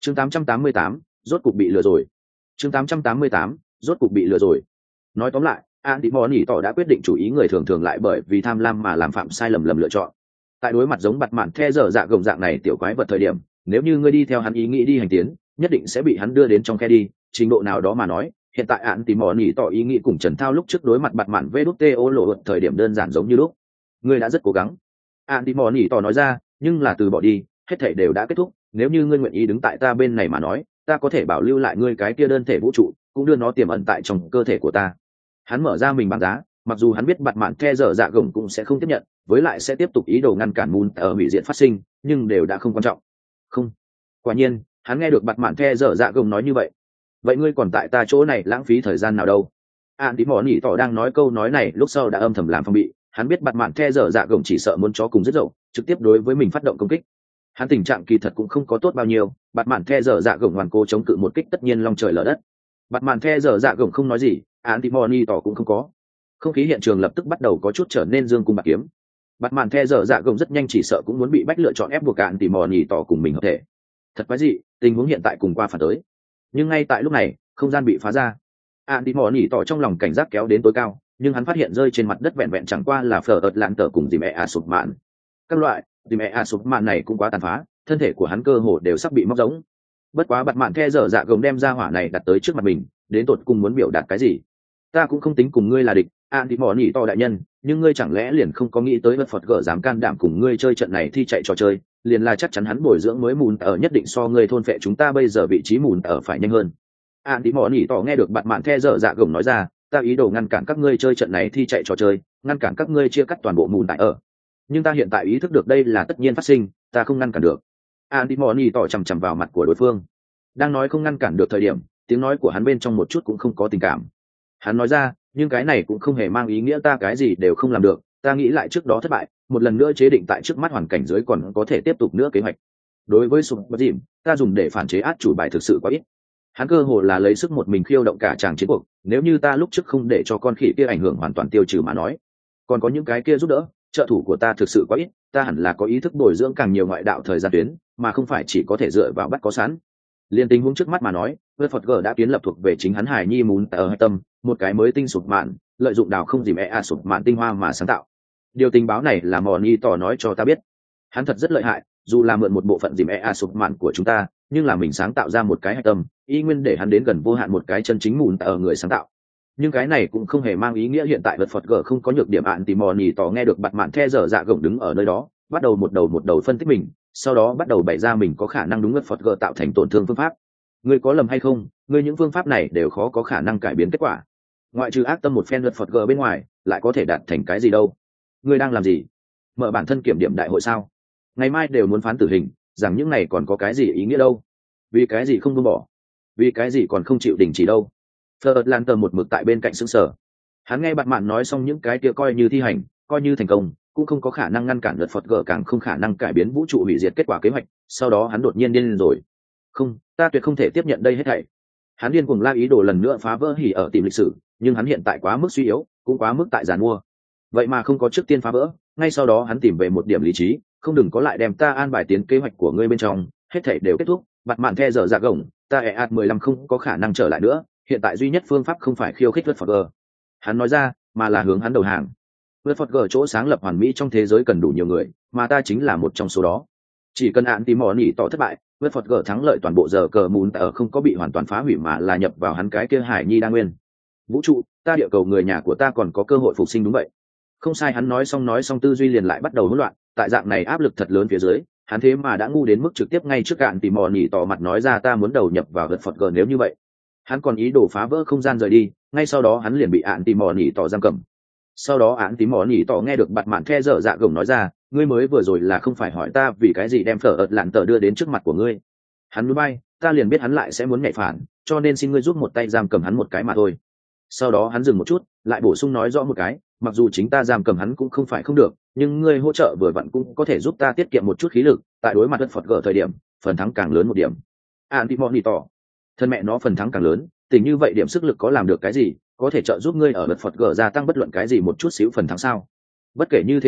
chương 888, rốt cục bị lừa rồi. chương 888, rốt cục bị lừa rồi. Nói tóm lại, Antimony tỏ đã quyết định chủ ý người thường thường lại bởi vì tham lam mà làm phạm sai lầm lựa chọn. Tại đối mặt giống bặt mạn the dở dạ gồng dạng này tiểu quái vật thời điểm, nếu như ngươi đi theo hắn ý nghĩ đi hành tiến, nhất định sẽ bị hắn đưa đến trong khe đi, trình độ nào đó mà nói, hiện tại Antimony tỏ ý nghĩ cùng Trần Thao lúc trước đối mặt bặt mạn VĐTO lộ thời điểm đơn giản giống như lúc. Ngươi đã rất cố gắng. Antimony tỏ nói ra, nhưng là từ bỏ đi, hết thảy đều đã kết thúc, nếu như ngươi nguyện ý đứng tại ta bên này mà nói, ta có thể bảo lưu lại ngươi cái kia đơn thể vũ trụ, cũng đưa nó tiềm ẩn tại trong cơ thể của ta. Hắn mở ra mình bằng giá, mặc dù hắn biết bặt mạn the dở dạ gồng cũng sẽ không tiếp nhận, với lại sẽ tiếp tục ý đồ ngăn cản Moon ở hủy diệt phát sinh, nhưng đều đã không quan trọng. Không. Quả nhiên, hắn nghe được bặt mạn the dở dạ gồng nói như vậy. Vậy ngươi còn tại ta chỗ này lãng phí thời gian nào đâu? Antimony tỏ đang nói câu nói này lúc sau đã âm thầm làm phòng bị, hắn biết bặt mạn the dở dạ gồng chỉ sợ muốn chó cùng rất dậu, trực tiếp đối với mình phát động công kích. Hắn tình trạng kỳ thật cũng không có tốt bao nhiêu, bặt mạn the dở dạ gồng hoàn cố chống cự một kích tất nhiên long trời lở đất. Bặt mạn the dở dạ gồng không nói gì, Antimony tỏ cũng không có. Không khí hiện trường lập tức bắt đầu có chút trở nên dương cung bạc kiếm. Bặt mạn the dở dạ gồng rất nhanh chỉ sợ cũng muốn bị bách lựa chọn ép buộc Antimony tỏ cùng mình hợp thể. Thật quái dị, tình huống hiện tại cùng qua phản tới. Nhưng ngay tại lúc này, không gian bị phá ra. Antimony tỏ trong lòng cảnh giác kéo đến tối cao, nhưng hắn phát hiện rơi trên mặt đất vẹn vẹn chẳng qua là phở ợt lạn tở cùng dìm sụp mạn. Các loại dìm sụp mạn này cũng quá tàn phá, thân thể của hắn cơ hồ đều sắp bị móc giống. Bất quá bặt mạn the dở dạ gồng đem ra hỏa này đặt tới trước mặt mình, đến tột cùng muốn biểu đạt cái gì? Ta cũng không tính cùng ngươi là địch, Antimony to đại nhân, nhưng ngươi chẳng lẽ liền không có nghĩ tới vật phật gở dám can đảm cùng ngươi chơi trận này thi chạy trò chơi, liền là chắc chắn hắn bồi dưỡng mới mùn ở nhất định so ngươi thôn phệ chúng ta bây giờ vị trí mùn ở phải nhanh hơn. Antimony to nghe được bặt mạn the dở dạ gồng nói ra, ta ý đồ ngăn cản các ngươi chơi trận này thi chạy trò chơi, ngăn cản các ngươi chia cắt toàn bộ mùn tại ở. Nhưng ta hiện tại ý thức được đây là tất nhiên phát sinh, ta không ngăn cản được. Antimony tỏ chằm chằm vào mặt của đối phương. Đang nói không ngăn cản được thời điểm, tiếng nói của hắn bên trong một chút cũng không có tình cảm. Hắn nói ra, nhưng cái này cũng không hề mang ý nghĩa ta cái gì đều không làm được, ta nghĩ lại trước đó thất bại, một lần nữa chế định tại trước mắt hoàn cảnh dưới còn có thể tiếp tục nữa kế hoạch. Đối với sụp bất dìm, ta dùng để phản chế át chủ bài thực sự quá ít. Hắn cơ hồ là lấy sức một mình khiêu động cả tràng chiến cuộc, nếu như ta lúc trước không để cho con khỉ kia ảnh hưởng hoàn toàn tiêu trừ mà nói, còn có những cái kia giúp đỡ, trợ thủ của ta thực sự quá ít, ta hẳn là có ý thức bồi dưỡng càng nhiều ngoại đạo thời gian tuyến, mà không phải chỉ có thể dựa vào bắt có sẵn. Liên tình huống trước mắt mà nói, vượt phật g đã kiến lập thuộc về chính hắn hải nhi mún ở hai tâm, một cái mới tinh sụp mạn, lợi dụng đào không dìm sụp mạn tinh hoa mà sáng tạo. Điều tình báo này là Moni tỏ nói cho ta biết, hắn thật rất lợi hại, dù là mượn một bộ phận dìm sụp mạn của chúng ta, nhưng là mình sáng tạo ra một cái hạch tâm, y nguyên để hắn đến gần vô hạn một cái chân chính mùn ở người sáng tạo. Nhưng cái này cũng không hề mang ý nghĩa hiện tại vật phật g không có nhược điểm ạn thì Moni tỏ nghe được bặt mạn the dở dạ gồng đứng ở nơi đó, bắt đầu một đầu phân tích mình, sau đó bắt đầu bày ra mình có khả năng đúng vật phật g tạo thành tổn thương phương pháp. Ngươi có lầm hay không, ngươi những phương pháp này đều khó có khả năng cải biến kết quả, ngoại trừ ác tâm một phen vật phật g bên ngoài lại có thể đạt thành cái gì đâu. Ngươi đang làm gì? Mở bản thân kiểm điểm đại hội sao? Ngày mai đều muốn phán tử hình, rằng những này còn có cái gì ý nghĩa đâu? Vì cái gì không buông bỏ? Vì cái gì còn không chịu đình chỉ đâu? Phật lan tờ một mực tại bên cạnh sững sờ. Hắn nghe bạn mạn nói xong những cái kia coi như thi hành, coi như thành công, cũng không có khả năng ngăn cản vật phật g, càng không khả năng cải biến vũ trụ hủy diệt kết quả kế hoạch. Sau đó hắn đột nhiên điên lên rồi. Không, ta tuyệt không thể tiếp nhận đây hết thảy. Hắn điên cuồng la ý đồ lần nữa phá vỡ hỉ ở tìm lịch sử, nhưng hắn hiện tại quá mức suy yếu, cũng quá mức tại giàn mua. Vậy mà không có trước tiên phá vỡ, ngay sau đó hắn tìm về một điểm lý trí, không đừng có lại đem ta an bài tiến kế hoạch của ngươi bên trong, hết thảy đều kết thúc, bặt mạn the dở dạ gồng, ta EAT-15 không có khả năng trở lại nữa, hiện tại duy nhất phương pháp không phải khiêu khích Phật G. Hắn nói ra, mà là hướng hắn đầu hàng. Phật G chỗ sáng lập hoàn mỹ trong thế giới cần đủ nhiều người, mà ta chính là một trong số đó. Chỉ cần án tí mò nỉ tỏ thất bại, với Phật G thắng lợi toàn bộ giờ cờ mún ở không có bị hoàn toàn phá hủy mà là nhập vào hắn cái kia hải nhi đa nguyên vũ trụ, ta địa cầu người nhà của ta còn có cơ hội phục sinh đúng vậy. Không sai, hắn nói xong tư duy liền lại bắt đầu hỗn loạn. Tại dạng này áp lực thật lớn phía dưới, hắn thế mà đã ngu đến mức trực tiếp ngay trước cạn tỉ mò nỉ tỏ mặt nói ra ta muốn đầu nhập vào vật Phật G. Nếu như vậy, hắn còn ý đồ phá vỡ không gian rời đi, ngay sau đó hắn liền bị ạn tỉ mò nỉ tỏ giam cầm. Sau đó ạn tỉ mò nỉ tỏ nghe được bặt mạn the dở dạ gồng nói ra, ngươi mới vừa rồi là không phải hỏi ta vì cái gì đem phở ợt lạn tờ đưa đến trước mặt của ngươi. Hắn núi bay, ta liền biết hắn lại sẽ muốn nhảy phản, cho nên xin ngươi giúp một tay giam cầm hắn một cái mà thôi. Sau đó hắn dừng một chút, lại bổ sung nói rõ một cái, mặc dù chính ta giam cầm hắn cũng không phải không được, nhưng ngươi hỗ trợ vừa vặn cũng có thể giúp ta tiết kiệm một chút khí lực, tại đối mặt đất Phật gở thời điểm, phần thắng càng lớn một điểm. Antimony tỏ, thân mẹ nó phần thắng càng lớn, tình như vậy điểm sức lực có làm được cái gì, có thể trợ giúp ngươi ở đất Phật gở gia tăng bất luận cái gì một chút xíu phần thắng sao? Bất kể như thế nào,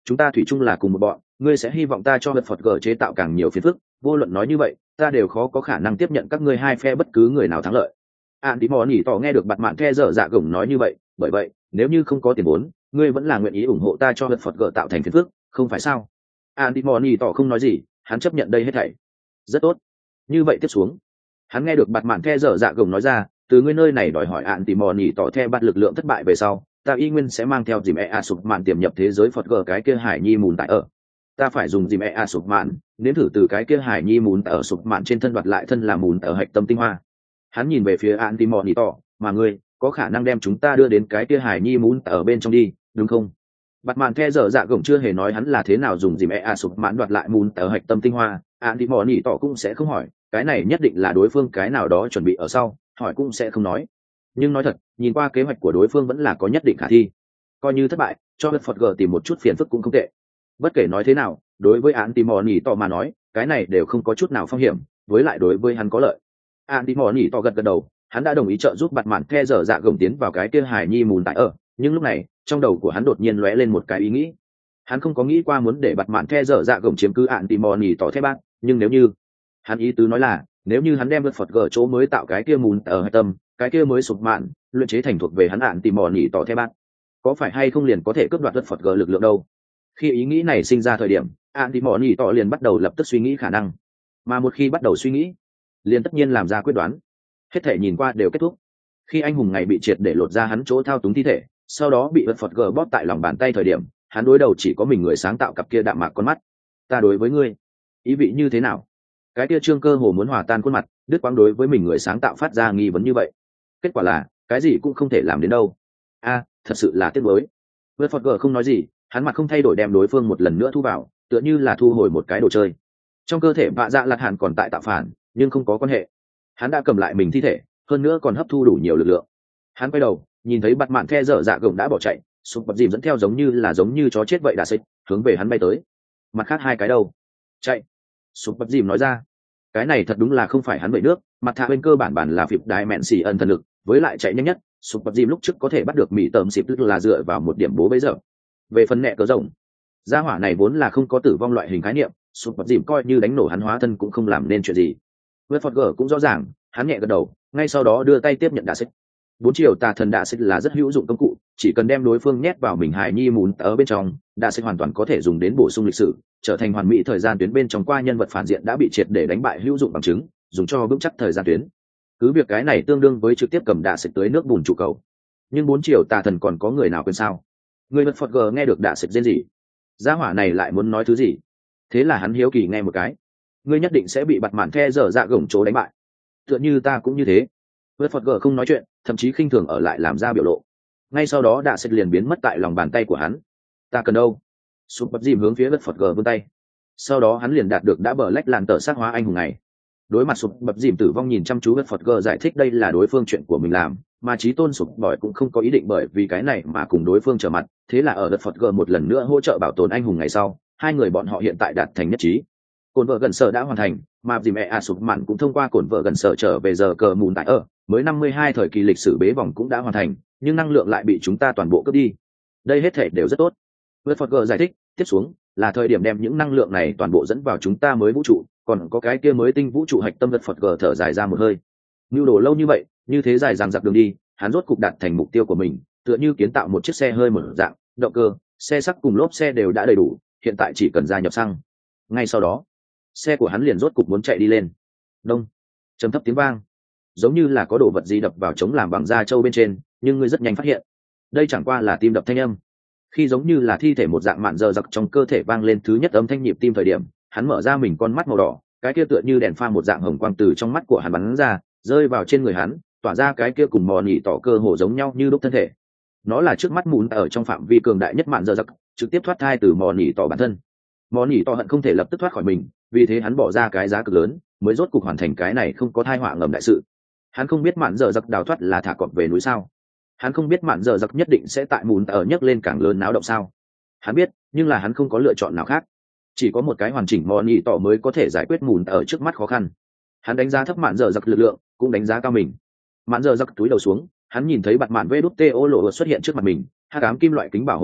chúng ta thủy chung là cùng một bọn, ngươi sẽ hy vọng ta cho vật phật gờ chế tạo càng nhiều phiền phức. Vô luận nói như vậy, ta đều khó có khả năng tiếp nhận các ngươi hai phe bất cứ người nào thắng lợi. Andy mò nỉ tỏ nghe được bặt mạn the dở dạ gồng nói như vậy, bởi vậy nếu như không có tiền vốn, ngươi vẫn là nguyện ý ủng hộ ta cho vật phật gờ tạo thành phiền phức, không phải sao? Andy mò nỉ tỏ không nói gì, hắn chấp nhận đây hết thảy. Rất tốt. Như vậy tiếp xuống, hắn nghe được bặt mạn the dở dạ gồng nói ra, từ ngươi nơi này đòi hỏi Andy mò nỉ tỏ the bắt lực lượng thất bại về sau, ta y nguyên sẽ mang theo dìm sụp mạn tiềm nhập thế giới phật gờ cái kia hải nhi mùn tại ở. Ta phải dùng dìm sụp mạn nếm thử từ cái kia hải nhi mùn ở sụp mạn trên thân đoạt lại thân là mùn ở hạch tâm tinh hoa. Hắn nhìn về phía Andy mò nỉ tỏ, mà ngươi có khả năng đem chúng ta đưa đến cái kia hải nhi mùn ở bên trong đi, đúng không? Bặt mạn the dở dạ gồng chưa hề nói hắn là thế nào dùng dìm sụp mạn đoạt lại mùn ở hạch tâm tinh hoa. Andy mò nỉ tỏ cũng sẽ không hỏi, cái này nhất định là đối phương cái nào đó chuẩn bị ở sau, hỏi cũng sẽ không nói. Nhưng nói thật, nhìn qua kế hoạch của đối phương vẫn là có nhất định khả thi. Coi như thất bại, cho Phật G tìm một chút phiền phức cũng không tệ. Bất kể nói thế nào, đối với Antimony tỏ mà nói, cái này đều không có chút nào phong hiểm, với lại đối với hắn có lợi. Antimony tỏ gật gật đầu, hắn đã đồng ý trợ giúp bặt mạn the dở dạ gồng tiến vào cái kia hải nhi mùn tại ở, nhưng lúc này, trong đầu của hắn đột nhiên lóe lên một cái ý nghĩ. Hắn không có nghĩ qua muốn để bặt mạn the dở dạ gồng chiếm cứ Antimony tỏ thế bác, nhưng nếu như, hắn ý tứ nói là, nếu như hắn đem Phật G chỗ mới tạo cái kia mùn ở hạch tâm, cái kia mới sụp mạn luyện chế thành thuộc về hắn ạn tìm mò nỉ tỏ theo bác, có phải hay không liền có thể cướp đoạt đất phật g lực lượng đâu. Khi ý nghĩ này sinh ra thời điểm, ạn tìm mò nỉ tỏ liền bắt đầu lập tức suy nghĩ khả năng, mà một khi bắt đầu suy nghĩ liền tất nhiên làm ra quyết đoán. Hết thể nhìn qua đều kết thúc khi anh hùng ngày bị triệt để lột ra hắn chỗ thao túng thi thể, sau đó bị vật phật g bóp tại lòng bàn tay thời điểm, hắn đối đầu chỉ có mình người sáng tạo cặp kia đạm mạc con mắt. Ta đối với ngươi ý vị như thế nào? Cái kia trương cơ hồ muốn hòa tan khuôn mặt đứt quãng đối với mình người sáng tạo phát ra nghi vấn như vậy. Kết quả là cái gì cũng không thể làm đến đâu. Thật sự là tiếc nuối. Vượt Phật G không nói gì, hắn mặt không thay đổi đem đối phương một lần nữa thu vào, tựa như là thu hồi một cái đồ chơi. Trong cơ thể vạ dạ lạt hàn còn tại tạo phản, nhưng không có quan hệ. Hắn đã cầm lại mình thi thể, hơn nữa còn hấp thu đủ nhiều lực lượng. Hắn quay đầu, nhìn thấy bặt mạn the dở dạ gồng đã bỏ chạy, sụp bật dìm dẫn theo giống như chó chết vậy đã xích, hướng về hắn bay tới. Mặt khác hai cái đâu? Chạy. Sụp bật dìm nói ra. Cái này thật đúng là không phải hắn bậy nước, mặt thạ bên cơ bản là phịp đại mẹn xì ẩn thần lực, với lại chạy nhanh nhất, sụp bật dìm lúc trước có thể bắt được mỹ tầm xịp tức là dựa vào một điểm bố bấy giờ. Về phần mẹ cớ rồng, gia hỏa này vốn là không có tử vong loại hình khái niệm, sụp bật dìm coi như đánh nổ hắn hóa thân cũng không làm nên chuyện gì. Với Phật G cũng rõ ràng, hắn nhẹ gật đầu, ngay sau đó đưa tay tiếp nhận đạ xích. 4 chiều tà thần đạ xích là rất hữu dụng công cụ, chỉ cần đem đối phương nhét vào mình hải nhi mùn ở bên trong, đạ xích hoàn toàn có thể dùng đến bổ sung lịch sử, trở thành hoàn mỹ thời gian tuyến bên trong qua nhân vật phản diện đã bị triệt để đánh bại hữu dụng bằng chứng, dùng cho vững chắc thời gian tuyến. Cứ việc cái này tương đương với trực tiếp cầm đạ xích tới nước bùn trụ cầu. Nhưng 4 chiều tà thần còn có người nào quên sao? Người vật Phật G nghe được đạ xích rên gì? Gia hỏa này lại muốn nói thứ gì? Thế là hắn hiếu kỳ nghe một cái. Ngươi nhất định sẽ bị bặt mạn the dở dạ gồng chỗ đánh bại. Tựa như ta cũng như thế. Vật Phật G không nói chuyện, thậm chí khinh thường ở lại làm ra biểu lộ. Ngay sau đó đạ xích liền biến mất tại lòng bàn tay của hắn. Ta cần đâu? Sụp bật dìm hướng phía vật Phật G vươn tay. Sau đó hắn liền đạt được đã bờ lách làn tờ sát hóa anh hùng này. Đối mặt sụp bật dìm tử vong nhìn chăm chú vật Phật G giải thích đây là đối phương chuyện của mình làm, mà chí tôn sụp bỏi cũng không có ý định bởi vì cái này mà cùng đối phương trở mặt. Thế là ở vật Phật G một lần nữa hỗ trợ bảo tồn anh hùng ngày sau, hai người bọn họ hiện tại đạt thành nhất trí. Cồn vợ gần sở đã hoàn thành, mà dìm sụp mạn cũng thông qua cồn vợ gần sở trở về giờ cờ mùn tại ở, mới 52 thời kỳ lịch sử bế vòng cũng đã hoàn thành, nhưng năng lượng lại bị chúng ta toàn bộ cướp đi. Đây hết thể đều rất tốt. Vật Phật G giải thích, tiếp xuống là thời điểm đem những năng lượng này toàn bộ dẫn vào chúng ta mới vũ trụ, còn có cái kia mới tinh vũ trụ hạch tâm. Vật Phật G thở dài ra một hơi. Nưu đồ lâu như vậy, như thế dài dằng dặc đường đi, hắn rốt cục đạt thành mục tiêu của mình, tựa như kiến tạo một chiếc xe hơi mở dạng, động cơ, xe sắt cùng lốp xe đều đã đầy đủ, hiện tại chỉ cần gia nhập xăng. Ngay sau đó, xe của hắn liền rốt cục muốn chạy đi lên. Đông, trầm thấp tiếng vang, giống như là có đồ vật gì đập vào chống làm bằng da trâu bên trên, nhưng ngươi rất nhanh phát hiện, đây chẳng qua là tim đập thanh âm. Khi giống như là thi thể một dạng mạn dơ giặc trong cơ thể vang lên thứ nhất âm thanh nhịp tim thời điểm, hắn mở ra mình con mắt màu đỏ, cái kia tựa như đèn pha một dạng hồng quang từ trong mắt của hắn bắn ra, rơi vào trên người hắn, tỏa ra cái kia cùng mò nhỉ tỏ cơ hồ giống nhau như đúc thân thể. Nó là trước mắt mùn ở trong phạm vi cường đại nhất mạn dơ giặc, trực tiếp thoát thai từ mò nhỉ tỏ bản thân. Mò nhỉ tỏ hận không thể lập tức thoát khỏi mình, vì thế hắn bỏ ra cái giá cực lớn, mới rốt cục hoàn thành cái này không có thai họa ngầm đại sự. Hắn không biết mạn dơ giặc đào thoát là thả cọp về núi sao? Hắn không biết mạn dơ giặc nhất định sẽ tại mùn ở nhấc lên càng lớn náo động sao? Hắn biết, nhưng là hắn không có lựa chọn nào khác. Chỉ có một cái hoàn chỉnh mò nhỉ tỏ mới có thể giải quyết mùn ở trước mắt khó khăn. Hắn đánh giá thấp mạn dơ giặc lực lượng, cũng đánh giá cao mình. Mạn dơ giặc túi đầu xuống, hắn nhìn thấy bạt mạn vê đút tê ô lộ xuất hiện trước mặt mình, hắc ám kim loại kính bảo hộ dưới,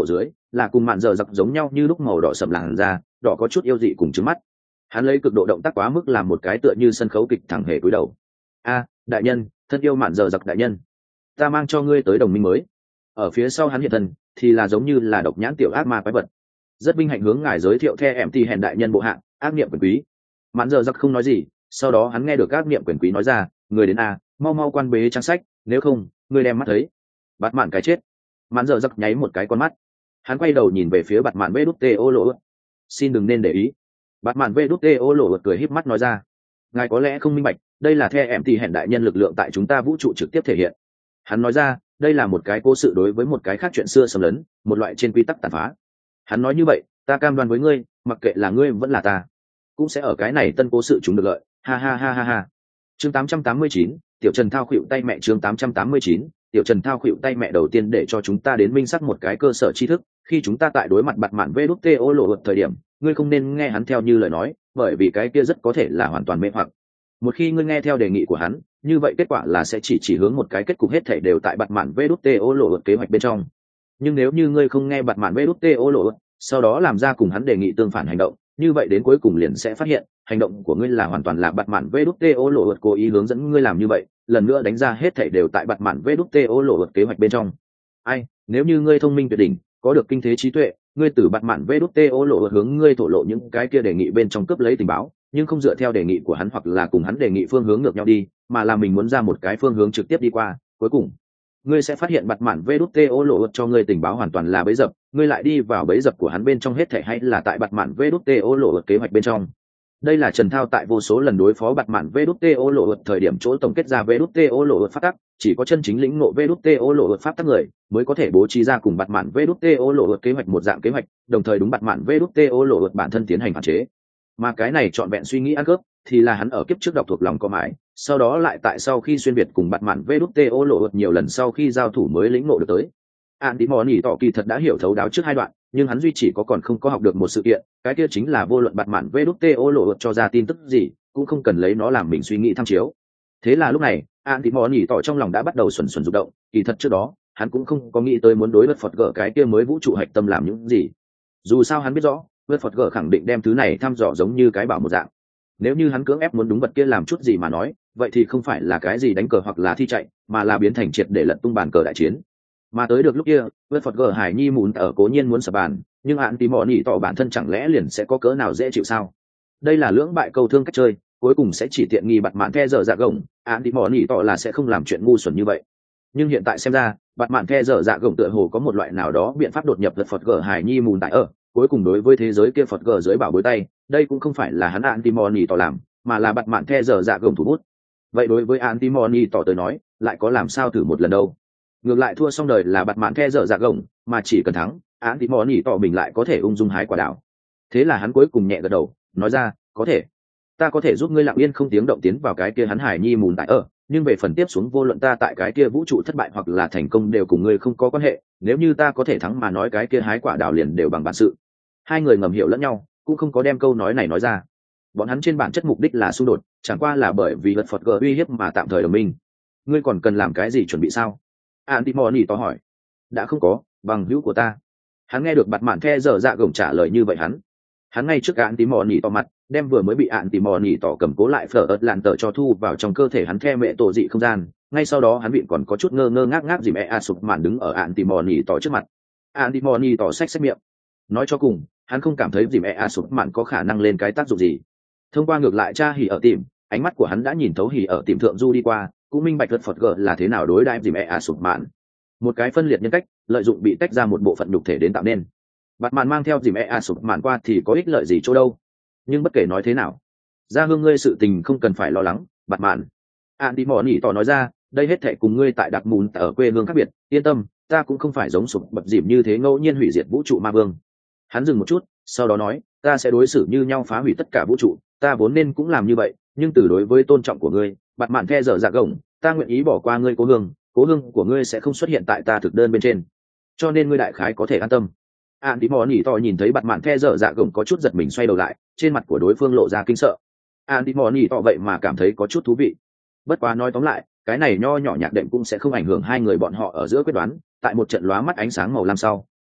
là cùng mạn dở giặc giống nhau như lúc màu đỏ sậm làn da, đỏ có chút yêu dị cùng trứng mắt. Hắn lấy cực độ động tác quá mức làm một cái tựa như sân khấu kịch thẳng hề cúi đầu. Đại nhân, thân yêu mạn dở giặc đại nhân, ta mang cho ngươi tới đồng minh mới. Ở phía sau hắn hiện thân thì là giống như là độc nhãn tiểu ác ma quái vật. Rất vinh hạnh hướng ngài giới thiệu The em ti hèn đại nhân bộ hạng ác niệm quyền quý. Mạn dở giặc không nói gì, sau đó hắn nghe được ác niệm quyền quý nói ra, người đến mau mau quan bế trang sách, nếu không ngươi đem mắt thấy bạt mạn cái chết. Mạn dở giặc nháy một cái con mắt, hắn quay đầu nhìn về phía bạt mạn vê đút tê ô lộ. Xin đừng nên để ý. Bạt mạn vê đút tê ô lộ cười híp mắt nói ra, ngài có lẽ không minh bạch, đây là The em ti hèn đại nhân lực lượng tại chúng ta vũ trụ trực tiếp thể hiện. Hắn nói ra, đây là một cái cố sự đối với một cái khác chuyện xưa xâm lấn, một loại trên quy tắc tàn phá. Hắn nói như vậy, ta cam đoan với ngươi, mặc kệ là ngươi vẫn là ta, cũng sẽ ở cái này tân cố sự chúng được lợi. Ha ha ha ha ha. Chương 889, Tiểu Trần thao khuỵu tay mẹ. Chương 889, Tiểu Trần thao khuỵu tay mẹ. Đầu tiên để cho chúng ta đến minh xác một cái cơ sở tri thức, khi chúng ta tại đối mặt bạt mạn vê đút tê ô lộ thời điểm, ngươi không nên nghe hắn theo như lời nói, bởi vì cái kia rất có thể là hoàn toàn mê hoặc. Một khi ngươi nghe theo đề nghị của hắn, như vậy kết quả là sẽ chỉ hướng một cái kết cục hết thảy đều tại bạt mạn vê đút tê ô lộ kế hoạch bên trong. Nhưng nếu như ngươi không nghe bạt mạn vê đút tê ô lộ, sau đó làm ra cùng hắn đề nghị tương phản hành động, như vậy đến cuối cùng liền sẽ phát hiện hành động của ngươi là hoàn toàn là bạt mạn vê đút tê ô lộ cố ý hướng dẫn ngươi làm như vậy, lần nữa đánh ra hết thảy đều tại bạt mạn vê đút tê ô lộ kế hoạch bên trong. Nếu như ngươi thông minh tuyệt đỉnh, có được kinh thế trí tuệ, ngươi từ bạt mạn vê đút tê ô lộ hướng ngươi thổ lộ những cái kia đề nghị bên trong cướp lấy tình báo, nhưng không dựa theo đề nghị của hắn hoặc là cùng hắn đề nghị phương hướng ngược nhau đi, mà là mình muốn ra một cái phương hướng trực tiếp đi qua, cuối cùng ngươi sẽ phát hiện bạt mạn vê đút tê ô lộ cho ngươi tình báo hoàn toàn là bẫy dập, ngươi lại đi vào bẫy dập của hắn bên trong hết thảy hay là tại bạt mạn vê đút tê ô lộ kế hoạch bên trong. Đây là Trần Thao tại vô số lần đối phó bạt mạn vê đút tê ô lộ thời điểm chỗ tổng kết ra vê đút tê ô lộ pháp tắc, chỉ có chân chính lĩnh ngộ vê đút tê ô lộ pháp tắc người mới có thể bố trí ra cùng bạt mạn vê đút tê ô lộ kế hoạch một dạng kế hoạch, đồng thời đúng bạt mạn vê đút tê ô lộ bản thân tiến hành phản chế. Mà cái này trọn vẹn suy nghĩ ăn cướp thì là hắn ở kiếp trước đọc thuộc lòng có mãi, sau đó lại tại sau khi xuyên việt cùng bạt mạn vê đút tê ô lộ nhiều lần sau khi giao thủ mới lĩnh ngộ được tới. Antimony tỏ kỳ thật đã hiểu thấu đáo trước hai đoạn, nhưng hắn duy chỉ có còn không có học được một sự kiện, cái kia chính là vô luận bạt mạn vê đút tê ô lộ cho ra tin tức gì cũng không cần lấy nó làm mình suy nghĩ tham chiếu. Thế là lúc này Antimony tỏ trong lòng đã bắt đầu xuẩn xuẩn rụng động, kỳ thật trước đó hắn cũng không có nghĩ tới muốn đối với Phật gỡ cái kia mới vũ trụ hạch tâm làm những gì. Dù sao hắn biết rõ với Phật gỡ khẳng định đem thứ này thăm dò giống như cái bảo một dạng, nếu như hắn cưỡng ép muốn đúng vật kia làm chút gì mà nói, vậy thì không phải là cái gì đánh cờ hoặc là thi chạy, mà là biến thành triệt để lật tung bàn cờ đại chiến. Mà tới được lúc kia, với Phật gờ Hải Nhi mùn ở cố nhiên muốn sập bàn, nhưng hạn tí mò nỉ tỏ bản thân chẳng lẽ liền sẽ có cỡ nào dễ chịu sao? Đây là lưỡng bại câu thương cách chơi, cuối cùng sẽ chỉ tiện nghi bạt mạn the dở dạ gồng, hạn tí mò nỉ tỏ là sẽ không làm chuyện ngu xuẩn như vậy. Nhưng hiện tại xem ra, bạt mạn the dở dạ gồng tựa hồ có một loại nào đó biện pháp đột nhập vật Phật gờ Hải Nhi mùn tại ở, cuối cùng đối với thế giới kia Phật gờ dưới bảo bối tay, đây cũng không phải là hắn Antimony tỏ làm, mà là bạt mạn the dở dạ gồng thủ bút. Vậy đối với Antimony tỏ tới nói, lại có làm sao thử một lần đâu? Ngược lại thua xong đời là bạt mạn the dở dạ gồng, mà chỉ cần thắng, Antimony tỏ mình lại có thể ung dung hái quả đào. Thế là hắn cuối cùng nhẹ gật đầu, nói ra, có thể, ta có thể giúp ngươi lặng yên không tiếng động tiến vào cái kia hắn Hải Nhi mùn tại ở, nhưng về phần tiếp xuống vô luận ta tại cái kia vũ trụ thất bại hoặc là thành công đều cùng ngươi không có quan hệ, nếu như ta có thể thắng mà nói cái kia hái quả đào liền đều bằng bản sự. Hai người ngầm hiểu lẫn nhau, cũng không có đem câu nói này nói ra. Bọn hắn trên bản chất mục đích là xung đột, chẳng qua là bởi vì vật Phật gờ uy hiếp mà tạm thời đồng minh. Ngươi còn cần làm cái gì chuẩn bị sao? Antimony to hỏi. Đã không có, bằng hữu của ta. Hắn nghe được bạt mạn the dở dạ gồng trả lời như vậy hắn ngay trước Antimony to mặt, đem vừa mới bị Antimony to cầm cố lại phở ớt lạn tờ cho thu vào trong cơ thể hắn the mẹ tổ dị không gian. Ngay sau đó hắn bị còn có chút ngơ ngơ ngác ngác gì mẹ sụp màn đứng ở Antimony to trước mặt. Antimony to xách miệng. Nói cho cùng, hắn không cảm thấy gì mẹ sụp mạn có khả năng lên cái tác dụng gì. Thông qua ngược lại cha hỉ ở tìm, ánh mắt của hắn đã nhìn thấu hỉ ở tìm thượng du đi qua, cũng minh bạch vật Phật gờ là thế nào đối đãi gì mẹ sụp mạn. Một cái phân liệt nhân cách, lợi dụng bị tách ra một bộ phận nhục thể đến tạo nên. Bạt mạn mang theo gì mẹ sụp mạn qua thì có ích lợi gì chỗ đâu. Nhưng bất kể nói thế nào, ra hương ngươi sự tình không cần phải lo lắng, bạt mạn. Antimony tỏ nói ra, đây hết thệ cùng ngươi tại đặc mùn ở quê hương khác biệt, yên tâm, ta cũng không phải giống sụp bập dìm như thế ngẫu nhiên hủy diệt vũ trụ ma vương. Hắn dừng một chút, sau đó nói, ta sẽ đối xử như nhau phá hủy tất cả vũ trụ, ta vốn nên cũng làm như vậy, nhưng từ đối với tôn trọng của ngươi, bạt mạn the dở dạ gồng, ta nguyện ý bỏ qua ngươi cố hương của ngươi sẽ không xuất hiện tại ta thực đơn bên trên, cho nên ngươi đại khái có thể an tâm. Antimony to nhìn thấy bạt mạn the dở dạ gồng có chút giật mình xoay đầu lại, trên mặt của đối phương lộ ra kinh sợ. Antimony to vậy mà cảm thấy có chút thú vị. Bất quá nói tóm lại, cái này nho nhỏ nhạc đệm cũng sẽ không ảnh hưởng hai người bọn họ ở giữa quyết đoán. Tại một trận lóa mắt ánh sáng màu lam sau,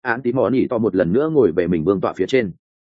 án tí mò nỉ to một lần nữa ngồi về mình vương tọa phía trên.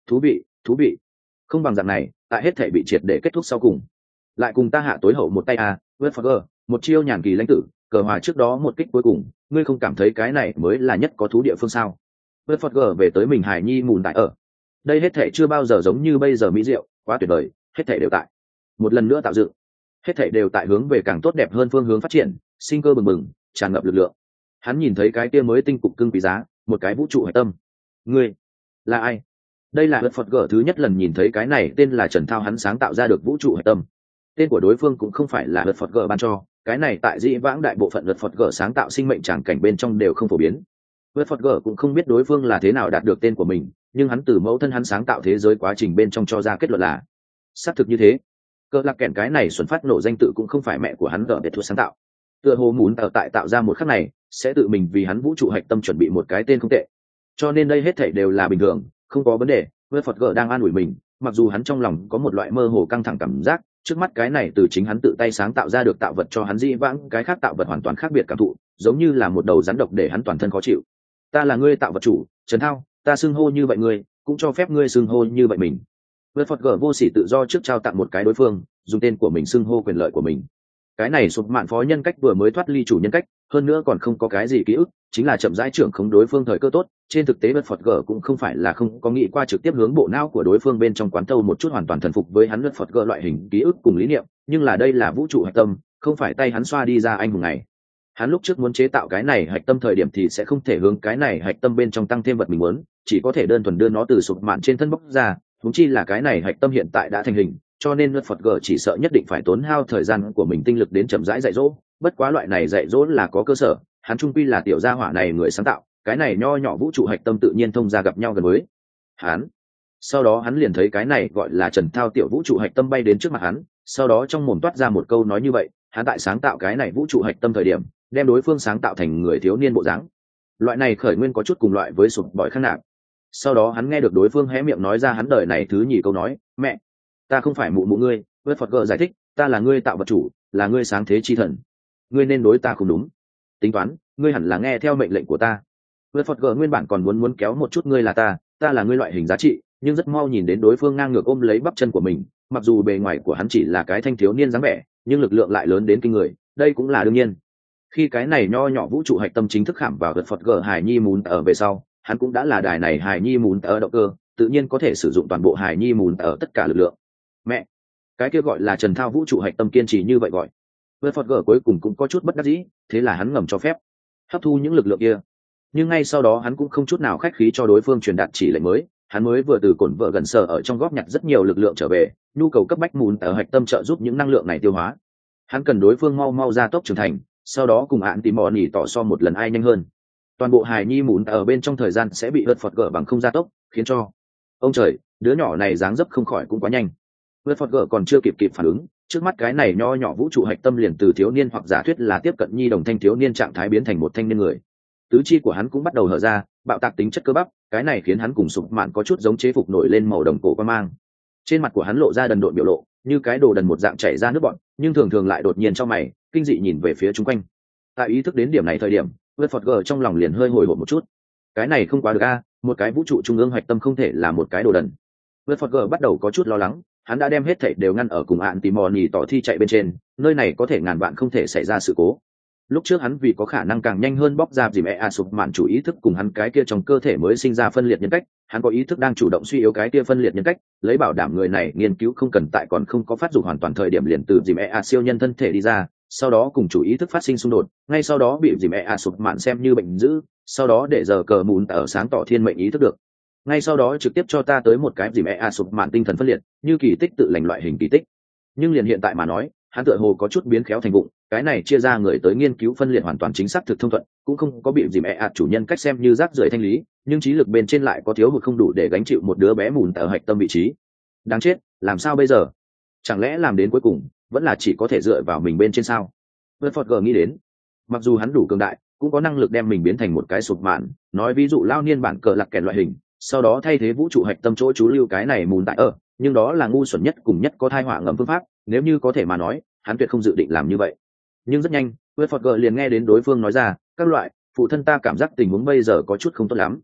Thú vị, không bằng dạng này, tại hết thể bị triệt để kết thúc sau cùng lại cùng ta hạ tối hậu một tay vớt phật gờ một chiêu nhàn kỳ lãnh tử cờ hòa trước đó một kích cuối cùng, ngươi không cảm thấy cái này mới là nhất có thú địa phương sao? vớt phật gờ về tới mình hải nhi mùn tại ở đây, hết thể chưa bao giờ giống như bây giờ mỹ diệu quá tuyệt vời, hết thể đều tại một lần nữa tạo dựng, hết thể đều tại hướng về càng tốt đẹp hơn phương hướng phát triển, sinh cơ bừng bừng, tràn ngập lực lượng. Hắn nhìn thấy cái kia mới tinh cục cưng quý giá, một cái vũ trụ hải tâm. Ngươi là ai? Đây là vật phật gở thứ nhất lần nhìn thấy cái này tên là Trần Thao hắn sáng tạo ra được vũ trụ hải tâm. Tên của đối phương cũng không phải là vật phật gở ban cho, cái này tại dĩ vãng đại bộ phận vật phật gở sáng tạo sinh mệnh tràng cảnh bên trong đều không phổ biến. Vật phật gở cũng không biết đối phương là thế nào đạt được tên của mình, nhưng hắn từ mẫu thân hắn sáng tạo thế giới quá trình bên trong cho ra kết luận là xác thực như thế. Cờ lạc kẹn cái này xuẩn phát nổ danh tự cũng không phải mẹ của hắn gở biệt thuật sáng tạo, tựa hồ muốn ở tại tạo ra một khắc này sẽ tự mình vì hắn vũ trụ hạch tâm chuẩn bị một cái tên không tệ, cho nên đây hết thảy đều là bình thường, không có vấn đề. Với Phật gở đang an ủi mình, mặc dù hắn trong lòng có một loại mơ hồ căng thẳng cảm giác, trước mắt cái này từ chính hắn tự tay sáng tạo ra được tạo vật cho hắn dĩ vãng cái khác tạo vật hoàn toàn khác biệt cảm thụ, giống như là một đầu rắn độc để hắn toàn thân khó chịu. Ta là ngươi tạo vật chủ Trần Thao, ta xưng hô như vậy ngươi, cũng cho phép ngươi xưng hô như vậy mình. Với Phật gở vô sỉ tự do trước trao tặng một cái đối phương, dùng tên của mình xưng hô quyền lợi của mình. Cái này sụp mạn phó nhân cách vừa mới thoát ly chủ nhân cách, hơn nữa còn không có cái gì ký ức, chính là chậm rãi trưởng khống đối phương thời cơ tốt. Trên thực tế vật Phật gở cũng không phải là không có nghĩ qua trực tiếp hướng bộ não của đối phương bên trong quán thâu một chút hoàn toàn thần phục với hắn vật Phật gở loại hình ký ức cùng lý niệm, nhưng là đây là vũ trụ hạch tâm, không phải tay hắn xoa đi ra anh hùng này. Hắn lúc trước muốn chế tạo cái này hạch tâm thời điểm thì sẽ không thể hướng cái này hạch tâm bên trong tăng thêm vật mình muốn, chỉ có thể đơn thuần đưa nó từ sụp mạn trên thân bốc ra, huống chi là cái này hạch tâm hiện tại đã thành hình, cho nên luật Phật gở chỉ sợ nhất định phải tốn hao thời gian của mình tinh lực đến chậm rãi dạy dỗ. Bất quá loại này dạy dỗ là có cơ sở, hắn trung quy là tiểu gia hỏa này người sáng tạo, cái này nho nhỏ vũ trụ hạch tâm tự nhiên thông ra gặp nhau gần với hắn. Sau đó hắn liền thấy cái này gọi là Trần Thao tiểu vũ trụ hạch tâm bay đến trước mặt hắn, sau đó trong mồm toát ra một câu nói như vậy, hắn tại sáng tạo cái này vũ trụ hạch tâm thời điểm, đem đối phương sáng tạo thành người thiếu niên bộ dáng. Loại này khởi nguyên có chút cùng loại với sụp bỏi khắc nạp. Sau đó hắn nghe được đối phương hé miệng nói ra hắn đời này thứ nhì câu nói, mẹ, ta không phải mụ ngươi. Với Phật gở giải thích, ta là ngươi tạo vật chủ, là ngươi sáng thế chi thần, ngươi nên đối ta không đúng, tính toán ngươi hẳn là nghe theo mệnh lệnh của ta. Với Phật gở nguyên bản còn muốn kéo một chút ngươi là ta là ngươi loại hình giá trị, nhưng rất mau nhìn đến đối phương ngang ngược ôm lấy bắp chân của mình, mặc dù bề ngoài của hắn chỉ là cái thanh thiếu niên dáng vẻ, nhưng lực lượng lại lớn đến kinh người, đây cũng là đương nhiên. Khi cái này nho nhỏ vũ trụ hạch tâm chính thức khảm vào vật Phật gở hải nhi mùn ở về sau, hắn cũng đã là đài này hải nhi mùn ở động cơ, tự nhiên có thể sử dụng toàn bộ hải nhi mùn ở tất cả lực lượng. Mẹ, cái kia gọi là Trần Thao vũ trụ hạch tâm kiên trì như vậy gọi. Với Phật gở cuối cùng cũng có chút bất đắc dĩ, thế là hắn ngầm cho phép hấp thu những lực lượng kia, nhưng ngay sau đó hắn cũng không chút nào khách khí cho đối phương truyền đạt chỉ lệnh mới. Hắn mới vừa từ cổn vợ gần sở ở trong góp nhặt rất nhiều lực lượng trở về, nhu cầu cấp bách mùn ở hạch tâm trợ giúp những năng lượng này tiêu hóa. Hắn cần đối phương mau gia tốc trưởng thành, sau đó cùng ạn tìm mò nỉ tỏ so một lần ai nhanh hơn. Toàn bộ hài nhi mùn ở bên trong thời gian sẽ bị vượt Phật gở bằng không gia tốc, khiến cho ông trời, đứa nhỏ này dáng dấp không khỏi cũng quá nhanh. Vượt Phật gở còn chưa kịp phản ứng, trước mắt cái này nho nhỏ vũ trụ hạch tâm liền từ thiếu niên hoặc giả thuyết là tiếp cận nhi đồng thanh thiếu niên trạng thái biến thành một thanh niên người. Tứ chi của hắn cũng bắt đầu hở ra, bạo tạc tính chất cơ bắp, cái này khiến hắn cùng sụp mạn có chút giống chế phục nổi lên màu đồng cổ quan mang. Trên mặt của hắn lộ ra đần độn biểu lộ, như cái đồ đần một dạng chảy ra nước bọn, nhưng thường thường lại đột nhiên trong mày, kinh dị nhìn về phía chung quanh. Tại ý thức đến điểm này thời điểm, vượt Phật gở trong lòng liền hơi hồi hộp một chút. Cái này không quá được một cái vũ trụ trung ương hạch tâm không thể là một cái đồ đần. Vượt Phật gở bắt đầu có chút lo lắng, hắn đã đem hết thảy đều ngăn ở cùng ạn tìm mò nhì tỏ thi chạy bên trên, nơi này có thể ngàn vạn không thể xảy ra sự cố. Lúc trước hắn vì có khả năng càng nhanh hơn bóc ra dìm sụp mạn chủ ý thức cùng hắn cái kia trong cơ thể mới sinh ra phân liệt nhân cách, hắn có ý thức đang chủ động suy yếu cái kia phân liệt nhân cách, lấy bảo đảm người này nghiên cứu không cần tại còn không có phát dục hoàn toàn thời điểm liền từ dìm siêu nhân thân thể đi ra, sau đó cùng chủ ý thức phát sinh xung đột, ngay sau đó bị dìm sụp mạn xem như bệnh dữ, sau đó để giờ cờ mùn ở sáng tỏ thiên mệnh ý thức được, ngay sau đó trực tiếp cho ta tới một cái dìm sụp mạn tinh thần phân liệt, như kỳ tích tự lành loại hình kỳ tích. Nhưng liền hiện tại mà nói, hắn tựa hồ có chút biến khéo thành vụng, cái này chia ra người tới nghiên cứu phân liệt hoàn toàn chính xác thực thông thuận, cũng không có bị dìm chủ nhân cách xem như rác rưởi thanh lý, nhưng trí lực bên trên lại có thiếu hụt không đủ để gánh chịu một đứa bé mùn ở hạch tâm vị trí. Đáng chết, làm sao bây giờ? Chẳng lẽ làm đến cuối cùng vẫn là chỉ có thể dựa vào mình bên trên sao? Vượt Phật gở nghĩ đến, mặc dù hắn đủ cường đại, cũng có năng lực đem mình biến thành một cái sụp mạn, nói ví dụ lao niên bản cờ lạc kèn loại hình, sau đó thay thế vũ trụ hạch tâm chỗ trú lưu cái này mùn tại ở, nhưng đó là ngu xuẩn nhất cùng nhất có thai họa ngầm phương pháp, nếu như có thể mà nói, hắn tuyệt không dự định làm như vậy. Nhưng rất nhanh, Vượt Phật gở liền nghe đến đối phương nói ra, các loại, phụ thân ta cảm giác tình huống bây giờ có chút không tốt lắm.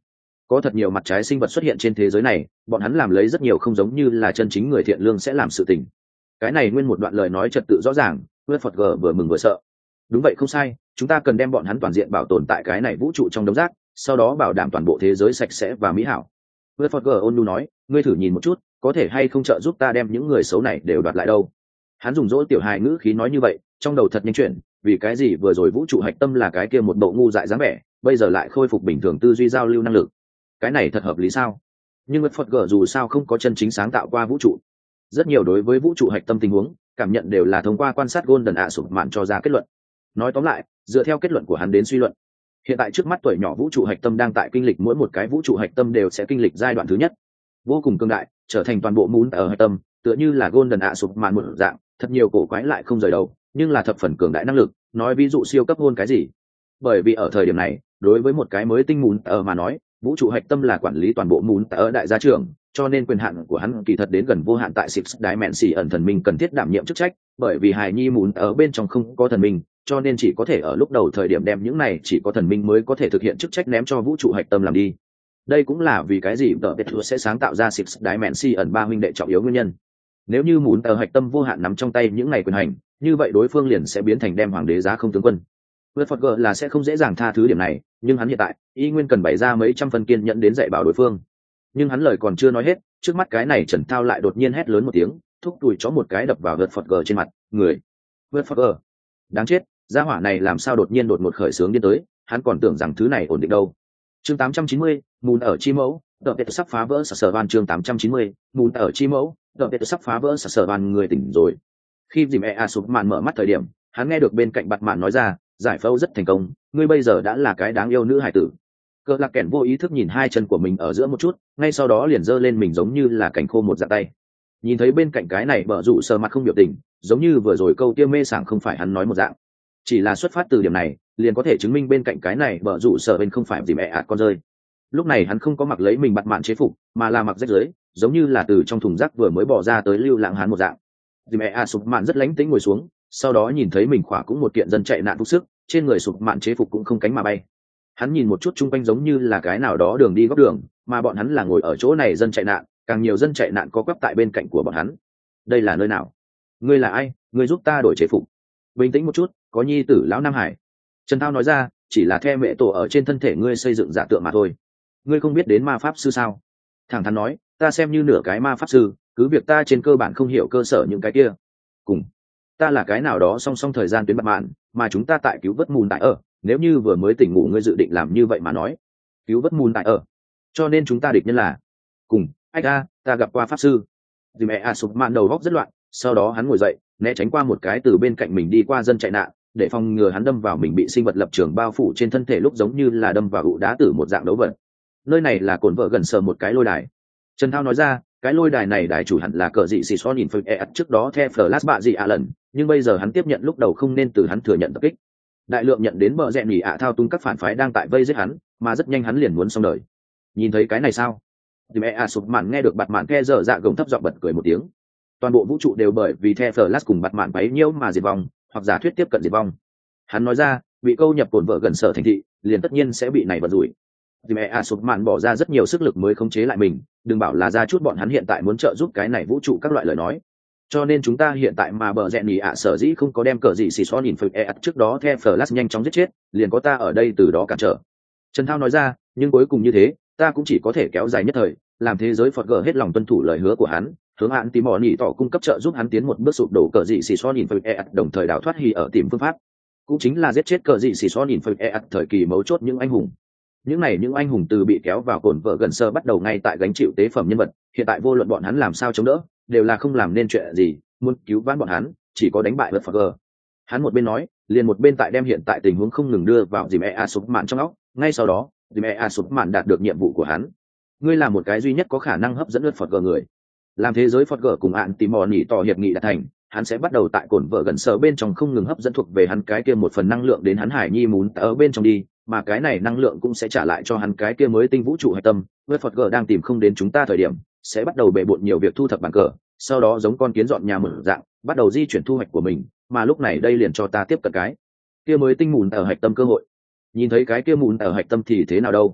có thật nhiều mặt trái sinh vật xuất hiện trên thế giới này, bọn hắn làm lấy rất nhiều không giống như là chân chính người thiện lương sẽ làm sự tình. Cái này nguyên một đoạn lời nói trật tự rõ ràng, Phật G vừa mừng vừa sợ. Đúng vậy, không sai, chúng ta cần đem bọn hắn toàn diện bảo tồn tại cái này vũ trụ trong đống rác, sau đó bảo đảm toàn bộ thế giới sạch sẽ và mỹ hảo. Phật G ôn nhu nói, ngươi thử nhìn một chút, có thể hay không trợ giúp ta đem những người xấu này đều đoạt lại đâu. Hắn dùng dỗ tiểu hài ngữ khí nói như vậy, trong đầu thật nhanh chuyển, vì cái gì vừa rồi vũ trụ hạch tâm là cái kia một bộ ngu dại dáng vẻ, bây giờ lại khôi phục bình thường tư duy giao lưu năng lực. Cái này thật hợp lý sao? Nhưng Phật G dù sao không có chân chính sáng tạo qua vũ trụ. Rất nhiều đối với vũ trụ hạch tâm tình huống, cảm nhận đều là thông qua quan sát Golden ạ sụp mạn cho ra kết luận. Nói tóm lại, dựa theo kết luận của hắn đến suy luận, hiện tại trước mắt tuổi nhỏ vũ trụ hạch tâm đang tại kinh lịch mỗi một cái vũ trụ hạch tâm đều sẽ kinh lịch giai đoạn thứ nhất, vô cùng cương đại, trở thành toàn bộ muốn ở hạch tâm, tựa như là Golden ạ sụp mạn một dạng, thật nhiều cổ quái lại không rời đầu, nhưng là thập phần cường đại năng lực, nói ví dụ siêu cấp hôn cái gì. Bởi vì ở thời điểm này, đối với một cái mới tinh muốn ở mà nói, vũ trụ hạch tâm là quản lý toàn bộ muốn ở đại gia trưởng, cho nên quyền hạn của hắn kỳ thật đến gần vô hạn tại Six Dimension thần minh cần thiết đảm nhiệm chức trách, bởi vì hài nhi muốn ở bên trong không có thần minh, cho nên chỉ có thể ở lúc đầu thời điểm đem những này chỉ có thần minh mới có thể thực hiện chức trách ném cho vũ trụ hạch tâm làm đi. Đây cũng là vì cái gì The Beatles sẽ sáng tạo ra Six Dimension ba huynh đệ trọng yếu nguyên nhân. Nếu như muốn ở hạch tâm vô hạn nắm trong tay những này quyền hành, như vậy đối phương liền sẽ biến thành đem hoàng đế giá không tướng quân. Phật G là sẽ không dễ dàng tha thứ điểm này, nhưng hắn hiện tại y nguyên cần bày ra mấy trăm phần kiên nhẫn đến dạy bảo đối phương. Nhưng hắn lời còn chưa nói hết, trước mắt cái này Trần Thao lại đột nhiên hét lớn một tiếng, thúc đùi chó một cái đập vào Phật G trên mặt, người. Phật G, đáng chết, gia hỏa này làm sao đột ngột khởi sướng điên tới, hắn còn tưởng rằng thứ này ổn định đâu. Chương 890, mùn ở chi mẫu, đợt tệ sắp phá vỡ sở van. Chương 890, mùn ở chi mẫu, đợt tệ sắp phá vỡ sở van. Người tỉnh rồi. Khi dìm sụp màn mở mắt thời điểm, hắn nghe được bên cạnh bặt mạn nói ra, giải phẫu rất thành công, ngươi bây giờ đã là cái đáng yêu nữ hải tử. Cờ lạc kẻn vô ý thức nhìn hai chân của mình ở giữa một chút, ngay sau đó liền giơ lên mình giống như là cành khô một dạng tay. Nhìn thấy bên cạnh cái này bở rủ sờ mặt không biểu tình, giống như vừa rồi câu tiêu mê sảng không phải hắn nói một dạng. Chỉ là xuất phát từ điểm này, liền có thể chứng minh bên cạnh cái này bở rủ sờ bên không phải gì mẹ con rơi. Lúc này hắn không có mặc lấy mình bặt mạn chế phục, mà là mặc rách rưới, giống như là từ trong thùng rác vừa mới bỏ ra tới lưu lãng hắn một dạng. Dì mẹ sụp mạn rất lánh tĩnh ngồi xuống, sau đó nhìn thấy mình khỏa cũng một kiện dân chạy nạn phúc sức, trên người sụp mạn chế phục cũng không cánh mà bay. Hắn nhìn một chút chung quanh giống như là cái nào đó đường đi góc đường, mà bọn hắn là ngồi ở chỗ này dân chạy nạn, càng nhiều dân chạy nạn có quắp tại bên cạnh của bọn hắn. Đây là nơi nào? Ngươi là ai? Ngươi giúp ta đổi chế phục. Bình tĩnh một chút, có nhi tử lão Nam Hải. Trần Thao nói ra, chỉ là the mẹ tổ ở trên thân thể ngươi xây dựng giả tượng mà thôi. Ngươi không biết đến ma pháp sư sao? Thẳng thắn nói, ta xem như nửa cái ma pháp sư, cứ việc ta trên cơ bản không hiểu cơ sở những cái kia. Cùng ta là cái nào đó song song thời gian tuyến bặt mạn, mà chúng ta tại cứu vớt mùn tại ở, nếu như vừa mới tỉnh ngủ ngươi dự định làm như vậy mà nói, cứu vớt mùn tại ở, cho nên chúng ta địch nhân là cùng ách a, ta gặp qua pháp sư. Dì mẹ sụp mạn đầu góc rất loạn, sau đó hắn ngồi dậy, né tránh qua một cái từ bên cạnh mình đi qua dân chạy nạn, để phòng ngừa hắn đâm vào mình bị sinh vật lập trường bao phủ trên thân thể lúc giống như là đâm vào ụ đá tử một dạng đấu vật. Nơi này là cồn vợ gần sờ một cái lôi đài. Trần Thao nói ra, cái lôi đài này đài chủ hẳn là cờ dị xì xó nhìn phơi trước đó theo flash bạ dị lần, nhưng bây giờ hắn tiếp nhận lúc đầu không nên từ hắn thừa nhận tập kích. Đại lượng nhận đến bờ rẽ nhỉ thao tung các phản phái đang tại vây giết hắn, mà rất nhanh hắn liền muốn xong đời. Nhìn thấy cái này sao? Dì mẹ sụp mạn nghe được bặt mạn khe dở dạ gồng thấp giọng bật cười một tiếng. Toàn bộ vũ trụ đều bởi vì theo flash cùng bặt mạn bấy nhiêu mà diệt vong, hoặc giả thuyết tiếp cận diệt vong. Hắn nói ra, bị câu nhập cồn vợ gần sở thành thị, liền tất nhiên sẽ bị này vận rủi. Dì mẹ sụp mạn bỏ ra rất nhiều sức lực mới khống chế lại mình, đừng bảo là ra chút bọn hắn hiện tại muốn trợ giúp cái này vũ trụ các loại lời nói. Cho nên chúng ta hiện tại mà bờ rẽ nhỉ sở dĩ không có đem cờ gì xì xó nhìn phơi trước đó theo flash nhanh chóng giết chết, liền có ta ở đây từ đó cản trở. Trần Thao nói ra, nhưng cuối cùng như thế, ta cũng chỉ có thể kéo dài nhất thời, làm thế giới Phật gỡ hết lòng tuân thủ lời hứa của hắn, hướng hạn tìm mỏ nhỉ tỏ cung cấp trợ giúp hắn tiến một bước sụp đổ cờ gì xì xó nhìn phơi đồng thời đào thoát hì ở tìm phương pháp, cũng chính là giết chết cờ gì xì xó nhìn phơi thời kỳ mấu chốt những anh hùng. Những anh hùng từ bị kéo vào cồn vợ gần sơ bắt đầu ngay tại gánh chịu tế phẩm nhân vật, hiện tại vô luận bọn hắn làm sao chống đỡ, đều là không làm nên chuyện gì, muốn cứu vãn bọn hắn, chỉ có đánh bại vật Phật. Hắn một bên nói, liền một bên tại đem hiện tại tình huống không ngừng đưa vào dìm sụp mạn trong óc, ngay sau đó, dìm sụp mạn đạt được nhiệm vụ của hắn. Ngươi là một cái duy nhất có khả năng hấp dẫn Phật người. Làm thế giới Phật cùng ạn tìm mò nỉ tỏ hiệp nghị đạt thành, hắn sẽ bắt đầu tại cồn vợ gần sơ bên trong không ngừng hấp dẫn thuộc về hắn cái kia một phần năng lượng đến hắn hải nhi muốn ở bên trong đi, mà cái này năng lượng cũng sẽ trả lại cho hắn cái kia mới tinh vũ trụ hạch tâm. Với Phật đang tìm không đến chúng ta thời điểm, sẽ bắt đầu bệ bội nhiều việc thu thập bàn cờ, sau đó giống con kiến dọn nhà mở dạng, bắt đầu di chuyển thu hoạch của mình, mà lúc này đây liền cho ta tiếp cận cái kia mới tinh mùn ở hạch tâm cơ hội. Nhìn thấy cái kia mùn ở hạch tâm thì thế nào đâu?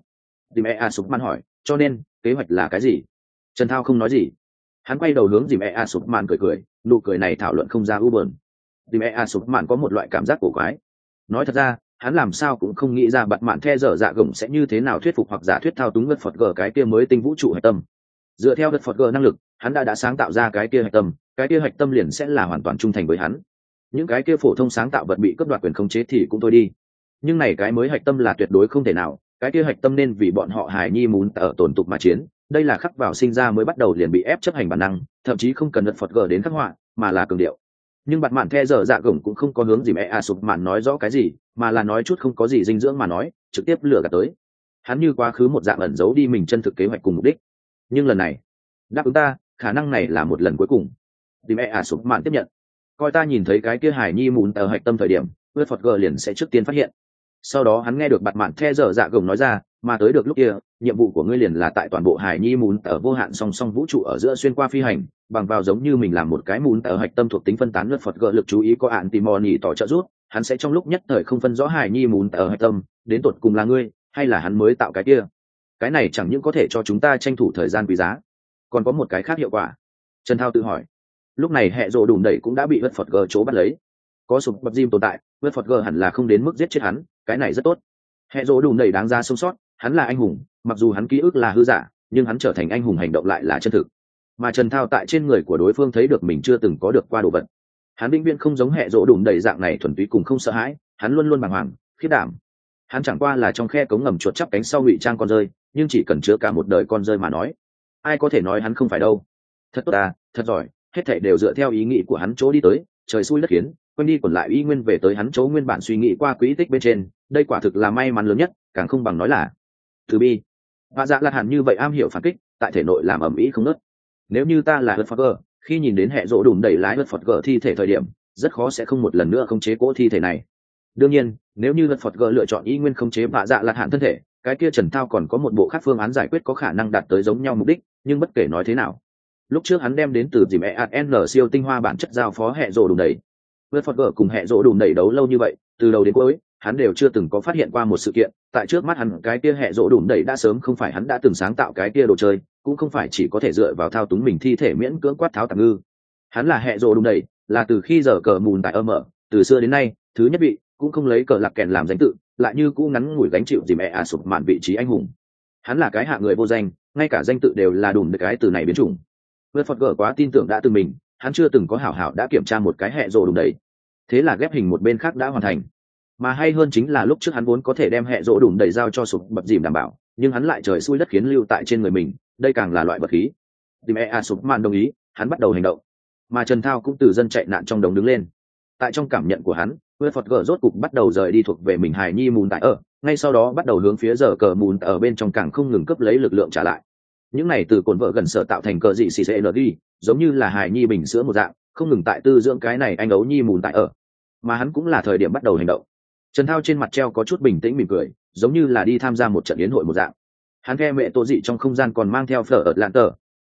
dìm e sụp mạn hỏi, cho nên kế hoạch là cái gì? Trần Thao không nói gì. Hắn quay đầu hướng dìm e sụp mạn cười, nụ cười này thảo luận không ra u bờn. Dìm e sụp mạn có một loại cảm giác cổ quái. Nói thật ra, hắn làm sao cũng không nghĩ ra bặt mạn the dở dạ gồng sẽ như thế nào thuyết phục hoặc giả thuyết thao túng vật phật g cái kia mới tinh vũ trụ hạch tâm. Dựa theo vật phật g năng lực, hắn đã sáng tạo ra cái kia hạch tâm liền sẽ là hoàn toàn trung thành với hắn. Những cái kia phổ thông sáng tạo vật bị cướp đoạt quyền khống chế thì cũng thôi đi, nhưng này cái mới hạch tâm là tuyệt đối không thể nào. Cái kia hạch tâm nên vì bọn họ hài nhi muốn ở tổn tục mà chiến, đây là khắc vào sinh ra mới bắt đầu liền bị ép chấp hành bản năng, thậm chí không cần vật phật g đến khắc họa, mà là cường điệu. Nhưng bạn mạn the dở dạ gồng cũng không có hướng gì mẹ sụp mạn nói rõ cái gì, mà là nói chút không có gì dinh dưỡng mà nói, trực tiếp lừa gạt tới. Hắn như quá khứ một dạng ẩn giấu đi mình chân thực kế hoạch cùng mục đích. Nhưng lần này đáp ứng ta, khả năng này là một lần cuối cùng. Thì mẹ sụp mạn tiếp nhận, coi ta nhìn thấy cái kia hải nhi muốn ở hạch tâm thời điểm, vượt phật g liền sẽ trước tiên phát hiện. Sau đó hắn nghe được bạn mạn the dở dạ gồng nói ra, mà tới được lúc kia, nhiệm vụ của ngươi liền là tại toàn bộ hải nhi muốn ở vô hạn song song vũ trụ ở giữa xuyên qua phi hành, bằng vào giống như mình làm một cái muốn ở hạch tâm thuộc tính phân tán luật phật gợi lực chú ý có ạn tìm mò nhỉ tỏ trợ rút, hắn sẽ trong lúc nhất thời không phân rõ hải nhi muốn ở hạch tâm đến tột cùng là ngươi hay là hắn mới tạo cái kia. Cái này chẳng những có thể cho chúng ta tranh thủ thời gian quý giá, còn có một cái khác hiệu quả. Trần Thao tự hỏi. Lúc này hệ rộ đùm đẩy cũng đã bị vượt phật gờ chỗ bắt lấy, có sụp bập diêm tồn tại, vượt phật gờ hẳn là không đến mức giết chết hắn, cái này rất tốt. Hệ rộ đùm đẩy đáng ra sống sót, hắn là anh hùng, mặc dù hắn ký ức là hư giả, nhưng hắn trở thành anh hùng hành động lại là chân thực. Mà Trần Thao tại trên người của đối phương thấy được mình chưa từng có được qua đồ vật. Hắn vĩnh viễn không giống hệ rỗ đùm đầy dạng này thuần túy cùng không sợ hãi, hắn luôn luôn bàng hoàng, khiếp đảm. Hắn chẳng qua là trong khe cống ngầm chuột chắp cánh sau ngụy trang con rơi, nhưng chỉ cần chứa cả một đời con rơi mà nói, ai có thể nói hắn không phải đâu. Thật tốt à, thật giỏi, hết thảy đều dựa theo ý nghĩ của hắn chỗ đi tới, trời xui đất khiến, quanh đi quẩn lại y nguyên về tới hắn chỗ nguyên bản suy nghĩ qua quỹ tích bên trên, đây quả thực là may mắn lớn nhất, càng không bằng nói là từ bi. Và dạ là hẳn như vậy am hiểu phản kích, tại thể nội làm ầm ĩ không ngớt. Nếu như ta là hớt phật gờ, khi nhìn đến hệ rỗ đùm đẩy lái hớt phật gờ thi thể thời điểm, rất khó sẽ không một lần nữa khống chế cỗ thi thể này. Đương nhiên, nếu như hớt phật gờ lựa chọn y nguyên khống chế vạ dạ là hạn thân thể, cái kia Trần Thao còn có một bộ khác phương án giải quyết có khả năng đạt tới giống nhau mục đích, nhưng bất kể nói thế nào, lúc trước hắn đem đến từ dìm EAN siêu tinh hoa bản chất giao phó hệ rỗ đùm đẩy. Hớt phật gờ cùng hệ rỗ đùm đẩy đấu lâu như vậy, từ đầu đến cuối hắn đều chưa từng có phát hiện qua một sự kiện, tại trước mắt hắn cái kia hệ rỗ đùm đẩy đã sớm không phải hắn đã từng sáng tạo cái kia đồ chơi, cũng không phải chỉ có thể dựa vào thao túng mình thi thể miễn cưỡng quát tháo tạm ngư. Hắn là hệ rỗ đùm đẩy, là từ khi giờ cờ mùn tại mở, từ xưa đến nay thứ nhất vị cũng không lấy cờ lạc kèn làm danh tự, lại như cũ ngắn ngủi gánh chịu dìm sụp mạn vị trí anh hùng. Hắn là cái hạ người vô danh, ngay cả danh tự đều là đùm cái từ này biến chủng. Vượt phật gở quá tin tưởng đã từng mình, hắn chưa từng có hảo hảo đã kiểm tra một cái hệ rỗ đùm đẩy, thế là ghép hình một bên khác đã hoàn thành. Mà hay hơn chính là lúc trước hắn vốn có thể đem hệ rỗ đùm đẩy giao cho sụp bập dìm đảm bảo, nhưng hắn lại trời xui đất khiến lưu tại trên người mình, đây càng là loại vật khí. Dìm sụp mạn đồng ý, hắn bắt đầu hành động, mà Trần Thao cũng từ dân chạy nạn trong đống đứng lên. Tại trong cảm nhận của hắn, vượt phật gở rốt cục bắt đầu rời đi thuộc về mình hài nhi mùn tại ở, ngay sau đó bắt đầu hướng phía giờ cờ mùn ở bên trong càng không ngừng cấp lấy lực lượng trả lại. Những này từ cồn vợ gần sở tạo thành cờ dị xì xê đi, giống như là hài nhi bình sữa một dạng, không ngừng tại tư dưỡng cái này anh ấu nhi mùn tại ở, mà hắn cũng là thời điểm bắt đầu hành động. Trần Thao trên mặt treo có chút bình tĩnh mỉm cười, giống như là đi tham gia một trận yến hội một dạng. Hắn nghe mẹ tô dị trong không gian còn mang theo phở ở lạn tờ.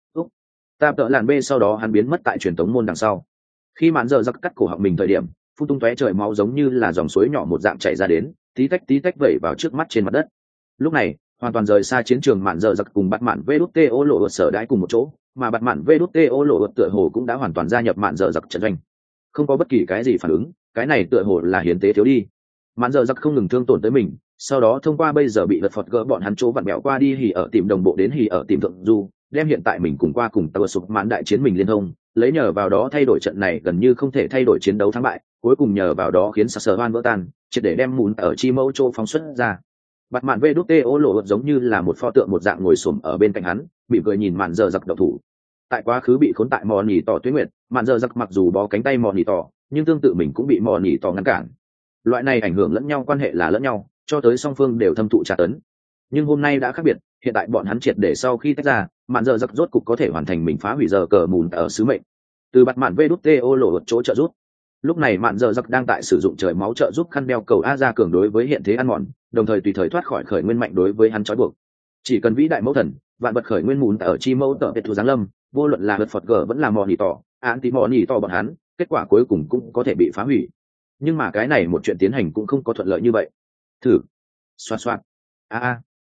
Ta tợ làn b sau đó hắn biến mất tại truyền tống môn đằng sau. Khi mạn giờ giặc cắt cổ họng mình thời điểm, phun tung tóe trời máu giống như là dòng suối nhỏ một dạng chảy ra đến, tí tách vẩy vào trước mắt trên mặt đất. Lúc này, hoàn toàn rời xa chiến trường mạn giờ giặc cùng bắt mạn VĐTO lộ ở sở đãi cùng một chỗ, mà bắt mạn VĐTO lộ ở tựa hồ cũng đã hoàn toàn gia nhập mạn giờ giặc trận doanh. Không có bất kỳ cái gì phản ứng, cái này tựa hồ là hiến tế thiếu đi. Mạn giờ giặc không ngừng thương tổn tới mình, sau đó thông qua bây giờ bị lật phật gỡ bọn hắn chỗ vặn bẹo qua đi hỉ ở tìm đồng bộ đến hỉ ở tìm thượng du, đem hiện tại mình cùng qua cùng tàu sụp mãn đại chiến mình liên thông, lấy nhờ vào đó thay đổi trận này gần như không thể thay đổi chiến đấu thắng bại, cuối cùng nhờ vào đó khiến sờ van vỡ tan, triệt để đem mùn ở chi mẫu chỗ phóng xuất ra. Bạt mạn VĐTO lộ giống như là một pho tượng một dạng ngồi xổm ở bên cạnh hắn, bị cười nhìn mạn giờ giặc độc thủ. Tại quá khứ bị khốn tại mò nỉ tỏ tuyết nguyệt, mạn giờ giặc mặc dù bó cánh tay mò nỉ tỏ, nhưng tương tự mình cũng bị mò nỉ tỏ ngăn cản. Loại này ảnh hưởng lẫn nhau quan hệ là lẫn nhau, cho tới song phương đều thâm thụ tra tấn. Nhưng hôm nay đã khác biệt, hiện tại bọn hắn triệt để sau khi tách ra, mạn giờ giặc rốt cục có thể hoàn thành mình phá hủy giờ cờ mùn ở sứ mệnh. Từ bạt mạn VĐTO lộ chỗ trợ giúp. Lúc này mạn giờ giặc đang tại sử dụng trời máu trợ giúp khăn đeo cầu a ra cường đối với hiện thế ăn mòn, đồng thời tùy thời thoát khỏi khởi nguyên mạnh đối với hắn trói buộc. Chỉ cần vĩ đại mẫu thần, vạn vật khởi nguyên mùn ở chi mẫu tợ biệt thu giáng lâm, vô luận là vật phật gở vẫn là mò nỉ tỏ, anti mò nỉ tỏ bọn hắn, kết quả cuối cùng cũng có thể bị phá hủy. Nhưng mà cái này một chuyện tiến hành cũng không có thuận lợi như vậy. Thử xoạt xoạt a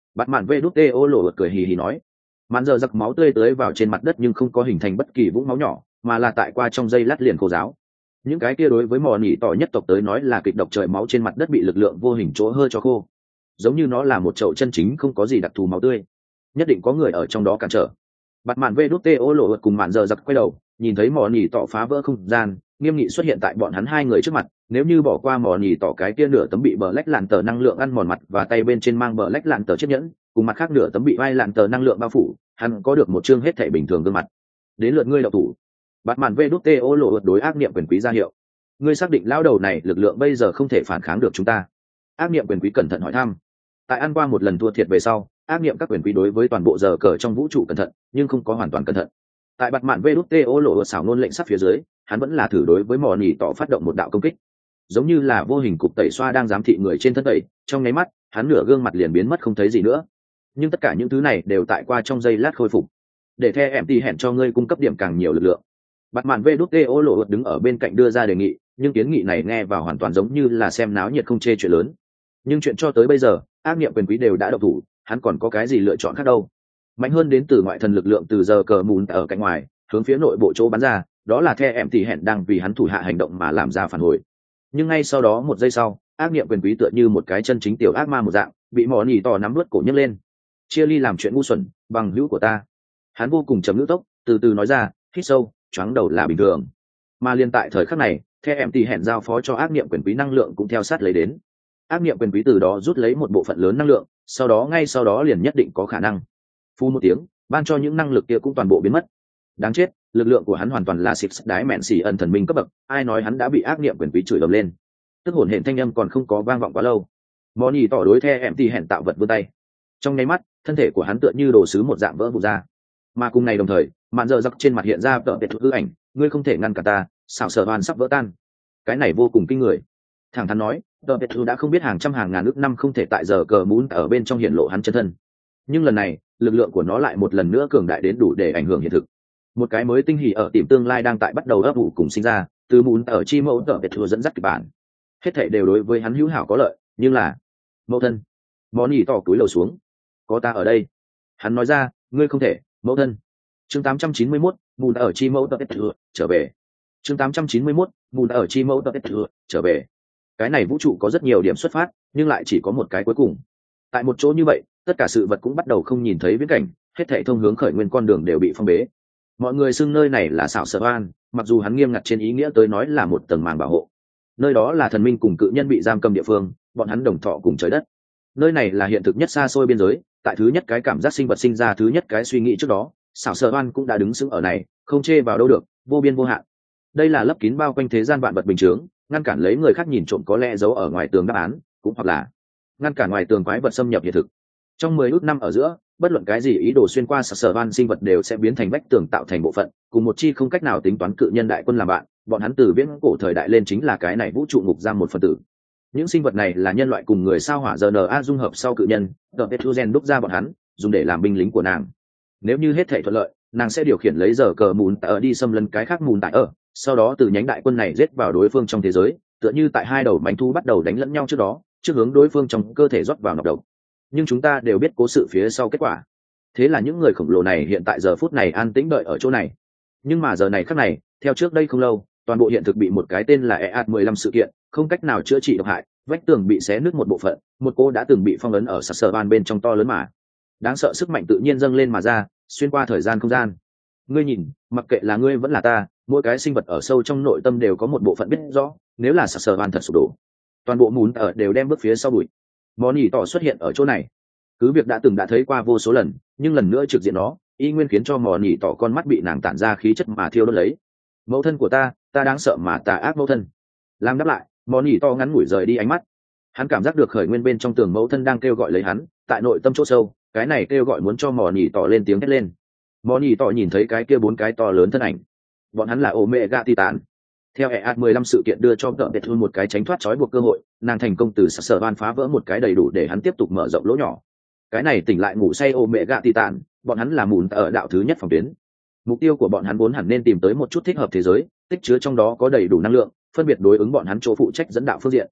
Bắt mạn vê đút tê ô lộ cười hì hì nói. Mạn giờ giặc máu tươi tưới vào trên mặt đất nhưng không có hình thành bất kỳ vũng máu nhỏ, mà là tại qua trong dây lát liền khô ráo. Những cái kia đối với mò nỉ tỏ nhất tộc tới nói là kịch độc trời máu trên mặt đất bị lực lượng vô hình chỗ hơi cho khô, giống như nó là một chậu chân chính không có gì đặc thù máu tươi. Nhất định có người ở trong đó cản trở. Bạt mạn vê đút tê ô lộ cùng mạn giờ giặc quay đầu, nhìn thấy mò nỉ tỏ phá vỡ không gian, nghiêm nghị xuất hiện tại bọn hắn hai người trước mặt. Nếu như bỏ qua mò nỉ tỏ cái kia nửa tấm bị bờ lách lạn tờ năng lượng ăn mòn mặt và tay bên trên mang bờ lách lạn tờ chiếc nhẫn, cùng mặt khác nửa tấm bị vai lạn tờ năng lượng bao phủ, hắn có được một chương hết thể bình thường gương mặt. Đến lượt ngươi đậu thủ. Bạt mạn vê đút tê ô lộ đối ác niệm quyền quý ra hiệu. Ngươi xác định lao đầu này lực lượng bây giờ không thể phản kháng được chúng ta? Ác niệm quyền quý cẩn thận hỏi thăm. Tại ăn qua một lần thua thiệt về sau, ác niệm các quyền quý đối với toàn bộ giờ cờ trong vũ trụ cẩn thận, nhưng không có hoàn toàn cẩn thận. Tại bạt mạn vê đút tê ô lộ xảo nôn lệnh sắp phía dưới, hắn vẫn là thử đối với mò nỉ tỏ phát động một đạo công kích, giống như là vô hình cục tẩy xoa đang giám thị người trên thân tẩy. Trong nháy mắt, hắn nửa gương mặt liền biến mất không thấy gì nữa. Nhưng tất cả những thứ này đều tại qua trong giây lát khôi phục. Để The em hẹn cho ngươi cung cấp điểm càng nhiều lực lượng. Bạt mạn vê đút tê ô lộ đứng ở bên cạnh đưa ra đề nghị, nhưng kiến nghị này nghe vào hoàn toàn giống như là xem náo nhiệt không chê chuyện lớn. Nhưng chuyện cho tới bây giờ, ác niệm quyền quý đều đã độc thủ, hắn còn có cái gì lựa chọn khác đâu. Mạnh hơn đến từ ngoại thần lực lượng từ giờ cờ mùn ở cạnh ngoài hướng phía nội bộ chỗ bắn ra, đó là The em hẹn đang vì hắn thủ hạ hành động mà làm ra phản hồi. Nhưng ngay sau đó một giây sau, ác niệm quyền quý tựa như một cái chân chính tiểu ác ma một dạng, bị mỏ nỉ tỏ nắm nuốt cổ nhấc lên. Chia ly làm chuyện ngu xuẩn, bằng hữu của ta. Hắn vô cùng trầm ngữ tốc, từ từ nói ra, hít sâu, choáng đầu là bình thường. Mà liên tại thời khắc này, The em hẹn giao phó cho ác niệm quyền quý năng lượng cũng theo sát lấy đến. Ác niệm quyền quý từ đó rút lấy một bộ phận lớn năng lượng, ngay sau đó liền nhất định có khả năng phu một tiếng ban cho những năng lực kia cũng toàn bộ biến mất. Đáng chết, lực lượng của hắn hoàn toàn là xịt đái mẹn xỉ ẩn thần minh cấp bậc, ai nói hắn đã bị ác niệm quyền quý chửi ầm lên. Tức hồn hển thanh âm còn không có vang vọng quá lâu, mò nỉ tỏ đối The em hẹn tạo vật vươn tay. Trong nháy mắt, thân thể của hắn tựa như đồ sứ một dạng vỡ vụn ra. Mà cùng ngày đồng thời, mạn dợ giặc trên mặt hiện ra tợ biệt hư ảnh, ngươi không thể ngăn cản ta, xảo sở hoàn sắp vỡ tan. Cái này vô cùng kinh người. Thẳng thắn nói, tợ biệt hư đã không biết hàng trăm hàng ngàn ước năm không thể tại giờ cờ muốn ở bên trong hiện lộ hắn chân thân. Nhưng lần này, lực lượng của nó lại một lần nữa cường đại đến đủ để ảnh hưởng hiện thực. Một cái mới tinh hỉ ở tìm tương lai đang tại bắt đầu ấp ủ cùng sinh ra, từ muốn ở chi mẫu tợ biệt hư dẫn dắt kịch bản. Hết thảy đều đối với hắn hữu hảo có lợi, nhưng là mẫu thân. Món nhỉ tỏ cúi đầu xuống. Có ta ở đây. Hắn nói ra, ngươi không thể, mẫu thân. Chương 891, bùn ở chi mẫu tợ biệt hư trở về. Chương 891, bùn ở chi mẫu tợ biệt hư trở về. Cái này vũ trụ có rất nhiều điểm xuất phát, nhưng lại chỉ có một cái cuối cùng. Tại một chỗ như vậy, tất cả sự vật cũng bắt đầu không nhìn thấy viễn cảnh, hết thảy thông hướng khởi nguyên con đường đều bị phong bế. Mọi người xưng nơi này là xảo sở an, mặc dù hắn nghiêm ngặt trên ý nghĩa tới nói là một tầng màng bảo hộ. Nơi đó là thần minh cùng cự nhân bị giam cầm địa phương, bọn hắn đồng thọ cùng trời đất. Nơi này là hiện thực nhất xa xôi biên giới, tại thứ nhất cái cảm giác sinh vật sinh ra thứ nhất cái suy nghĩ trước đó, xảo sở an cũng đã đứng sững ở này, không chê vào đâu được, vô biên vô hạn. Đây là lấp kín bao quanh thế gian vạn vật bình thường, ngăn cản lấy người khác nhìn trộm có lẽ giấu ở ngoài tường đáp án, cũng hoặc là ngăn cản ngoài tường quái vật xâm nhập hiện thực. Trong 10 ước năm ở giữa, bất luận cái gì ý đồ xuyên qua sở van sinh vật đều sẽ biến thành vách tường tạo thành bộ phận, cùng một chi không cách nào tính toán cự nhân đại quân làm bạn, bọn hắn từ viễn cổ thời đại lên chính là cái này vũ trụ ngục giam một phần tử. Những sinh vật này là nhân loại cùng người sao hỏa RNA dung hợp sau cự nhân, The Petrugen đúc ra bọn hắn, dùng để làm binh lính của nàng. Nếu như hết thảy thuận lợi, nàng sẽ điều khiển lấy giờ cờ mùn ở đi xâm lấn cái khác mùn tại ở, sau đó từ nhánh đại quân này giết vào đối phương trong thế giới, tựa như tại hai đầu bánh thu bắt đầu đánh lẫn nhau trước đó, trước hướng đối phương trong cơ thể rót vào nọc độc. Nhưng chúng ta đều biết cố sự phía sau kết quả. Thế là những người khổng lồ này hiện tại giờ phút này an tĩnh đợi ở chỗ này. Nhưng mà giờ này khắc này, theo trước đây không lâu, toàn bộ hiện thực bị một cái tên là EAT-15 sự kiện, không cách nào chữa trị độc hại, vách tường bị xé nứt một bộ phận, một cô đã từng bị phong ấn ở sở ban bên trong to lớn mà. Đáng sợ sức mạnh tự nhiên dâng lên mà ra, xuyên qua thời gian không gian. Ngươi nhìn, mặc kệ là ngươi vẫn là ta, mỗi cái sinh vật ở sâu trong nội tâm đều có một bộ phận biết rõ, nếu là sở ban thật sụp đổ, toàn bộ mún ở đều đem bước phía sau bụi. Món nhỉ tỏ xuất hiện ở chỗ này, cứ việc đã từng đã thấy qua vô số lần, nhưng lần nữa trực diện nó, y nguyên khiến cho món nhỉ tỏ con mắt bị nàng tản ra khí chất mà thiêu đốt lấy. Mẫu thân của ta đáng sợ mà tà ác mẫu thân. Làm đáp lại, món nhỉ to ngắn ngủi rời đi ánh mắt. Hắn cảm giác được khởi nguyên bên trong tường mẫu thân đang kêu gọi lấy hắn, tại nội tâm chỗ sâu, cái này kêu gọi muốn cho món nhỉ tỏ lên tiếng hét lên. Món nhỉ tỏ nhìn thấy cái kia bốn cái to lớn thân ảnh, bọn hắn là Omega Titan. Theo EAT-15 sự kiện đưa cho Tợ Biệt Thun một cái tránh thoát trói buộc cơ hội, nàng thành công từ sở ban phá vỡ một cái đầy đủ để hắn tiếp tục mở rộng lỗ nhỏ. Cái này tỉnh lại ngủ say Omega Titan, bọn hắn là mùn ở đạo thứ nhất phòng tuyến. Mục tiêu của bọn hắn vốn hẳn nên tìm tới một chút thích hợp thế giới, tích chứa trong đó có đầy đủ năng lượng, phân biệt đối ứng bọn hắn chỗ phụ trách dẫn đạo phương diện.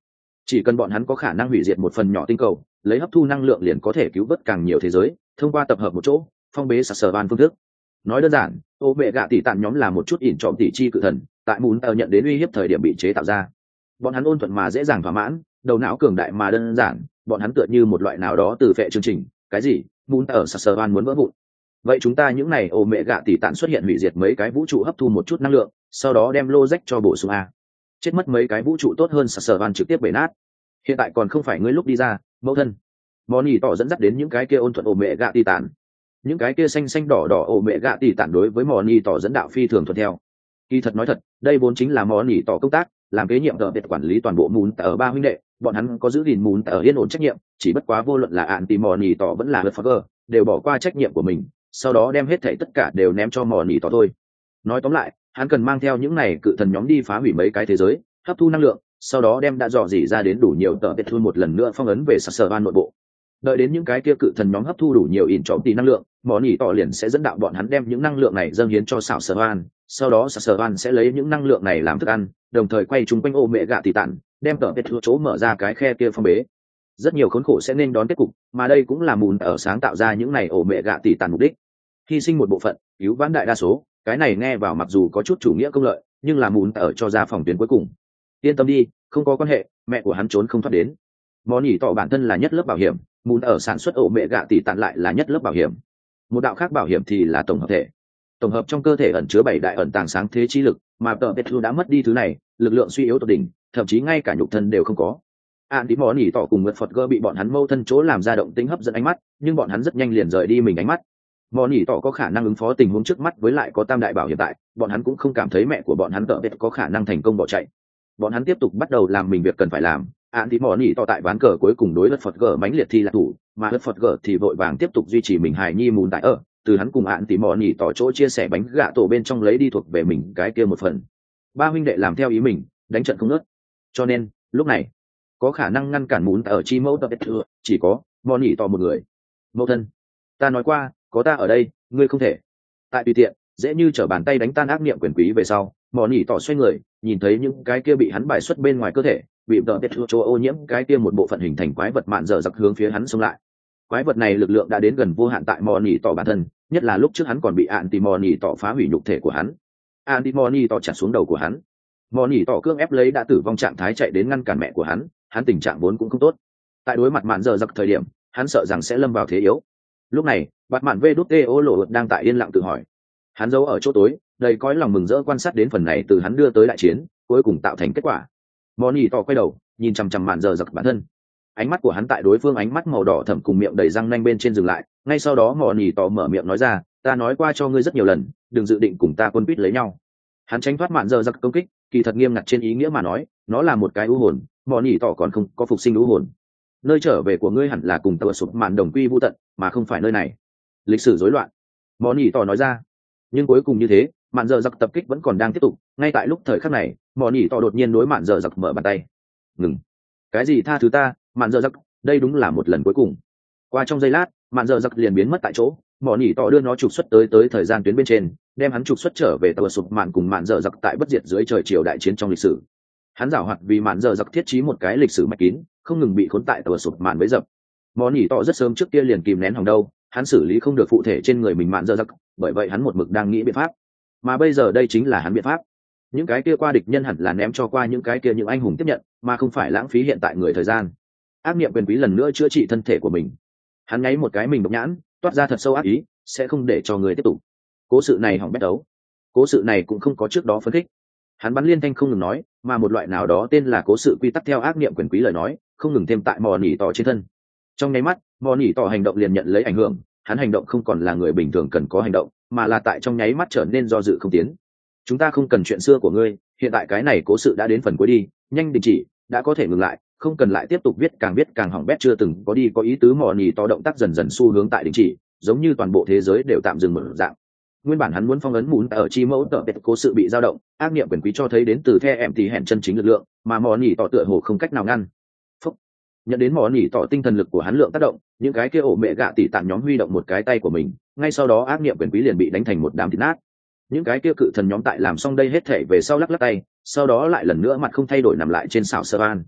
Chỉ cần bọn hắn có khả năng hủy diệt một phần nhỏ tinh cầu, lấy hấp thu năng lượng liền có thể cứu vớt càng nhiều thế giới, thông qua tập hợp một chỗ phong bế sặc sờ van phương thức. Nói đơn giản, ô mẹ gạ tỷ tàn nhóm là một chút ỉn trọm tỷ chi cự thần, tại mún tờ nhận đến uy hiếp thời điểm bị chế tạo ra. Bọn hắn ôn thuận mà dễ dàng thỏa mãn, đầu não cường đại mà đơn giản, bọn hắn tựa như một loại nào đó từ phệ chương trình. Cái gì mún tờ sặc sờ van muốn vỡ vụn? Vậy chúng ta những này ô mẹ gạ tỷ tàn xuất hiện hủy diệt mấy cái vũ trụ, hấp thu một chút năng lượng, sau đó đem lô rách cho bổ sung a. Chết mất mấy cái vũ trụ tốt hơn sặc sờ van trực tiếp bể nát. Hiện tại còn không phải ngươi lúc đi ra, mẫu thân. Moni tỏ dẫn dắt đến những cái kia ôn thuận ổ mẹ gạ tỷ tản, những cái kia xanh xanh đỏ đỏ ổ mẹ gạ tỷ tản đối với Moni tỏ dẫn đạo phi thường thuận theo. Kỳ thật nói thật, đây vốn chính là Moni tỏ công tác, làm kế nhiệm đỡ biệt quản lý toàn bộ mún ở ba huynh đệ, bọn hắn có giữ gìn mún ở yên ổn trách nhiệm, chỉ bất quá vô luận là anti Moni tỏ vẫn là Hurtfogger, đều bỏ qua trách nhiệm của mình, sau đó đem hết thảy tất cả đều ném cho Moni tỏ thôi. Nói tóm lại, hắn cần mang theo những này cự thần nhóm đi phá hủy mấy cái thế giới, hấp thu năng lượng, sau đó đem đã dò dỉ ra đến đủ nhiều tờ biệt thu một lần nữa phong ấn về sặc sờ van nội bộ. Đợi đến những cái kia cự thần nhóm hấp thu đủ nhiều ỉn trọm tỷ năng lượng, món ỉ tỏ liền sẽ dẫn đạo bọn hắn đem những năng lượng này dâng hiến cho xảo sờ van, sau đó sảo sờ van sẽ lấy những năng lượng này làm thức ăn, đồng thời quay chung quanh ô mẹ gạ tỷ tản, đem tờ biệt chỗ mở ra cái khe kia phong bế. Rất nhiều khốn khổ sẽ nên đón kết cục, mà đây cũng là mùn ở sáng tạo ra những này ổ mẹ gạ tỷ tản mục đích. Hy sinh một bộ phận, cứu vãn đại đa số, cái này nghe vào mặc dù có chút chủ nghĩa công lợi, nhưng là mùn ở cho ra phòng tuyến cuối cùng. Yên tâm đi, không có quan hệ, mẹ của hắn trốn không thoát đến. Món ỉ tỏ bản thân là nhất lớp bảo hiểm, mùn ở sản xuất ổ mẹ gạ tỷ tản lại là nhất lớp bảo hiểm. Một đạo khác bảo hiểm thì là tổng hợp thể. Tổng hợp trong cơ thể ẩn chứa 7 đại ẩn tàng sáng thế chi lực, mà tờ Petru đã mất đi thứ này, lực lượng suy yếu tột đỉnh, thậm chí ngay cả nhục thân đều không có. Tí món ỉ tỏ cùng Ngật Phật Gơ bị bọn hắn mâu thân chỗ làm ra động tính hấp dẫn ánh mắt, nhưng bọn hắn rất nhanh liền rời đi mình ánh mắt. Món ỉ tỏ có khả năng ứng phó tình huống trước mắt, với lại có tam đại bảo hiện tại, bọn hắn cũng không cảm thấy mẹ của bọn hắn tờ Petru có khả năng thành công bỏ chạy. Bọn hắn tiếp tục bắt đầu làm mình việc cần phải làm. Tí món ỉ tỏ tại ván cờ cuối cùng đối Ngật Phật Gơ mãnh liệt thi là thủ, mà Ngật Phật Gơ thì vội vàng tiếp tục duy trì mình hài nhi mùn tại ở. Từ hắn cùng tí món ỉ tỏ chỗ chia sẻ bánh gạ tổ bên trong lấy đi thuộc về mình cái kia một phần. Ba huynh đệ làm theo ý mình, đánh trận không ngớt. Cho nên lúc này có khả năng ngăn cản mún ở chi mẫu tập thừa chỉ có món ỉ tỏ một người. Mẫu thân, ta nói qua, có ta ở đây, ngươi không thể. Tại tùy tiện dễ như trở bàn tay đánh tan ác niệm quyền quý về sau, món ỉ tỏ xoay người, nhìn thấy những cái kia bị hắn bài xuất bên ngoài cơ thể, bị tợ thừa chỗ ô nhiễm cái kia một bộ phận hình thành quái vật mạn dở giặc hướng phía hắn xông lại. Quái vật này lực lượng đã đến gần vô hạn tại món ỉ tỏ bản thân, nhất là lúc trước hắn còn bị món ỉ tỏ phá hủy nhục thể của hắn. Món ỉ tỏ chặt xuống đầu của hắn. Món ỉ tỏ cưỡng ép lấy đã tử vong trạng thái chạy đến ngăn cản mẹ của hắn tình trạng vốn cũng không tốt. Tại đối mặt mạn dở giặc thời điểm, hắn sợ rằng sẽ lâm vào thế yếu. Lúc này, bạt mạn vê đút tê ô lộ đang tại yên lặng tự hỏi. Hắn giấu ở chỗ tối, đầy cõi lòng mừng rỡ quan sát đến phần này từ hắn đưa tới đại chiến, cuối cùng tạo thành kết quả. Món ỉ tỏ quay đầu, nhìn chằm chằm mạn dở giặc bản thân. Ánh mắt của hắn tại đối phương ánh mắt màu đỏ thẫm cùng miệng đầy răng nanh bên trên dừng lại, ngay sau đó món ỉ tỏ mở miệng nói ra, ta nói qua cho ngươi rất nhiều lần, đừng dự định cùng ta quân quýt lấy nhau. Hắn tránh thoát mạn dở giặc công kích, kỳ thật nghiêm ngặt trên ý nghĩa mà nói, nó là một cái u hồn, món ỉ tỏ còn không có phục sinh u hồn. Nơi trở về của ngươi hẳn là cùng tờ sụp mạn đồng quy vu tận, mà không phải nơi này. Lịch sử rối loạn, món ỉ tỏ nói ra. Nhưng cuối cùng như thế, mạn dở giặc tập kích vẫn còn đang tiếp tục. Ngay tại lúc thời khắc này, món ỉ tỏ đột nhiên đối mạn dở giặc mở bàn tay. Ngừng. Cái gì tha thứ ta, mạn dở giặc, đây đúng là một lần cuối cùng. Qua trong giây lát, mạn dở giặc liền biến mất tại chỗ. Món ỉ tỏ đưa nó trục xuất tới thời gian tuyến bên trên, đem hắn trục xuất trở về tờ sụp mạn cùng mạn dở giặc tại bất diệt dưới trời chiều đại chiến trong lịch sử. Hắn giảo hoạt vì mạn dở giặc thiết trí một cái lịch sử mạch kín, không ngừng bị khốn tại tờ sụp mạn với dập. Món ỉ tỏ rất sớm trước kia liền kìm nén hòng đâu, hắn xử lý không được phụ thể trên người mình mạn dở giặc, bởi vậy hắn một mực đang nghĩ biện pháp, mà bây giờ đây chính là hắn biện pháp. Những cái kia qua địch nhân hẳn là ném cho qua những cái kia những anh hùng tiếp nhận, mà không phải lãng phí hiện tại người thời gian. Ác niệm quyền quý lần nữa chữa trị thân thể của mình. Hắn nháy một cái mình độc nhãn, toát ra thật sâu ác ý, sẽ không để cho người tiếp tục. Cố sự này hỏng bét đấu. Cố sự này cũng không có trước đó phấn khích. Hắn bắn liên thanh không ngừng nói, mà một loại nào đó tên là cố sự quy tắc theo ác niệm quyền quý lời nói, không ngừng thêm tại mò nỉ tỏ trên thân. Trong nháy mắt, mò nỉ tỏ hành động liền nhận lấy ảnh hưởng, hắn hành động không còn là người bình thường cần có hành động, mà là tại trong nháy mắt trở nên do dự không tiến. Chúng ta không cần chuyện xưa của ngươi, hiện tại cái này cố sự đã đến phần cuối đi, nhanh đình chỉ, đã có thể ngừng lại, không cần lại tiếp tục viết càng hỏng bét chưa từng có đi có ý tứ. Mò nỉ to động tác dần dần xu hướng tại đình chỉ, giống như toàn bộ thế giới đều tạm dừng mở dạng. Nguyên bản hắn muốn phong ấn mún ở chi mẫu tợ biệt cố sự bị dao động, ác niệm quyền quý cho thấy đến từ the em thì hẹn chân chính lực lượng, mà mò nỉ tỏ tựa hồ không cách nào ngăn. Phúc. Nhận đến mò nỉ tỏ tinh thần lực của hắn lượng tác động, những cái kia ổ mẹ gạ tỷ tản nhóm huy động một cái tay của mình, ngay sau đó ác niệm quyền quý liền bị đánh thành một đám thịt nát. Những cái kia cự thần nhóm tại làm xong đây hết thể về sau lắc lắc tay, sau đó lại lần nữa mặt không thay đổi nằm lại trên xảo sơ van.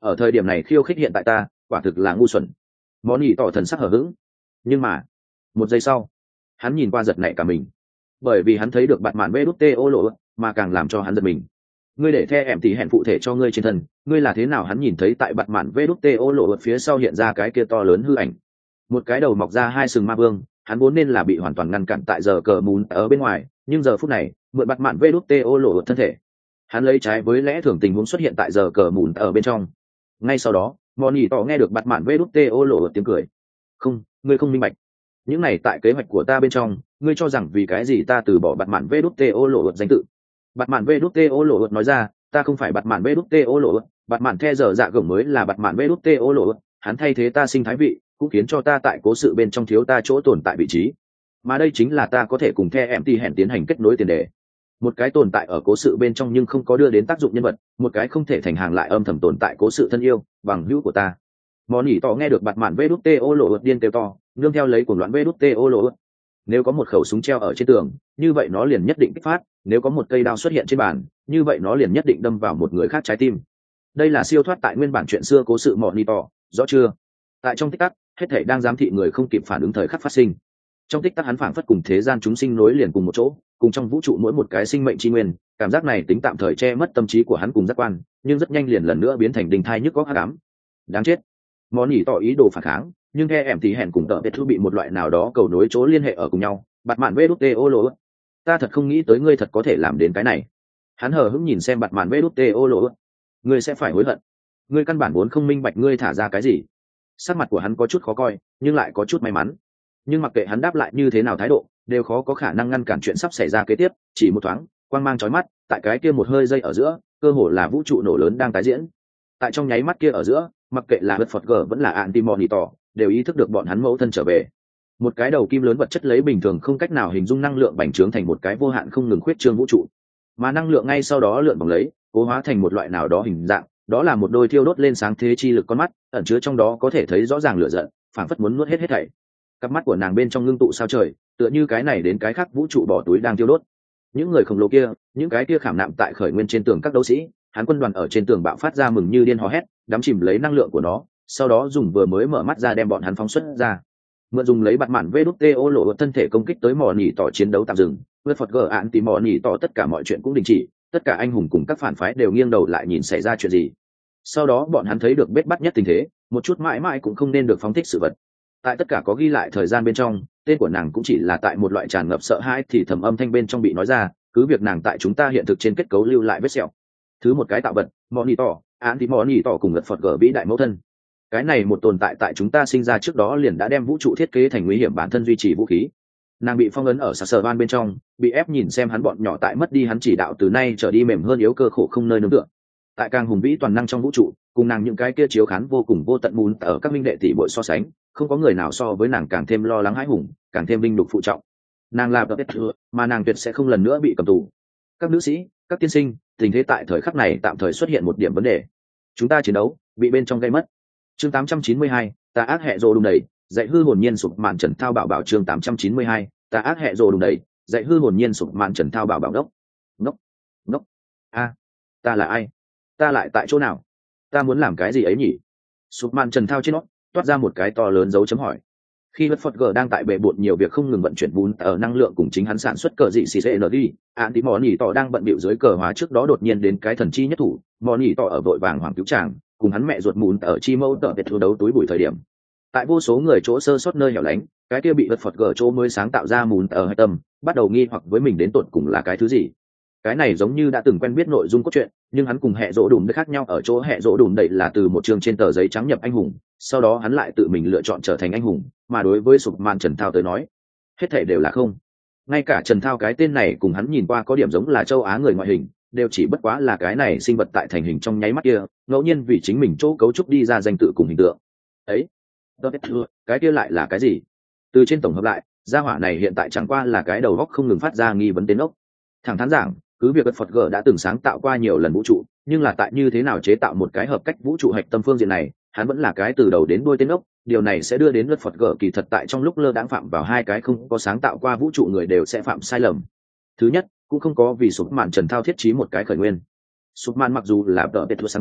ở thời điểm này khiêu khích hiện tại ta quả thực là ngu xuẩn. Món nhỉ tỏ thần sắc hờ hững, nhưng mà một giây sau hắn nhìn qua giật nảy cả mình, bởi vì hắn thấy được bạn mạn vê đút tê ô lộ mà càng làm cho hắn giật mình. Ngươi để the em thì hẹn phụ thể cho ngươi trên thân, ngươi là thế nào? Hắn nhìn thấy tại bạn mạn vê đút tê ô lộ phía sau hiện ra cái kia to lớn hư ảnh, một cái đầu mọc ra hai sừng ma vương. Hắn vốn nên là bị hoàn toàn ngăn cản tại giờ cờ mún ở bên ngoài, nhưng giờ phút này mượn bạn mạn vê đút tê ô lộ thân thể, hắn lấy trái với lẽ thường tình huống xuất hiện tại giờ cờ mún ở bên trong. Ngay sau đó mòn nhỉ tỏ nghe được bạn mạn vê đút tê ô lộ tiếng cười. Không, ngươi không minh bạch, những này tại kế hoạch của ta bên trong. Ngươi cho rằng vì cái gì ta từ bỏ bạn mạn vê đút tê ô lộ danh tự? Bạn mạn vê đút tê ô lộ nói ra, ta không phải bạn mạn vê đút tê ô lộ, bạn mạn the giờ dạ gồng mới là bạn mạn vê đút tê ô lộ. Hắn thay thế ta sinh thái vị, cũng khiến cho ta tại cố sự bên trong thiếu ta chỗ tồn tại vị trí, mà đây chính là ta có thể cùng the em tì hẹn tiến hành kết nối tiền đề. Một cái tồn tại ở cố sự bên trong nhưng không có đưa đến tác dụng nhân vật, một cái không thể thành hàng lại âm thầm tồn tại cố sự thân yêu bằng hữu của ta. Món nhỉ tỏ nghe được bạt mạn vê đút tê ô lộ điên kêu to, nương theo lấy cuồng loạn vê đút tê ô lộ. Nếu có một khẩu súng treo ở trên tường, như vậy nó liền nhất định kích phát. Nếu có một cây đao xuất hiện trên bàn, như vậy nó liền nhất định đâm vào một người khác trái tim. Đây là siêu thoát tại nguyên bản chuyện xưa cố sự món nhỉ tỏ, rõ chưa? Tại trong tích tắc, hết thảy đang giám thị người không kịp phản ứng thời khắc phát sinh. Trong tích tắc hắn phảng phất cùng thế gian chúng sinh nối liền cùng một chỗ, cùng trong vũ trụ mỗi một cái sinh mệnh chi nguyên. Cảm giác này tính tạm thời che mất tâm trí của hắn cùng giác quan, nhưng rất nhanh liền lần nữa biến thành đình thai nhức góc hắc ám. Đáng chết! Món nhỉ tỏ ý đồ phản kháng, nhưng theo em thì hẹn cùng tợ biệt thu bị một loại nào đó cầu nối chỗ liên hệ ở cùng nhau. Bạt mạn vê đút tê ô lộ, ta thật không nghĩ tới ngươi thật có thể làm đến cái này. Hắn hờ hững nhìn xem bạt mạn vê đút tê ô lộ, ngươi sẽ phải hối hận. Ngươi căn bản vốn không minh bạch ngươi thả ra cái gì. Sắc mặt của hắn có chút khó coi, nhưng lại có chút may mắn. Nhưng mặc kệ hắn đáp lại như thế nào thái độ, đều khó có khả năng ngăn cản chuyện sắp xảy ra kế tiếp. Chỉ một thoáng, quang mang chói mắt, tại cái kia một hơi giây ở giữa, cơ hồ là vũ trụ nổ lớn đang tái diễn. Tại trong nháy mắt kia ở giữa, mặc kệ là vật phật gở vẫn là anti-monitor, đều ý thức được bọn hắn mẫu thân trở về. Một cái đầu kim lớn vật chất lấy bình thường không cách nào hình dung năng lượng bành trướng thành một cái vô hạn không ngừng khuyết trương vũ trụ, mà năng lượng ngay sau đó lượn vòng lấy, cố hóa thành một loại nào đó hình dạng. Đó là một đôi thiêu đốt lên sáng thế chi lực con mắt, ẩn chứa trong đó có thể thấy rõ ràng lửa giận, phảng phất muốn nuốt hết thảy. Cặp mắt của nàng bên trong ngưng tụ sao trời, tựa như cái này đến cái khác vũ trụ bỏ túi đang thiêu đốt. Những người khổng lồ kia, những cái kia khảm nạm tại khởi nguyên trên tường các đấu sĩ, hắn quân đoàn ở trên tường bạo phát ra mừng như điên hò hét, đắm chìm lấy năng lượng của nó, sau đó dùng vừa mới mở mắt ra đem bọn hắn phóng xuất ra. Mượn dùng lấy bạt mạn vê đút tê ô lộ thân thể công kích tới mỏ nhỉ tỏ chiến đấu tạm dừng, vượt phật gờ ạn tìm mỏ nhỉ tỏ tất cả mọi chuyện cũng đình chỉ, tất cả anh hùng cùng các phản phái đều nghiêng đầu lại nhìn xảy ra chuyện gì. Sau đó bọn hắn thấy được bết bắt nhất tình thế, một chút mãi mãi cũng không nên được phóng thích sự vật. Tại tất cả có ghi lại thời gian bên trong, tên của nàng cũng chỉ là tại một loại tràn ngập sợ hãi thì thầm âm thanh bên trong bị nói ra, cứ việc nàng tại chúng ta hiện thực trên kết cấu lưu lại vết sẹo. Thứ một cái tạo vật, monitor, án thì monitor cùng ngật phật gở vĩ đại mẫu thân. Cái này một tồn tại tại chúng ta sinh ra trước đó liền đã đem vũ trụ thiết kế thành nguy hiểm bản thân duy trì vũ khí. Nàng bị phong ấn ở sờ van bên trong, bị ép nhìn xem hắn bọn nhỏ tại mất đi hắn chỉ đạo từ nay trở đi mềm hơn yếu cơ khổ không nơi nương tựa. Tại càng hùng vĩ toàn năng trong vũ trụ, cùng nàng những cái kia chiếu khán vô cùng vô tận mùn ở các minh đệ tỷ bội so sánh, không có người nào so với nàng càng thêm lo lắng hãi hùng, càng thêm binh đục phụ trọng. Nàng là tập thừa, mà nàng tuyệt sẽ không lần nữa bị cầm tù. Các nữ sĩ, các tiên sinh, tình thế tại thời khắc này tạm thời xuất hiện một điểm vấn đề. Chúng ta chiến đấu bị bên trong gây mất. Chương 892, ta ác hệ rồ đùng đầy, dạy hư hồn nhiên sụp màn trần thao bảo bảo. Chương 892, ta ác hệ rồ đùng đầy, dạy hư hồn nhiên sụp màn trần thao bảo bảo. Ngốc. A, ta là ai? Ta lại tại chỗ nào? Ta muốn làm cái gì ấy nhỉ? Sụp màn trần thao trên nó toát ra một cái to lớn dấu chấm hỏi. Khi bất phật g đang tại bệ bộn nhiều việc không ngừng vận chuyển vốn ở năng lượng cùng chính hắn sản xuất cờ dị xì đi, án tí mò nỉ tỏ đang bận bịu dưới cờ hóa trước đó đột nhiên đến cái thần chi nhất thủ, mò nỉ tỏ ở vội vàng hoàng cứu tràng, cùng hắn mẹ ruột mùn ở chi mâu tợ biệt thu đấu túi bụi thời điểm. Tại vô số người chỗ sơ sót nơi hẻo lánh, cái kia bị bất phật g chỗ mới sáng tạo ra mùn ở hai tâm, bắt đầu nghi hoặc với mình đến tột cùng là cái thứ gì. Cái này giống như đã từng quen biết nội dung cốt truyện, nhưng hắn cùng hệ rỗ đùn khác nhau ở chỗ hệ rỗ đùn đậy là từ một chương trên tờ giấy trắng nhập anh hùng, sau đó hắn lại tự mình lựa chọn trở thành anh hùng, mà đối với sụp màn Trần Thao tới nói, hết thảy đều là không. Ngay cả Trần Thao cái tên này cùng hắn nhìn qua có điểm giống là châu Á người ngoại hình, đều chỉ bất quá là cái này sinh vật tại thành hình trong nháy mắt kia, ngẫu nhiên vì chính mình chỗ cấu trúc đi ra danh tự cùng hình tượng. Ấy, cái kia lại là cái gì? Từ trên tổng hợp lại, gia hỏa này hiện tại chẳng qua là cái đầu góc không ngừng phát ra nghi vấn đến ốc. Thẳng thắn giảng, cứ việc Phật G đã từng sáng tạo qua nhiều lần vũ trụ, nhưng là tại như thế nào chế tạo một cái hợp cách vũ trụ hạch tâm phương diện này, hắn vẫn là cái từ đầu đến đuôi tên ốc. Điều này sẽ đưa đến Phật G kỳ thật tại trong lúc lơ đãng phạm vào hai cái không có sáng tạo qua vũ trụ người đều sẽ phạm sai lầm. Thứ nhất, cũng không có vì sụp màn Trần Thao thiết trí một cái khởi nguyên. Sụp màn mặc dù là tờ biệt thuộc sáng tạo,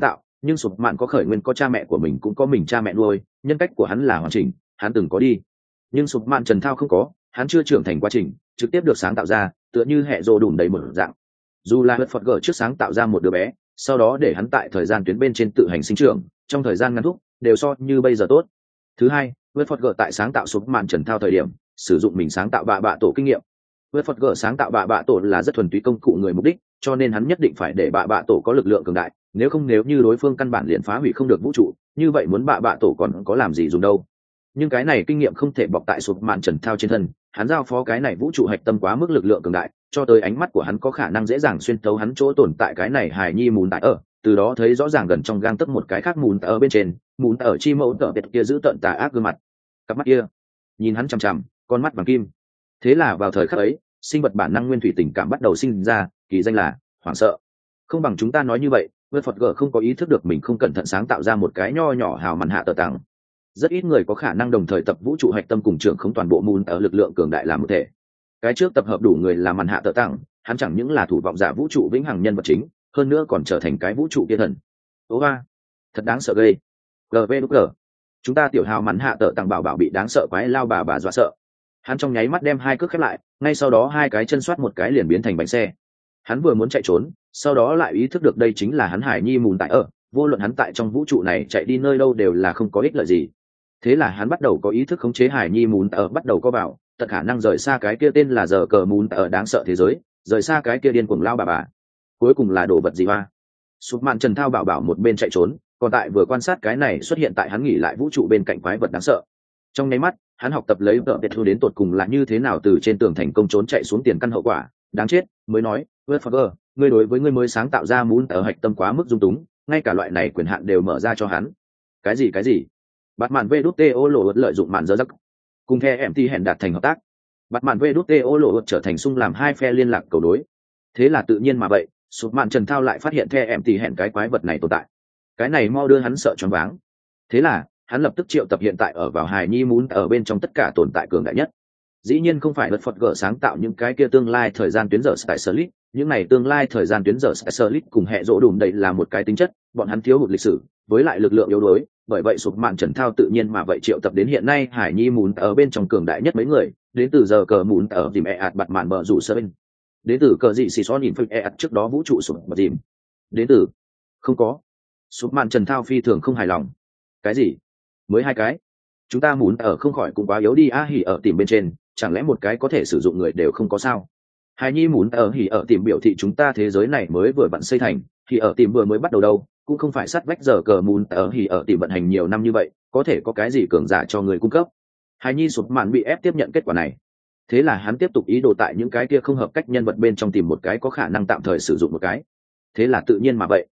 nhưng sụp mạn có khởi nguyên có cha mẹ của mình cũng có mình cha mẹ nuôi, nhân cách của hắn là hoàn chỉnh, hắn từng có đi. Nhưng sụp mạn Trần Thao không có, hắn chưa trưởng thành quá trình trực tiếp được sáng tạo ra, tựa như hệ rồ đùm đầy một dạng. Dù là Phật gở trước sáng tạo ra một đứa bé, sau đó để hắn tại thời gian tuyến bên trên tự hành sinh trưởng, trong thời gian ngắn thúc đều so như bây giờ tốt. Thứ hai, Phật gở tại sáng tạo sụp mạn Trần Thao thời điểm sử dụng mình sáng tạo bạ tổ kinh nghiệm. Phật gở sáng tạo bạ tổ là rất thuần túy công cụ người mục đích, cho nên hắn nhất định phải để bạ tổ có lực lượng cường đại, nếu không nếu như đối phương căn bản liền phá hủy không được vũ trụ, như vậy muốn bạ tổ còn có làm gì dùng đâu. Nhưng cái này kinh nghiệm không thể bọc tại sụp mạn Trần Thao trên thân, hắn giao phó cái này vũ trụ hạch tâm quá mức lực lượng cường đại, cho tới ánh mắt của hắn có khả năng dễ dàng xuyên thấu hắn chỗ tồn tại cái này hài nhi mùn tại ở, từ đó thấy rõ ràng gần trong gang tấc một cái khác mùn ở bên trên, mùn ở chi mẫu tở biệt kia giữ tận tà ác gương mặt, cặp mắt kia nhìn hắn chằm chằm, con mắt bằng kim. Thế là vào thời khắc ấy, sinh vật bản năng nguyên thủy tình cảm bắt đầu sinh ra, kỳ danh là hoảng sợ. Không bằng chúng ta nói như vậy, vượt Phật gở không có ý thức được mình không cẩn thận sáng tạo ra một cái nho nhỏ hào màn hạ tờ tặng. Rất ít người có khả năng đồng thời tập vũ trụ hạch tâm cùng trưởng không toàn bộ mùn ở lực lượng cường đại làm một thể. Cái trước tập hợp đủ người là màn hạ tờ tặng, hắn chẳng những là thủ vọng giả vũ trụ vĩnh hằng nhân vật chính, hơn nữa còn trở thành cái vũ trụ kia thần. Ố ba, thật đáng sợ ghê. GVG, chúng ta tiểu hào màn hạ tờ tặng bảo bị đáng sợ quái lao bà dọa sợ. Hắn trong nháy mắt đem hai cước khép lại, ngay sau đó hai cái chân xoát một cái liền biến thành bánh xe. Hắn vừa muốn chạy trốn, sau đó lại ý thức được đây chính là hắn hải nhi mùn tại ở, vô luận hắn tại trong vũ trụ này chạy đi nơi đâu đều là không có ích lợi gì. Thế là hắn bắt đầu có ý thức khống chế hải nhi mùn tại ở, bắt đầu có bảo tận khả năng rời xa cái kia tên là giờ cờ mùn tại ở đáng sợ thế giới, rời xa cái kia điên cuồng lao bà. Cuối cùng là đồ vật gì hoa? Sụp mạn Trần Thao bảo một bên chạy trốn, còn tại vừa quan sát cái này xuất hiện tại hắn nghỉ lại vũ trụ bên cạnh quái vật đáng sợ. Trong nháy mắt, hắn học tập lấy vợ biệt thu đến tột cùng là như thế nào từ trên tường thành công trốn chạy xuống tiền căn hậu quả đáng chết, mới nói Westfager, ngươi đối với ngươi mới sáng tạo ra muốn ở hạch tâm quá mức dung túng, ngay cả loại này quyền hạn đều mở ra cho hắn. Cái gì bắt mạn VĐTO lộ lợi dụng mạn dơ giấc cùng theo em ti hẹn đạt thành hợp tác, bắt mạn VĐTO lộ trở thành xung làm hai phe liên lạc cầu đối. Thế là tự nhiên mà vậy, sụp mạn Trần Thao lại phát hiện theo em ti hẹn cái quái vật này tồn tại, cái này mau đưa hắn sợ choáng váng. Thế là hắn lập tức triệu tập hiện tại ở vào hài nhi muốn ở bên trong tất cả tồn tại cường đại nhất. Dĩ nhiên không phải Phật gở sáng tạo những cái kia tương lai thời gian tuyến giờ Specialist, những này tương lai thời gian tuyến giờ Specialist cùng hệ rỗ đùm đây là một cái tính chất, bọn hắn thiếu hụt lịch sử, với lại lực lượng yếu đuối, bởi vậy sụp mạn Trần Thao tự nhiên mà vậy triệu tập đến hiện nay hải nhi muốn ở bên trong cường đại nhất mấy người, đến từ giờ cờ muốn ở dìm ạt bặt mạn bờ rủ sơ bên, đến từ cờ dị xì xóa nhìn phịch ạt trước đó vũ trụ sụp bật dìm, đến từ không có. Sụp mạn Trần Thao phi thường không hài lòng. Cái gì? Mới hai cái? Chúng ta muốn ở không khỏi cũng quá yếu đi a. Hỉ ở tìm bên trên, chẳng lẽ một cái có thể sử dụng người đều không có sao? Hài nhi muốn ở hỉ ở tìm biểu thị chúng ta thế giới này mới vừa vặn xây thành, hỉ ở tìm vừa mới bắt đầu đâu, cũng không phải sát vách giờ cờ muốn ở hỉ ở tìm vận hành nhiều năm như vậy, có thể có cái gì cường giả cho người cung cấp? Hài nhi sụp mạn bị ép tiếp nhận kết quả này. Thế là hắn tiếp tục ý đồ tại những cái kia không hợp cách nhân vật bên trong tìm một cái có khả năng tạm thời sử dụng một cái. Thế là tự nhiên mà vậy.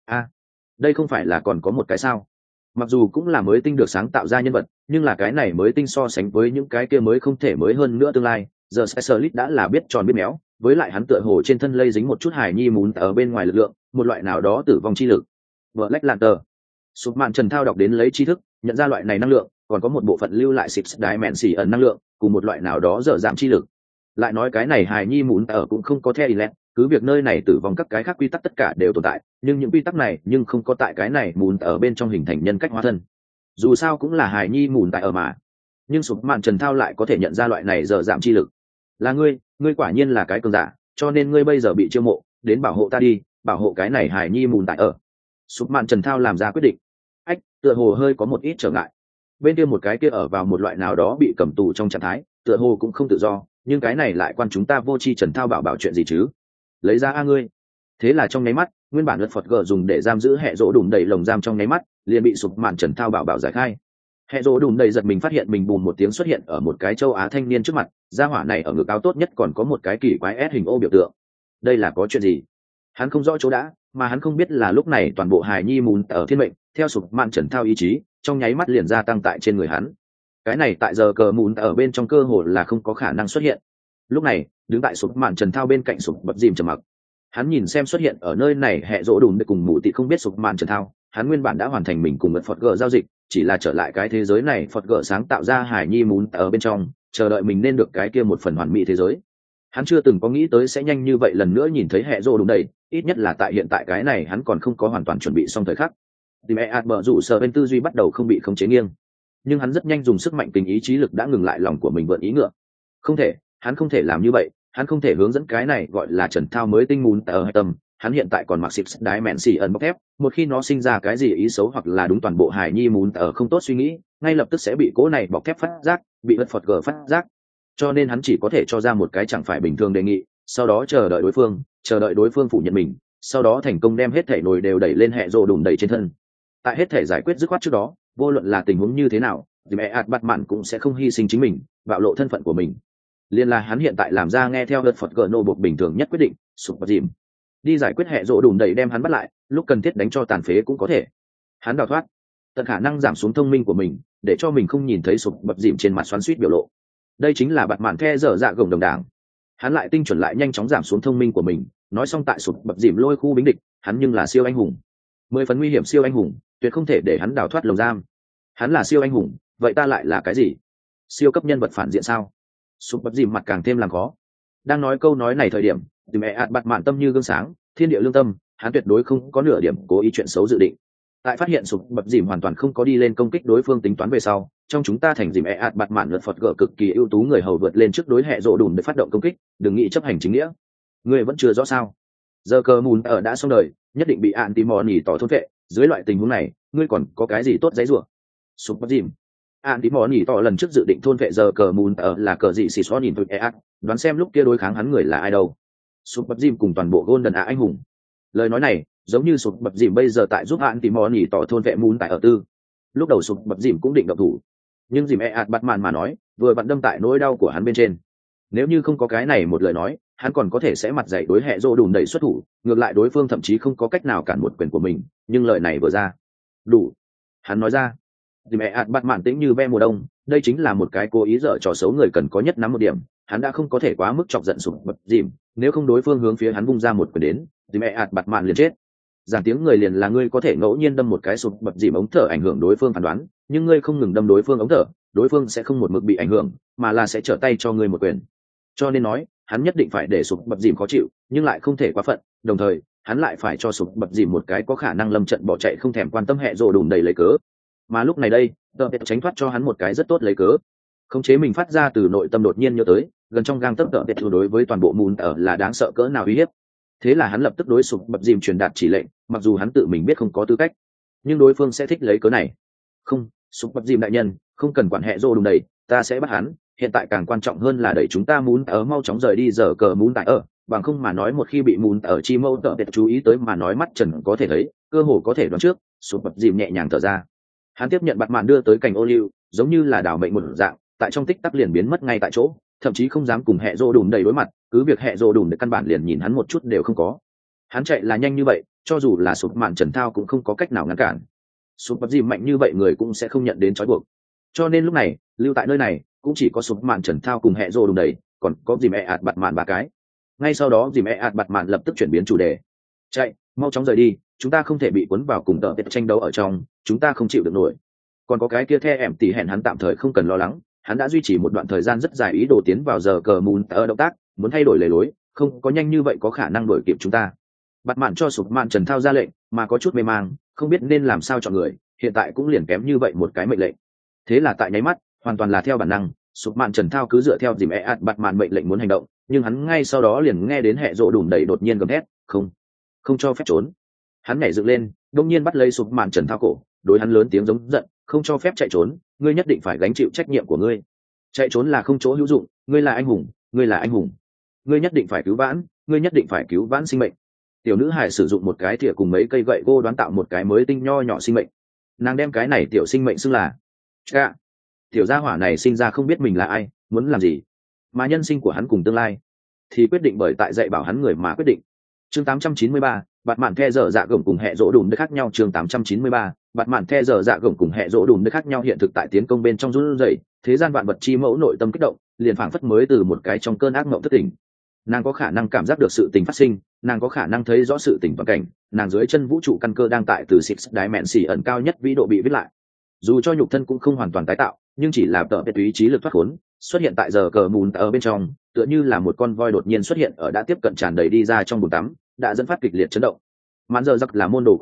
Đây không phải là còn có một cái sao? Mặc dù cũng là mới tinh được sáng tạo ra nhân vật, nhưng là cái này mới tinh so sánh với những cái kia mới không thể mới hơn nữa tương lai, giờ Specialist đã là biết tròn biết méo, với lại hắn tựa hồ trên thân lây dính một chút hài nhi muốn ở bên ngoài lực lượng, một loại nào đó tử vong chi lực. Black Lantern. Sụp mạn Trần Thao đọc đến lấy tri thức, nhận ra loại này năng lượng, còn có một bộ phận lưu lại xịp đái mẹn xỉ ẩn năng lượng, cùng một loại nào đó dở giảm chi lực. Lại nói cái này hài nhi muốn ở cũng không có theo Ilet, cứ việc nơi này tử vong các cái khác quy tắc tất cả đều tồn tại, nhưng những quy tắc này nhưng không có tại cái này muốn ở bên trong hình thành nhân cách hóa thân. Dù sao cũng là hài nhi muốn tại ở mà. Nhưng sụp mạn Trần Thao lại có thể nhận ra loại này dở giảm chi lực. Là ngươi quả nhiên là cái cường giả, cho nên ngươi bây giờ bị chiêu mộ, đến bảo hộ ta đi, bảo hộ cái này hài nhi muốn tại ở. Sụp mạn Trần Thao làm ra quyết định. Tựa hồ hơi có một ít trở ngại. Bên kia một cái kia ở vào một loại nào đó bị cầm tù trong trạng thái, tựa hồ cũng không tự do, nhưng cái này lại quan chúng ta vô tri Trần Thao bảo chuyện gì chứ? Lấy ra a ngươi. Thế là trong nháy mắt, nguyên bản luật Phật gờ dùng để giam giữ hệ rỗ đùm đầy lồng giam trong nháy mắt, liền bị sụp mạn Trần Thao bảo giải khai. Hệ rỗ đùm đầy giật mình phát hiện mình bùn một tiếng xuất hiện ở một cái châu Á thanh niên trước mặt, gia hỏa này ở ngực áo tốt nhất còn có một cái kỳ quái S hình ô biểu tượng. Đây là có chuyện gì? Hắn không rõ chỗ đã, mà hắn không biết là lúc này toàn bộ hài nhi mùn ở thiên mệnh, theo sụp mạn Trần Thao ý chí, trong nháy mắt liền gia tăng tại trên người hắn. Cái này tại giờ cờ mùn ở bên trong cơ hồ là không có khả năng xuất hiện. Lúc này, đứng tại sụp mạn Trần Thao bên cạnh sụp bập dìm trầm mặc. Hắn nhìn xem xuất hiện ở nơi này hệ rỗ đùm để cùng mụ tị không biết sụp mạn Trần Thao, hắn nguyên bản đã hoàn thành mình cùng Phật gờ giao dịch, chỉ là trở lại cái thế giới này Phật gờ sáng tạo ra hải nhi mùn ở bên trong, chờ đợi mình nên được cái kia một phần hoàn mỹ thế giới. Hắn chưa từng có nghĩ tới sẽ nhanh như vậy lần nữa nhìn thấy hệ rỗ đùm đầy, ít nhất là tại hiện tại cái này hắn còn không có hoàn toàn chuẩn bị xong thời khắc. Dìm bở rủ sở bên tư duy bắt đầu không bị khống chế nghiêng, nhưng hắn rất nhanh dùng sức mạnh tình ý chí lực đã ngừng lại lòng của mình vượn ý ngựa. Không thể, hắn không thể làm như vậy, hắn không thể hướng dẫn cái này gọi là Trần Thao mới tinh mùn ở tâm. Hắn hiện tại còn mặc xịt đái mẹn xì ẩn bọc thép, một khi nó sinh ra cái gì ý xấu hoặc là đúng toàn bộ hải nhi mùn ở không tốt suy nghĩ, ngay lập tức sẽ bị cố này bọc thép phát giác, bị vật phật gờ phát giác. Cho nên hắn chỉ có thể cho ra một cái chẳng phải bình thường đề nghị, sau đó chờ đợi đối phương phủ nhận mình, sau đó thành công đem hết thể nồi đều đẩy lên hệ rồ đùn đẩy trên thân. Tại hết thể giải quyết dứt khoát trước đó, vô luận là tình huống như thế nào, thì mẹ ạt bắt mạn cũng sẽ không hy sinh chính mình, bạo lộ thân phận của mình. Liên là hắn hiện tại làm ra nghe theo luật Phật gỡ nô buộc bình thường nhất quyết định, sụp bật dìm đi giải quyết hệ rỗ đùn đẩy đem hắn bắt lại, lúc cần thiết đánh cho tàn phế cũng có thể. Hắn đào thoát, tận khả năng giảm xuống thông minh của mình, để cho mình không nhìn thấy sụp bật dìm trên mặt xoắn xuýt biểu lộ. Đây chính là bạt mạn the dở dạ gồng đồng đảng. Hắn lại tinh chuẩn lại nhanh chóng giảm xuống thông minh của mình, nói xong tại sụp bật dìm lôi khu bính địch, hắn nhưng là siêu anh hùng, 10 phần nguy hiểm siêu anh hùng, tuyệt không thể để hắn đào thoát lồng giam. Hắn là siêu anh hùng, vậy ta lại là cái gì? Siêu cấp nhân vật phản diện sao? Sụp bật dìm mặt càng thêm làm khó. Đang nói câu nói này thời điểm, thì mẹ ạt bạt mạn tâm như gương sáng, thiên địa lương tâm, hắn tuyệt đối không có nửa điểm cố ý chuyện xấu dự định. Tại phát hiện sụp bật dìm hoàn toàn không có đi lên công kích đối phương tính toán về sau, trong chúng ta thành dìm ạt bạt mạn luật Phật gỡ cực kỳ ưu tú người hầu vượt lên trước đối hệ rộ đùn để phát động công kích, đừng nghĩ chấp hành chính nghĩa. Ngươi vẫn chưa rõ sao? Giờ cờ mùn ở đã xong đời, nhất định bị ạn tìm mò nỉ tỏ thôn vệ. Dưới loại tình huống này, ngươi còn có cái gì tốt giấy rủa? Sụp bật dìm ạn tí mò nỉ tỏ lần trước dự định thôn vệ giờ cờ mùn ở là cờ gì xì xóa nhìn tôi ạt, đoán xem lúc kia đối kháng hắn người là ai đâu. Sụp bật dìm cùng toàn bộ golden anh hùng. Lời nói này giống như sụp bật dìm bây giờ tại giúp ạn tí mò nỉ tỏ thôn vệ mùn tại ở tư. Lúc đầu sụp bật dìm cũng định động thủ, nhưng dìm ạt bắt màn mà nói vừa vặn đâm tại nỗi đau của hắn bên trên. Nếu như không có cái này một lời nói, hắn còn có thể sẽ mặt dạy đối hệ rô đùn đẩy xuất thủ, ngược lại đối phương thậm chí không có cách nào cản một quyền của mình. Nhưng lời này vừa ra, đủ, hắn nói ra. Dìm ạt bắt màn tĩnh như ve mùa đông, đây chính là một cái cố ý dở trò xấu người cần có nhất nắm một điểm. Hắn đã không có thể quá mức chọc giận sụp bật dìm, nếu không đối phương hướng phía hắn vung ra một quyền đến, dìm ạt bắt màn liền chết. Giảng tiếng người liền là ngươi có thể ngẫu nhiên đâm một cái sụp bật dìm ống thở ảnh hưởng đối phương phán đoán, nhưng ngươi không ngừng đâm đối phương ống thở, đối phương sẽ không một mực bị ảnh hưởng, mà là sẽ trở tay cho ngươi một quyền. Cho nên nói, hắn nhất định phải để sụp bật dìm khó chịu, nhưng lại không thể quá phận, đồng thời hắn lại phải cho sụp bật dìm một cái có khả năng lâm trận bỏ chạy không thèm quan tâm hệ rồ đùn đầy lấy cớ. Mà lúc này đây, tờ tệ tránh thoát cho hắn một cái rất tốt lấy cớ. Khống chế mình phát ra từ nội tâm đột nhiên nhớ tới, gần trong gang tấc tờ tệ đối với toàn bộ mùn ở là đáng sợ cỡ nào uy hiếp. Thế là hắn lập tức đối sụp bật dìm truyền đạt chỉ lệnh, mặc dù hắn tự mình biết không có tư cách, nhưng đối phương sẽ thích lấy cớ này. Không, sụp bật dìm đại nhân, không cần quản hệ rồ đùn đầy, ta sẽ bắt hắn. Hiện tại càng quan trọng hơn là đẩy chúng ta muốn ở mau chóng rời đi giờ cờ muốn tại ở, bằng không mà nói một khi bị muốn ở chi mâu tợ tệ chú ý tới mà nói mắt trần có thể thấy, cơ hồ có thể đoán trước. Sụp bật dìm nhẹ nhàng thở ra, hắn tiếp nhận bạt mạn đưa tới cành ô liu, giống như là đảo mệnh một dạng, tại trong tích tắc liền biến mất ngay tại chỗ, thậm chí không dám cùng hệ rồ đùn đầy đối mặt, cứ việc hệ rồ đùn đầy căn bản liền nhìn hắn một chút đều không có. Hắn chạy là nhanh như vậy, cho dù là sụp mạn trần thao cũng không có cách nào ngăn cản. Sụp bật dìm mạnh như vậy người cũng sẽ không nhận đến trói buộc, cho nên lúc này lưu tại nơi này cũng chỉ có sụp mạn trần thao cùng hệ rồ đùn đầy, còn có dìm ạt bạt mạn ba cái. Ngay sau đó dìm ạt bạt mạn lập tức chuyển biến chủ đề, chạy, mau chóng rời đi, chúng ta không thể bị cuốn vào cùng tợ tệ tranh đấu ở trong, chúng ta không chịu được nổi. Còn có cái kia the ẻm tỉ hẹn hắn tạm thời không cần lo lắng, hắn đã duy trì một đoạn thời gian rất dài ý đồ tiến vào giờ cờ mùn ở động tác, muốn thay đổi lề lối, không có nhanh như vậy có khả năng đuổi kịp chúng ta. Bạt mạn cho sụp mạn trần thao ra lệnh, mà có chút mê mang, không biết nên làm sao chọn người, hiện tại cũng liền kém như vậy một cái mệnh lệnh. Thế là tại nháy mắt, hoàn toàn là theo bản năng, sụp mạn trần thao cứ dựa theo dìm ạt bạt mạn mệnh lệnh muốn hành động, nhưng hắn ngay sau đó liền nghe đến hệ rộ đùn đầy đột nhiên gầm thét, không cho phép trốn. Hắn nhảy dựng lên, đột nhiên bắt lấy sụp mạn trần thao cổ, đối hắn lớn tiếng giống giận, không cho phép chạy trốn, ngươi nhất định phải gánh chịu trách nhiệm của ngươi. Chạy trốn là không chỗ hữu dụng, ngươi là anh hùng, ngươi là anh hùng, ngươi nhất định phải cứu vãn, ngươi nhất định phải cứu vãn sinh mệnh. Tiểu nữ hải sử dụng một cái thìa cùng mấy cây gậy gô đoán tạo một cái mới tinh nho nhỏ sinh mệnh, nàng đem cái này tiểu sinh mệnh xưng là cha. Tiểu gia hỏa này sinh ra không biết mình là ai, muốn làm gì, mà nhân sinh của hắn cùng tương lai thì quyết định bởi tại dạy bảo hắn người mà quyết định. Chương 893, bạt mạn the dở dạ gồng cùng hệ rỗ đùn khác nhau. Chương 893, bạt mạn the dở dạ gồng cùng hệ rỗ đùn khác nhau. Hiện thực tại tiến công bên trong run rẩy, thế gian vạn vật chi mẫu nội tâm kích động, liền phảng phất mới từ một cái trong cơn ác mộng thất tỉnh. Nàng có khả năng cảm giác được sự tình phát sinh, nàng có khả năng thấy rõ sự tình toàn cảnh, nàng dưới chân vũ trụ căn cơ đang tại từ six dimension ẩn cao nhất vĩ độ bị viết lại. Dù cho nhục thân cũng không hoàn toàn tái tạo, nhưng chỉ là tợ biệt ý chí lực thoát khốn, xuất hiện tại giờ cờ mùn ở bên trong, tựa như là một con voi đột nhiên xuất hiện ở đã tiếp cận tràn đầy đi ra trong bồn tắm, đã dẫn phát kịch liệt chấn động. Mạn giờ giặc là môn đồ của nàng,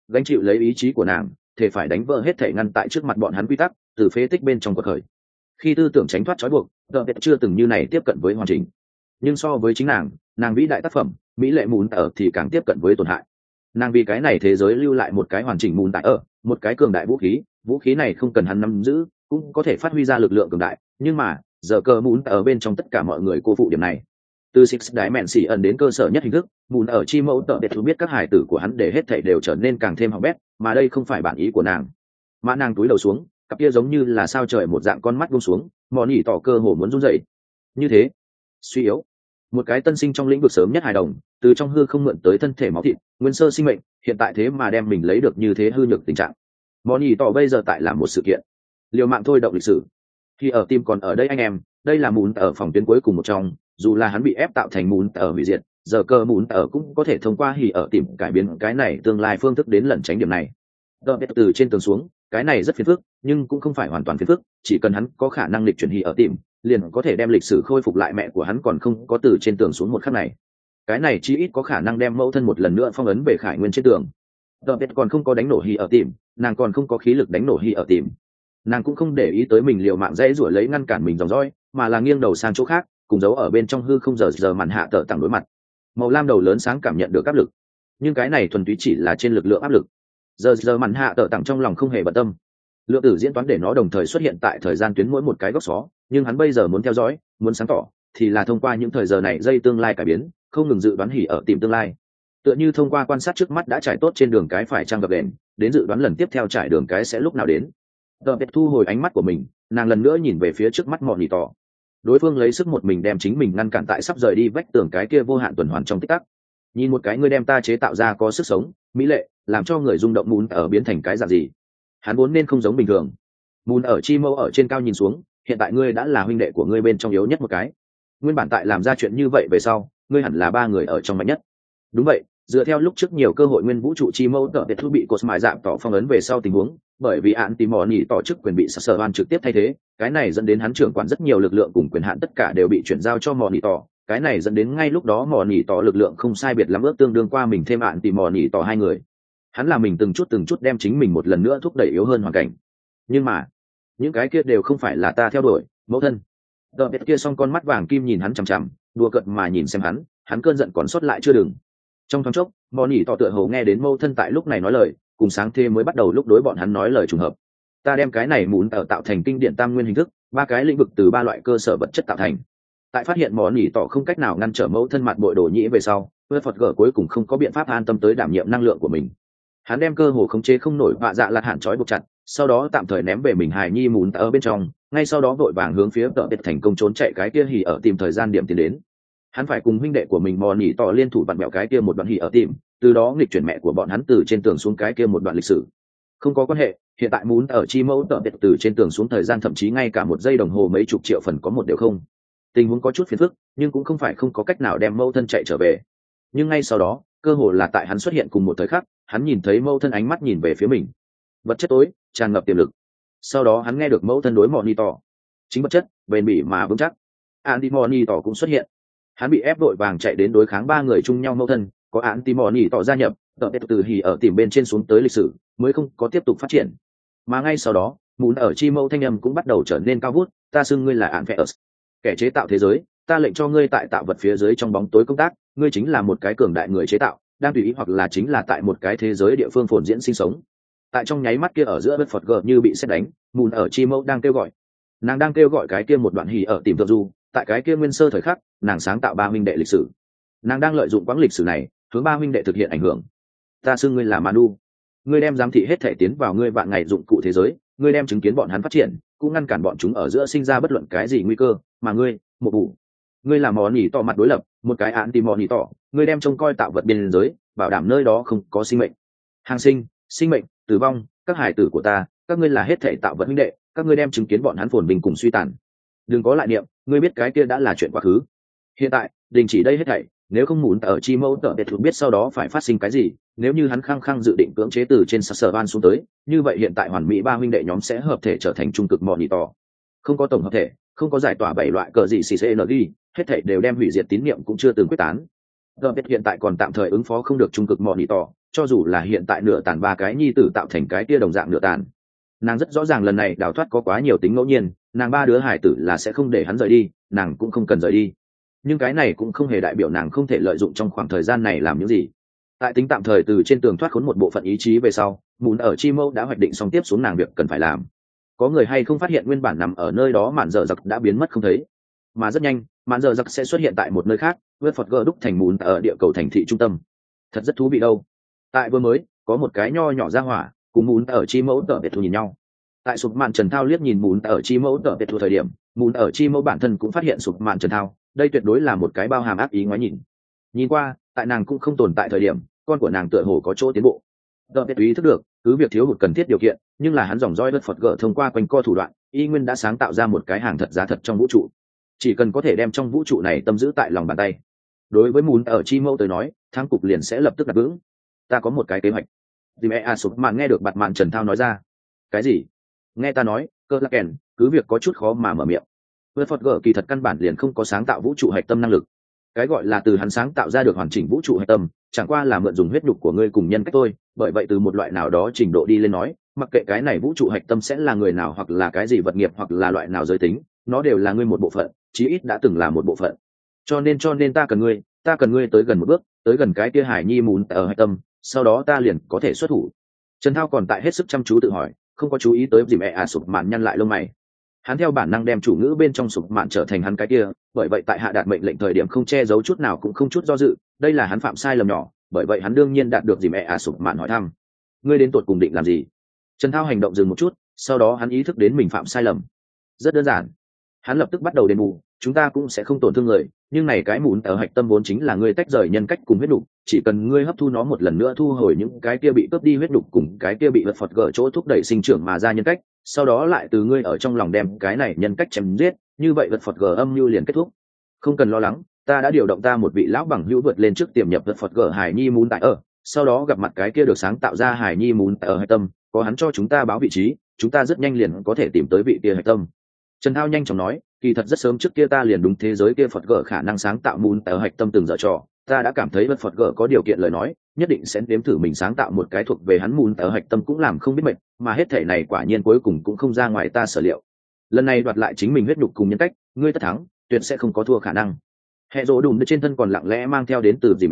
gánh chịu lấy ý chí của nàng, thể phải đánh vỡ hết thể ngăn tại trước mặt bọn hắn quy tắc, từ phế tích bên trong quật khởi. Khi tư tưởng tránh thoát trói buộc, tờ biệt chưa từng như này tiếp cận với hoàn chỉnh. Nhưng so với chính nàng vĩ đại tác phẩm mỹ lệ mùn ở thì càng tiếp cận với tổn hại. Nàng vì cái này thế giới lưu lại một cái hoàn chỉnh mùn tại ở, một cái cường đại vũ khí này không cần hắn nắm giữ cũng có thể phát huy ra lực lượng cường đại, nhưng mà giờ cơ mùn ở bên trong tất cả mọi người cô phụ điểm này. Từ Six Dimension đến cơ sở nhất hình thức, mùn ở chi mẫu tợ biệt biết các hài tử của hắn để hết thảy đều trở nên càng thêm hỏng bét, mà đây không phải bản ý của nàng. Mà nàng túi đầu xuống, cặp kia giống như là sao trời một dạng con mắt buông xuống, mòn nhỉ tỏ cơ hồ muốn run rẩy. Như thế, suy yếu. Một cái tân sinh trong lĩnh vực sớm nhất hài đồng, từ trong hư không mượn tới thân thể máu thịt, nguyên sơ sinh mệnh, hiện tại thế mà đem mình lấy được như thế hư nhược tình trạng. Mòn nhỉ tỏ bây giờ tại làm một sự kiện. Liều mạng thôi động lịch sử. Khi ở tim còn ở đây anh em, đây là mùn ở phòng tuyến cuối cùng một trong, dù là hắn bị ép tạo thành mùn ở hủy diệt, giờ cơ mùn ở cũng có thể thông qua hỉ ở tìm cải biến cái này tương lai phương thức đến lẩn tránh điểm này. Đợt từ trên tường xuống, cái này rất phiền phức, nhưng cũng không phải hoàn toàn phiền phức, chỉ cần hắn có khả năng lịch chuyển hỉ ở tìm, liền có thể đem lịch sử khôi phục lại. Mẹ của hắn còn không có từ trên tường xuống một khắc này, cái này chí ít có khả năng đem mẫu thân một lần nữa phong ấn về khải nguyên trên tường. Đợt còn không có đánh nổ hỉ ở tìm, nàng còn không có khí lực đánh nổ hỉ ở tìm. Nàng cũng không để ý tới mình liều mạng dãy rủa lấy ngăn cản mình dòng dõi, mà là nghiêng đầu sang chỗ khác, cùng giấu ở bên trong hư không giờ màn hạ tợ tặng đối mặt. Màu lam đầu lớn sáng cảm nhận được áp lực, nhưng cái này thuần túy chỉ là trên lực lượng áp lực. Giờ màn hạ tợ tặng trong lòng không hề bận tâm. Lượng tử diễn toán để nó đồng thời xuất hiện tại thời gian tuyến mỗi một cái góc xó, nhưng hắn bây giờ muốn theo dõi, muốn sáng tỏ, thì là thông qua những thời giờ này dây tương lai cải biến, không ngừng dự đoán hỉ ở tìm tương lai. Tựa như thông qua quan sát trước mắt đã trải tốt trên đường cái phải trang gập đèn, đến dự đoán lần tiếp theo trải đường cái sẽ lúc nào đến. Đợt thu hồi ánh mắt của mình, nàng lần nữa nhìn về phía trước mắt mọn nhỉ tỏ. Đối phương lấy sức một mình đem chính mình ngăn cản tại sắp rời đi vách tường cái kia vô hạn tuần hoàn trong tích tắc. Nhìn một cái ngươi đem ta chế tạo ra có sức sống mỹ lệ, làm cho người rung động mùn ở biến thành cái dạng gì. Hắn vốn nên không giống bình thường. Mùn ở chi mâu ở trên cao nhìn xuống, hiện tại ngươi đã là huynh đệ của ngươi bên trong yếu nhất một cái. Nguyên bản tại làm ra chuyện như vậy về sau, ngươi hẳn là ba người ở trong mạnh nhất. Đúng vậy, dựa theo lúc trước nhiều cơ hội nguyên vũ trụ chi mâu tợ biệt thu bị cột mại dạng tỏ phong ấn về sau tình huống, bởi vì án tìm mò nhỉ tỏ chức quyền bị sở van trực tiếp thay thế, cái này dẫn đến hắn trưởng quản rất nhiều lực lượng cùng quyền hạn tất cả đều bị chuyển giao cho mò nhỉ tỏ. Cái này dẫn đến ngay lúc đó mò nhỉ tỏ lực lượng không sai biệt lắm, ước tương đương qua mình thêm án tìm mò nhỉ tỏ hai người. Hắn là mình từng chút đem chính mình một lần nữa thúc đẩy yếu hơn hoàn cảnh. Nhưng mà những cái kia đều không phải là ta theo đuổi, mẫu thân. Đợt biệt kia song con mắt vàng kim nhìn hắn chằm chằm, đùa cợt mà nhìn xem hắn cơn giận còn sót lại chưa đừng. Trong thoáng chốc, mò nhỉ tỏ tựa hồ nghe đến mẫu thân tại lúc này nói lời, cùng sáng thế mới bắt đầu lúc đối bọn hắn nói lời trùng hợp. Ta đem cái này muốn ở tạo thành kinh điển tam nguyên hình thức, ba cái lĩnh vực từ ba loại cơ sở vật chất tạo thành. Tại phát hiện mò nhỉ tỏ không cách nào ngăn trở mẫu thân mặt bội đồ nhĩ về sau, Phật gở cuối cùng không có biện pháp an tâm tới đảm nhiệm năng lượng của mình. Hắn đem cơ hồ khống chế không nổi vạ dạ lạt hạn trói buộc chặt, sau đó tạm thời ném về mình hài nhi mùn ở bên trong, ngay sau đó vội vàng hướng phía tợ biệt thành công trốn chạy cái kia hỉ ở tìm thời gian điểm tiến đến. Hắn phải cùng huynh đệ của mình mò nhỉ tỏ liên thủ vặn bẹo cái kia một đoạn hỉ ở tìm, từ đó nghịch chuyển mẹ của bọn hắn từ trên tường xuống cái kia một đoạn lịch sử. Không có quan hệ, hiện tại muốn ở chi mẫu tợ biệt từ trên tường xuống thời gian thậm chí ngay cả một giây đồng hồ mấy chục triệu phần có một đều không. Tình huống có chút phiền phức, nhưng cũng không phải không có cách nào đem mẫu thân chạy trở về. Nhưng ngay sau đó, cơ hồ là tại hắn xuất hiện cùng một thời khắc, hắn nhìn thấy mẫu thân ánh mắt nhìn về phía mình, vật chất tối tràn ngập tiềm lực. Sau đó hắn nghe được mẫu thân đối monitor, chính vật chất bền bỉ mà vững chắc. Andy monitor cũng xuất hiện, hắn bị ép đội vàng chạy đến đối kháng ba người chung nhau mẫu thân, có Andy monitor gia nhập, từ hỉ ở tìm bên trên xuống tới lịch sử mới không có tiếp tục phát triển. Mà ngay sau đó, muốn ở chi mẫu thanh âm cũng bắt đầu trở nên cao vút, ta xưng ngươi là Anpheus, kẻ chế tạo thế giới, ta lệnh cho ngươi tại tạo vật phía dưới trong bóng tối công tác, ngươi chính là một cái cường đại người chế tạo, đang tùy ý hoặc là chính là tại một cái thế giới địa phương phồn diễn sinh sống. Tại trong nháy mắt kia ở giữa bất phật gờ như bị sét đánh, mùn ở chi mẫu đang kêu gọi, nàng đang kêu gọi cái kia một đoạn hỉ ở tìm thượng du, tại cái kia nguyên sơ thời khắc, nàng sáng tạo ba huynh đệ lịch sử, nàng đang lợi dụng quãng lịch sử này hướng ba huynh đệ thực hiện ảnh hưởng. Ta xưng ngươi là Manu, ngươi đem giám thị hết thể tiến vào ngươi vạn ngày dụng cụ thế giới, ngươi đem chứng kiến bọn hắn phát triển, cũng ngăn cản bọn chúng ở giữa sinh ra bất luận cái gì nguy cơ, mà ngươi, một vụ, ngươi là mò nhỉ tỏ mặt đối lập, một cái án tìm mò nhỉ tỏ, ngươi đem trông coi tạo vật biên giới, bảo đảm nơi đó không có sinh mệnh, hàng sinh, sinh mệnh, tử vong, các hải tử của ta, các ngươi là hết thể tạo vật huynh đệ, các ngươi đem chứng kiến bọn hắn phồn bình cùng suy tàn. Đừng có lại niệm, ngươi biết cái kia đã là chuyện quá khứ. Hiện tại, đình chỉ đây hết thảy, nếu không muốn ở chi mẫu tợ biệt thuộc biết sau đó phải phát sinh cái gì, nếu như hắn khăng khăng dự định cưỡng chế từ trên sở van xuống tới, như vậy hiện tại hoàn mỹ ba huynh đệ nhóm sẽ hợp thể trở thành trung cực mò nhỉ tỏ. Không có tổng hợp thể, không có giải tỏa bảy loại cờ gì CCNG, hết thảy đều đem hủy diệt tín niệm cũng chưa từng quyết tán. Giờ biết hiện tại còn tạm thời ứng phó không được trung cực mò nỉ tỏ, cho dù là hiện tại nửa tàn ba cái nhi tử tạo thành cái kia đồng dạng nửa tàn. Nàng rất rõ ràng lần này đào thoát có quá nhiều tính ngẫu nhiên, nàng ba đứa hải tử là sẽ không để hắn rời đi, nàng cũng không cần rời đi. Nhưng cái này cũng không hề đại biểu nàng không thể lợi dụng trong khoảng thời gian này làm những gì. Tại tính tạm thời từ trên tường thoát khốn một bộ phận ý chí về sau, Mùn ở Chi Mâu đã hoạch định xong tiếp xuống nàng việc cần phải làm. Có người hay không phát hiện nguyên bản nằm ở nơi đó mạn dở giặc đã biến mất không thấy, mà rất nhanh mạn dở giặc sẽ xuất hiện tại một nơi khác, với Phật gờ đúc thành Mùn ở địa cầu thành thị trung tâm. Thật rất thú vị đâu. Tại vừa mới có một cái nho nhỏ ra hỏa cùng Mùn ở Chi Mẫu tở biệt thù nhìn nhau. Tại sụp mạn Trần Thao liếc nhìn Mùn ở Chi Mẫu tở biệt thù thời điểm, Mùn ở Chi Mẫu bản thân cũng phát hiện sụp mạn Trần Thao, đây tuyệt đối là một cái bao hàm ác ý ngoái nhìn. Nhìn qua, tại nàng cũng không tồn tại thời điểm, con của nàng tựa hồ có chỗ tiến bộ. Tở biệt ý thức được, cứ việc thiếu hụt cần thiết điều kiện, nhưng là hắn dòng dõi đất Phật gỡ thông qua quanh co thủ đoạn, y nguyên đã sáng tạo ra một cái hàng thật giá thật trong vũ trụ. Chỉ cần có thể đem trong vũ trụ này tâm giữ tại lòng bàn tay. Đối với Mùn ở Chi Mẫu tới nói, thắng cục liền sẽ lập tức đặt vững. Ta có một cái kế hoạch. Dì mẹ a sụp mạn nghe được bạt mạn Trần Thao nói ra. Cái gì? Nghe ta nói, cơ lạc kèn, cứ việc có chút khó mà mở miệng. Với Phật gỡ kỳ thật căn bản liền không có sáng tạo vũ trụ hạch tâm năng lực. Cái gọi là từ hắn sáng tạo ra được hoàn chỉnh vũ trụ hạch tâm, chẳng qua là mượn dùng huyết nhục của ngươi cùng nhân cách thôi. Bởi vậy từ một loại nào đó trình độ đi lên nói, mặc kệ cái này vũ trụ hạch tâm sẽ là người nào hoặc là cái gì vật nghiệp hoặc là loại nào giới tính, nó đều là ngươi một bộ phận, chí ít đã từng là một bộ phận. Cho nên ta cần ngươi tới gần một bước, tới gần cái kia hải nhi Mùn ở hạch tâm, sau đó ta liền có thể xuất thủ. Trần Thao còn tại hết sức chăm chú tự hỏi, không có chú ý tới gì mẹ sụp mạn nhăn lại lông mày. Hắn theo bản năng đem chủ ngữ bên trong sụp mạn trở thành hắn cái kia, bởi vậy tại hạ đạt mệnh lệnh thời điểm không che giấu chút nào cũng không chút do dự, đây là hắn phạm sai lầm nhỏ, bởi vậy hắn đương nhiên đạt được gì mẹ sụp mạn hỏi thăm. Ngươi đến tụt cùng định làm gì? Trần Thao hành động dừng một chút, sau đó hắn ý thức đến mình phạm sai lầm. Rất đơn giản, hắn lập tức bắt đầu đền bù. Chúng ta cũng sẽ không tổn thương người, nhưng này cái Mùn ở hạch tâm vốn chính là ngươi tách rời nhân cách cùng huyết đục, chỉ cần ngươi hấp thu nó một lần nữa thu hồi những cái kia bị cướp đi huyết đục cùng cái kia bị vật Phật gỡ chỗ thúc đẩy sinh trưởng mà ra nhân cách, sau đó lại từ ngươi ở trong lòng đem cái này nhân cách chém giết, như vậy vật Phật gỡ âm mưu liền kết thúc. Không cần lo lắng, ta đã điều động ta một vị lão bằng hữu vượt lên trước tiềm nhập vật Phật gỡ hải nhi Mùn tại ở, sau đó gặp mặt cái kia được sáng tạo ra hải nhi Mùn ở hạch tâm, có hắn cho chúng ta báo vị trí, chúng ta rất nhanh liền có thể tìm tới vị kia hạch tâm. Trần Thao nhanh chóng nói, kỳ thật rất sớm trước kia ta liền đúng thế giới kia Phật gỡ khả năng sáng tạo Mùn ở hạch tâm từng dở trò, ta đã cảm thấy vật Phật gỡ có điều kiện lời nói, nhất định sẽ nếm thử mình sáng tạo một cái thuộc về hắn Mùn ở hạch tâm cũng làm không biết mệt, mà hết thể này quả nhiên cuối cùng cũng không ra ngoài ta sở liệu. Lần này đoạt lại chính mình huyết nhục cùng nhân cách, ngươi tất thắng, tuyệt sẽ không có thua khả năng. Hệ rỗ đùm trên thân còn lặng lẽ mang theo đến từ dìm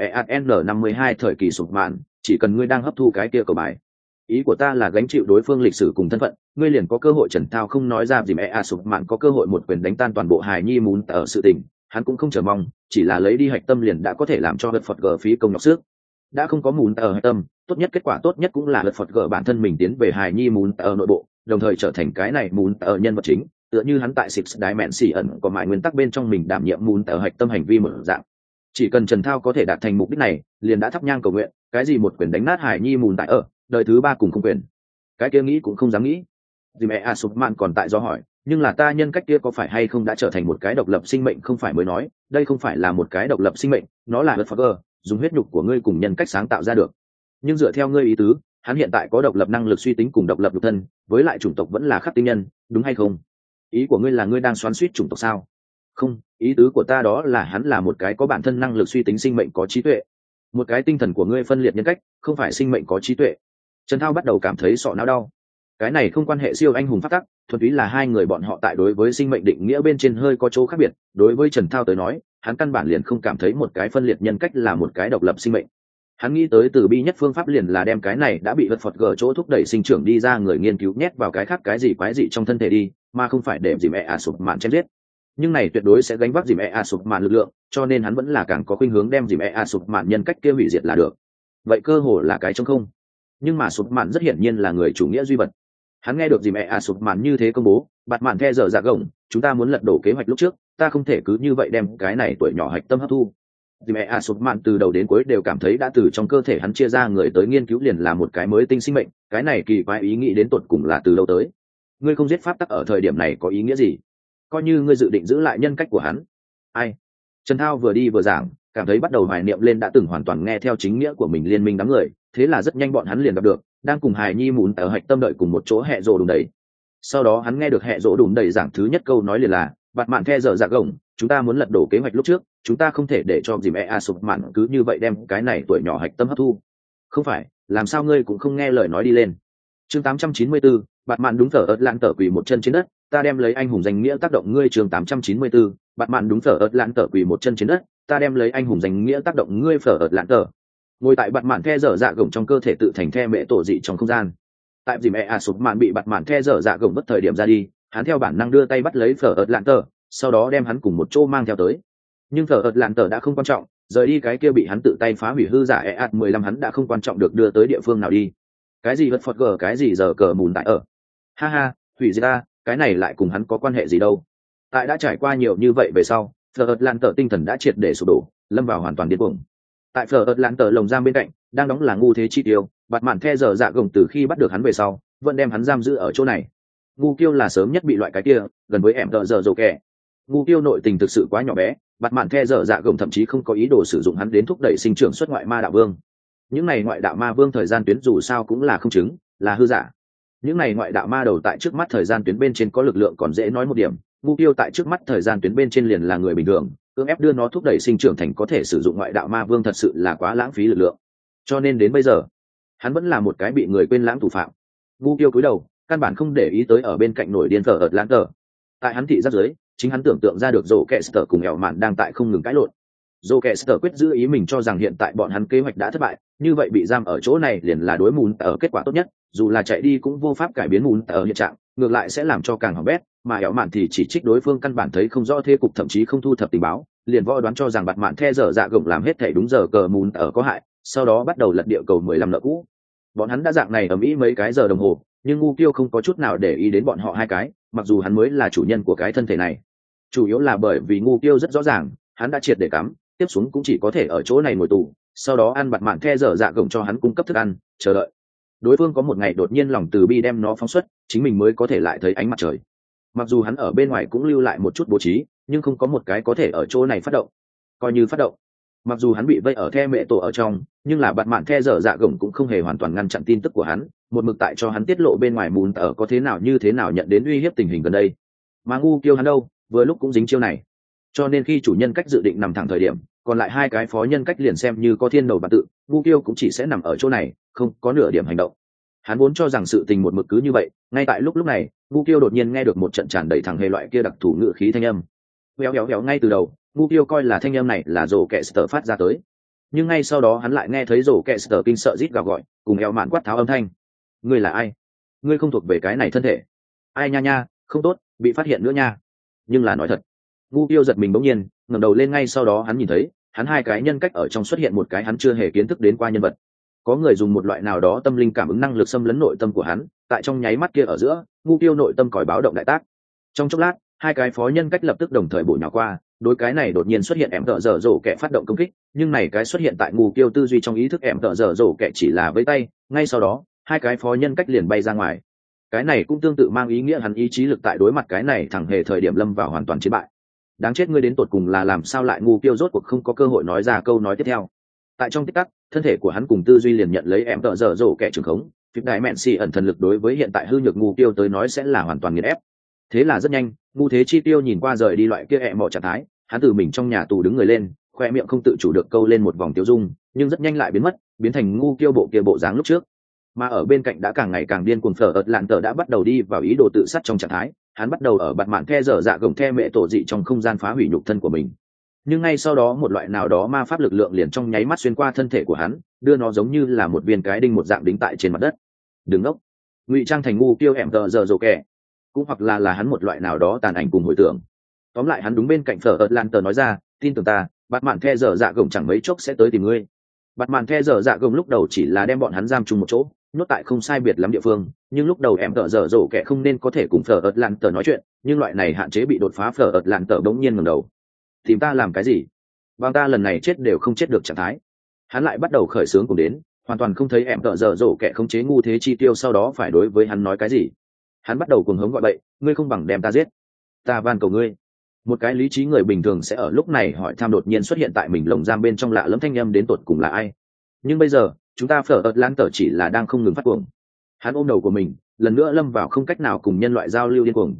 EAN52 thời kỳ sụp mạn, chỉ cần ngươi đang hấp thu cái kia cầu bài. Ý của ta là gánh chịu đối phương lịch sử cùng thân phận, ngươi liền có cơ hội. Trần Thao không nói ra gì mẹ sụp mạn có cơ hội một quyền đánh tan toàn bộ hài nhi Mùn ở sự tình, hắn cũng không chờ mong, chỉ là lấy đi hạch tâm liền đã có thể làm cho vật Phật gỡ phí công nhọc sức. Đã không có Mùn ở hạch tâm, tốt nhất kết quả tốt nhất cũng là vật Phật gỡ bản thân mình tiến về hài nhi Mùn ở nội bộ, đồng thời trở thành cái này Mùn ở nhân vật chính, tựa như hắn tại Six Dimension có mãi nguyên tắc bên trong mình đảm nhiệm Mùn ở hạch tâm hành vi một dạng. Chỉ cần Trần Thao có thể đạt thành mục đích này, liền đã thắp nhang cầu nguyện, cái gì một quyền đánh nát hài nhi Mùn tại ở, đời thứ ba cùng không quyền. Cái kia nghĩ cũng không dám nghĩ. Dì mẹ sụp mạn còn tại do hỏi, nhưng là ta nhân cách kia có phải hay không đã trở thành một cái độc lập sinh mệnh? Không phải mới nói, đây không phải là một cái độc lập sinh mệnh, nó là vật Phật gỡ, dùng huyết nhục của ngươi cùng nhân cách sáng tạo ra được. Nhưng dựa theo ngươi ý tứ, hắn hiện tại có độc lập năng lực suy tính cùng độc lập nhục thân, với lại chủng tộc vẫn là khắc tinh nhân, đúng hay không? Ý của ngươi là ngươi đang xoắn xuýt chủng tộc sao? Không, ý tứ của ta đó là hắn là một cái có bản thân năng lực suy tính sinh mệnh có trí tuệ. Một cái tinh thần của ngươi phân liệt nhân cách, không phải sinh mệnh có trí tuệ. Trần Thao bắt đầu cảm thấy sọ não đau. Cái này không quan hệ siêu anh hùng pháp tắc, thuần túy là hai người bọn họ tại đối với sinh mệnh định nghĩa bên trên hơi có chỗ khác biệt. Đối với Trần Thao tới nói, hắn căn bản liền không cảm thấy một cái phân liệt nhân cách là một cái độc lập sinh mệnh. Hắn nghĩ tới từ bi nhất phương pháp liền là đem cái này đã bị vật Phật gỡ chỗ thúc đẩy sinh trưởng đi ra người nghiên cứu nhét vào cái khác cái gì quái gì trong thân thể đi, mà không phải để dìm sụp mạn chém giết. Nhưng này tuyệt đối sẽ gánh vác dìm sụp mạn lực lượng, cho nên hắn vẫn là càng có khuynh hướng đem dìm sụp mạn nhân cách kia hủy diệt là được. Vậy cơ hồ là cái trống không. Nhưng mà sụp mạn rất hiển nhiên là người chủ nghĩa duy vật. Hắn nghe được dìm sụp mạn như thế công bố, bạt mạn the dở dạ gồng, chúng ta muốn lật đổ kế hoạch lúc trước, ta không thể cứ như vậy đem cái này tuổi nhỏ hạch tâm hấp thu. Dìm sụp mạn từ đầu đến cuối đều cảm thấy đã từ trong cơ thể hắn chia ra người tới nghiên cứu liền là một cái mới tinh sinh mệnh, cái này kỳ quái ý nghĩ đến tột cùng là từ đâu tới. Ngươi không giết pháp tắc ở thời điểm này có ý nghĩa gì? Coi như ngươi dự định giữ lại nhân cách của hắn. Ai? Trần Thao vừa đi vừa giảng, cảm thấy bắt đầu hoài niệm lên đã từng hoàn toàn nghe theo chính nghĩa của mình liên minh đám người, thế là rất nhanh bọn hắn liền gặp được, đang cùng hài nhi Mùn ở hạch tâm đợi cùng một chỗ hệ rồ đùm đầy. Sau đó hắn nghe được hệ rồ đùm đầy giảng thứ nhất câu nói liền là, bạt mạn the dở dạ gồng, chúng ta muốn lật đổ kế hoạch lúc trước, chúng ta không thể để cho dìm sụp mạn cứ như vậy đem cái này tuổi nhỏ hạch tâm hấp thu. Không phải, làm sao ngươi cũng không nghe lời nói đi lên. Chương 894, bạt mạn đúng thở ớt lạn tở quỳ một chân trên đất, ta đem lấy anh hùng danh nghĩa tác động ngươi. Chương 894, bạt mạn đúng thở ớt lạn tở quỳ một chân trên đất, ta đem lấy anh hùng danh nghĩa tác động ngươi. Phở ớt lạn tở ngồi tại bạt mạn the dở dạ gồng trong cơ thể tự thành the mẹ tổ dị trong không gian. Tại dìm sụp mạn bị bạt mạn the dở dạ gồng bất thời điểm ra đi, hắn theo bản năng đưa tay bắt lấy phở ớt lạn tở, sau đó đem hắn cùng một chỗ mang theo tới. Nhưng phở ớt lạn tở đã không quan trọng, rời đi cái kia bị hắn tự tay phá hủy hư giả EAT-15 hắn đã không quan trọng được đưa tới địa phương nào đi. Cái gì vật phật gờ cái gì giờ cờ mùn tại ở. Ha ha, hủy diệt ta, cái này lại cùng hắn có quan hệ gì đâu. Tại đã trải qua nhiều như vậy về sau, phở ớt lạn tở tinh thần đã triệt để sụp đổ, lâm vào hoàn toàn điên cuồng. Tại phở ớt lạn tở lồng giam bên cạnh, đang đóng là ngu thế chi tiêu, bạt mạn the dở dạ gồng từ khi bắt được hắn về sau, vẫn đem hắn giam giữ ở chỗ này. Ngu kiêu là sớm nhất bị loại cái kia, gần với em tợ giờ dầu kẻ. Ngu kiêu nội tình thực sự quá nhỏ bé, bạt mạn the dở dạ gồng thậm chí không có ý đồ sử dụng hắn đến thúc đẩy sinh trưởng xuất ngoại ma đạo vương. Những này ngoại đạo ma vương thời gian tuyến dù sao cũng là không chứng, là hư giả. Những này ngoại đạo ma đầu tại trước mắt thời gian tuyến bên trên có lực lượng còn dễ nói một điểm, ngu kiêu tại trước mắt thời gian tuyến bên trên liền là người bình thường, cưỡng ép đưa nó thúc đẩy sinh trưởng thành có thể sử dụng ngoại đạo ma vương thật sự là quá lãng phí lực lượng. Cho nên đến bây giờ, hắn vẫn là một cái bị người quên lãng thủ phạm. Ngu kiêu cúi đầu, căn bản không để ý tới ở bên cạnh nổi điên phở ợt lãng tờ. Tại hắn thị giác dưới, chính hắn tưởng tượng ra được rổ kẹ sờ cùng ẻo mạn đang tại không ngừng cãi lộn. Rổ kẹ sờ quyết giữ ý mình cho rằng hiện tại bọn hắn kế hoạch đã thất bại, như vậy bị giam ở chỗ này liền là đối mùn ở kết quả tốt nhất, dù là chạy đi cũng vô pháp cải biến mùn ở hiện trạng, ngược lại sẽ làm cho càng hỏng bét. Mà ẻo mạn thì chỉ trích đối phương căn bản thấy không rõ thế cục, thậm chí không thu thập tình báo, liền võ đoán cho rằng bạt mạn the dở dạ gồng làm hết thảy đúng giờ cờ mùn ở có hại, sau đó bắt đầu lật địa cầu 15 nợ cũ. Bọn hắn đã dạng này ở Mỹ mấy cái giờ đồng hồ, nhưng ngu kiêu không có chút nào để ý đến bọn họ hai cái, mặc dù hắn mới là chủ nhân của cái thân thể này. Chủ yếu là bởi vì ngu kiêu rất rõ ràng, hắn đã triệt để cắm, tiếp xuống cũng chỉ có thể ở chỗ này ngồi tù, sau đó ăn bạt mạn the dở dạ gồng cho hắn cung cấp thức ăn, chờ đợi đối phương có một ngày đột nhiên lòng từ bi đem nó phóng xuất, chính mình mới có thể lại thấy ánh mặt trời. Mặc dù hắn ở bên ngoài cũng lưu lại một chút bố trí, nhưng không có một cái có thể ở chỗ này phát động. Coi như phát động, mặc dù hắn bị vây ở the mẹ tổ ở trong, nhưng là bạt mạn the dở dạ gồng cũng không hề hoàn toàn ngăn chặn tin tức của hắn, một mực tại cho hắn tiết lộ bên ngoài mùn ở có thế nào như thế nào nhận đến uy hiếp tình hình gần đây. Mà ngu kiêu hắn đâu, vừa lúc cũng dính chiêu này. Cho nên khi chủ nhân cách dự định nằm thẳng thời điểm, còn lại hai cái phó nhân cách liền xem như có thiên đầu bản tự, ngu kiêu cũng chỉ sẽ nằm ở chỗ này, không có nửa điểm hành động. Hắn vốn cho rằng sự tình một mực cứ như vậy, ngay tại lúc này, ngu kiêu đột nhiên nghe được một trận tràn đầy thằng hề loại kia đặc thủ ngữ khí thanh âm. Héo héo héo ngay từ đầu, ngu kiêu coi là thanh âm này là rổ kẹ sờ phát ra tới, nhưng ngay sau đó hắn lại nghe thấy rổ kẹ sờ kinh sợ rít gào gọi, cùng eo mạn quát tháo âm thanh. Ngươi là ai? Ngươi không thuộc về cái này thân thể. Ai nha nha, không tốt, bị phát hiện nữa nha. Nhưng là nói thật, ngu kiêu giật mình bỗng nhiên ngẩng đầu lên, ngay sau đó hắn nhìn thấy hắn hai cái nhân cách ở trong xuất hiện một cái hắn chưa hề kiến thức đến qua nhân vật. Có người dùng một loại nào đó tâm linh cảm ứng năng lực xâm lấn nội tâm của hắn, tại trong nháy mắt kia ở giữa, ngu kiêu nội tâm còi báo động đại tác. Trong chốc lát, hai cái phó nhân cách lập tức đồng thời bổ nhào qua, đối cái này đột nhiên xuất hiện em tợ dở dỗ kẻ phát động công kích, nhưng này cái xuất hiện tại ngu kiêu tư duy trong ý thức em tợ dở dỗ kẻ chỉ là với tay, ngay sau đó hai cái phó nhân cách liền bay ra ngoài. Cái này cũng tương tự mang ý nghĩa hắn ý chí lực tại đối mặt cái này thẳng hề thời điểm lâm vào hoàn toàn chiến bại. Đáng chết, ngươi đến tột cùng là làm sao lại? Ngu kiêu rốt cuộc không có cơ hội nói ra câu nói tiếp theo. Tại trong tích tắc, thân thể của hắn cùng tư duy liền nhận lấy em tợ dở dỗ kẻ trường khống, phép đại mẹn xì ẩn thần lực đối với hiện tại hư nhược ngu kiêu tới nói sẽ là hoàn toàn nghiền ép. Thế là rất nhanh, ngu thế chi tiêu nhìn qua rời đi loại kia ẹ mọ trạng thái, hắn từ mình trong nhà tù đứng người lên, khoe miệng không tự chủ được câu lên một vòng tiêu dung, nhưng rất nhanh lại biến mất, biến thành ngu kiêu bộ kia bộ dáng lúc trước. Mà ở bên cạnh đã càng ngày càng điên cuồng phở ợt lạn tờ đã bắt đầu đi vào ý đồ tự sát trong trạng thái, hắn bắt đầu ở bạt mạn the dở dạ gồng the mẹ tổ dị trong không gian phá hủy nhục thân của mình. Nhưng ngay sau đó một loại nào đó ma pháp lực lượng liền trong nháy mắt xuyên qua thân thể của hắn, đưa nó giống như là một viên cái đinh một dạng đính tại trên mặt đất. Đừng ngốc, ngụy trang thành ngu kiêu em tờ dở dỗ kẻ, cũng hoặc là hắn một loại nào đó tàn ảnh cùng hồi tưởng. Tóm lại hắn đúng bên cạnh phở ợt lan tờ nói ra, tin tưởng ta, bạt mạn the dở dạ gồng chẳng mấy chốc sẽ tới tìm ngươi. Bạt mạn the dở dạ gồng lúc đầu chỉ là đem bọn hắn giam chung một chỗ, nhốt tại không sai biệt lắm địa phương, nhưng lúc đầu em tờ dở dỗ kẻ không nên có thể cùng phở ợt lan tờ nói chuyện, nhưng loại này hạn chế bị đột phá. Phở ợt lan tờ bỗng nhiên ngẩng đầu. Tìm ta làm cái gì? Bằng ta lần này chết đều không chết được trạng thái. Hắn lại bắt đầu khởi xướng cùng đến, hoàn toàn không thấy em tợ dở dỗ kẻ khống chế ngu thế chi tiêu sau đó phải đối với hắn nói cái gì. Hắn bắt đầu cuồng hống gọi bậy, ngươi không bằng đem ta giết, ta van cầu ngươi. Một cái lý trí người bình thường sẽ ở lúc này hỏi thăm đột nhiên xuất hiện tại mình lồng giam bên trong lạ lẫm thanh âm đến tột cùng là ai. Nhưng bây giờ chúng ta phở ợt lan tờ chỉ là đang không ngừng phát cuồng. Hắn ôm đầu của mình, lần nữa lâm vào không cách nào cùng nhân loại giao lưu điên cuồng.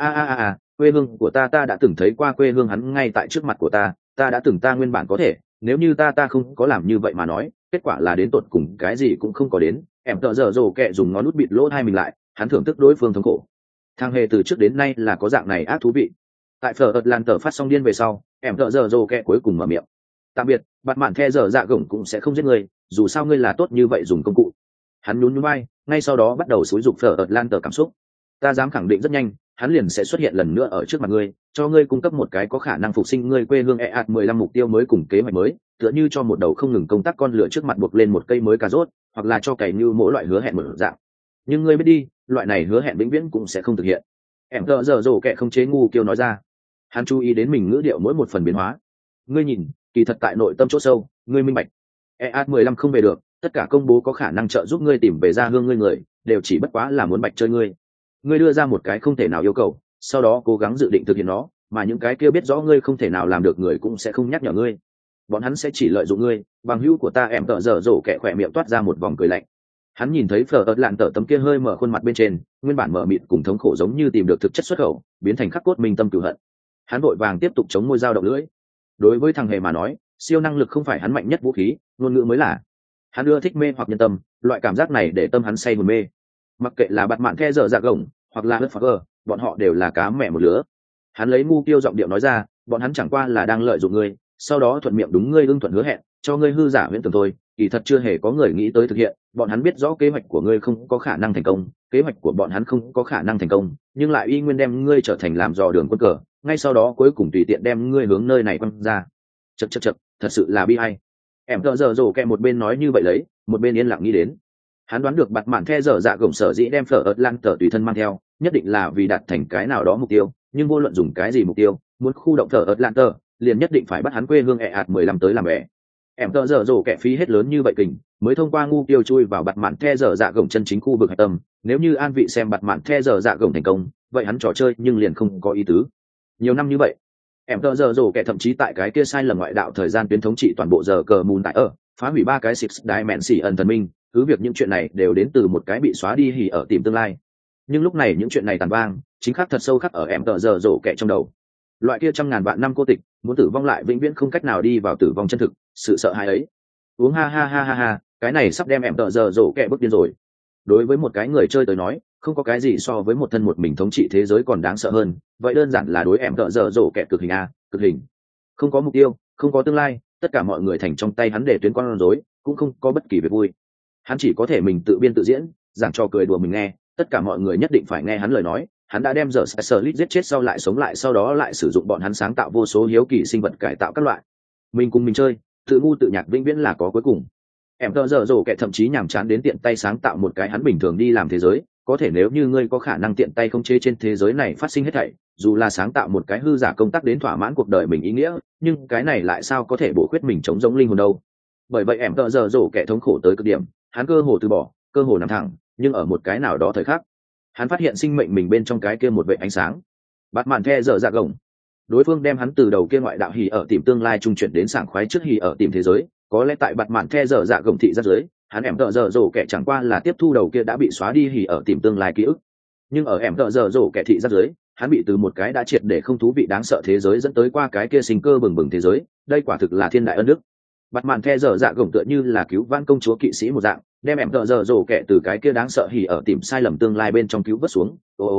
Quê hương của ta đã từng thấy qua quê hương hắn ngay tại trước mặt của ta đã từng ta nguyên bản có thể, nếu như ta không có làm như vậy mà nói, kết quả là đến tột cùng cái gì cũng không có đến. Em tợ dở dồ kẹ dùng ngón nút bịt lỗ hai mình lại, hắn thưởng thức đối phương thống khổ. Thằng hề từ trước đến nay là có dạng này ác thú vị. Tại phở ợt lan tờ phát xong điên về sau, em tợ dở dồ kẹ cuối cùng mở miệng. Tạm biệt, bạn mạn the dở dạ gồng cũng sẽ không giết ngươi, dù sao ngươi là tốt như vậy dùng công cụ. Hắn nhún nhún vai, ngay sau đó bắt đầu xúi giục phở ợt lan tờ cảm xúc. Ta dám khẳng định rất nhanh, hắn liền sẽ xuất hiện lần nữa ở trước mặt ngươi, cho ngươi cung cấp một cái có khả năng phục sinh ngươi quê hương EAT 15 mục tiêu mới cùng kế hoạch mới, tựa như cho một đầu không ngừng công tác con lửa trước mặt buộc lên một cây mới cà rốt, hoặc là cho cày như mỗi loại hứa hẹn một dạng. Nhưng ngươi biết đi, loại này hứa hẹn vĩnh viễn cũng sẽ không thực hiện. Em tợ dở dồ kệ không chế ngu kêu nói ra. Hắn chú ý đến mình ngữ điệu mỗi một phần biến hóa. Ngươi nhìn, kỳ thật tại nội tâm chỗ sâu, ngươi minh bạch. EAT 15 không về được, tất cả công bố có khả năng trợ giúp ngươi tìm về gia hương ngươi người, đều chỉ bất quá là muốn bạch chơi ngươi. Ngươi đưa ra một cái không thể nào yêu cầu, sau đó cố gắng dự định thực hiện nó, mà những cái kia biết rõ ngươi không thể nào làm được người cũng sẽ không nhắc nhở ngươi. Bọn hắn sẽ chỉ lợi dụng ngươi. Bằng hữu của ta em tợ dở dỗ kẻ khỏe miệng toát ra một vòng cười lạnh. Hắn nhìn thấy phở ớt lạn tở tấm kia hơi mở khuôn mặt bên trên, nguyên bản mở mịt cùng thống khổ giống như tìm được thực chất xuất khẩu, biến thành khắc cốt minh tâm cửu hận. Hắn vội vàng tiếp tục chống môi dao động lưỡi. Đối với thằng hề mà nói, siêu năng lực không phải hắn mạnh nhất vũ khí, ngôn ngữ mới là. Hắn ưa thích mê hoặc nhân tâm, loại cảm giác này để tâm hắn say hồn mê. Mặc kệ là bạt mạn the dở dạ gồng hoặc là hớt phá gờ, bọn họ đều là cá mẹ một lứa. Hắn lấy ngu tiêu giọng điệu nói ra, bọn hắn chẳng qua là đang lợi dụng ngươi, sau đó thuận miệng đúng ngươi ưng thuận hứa hẹn, cho ngươi hư giả huyễn tưởng thôi, kỳ thật chưa hề có người nghĩ tới thực hiện. Bọn hắn biết rõ kế hoạch của ngươi không có khả năng thành công, kế hoạch của bọn hắn không có khả năng thành công, nhưng lại y nguyên đem ngươi trở thành làm dò đường quân cờ, ngay sau đó cuối cùng tùy tiện đem ngươi hướng nơi này quăng ra. Chậc, thật sự là bi ai. Em tợ dở dồ kẹ một bên nói như vậy lấy, một bên yên lặng nghĩ đến. Hắn đoán được bạt mạn the dở dạ gồng sở dĩ đem phở ớt lan tờ tùy thân mang theo, nhất định là vì đạt thành cái nào đó mục tiêu, nhưng vô luận dùng cái gì mục tiêu, muốn khu động phở ớt lan tờ, liền nhất định phải bắt hắn quê hương EAT 15 tới làm bè. Em tợ dở dồ kẹ phí hết lớn như vậy kình, mới thông qua ngu tiêu chui vào bạt mạn the dở dạ gồng chân chính khu vực hạch tâm. Nếu như an vị xem bạt mạn the dở dạ gồng thành công, vậy hắn trò chơi nhưng liền không có ý tứ. Nhiều năm như vậy, em tợ dở dồ kẹ thậm chí tại cái kia sai lầm ngoại đạo thời gian tuyến thống trị toàn bộ giờ cờ mùn tại phá hủy 3 cái Six Dimension thần minh. Cứ việc những chuyện này đều đến từ một cái bị xóa đi hỉ ở tìm tương lai, nhưng lúc này những chuyện này tàn vang chính khắc thật sâu khắc ở em tợ dở dỗ kẹ trong đầu. Loại kia trăm ngàn vạn năm cô tịch, muốn tử vong lại vĩnh viễn không cách nào đi vào tử vong chân thực, sự sợ hãi ấy. Uống ha, cái này sắp đem em tợ dở dỗ kẹ bức điên rồi. Đối với một cái người chơi tới nói, không có cái gì so với một thân một mình thống trị thế giới còn đáng sợ hơn. Vậy đơn giản là đối em tợ dở dỗ kẹ cực hình. Không có mục tiêu, không có tương lai, tất cả mọi người thành trong tay hắn để tuyến con rối, cũng không có bất kỳ việc vui. Hắn chỉ có thể mình tự biên tự diễn, giảng trò cười đùa mình nghe, tất cả mọi người nhất định phải nghe hắn lời nói. Hắn đã đem giờ Slit giết chết sau lại sống lại, sau đó lại sử dụng bọn hắn sáng tạo vô số hiếu kỳ sinh vật cải tạo các loại. Mình cùng mình chơi, tự ngu tự nhạc vĩnh viễn là có cuối cùng. Em tợ dở dồ kẻ thậm chí nhàm chán đến tiện tay sáng tạo một cái hắn bình thường đi làm thế giới. Có thể nếu như ngươi có khả năng tiện tay khống chế trên thế giới này phát sinh hết thảy, dù là sáng tạo một cái hư giả công tác đến thỏa mãn cuộc đời mình ý nghĩa, nhưng cái này lại sao có thể bổ khuyết mình chống giống linh hồn đâu. Bởi vậy em tợ dở dồ kẻ thống khổ tới cực điểm, hắn cơ hồ từ bỏ, cơ hồ nằm thẳng, nhưng ở một cái nào đó thời khắc, hắn phát hiện sinh mệnh mình bên trong cái kia một vệ ánh sáng. Bạt mạn the dở dạ gồng, đối phương đem hắn từ đầu kia ngoại đạo hỉ ở tìm tương lai trung chuyển đến sảng khoái trước hỉ ở tìm thế giới. Có lẽ tại bạt mạn the dở dạ gồng thị giác giới, hắn em tợ dở dỗ kẻ chẳng qua là tiếp thu đầu kia đã bị xóa đi hỉ ở tìm tương lai ký ức, nhưng ở em tợ dở dỗ kẻ thị giác giới, hắn bị từ một cái đã triệt để không thú vị đáng sợ thế giới dẫn tới qua cái kia sinh cơ bừng bừng thế giới. Đây quả thực là thiên đại ân đức. Bạt mạn the dở dạ gồng tựa như là cứu vãn công chúa kỵ sĩ một dạng, đem em tợ dở dỗ kẻ từ cái kia đáng sợ hỉ ở tìm sai lầm tương lai bên trong cứu vớt xuống.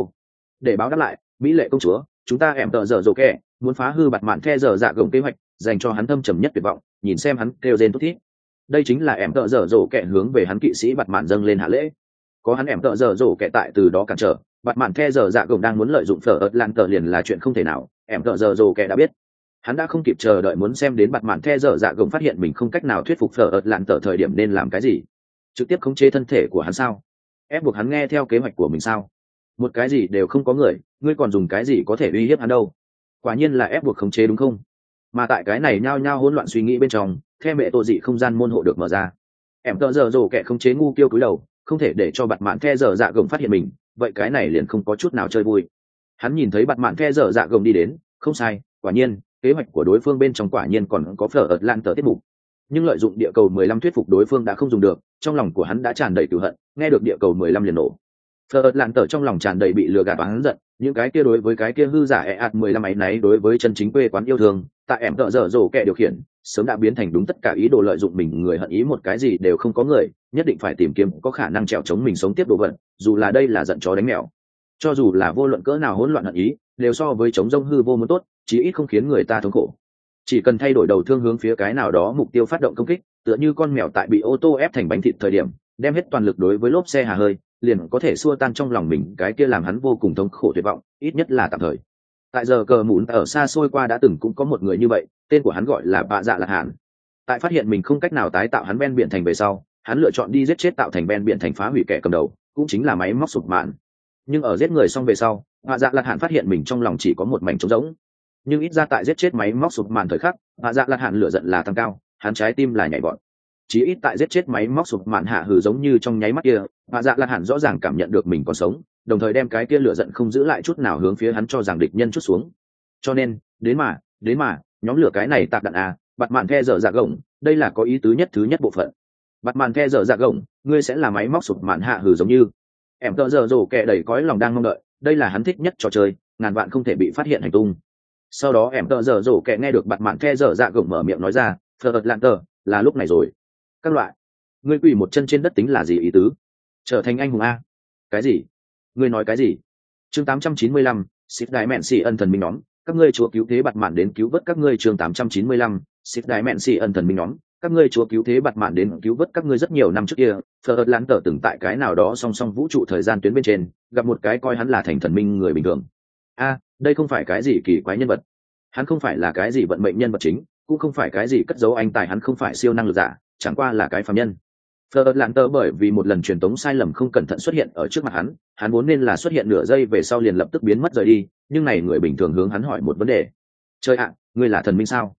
Để báo đáp lại, mỹ lệ công chúa, chúng ta em tợ dở dỗ kẻ muốn phá hư bạt mạn the dở dạ gồng kế hoạch, dành cho hắn thâm trầm nhất tuyệt vọng. Nhìn xem hắn kêu rên thút thít. Đây chính là em tợ dở dỗ kẻ hướng về hắn kỵ sĩ bạt mạn dâng lên hạ lễ. Có hắn em tợ dở dỗ kẻ tại từ đó cản trở, bạt mạn the dở dạ gồng đang muốn lợi dụng phở ớt lan tờ liền là chuyện không thể nào. Em tợ dở dỗ kẻ đã biết, hắn đã không kịp chờ đợi muốn xem đến bạt mạn the dở dạ gồng phát hiện mình không cách nào thuyết phục phở ớt lan tờ thời điểm nên làm cái gì. Trực tiếp khống chế thân thể của hắn sao? Ép buộc hắn nghe theo kế hoạch của mình sao? Một cái gì đều không có người, ngươi còn dùng cái gì có thể uy hiếp hắn đâu? Quả nhiên là ép buộc khống chế đúng không? Mà tại cái này nhao nhao hỗn loạn suy nghĩ bên trong, the mẹ tổ dị không gian môn hộ được mở ra. Em tợ dở dỗ kẻ khống chế ngu kêu cúi đầu, không thể để cho bạt mạn the dở dạ gồng phát hiện mình, vậy cái này liền không có chút nào chơi vui. Hắn nhìn thấy bạt mạn the dở dạ gồng đi đến, không sai, quả nhiên kế hoạch của đối phương bên trong quả nhiên còn có phở ớt lan tờ tiết mục, nhưng lợi dụng địa cầu 15 thuyết phục đối phương đã không dùng được. Trong lòng của hắn đã tràn đầy cừu hận, nghe được địa cầu 15 liền nổ. Phở lạn tở trong lòng tràn đầy bị lừa gạt oán giận, những cái kia đối với cái kia hư giả EAT 15 ấy náy đối với chân chính quê quán yêu thương, tại em tợ dở dồ kẻ điều khiển, sớm đã biến thành đúng tất cả ý đồ lợi dụng mình người hận ý một cái gì đều không có người, nhất định phải tìm kiếm có khả năng trèo chống mình sống tiếp đồ vật, dù là đây là giận chó đánh mèo. Cho dù là vô luận cỡ nào hỗn loạn hận ý, đều so với chống rông hư vô muốn tốt, chí ít không khiến người ta thống khổ. Chỉ cần thay đổi đầu thương hướng phía cái nào đó mục tiêu phát động công kích, tựa như con mèo tại bị ô tô ép thành bánh thịt thời điểm, đem hết toàn lực đối với lốp xe hà hơi, liền có thể xua tan trong lòng mình cái kia làm hắn vô cùng thống khổ tuyệt vọng, ít nhất là tạm thời. Tại giờ cờ mụn ở xa xôi qua đã từng cũng có một người như vậy, tên của hắn gọi là Bạ Dạ Lạc Hạn. Tại phát hiện mình không cách nào tái tạo hắn Ben Biển Thành về sau, hắn lựa chọn đi giết chết tạo thành Ben Biển Thành phá hủy kẻ cầm đầu, cũng chính là máy móc sụp mạn. Nhưng ở giết người xong về sau, Bạ Dạ Lạc Hạn phát hiện mình trong lòng chỉ có một mảnh trống rỗng. Nhưng ít ra tại giết chết máy móc sụp mạn thời khắc, Bạ Dạ Lạc Hạn lửa giận là tăng cao, hắn trái tim là nhảy vọt. Chí ít tại giết chết máy móc sụp mạn hạ hừ giống như trong nháy mắt kia, Bạ Dạ Lạc Hạn rõ ràng cảm nhận được mình còn sống, đồng thời đem cái kia lửa giận không giữ lại chút nào hướng phía hắn cho rằng địch nhân chút xuống. Cho nên, đến mà, nhóm lửa cái này tạc đạn à, bạt mạn the dở dạ gồng, đây là có ý tứ nhất thứ nhất bộ phận. Bạt mạn the dở dạ gồng, ngươi sẽ là máy móc sụp mạn hạ hừ giống như. Em tợ dở dồ kẻ đầy cõi lòng đang mong đợi, đây là hắn thích nhất trò chơi, ngàn vạn không thể bị phát hiện hành tung. Sau đó em tợ dở dồ kẻ nghe được bạt mạn the dở dạ gồng mở miệng nói ra, phờ lạn tờ, là lúc này rồi. Các loại, ngươi quỳ một chân trên đất tính là gì ý tứ? Trở thành anh hùng a? Cái gì? Ngươi nói cái gì? Chương 895, Sith Đại Mện Sĩ ân thần minh nhóm, các ngươi chúa cứu thế bạt mạn đến cứu vớt các ngươi. Chương 895, Sith Đại Mện Sĩ ân thần minh nhóm, các ngươi chúa cứu thế bạt mạn đến cứu vớt các ngươi. Rất nhiều năm trước kia, Phở Lán Tở từng tại cái nào đó song song vũ trụ thời gian tuyến bên trên, gặp một cái coi hắn là thành thần minh người bình thường. Đây không phải cái gì kỳ quái nhân vật, hắn không phải là cái gì vận mệnh nhân vật chính, cũng không phải cái gì cất giấu anh tài, hắn không phải siêu năng lực giả, chẳng qua là cái phàm nhân. Phở Lạn Tở bởi vì một lần truyền tống sai lầm không cẩn thận xuất hiện ở trước mặt hắn vốn nên là xuất hiện nửa giây về sau liền lập tức biến mất rời đi, nhưng này người bình thường hướng hắn hỏi một vấn đề. Trời ạ, ngươi là thần minh sao?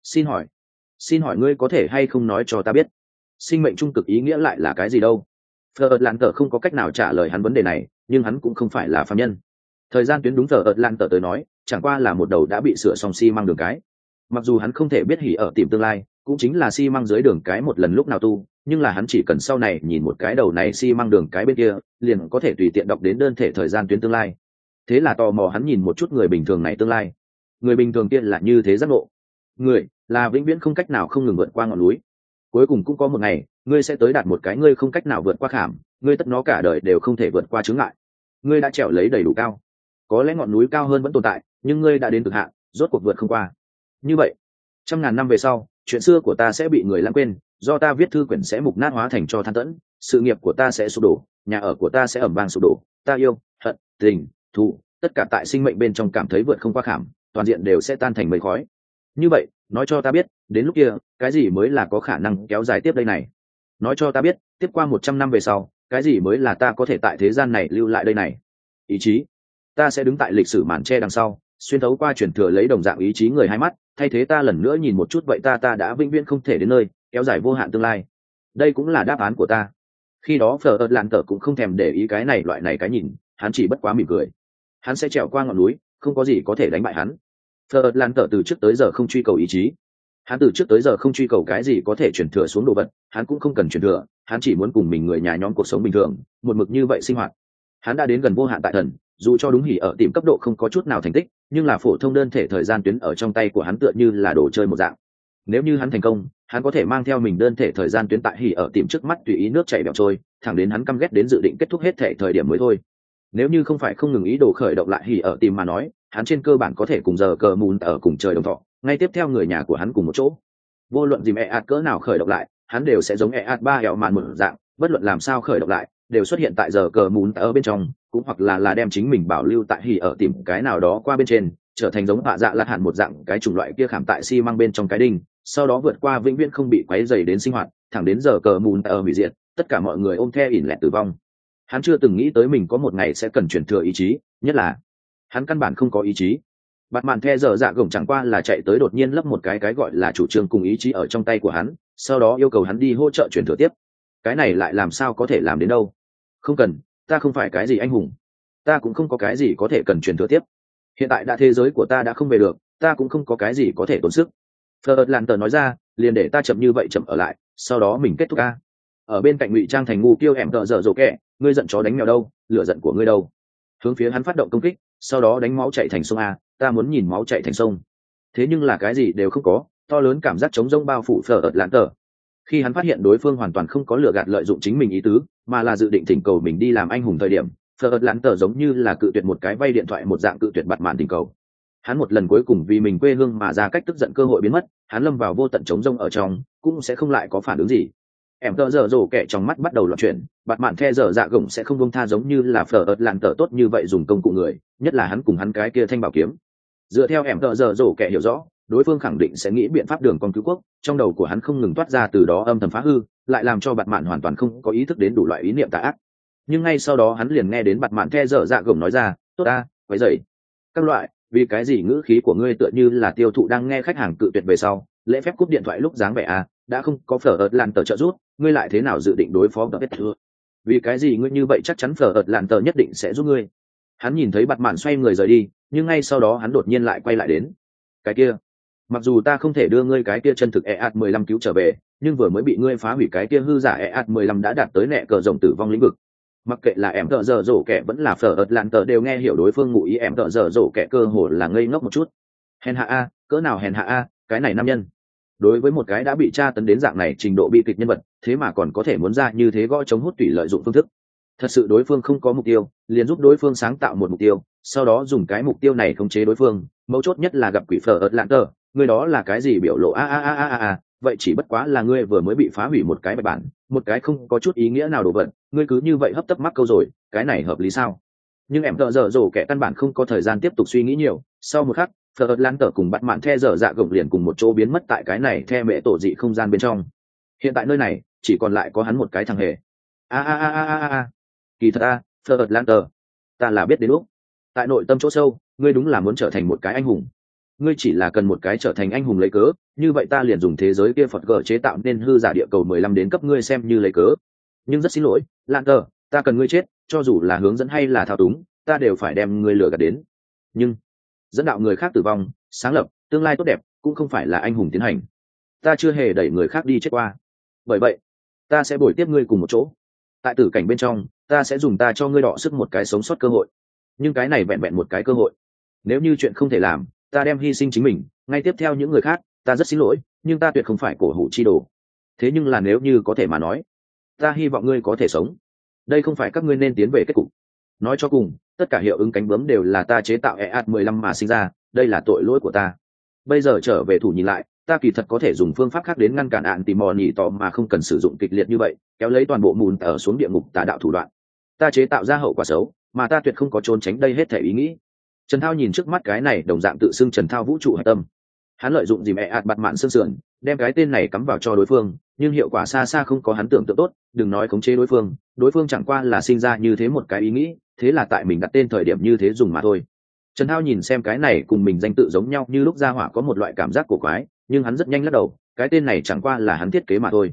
Xin hỏi ngươi có thể hay không nói cho ta biết, sinh mệnh trung cực ý nghĩa lại là cái gì đâu? Phở Lạn Tở không có cách nào trả lời hắn vấn đề này, nhưng hắn cũng không phải là phàm nhân. Thời gian tuyến đúng Phở Lạn Tở tới nói, chẳng qua là một đầu đã bị sửa xong xi măng đường cái. Mặc dù hắn không thể biết hỉ ở tìm tương lai, cũng chính là xi măng dưới đường cái một lần lúc nào tu, nhưng là hắn chỉ cần sau này nhìn một cái đầu này xi măng đường cái bên kia, liền có thể tùy tiện đọc đến đơn thể thời gian tuyến tương lai. Thế là tò mò hắn nhìn một chút người bình thường này tương lai. Người bình thường kia là như thế giác ngộ. Người là vĩnh viễn không cách nào không ngừng vượt qua ngọn núi. Cuối cùng cũng có một ngày, ngươi sẽ tới đạt một cái ngươi không cách nào vượt qua khảm, ngươi tất nó cả đời đều không thể vượt qua chướng ngại. Ngươi đã trèo lấy đầy đủ cao. Có lẽ ngọn núi cao hơn vẫn tồn tại, nhưng ngươi đã đến cực hạn, rốt cuộc vượt không qua. Như vậy, 100.000 năm về sau, chuyện xưa của ta sẽ bị người lãng quên, do ta viết thư quyển sẽ mục nát hóa thành cho than tẫn, sự nghiệp của ta sẽ sụp đổ, nhà ở của ta sẽ ẩm vang sụp đổ, ta yêu, hận, tình, thù, tất cả tại sinh mệnh bên trong cảm thấy vượt không qua khảm, toàn diện đều sẽ tan thành mây khói. Như vậy, nói cho ta biết, đến lúc kia, cái gì mới là có khả năng kéo dài tiếp đây này? Nói cho ta biết, tiếp qua 100 năm về sau, cái gì mới là ta có thể tại thế gian này lưu lại đây này? Ý chí, ta sẽ đứng tại lịch sử màn che đằng sau, xuyên thấu qua truyền thừa lấy đồng dạng ý chí người hai mắt, thay thế ta lần nữa nhìn một chút vậy ta đã vĩnh viễn không thể đến nơi, kéo dài vô hạn tương lai. Đây cũng là đáp án của ta. Khi đó Phở Lạn Tở cũng không thèm để ý cái này loại này cái nhìn, hắn chỉ bất quá mỉm cười. Hắn sẽ trèo qua ngọn núi, không có gì có thể đánh bại hắn. Phở Lạn Tở từ trước tới giờ không truy cầu ý chí. Hắn từ trước tới giờ không truy cầu cái gì có thể truyền thừa xuống đồ vật, hắn cũng không cần truyền thừa, hắn chỉ muốn cùng mình người nhà nhóm cuộc sống bình thường, một mực như vậy sinh hoạt. Hắn đã đến gần vô hạn tại thần, dù cho đúng hỉ ở tìm cấp độ không có chút nào thành tích, nhưng là phổ thông đơn thể thời gian tuyến ở trong tay của hắn tựa như là đồ chơi một dạng. Nếu như hắn thành công, hắn có thể mang theo mình đơn thể thời gian tuyến tại hỉ ở tìm trước mắt tùy ý nước chảy bẹo trôi, thẳng đến hắn căm ghét đến dự định kết thúc hết thể thời điểm mới thôi. Nếu như không phải không ngừng ý đồ khởi động lại hỉ ở tìm mà nói, hắn trên cơ bản có thể cùng giờ cờ mùn ở cùng trời đồng thọ, ngay tiếp theo người nhà của hắn cùng một chỗ. Vô luận dìm EAT cỡ nào khởi động lại, hắn đều sẽ giống EAT 3 hẹo màn một dạng, bất luận làm sao khởi động lại, đều xuất hiện tại giờ cờ mùn ở bên trong, cũng hoặc là đem chính mình bảo lưu tại hỉ ở tìm cái nào đó qua bên trên, trở thành giống Bạ Dạ Lạc Hạn một dạng cái chủng loại kia khảm tại xi măng bên trong cái đinh, sau đó vượt qua vĩnh viễn không bị quấy rầy đến sinh hoạt, thẳng đến giờ cờ mùn ở hủy diệt, tất cả mọi người ôm theo ỉn lẹt tử vong. Hắn chưa từng nghĩ tới mình có một ngày sẽ cần truyền thừa ý chí, nhất là hắn căn bản không có ý chí. Bạt mạn the giờ dạ gồng chẳng qua là chạy tới đột nhiên lấp một cái gọi là chủ trương cùng ý chí ở trong tay của hắn, sau đó yêu cầu hắn đi hỗ trợ truyền thừa tiếp. Cái này lại làm sao có thể làm đến đâu? Không cần, ta không phải cái gì anh hùng, ta cũng không có cái gì có thể cần truyền thừa tiếp. Hiện tại đã thế giới của ta đã không về được, ta cũng không có cái gì có thể tốn sức. Phở Lạn Tở nói ra, liền để ta chậm như vậy chậm ở lại, sau đó mình kết thúc a. Ở bên cạnh ngụy trang thành ngu kiêu em tợ dở dỗ kẹ, ngươi giận chó đánh mèo đâu, lửa giận của ngươi đâu? Hướng phía hắn phát động công kích, sau đó đánh máu chạy thành sông a, ta muốn nhìn máu chạy thành sông. Thế nhưng là cái gì đều không có, to lớn cảm giác trống rỗng bao phủ phở ợt lạn tờ. Khi hắn phát hiện đối phương hoàn toàn không có lừa gạt lợi dụng chính mình ý tứ, mà là dự định thỉnh cầu mình đi làm anh hùng thời điểm, phở ợt lạn tờ giống như là cự tuyệt một cái vay điện thoại một dạng cự tuyệt bạt mạn tình cầu. Hắn một lần cuối cùng vì mình quê hương mà ra cách tức giận cơ hội biến mất, hắn lâm vào vô tận trống rỗng ở trong, cũng sẽ không lại có phản ứng gì. Em tờ giờ rổ kẻ trong mắt bắt đầu loạn chuyển, bạt mạn the dở dạ gồng sẽ không buông tha giống như là phở ợt lạn tờ tốt như vậy dùng công cụ người, nhất là hắn cùng hắn cái kia thanh bảo kiếm. Dựa theo em tờ giờ rổ kẻ hiểu rõ, đối phương khẳng định sẽ nghĩ biện pháp đường con cứu quốc, trong đầu của hắn không ngừng toát ra từ đó âm thầm phá hư, lại làm cho bạt mạn hoàn toàn không có ý thức đến đủ loại ý niệm tà ác. Nhưng ngay sau đó hắn liền nghe đến bạt mạn the dở dạ gồng nói ra, tốt ta, quấy dậy các loại, vì cái gì ngữ khí của ngươi tựa như là tiêu thụ đang nghe khách hàng cự tuyệt về sau lễ phép cúp điện thoại lúc dáng vẻ à, đã không có phở ợt lạn tờ trợ giúp, ngươi lại thế nào dự định đối phó đợt thưa? Vì cái gì ngươi như vậy chắc chắn phở ợt lạn tờ nhất định sẽ giúp ngươi? Hắn nhìn thấy bạt mạn xoay người rời đi, nhưng ngay sau đó hắn đột nhiên lại quay lại đến. Cái kia, mặc dù ta không thể đưa ngươi cái kia chân thực EAT-15 cứu trở về, nhưng vừa mới bị ngươi phá hủy cái kia hư giả EAT-15 đã đạt tới nệ cờ rồng tử vong lĩnh vực. Mặc kệ là em tợ giờ rổ kẻ vẫn là phở ợt lạn tờ đều nghe hiểu đối phương ngụ ý, em tợ giờ rổ kẻ cơ hồ là ngây ngốc một chút. Hèn hạ a, cỡ nào hèn hạ a, cái này nam nhân. Đối với một cái đã bị tra tấn đến dạng này trình độ bi kịch nhân vật, thế mà còn có thể muốn ra như thế gõ chống hút tủy lợi dụng phương thức. Thật sự đối phương không có mục tiêu, liền giúp đối phương sáng tạo một mục tiêu, sau đó dùng cái mục tiêu này khống chế đối phương, mấu chốt nhất là gặp quỷ phở ợt lạn tờ, người đó là cái gì biểu lộ a, vậy chỉ bất quá là ngươi vừa mới bị phá hủy một cái bài bản, một cái không có chút ý nghĩa nào đồ vật, ngươi cứ như vậy hấp tấp mắc câu rồi, cái này hợp lý sao? Nhưng em tợ dở dồ kẻ căn bản không có thời gian tiếp tục suy nghĩ nhiều, sau một khắc phở ợt lạn tờ cùng bắt mạn the dở dạ gồng liền cùng một chỗ biến mất tại cái này the mẹ tổ dị không gian bên trong. Hiện tại nơi này chỉ còn lại có hắn một cái thằng hề. Kỳ thật a, phở ợt lạn tờ, ta là biết đến lúc tại nội tâm chỗ sâu ngươi đúng là muốn trở thành một cái anh hùng, ngươi chỉ là cần một cái trở thành anh hùng lấy cớ, như vậy ta liền dùng thế giới kia phật gờ chế tạo nên hư giả địa cầu 15 đến cấp ngươi xem như lấy cớ. Nhưng rất xin lỗi lan tờ, ta cần ngươi chết, cho dù là hướng dẫn hay là thao túng, ta đều phải đem ngươi lừa gạt đến. Nhưng dẫn đạo người khác tử vong, sáng lập tương lai tốt đẹp cũng không phải là anh hùng tiến hành, ta chưa hề đẩy người khác đi chết qua. Bởi vậy ta sẽ bồi tiếp ngươi cùng một chỗ, tại tử cảnh bên trong ta sẽ dùng ta cho ngươi đọ sức một cái sống sót cơ hội, nhưng cái này vẹn vẹn một cái cơ hội. Nếu như chuyện không thể làm, ta đem hy sinh chính mình ngay tiếp theo những người khác, ta rất xin lỗi, nhưng ta tuyệt không phải cổ hủ chi đồ. Thế nhưng là nếu như có thể mà nói, ta hy vọng ngươi có thể sống. Đây không phải các ngươi nên tiến về kết cục. Nói cho cùng, tất cả hiệu ứng cánh bướm đều là ta chế tạo EAT-15 mà sinh ra, đây là tội lỗi của ta. Bây giờ trở về thủ nhìn lại, ta kỳ thật có thể dùng phương pháp khác đến ngăn cản ạn tìm mò nhỉ tỏ mà không cần sử dụng kịch liệt như vậy, kéo lấy toàn bộ mùn ở xuống địa ngục tà đạo thủ đoạn. Ta chế tạo ra hậu quả xấu, mà ta tuyệt không có trốn tránh đây hết thể ý nghĩ. Trần Thao nhìn trước mắt cái này đồng dạng tự xưng Trần Thao vũ trụ hạch tâm. Hắn lợi dụng dìm EAT bạt mạn xương sườn, đem cái tên này cắm vào cho đối phương, nhưng hiệu quả xa xa không có hắn tưởng tượng tốt, đừng nói khống chế đối phương chẳng qua là sinh ra như thế một cái ý nghĩ, thế là tại mình đặt tên thời điểm như thế dùng mà thôi. Trần Thao nhìn xem cái này cùng mình danh tự giống nhau như lúc ra hỏa có một loại cảm giác cổ quái, nhưng hắn rất nhanh lắc đầu, cái tên này chẳng qua là hắn thiết kế mà thôi.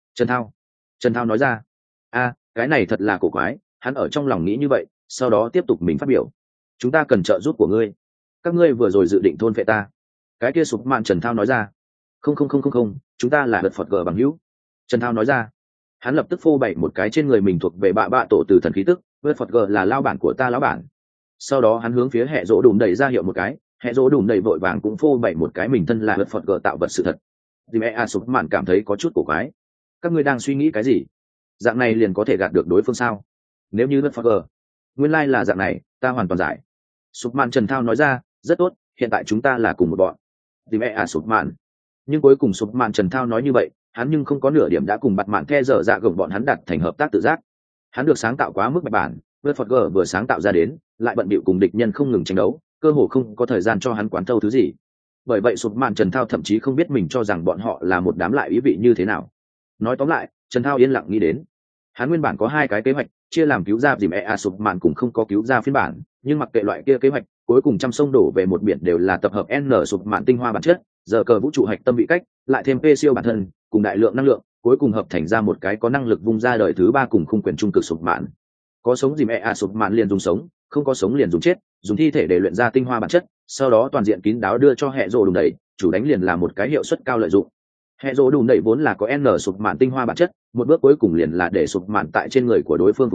Trần Thao nói ra, cái này thật là cổ quái, hắn ở trong lòng nghĩ như vậy, sau đó tiếp tục mình phát biểu. Chúng ta cần trợ giúp của ngươi, các ngươi vừa rồi dự định thôn phệ ta. Cái kia sụp mạn Trần Thao nói ra. Không, chúng ta là đợt Phật gờ bằng hữu. Trần Thao nói ra. Hắn lập tức phô bày một cái trên người mình thuộc về bạ tổ từ thần khí tức, đợt Phật gờ là lao bản của ta lão bản. Sau đó hắn hướng phía hệ rỗ đùm đẩy ra hiệu một cái, hệ rỗ đùm đẩy vội vàng cũng phô bày một cái mình thân là đợt Phật gờ tạo vật sự thật. Thì mẹ sụp mạn cảm thấy có chút cổ quái. Các ngươi đang suy nghĩ cái gì? Dạng này liền có thể gạt được đối phương sao? Nếu như đợt Phật gờ nguyên lai là dạng này, ta hoàn toàn giải. Sụp mạn Trần Thao nói ra, rất tốt, hiện tại chúng ta là cùng một bọn. Thì mẹ sụp mạn. Nhưng cuối cùng sụp mạn Trần Thao nói như vậy, hắn nhưng không có nửa điểm đã cùng bặt mạn the dở dạ gồng bọn hắn đặt thành hợp tác tự giác. Hắn được sáng tạo quá mức bạch bản, vượt Phật gờ vừa sáng tạo ra đến, lại bận bịu cùng địch nhân không ngừng tranh đấu, cơ hồ không có thời gian cho hắn quán thâu thứ gì. Bởi vậy sụp mạn Trần Thao thậm chí không biết mình cho rằng bọn họ là một đám lại ý vị như thế nào. Nói tóm lại, Trần Thao yên lặng nghĩ đến, hắn nguyên bản có hai cái kế hoạch, chia làm cứu ra dìm sụp mạn cũng không có cứu ra phiên bản, nhưng mặc kệ loại kia kế hoạch, cuối cùng trăm sông đổ về một biển đều là tập hợp n sụp mạn tinh hoa bản chất, giờ cờ vũ trụ hạch tâm bị cách, lại thêm p siêu bản thân cùng đại lượng năng lượng, cuối cùng hợp thành ra một cái có năng lực vung ra đời thứ ba cùng khung quyền trung cực sụp mạn. Có sống dìm sụp mạn liền dùng sống, không có sống liền dùng chết, dùng thi thể để luyện ra tinh hoa bản chất, sau đó toàn diện kín đáo đưa cho hệ rồ đùm đẩy, chủ đánh liền là một cái hiệu suất cao lợi dụng. Hệ rồ đùm đẩy vốn là có n sụp mạn tinh hoa bản chất, một bước cuối cùng liền là để sụp mạn tại trên người của đối phương phục sinh,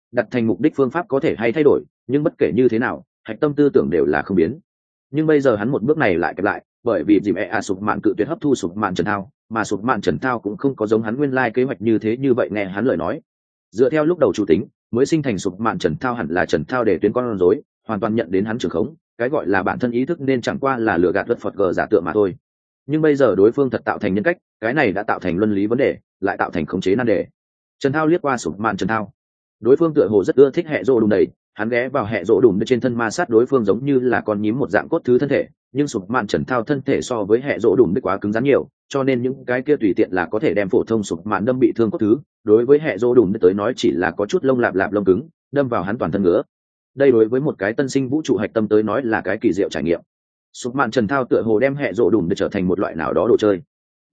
đặt thành mục đích phương pháp có thể hay thay đổi, nhưng bất kể như thế nào hạch tâm tư tưởng đều là không biến. Nhưng bây giờ hắn một bước này lại kẹp lại, bởi vì dìm sụp mạn cự tuyệt hấp thu sụp mạn trần thao, mà sụp mạn trần thao cũng không có giống hắn nguyên lai kế hoạch như thế. Như vậy nghe hắn lời nói, dựa theo lúc đầu chủ tính mới sinh thành sụp mạn trần thao hẳn là trần thao để tuyến con rối hoàn toàn nhận đến hắn trường khống, cái gọi là bản thân ý thức nên chẳng qua là lừa gạt vật phật gờ giả tượng mà thôi. Nhưng bây giờ đối phương thật tạo thành nhân cách, cái này đã tạo thành luân lý vấn đề, lại tạo thành khống chế nan đề. Trần thao liếc qua sụp mạn trần thao, đối phương tựa hồ rất ưa thích hệ rô đùm đầy, hắn ghé vào hệ rô đùm trên thân ma sát đối phương giống như là con nhím một dạng cốt thứ thân thể. Nhưng sụp mạn trần thao thân thể so với hệ rô đùm quá cứng rắn nhiều, cho nên những cái kia tùy tiện là có thể đem phổ thông sụp mạn đâm bị thương cốt thứ, đối với hệ rô đùm tới nói chỉ là có chút lông lạp lạp lông cứng, đâm vào hắn toàn thân ngứa. Đây đối với một cái tân sinh vũ trụ hạch tâm tới nói là cái kỳ diệu trải nghiệm. Sụp mạn trần thao tựa hồ đem hệ rô đùm trở thành một loại nào đó đồ chơi.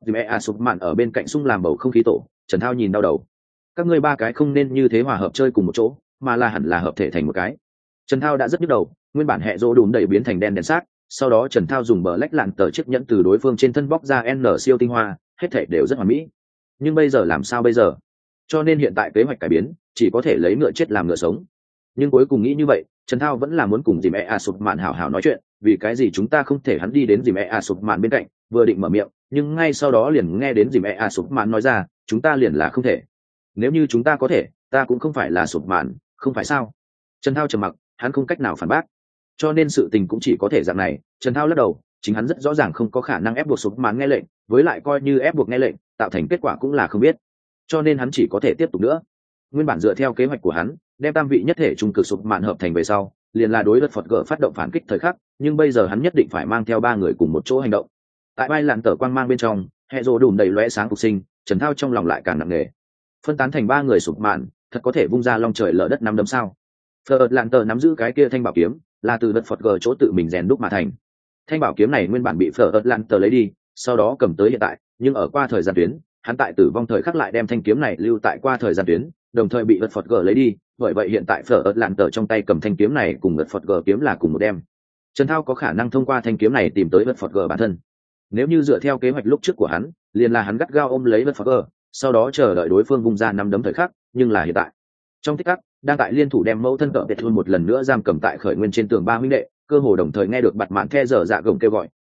Sụp mạn ở bên cạnh xung làm bầu không khí tổ. Trần thao nhìn đau đầu, các ngươi ba cái không nên như thế hòa hợp chơi cùng một chỗ, mà là hẳn là hợp thể thành một cái. Trần thao đã rất nhức đầu, nguyên bản hệ rô đùm đẩy biến thành đen đèn xác, sau đó Trần thao dùng bờ lách lạn tờ chiếc nhẫn từ đối phương trên thân bóc ra n siêu tinh hoa, hết thể đều rất hoàn mỹ. Nhưng bây giờ làm sao bây giờ? Cho nên hiện tại kế hoạch cải biến chỉ có thể lấy ngựa chết làm ngựa sống. Nhưng cuối cùng nghĩ như vậy, Trần thao vẫn là muốn cùng dìm sụp mạn hảo hảo nói chuyện, vì cái gì chúng ta không thể hắn đi đến dìm sụp mạn bên cạnh, vừa định mở miệng, nhưng ngay sau đó liền nghe đến dìm sụp mạn nói ra, chúng ta liền là không thể. Nếu như chúng ta có thể, ta cũng không phải là sụp mạn, không phải sao? Trần thao trầm mặc, hắn không cách nào phản bác, cho nên sự tình cũng chỉ có thể dạng này. Trần thao lắc đầu, chính hắn rất rõ ràng không có khả năng ép buộc sụp mạn nghe lệnh, với lại coi như ép buộc nghe lệnh, tạo thành kết quả cũng là không biết, cho nên hắn chỉ có thể tiếp tục nữa. Nguyên bản dựa theo kế hoạch của hắn, đem tam vị nhất thể trung cực sụp mạn hợp thành về sau, liền là đối đất phật gỡ phát động phản kích thời khắc, nhưng bây giờ hắn nhất định phải mang theo ba người cùng một chỗ hành động. Tại bay lặn tờ quang mang bên trong, hệ rồ đùm đầy lóe sáng phục sinh, Trần thao trong lòng lại càng nặng nề. Phân tán thành ba người sụp mạn, thật có thể vung ra long trời lở đất năm đấm sao? Phật lặn tờ nắm giữ cái kia thanh bảo kiếm, là từ đất phật gỡ chỗ tự mình rèn đúc mà thành. Thanh bảo kiếm này nguyên bản bị Phật lặn tờ lấy đi, sau đó cầm tới hiện tại, nhưng ở qua thời gian tuyến, hắn tại tử vong thời khắc lại đem thanh kiếm này lưu tại qua thời gian tuyến, đồng thời bị vật phật gờ lấy đi. Bởi vậy hiện tại Phở lạn tờ trong tay cầm thanh kiếm này cùng vật phật gờ kiếm là cùng một đem. Trần thao có khả năng thông qua thanh kiếm này tìm tới vật phật gờ bản thân. Nếu như dựa theo kế hoạch lúc trước của hắn, liền là hắn gắt gao ôm lấy vật phật gờ, sau đó chờ đợi đối phương vung ra năm đấm thời khắc. Nhưng là hiện tại, trong tích tắc, đang tại liên thủ đem mẫu thân cỡ biệt thun một lần nữa giam cầm tại khởi nguyên trên tường ba huynh đệ, cơ hồ đồng thời nghe được bạt mạn the dở dạ gồng kêu gọi.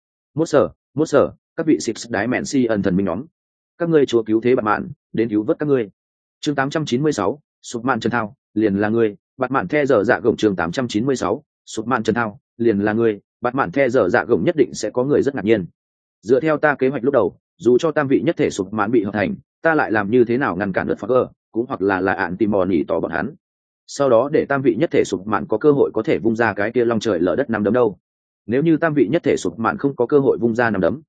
Mốt sở, các vị six đái mẹn si ẩn thần minh nhóm, các ngươi chúa cứu thế bạt mạn, đến cứu vớt các ngươi. Chương 896, sụp mạn Trần thao, liền là ngươi. Bạt mạn the dở dạ gồng. Chương 896, sụp mạn Trần thao, liền là ngươi. Bạt mạn the dở dạ gồng nhất định sẽ có người rất ngạc nhiên. Dựa theo ta kế hoạch lúc đầu, dù cho tam vị nhất thể sụp mạn bị hợp thành, ta lại làm như thế nào ngăn cản được Fucker, cũng hoặc là ạn tìm mò nỉ tỏ bọn hắn. Sau đó để tam vị nhất thể sụp mạn có cơ hội có thể vung ra cái kia long trời lở đất năm đấm đâu. Nếu như tam vị nhất thể sụp mạn không có cơ hội vung ra năm đấm,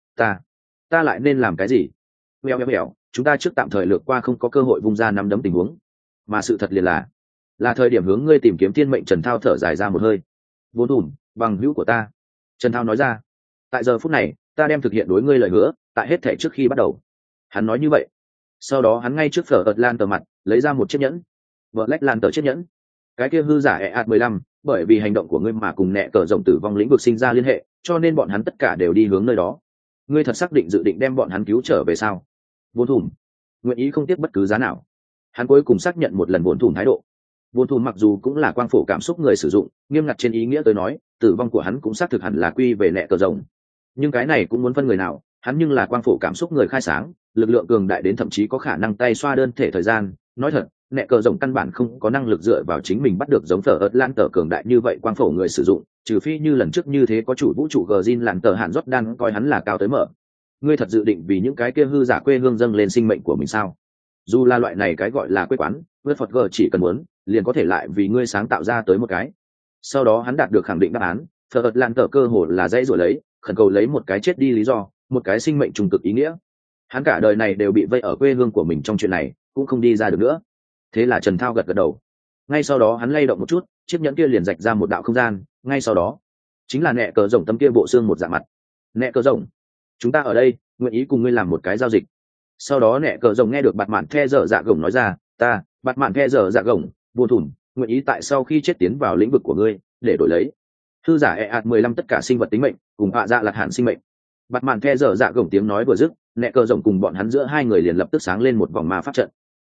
ta lại nên làm cái gì? Mèo, chúng ta trước tạm thời lược qua không có cơ hội vung ra năm đấm tình huống, mà sự thật liền là thời điểm hướng ngươi tìm kiếm thiên mệnh. Trần thao thở dài ra một hơi. Vô thủm, bằng hữu của ta, Trần thao nói ra, tại giờ phút này ta đem thực hiện đối ngươi lời hứa, tại hết thể trước khi bắt đầu. Hắn nói như vậy, sau đó hắn ngay trước Phở Lan tờ mặt lấy ra một chiếc nhẫn. Black Lan tờ chiếc nhẫn, cái kia hư giả EAT-15, bởi vì hành động của ngươi mà cùng nẹ cờ rộng tử vong lĩnh vực sinh ra liên hệ, cho nên bọn hắn tất cả đều đi hướng nơi đó. Ngươi thật xác định dự định đem bọn hắn cứu trở về sao? Vô thủm nguyện ý không tiếc bất cứ giá nào. Hắn cuối cùng xác nhận một lần Vô thủm thái độ. Vô thủm mặc dù cũng là quang phổ cảm xúc người sử dụng, nghiêm ngặt trên ý nghĩa tới nói, tử vong của hắn cũng xác thực hẳn là quy về nẹ cờ rộng. Nhưng cái này cũng muốn phân người nào, hắn nhưng là quang phổ cảm xúc người khai sáng, lực lượng cường đại đến thậm chí có khả năng tay xoa đơn thể thời gian. Nói thật, nẹ cờ rộng căn bản không có năng lực dựa vào chính mình bắt được giống Phở Lan tờ cường đại như vậy quang phổ người sử dụng, trừ phi như lần trước như thế có chủ vũ trụ Gjin làn tờ Hàn Jordan coi hắn là cao tới mở. Ngươi thật dự định vì những cái kia hư giả quê hương dâng lên sinh mệnh của mình sao? Dù là loại này cái gọi là quê quán, với Phật G chỉ cần muốn, liền có thể lại vì ngươi sáng tạo ra tới một cái. Sau đó hắn đạt được khẳng định đáp án, Phở Lan tờ cơ hồ là dãy rồi lấy, khẩn cầu lấy một cái chết đi lý do, một cái sinh mệnh trung cực ý nghĩa. Hắn cả đời này đều bị vây ở quê hương của mình trong chuyện này, cũng không đi ra được nữa. Thế là Trần thao gật gật đầu. Ngay sau đó hắn lay động một chút, chiếc nhẫn kia liền rạch ra một đạo không gian. Ngay sau đó chính là nẹ cờ rồng tấm kia bộ xương một dạng mặt. Nẹ cờ rồng, chúng ta ở đây nguyện ý cùng ngươi làm một cái giao dịch. Sau đó nẹ cờ rồng nghe được bạt mạn the dở dạ gồng nói ra, ta bạt mạn the dở dạ gồng vô thủm nguyện ý tại sau khi chết tiến vào lĩnh vực của ngươi để đổi lấy thư giả EAT-15 tất cả sinh vật tính mệnh cùng hạ dạ lạt hạn sinh mệnh. Bạt mạn the dở dạ gồng tiếng nói vừa dứt, nẹ cờ rồng cùng bọn hắn giữa hai người liền lập tức sáng lên một vòng ma pháp trận.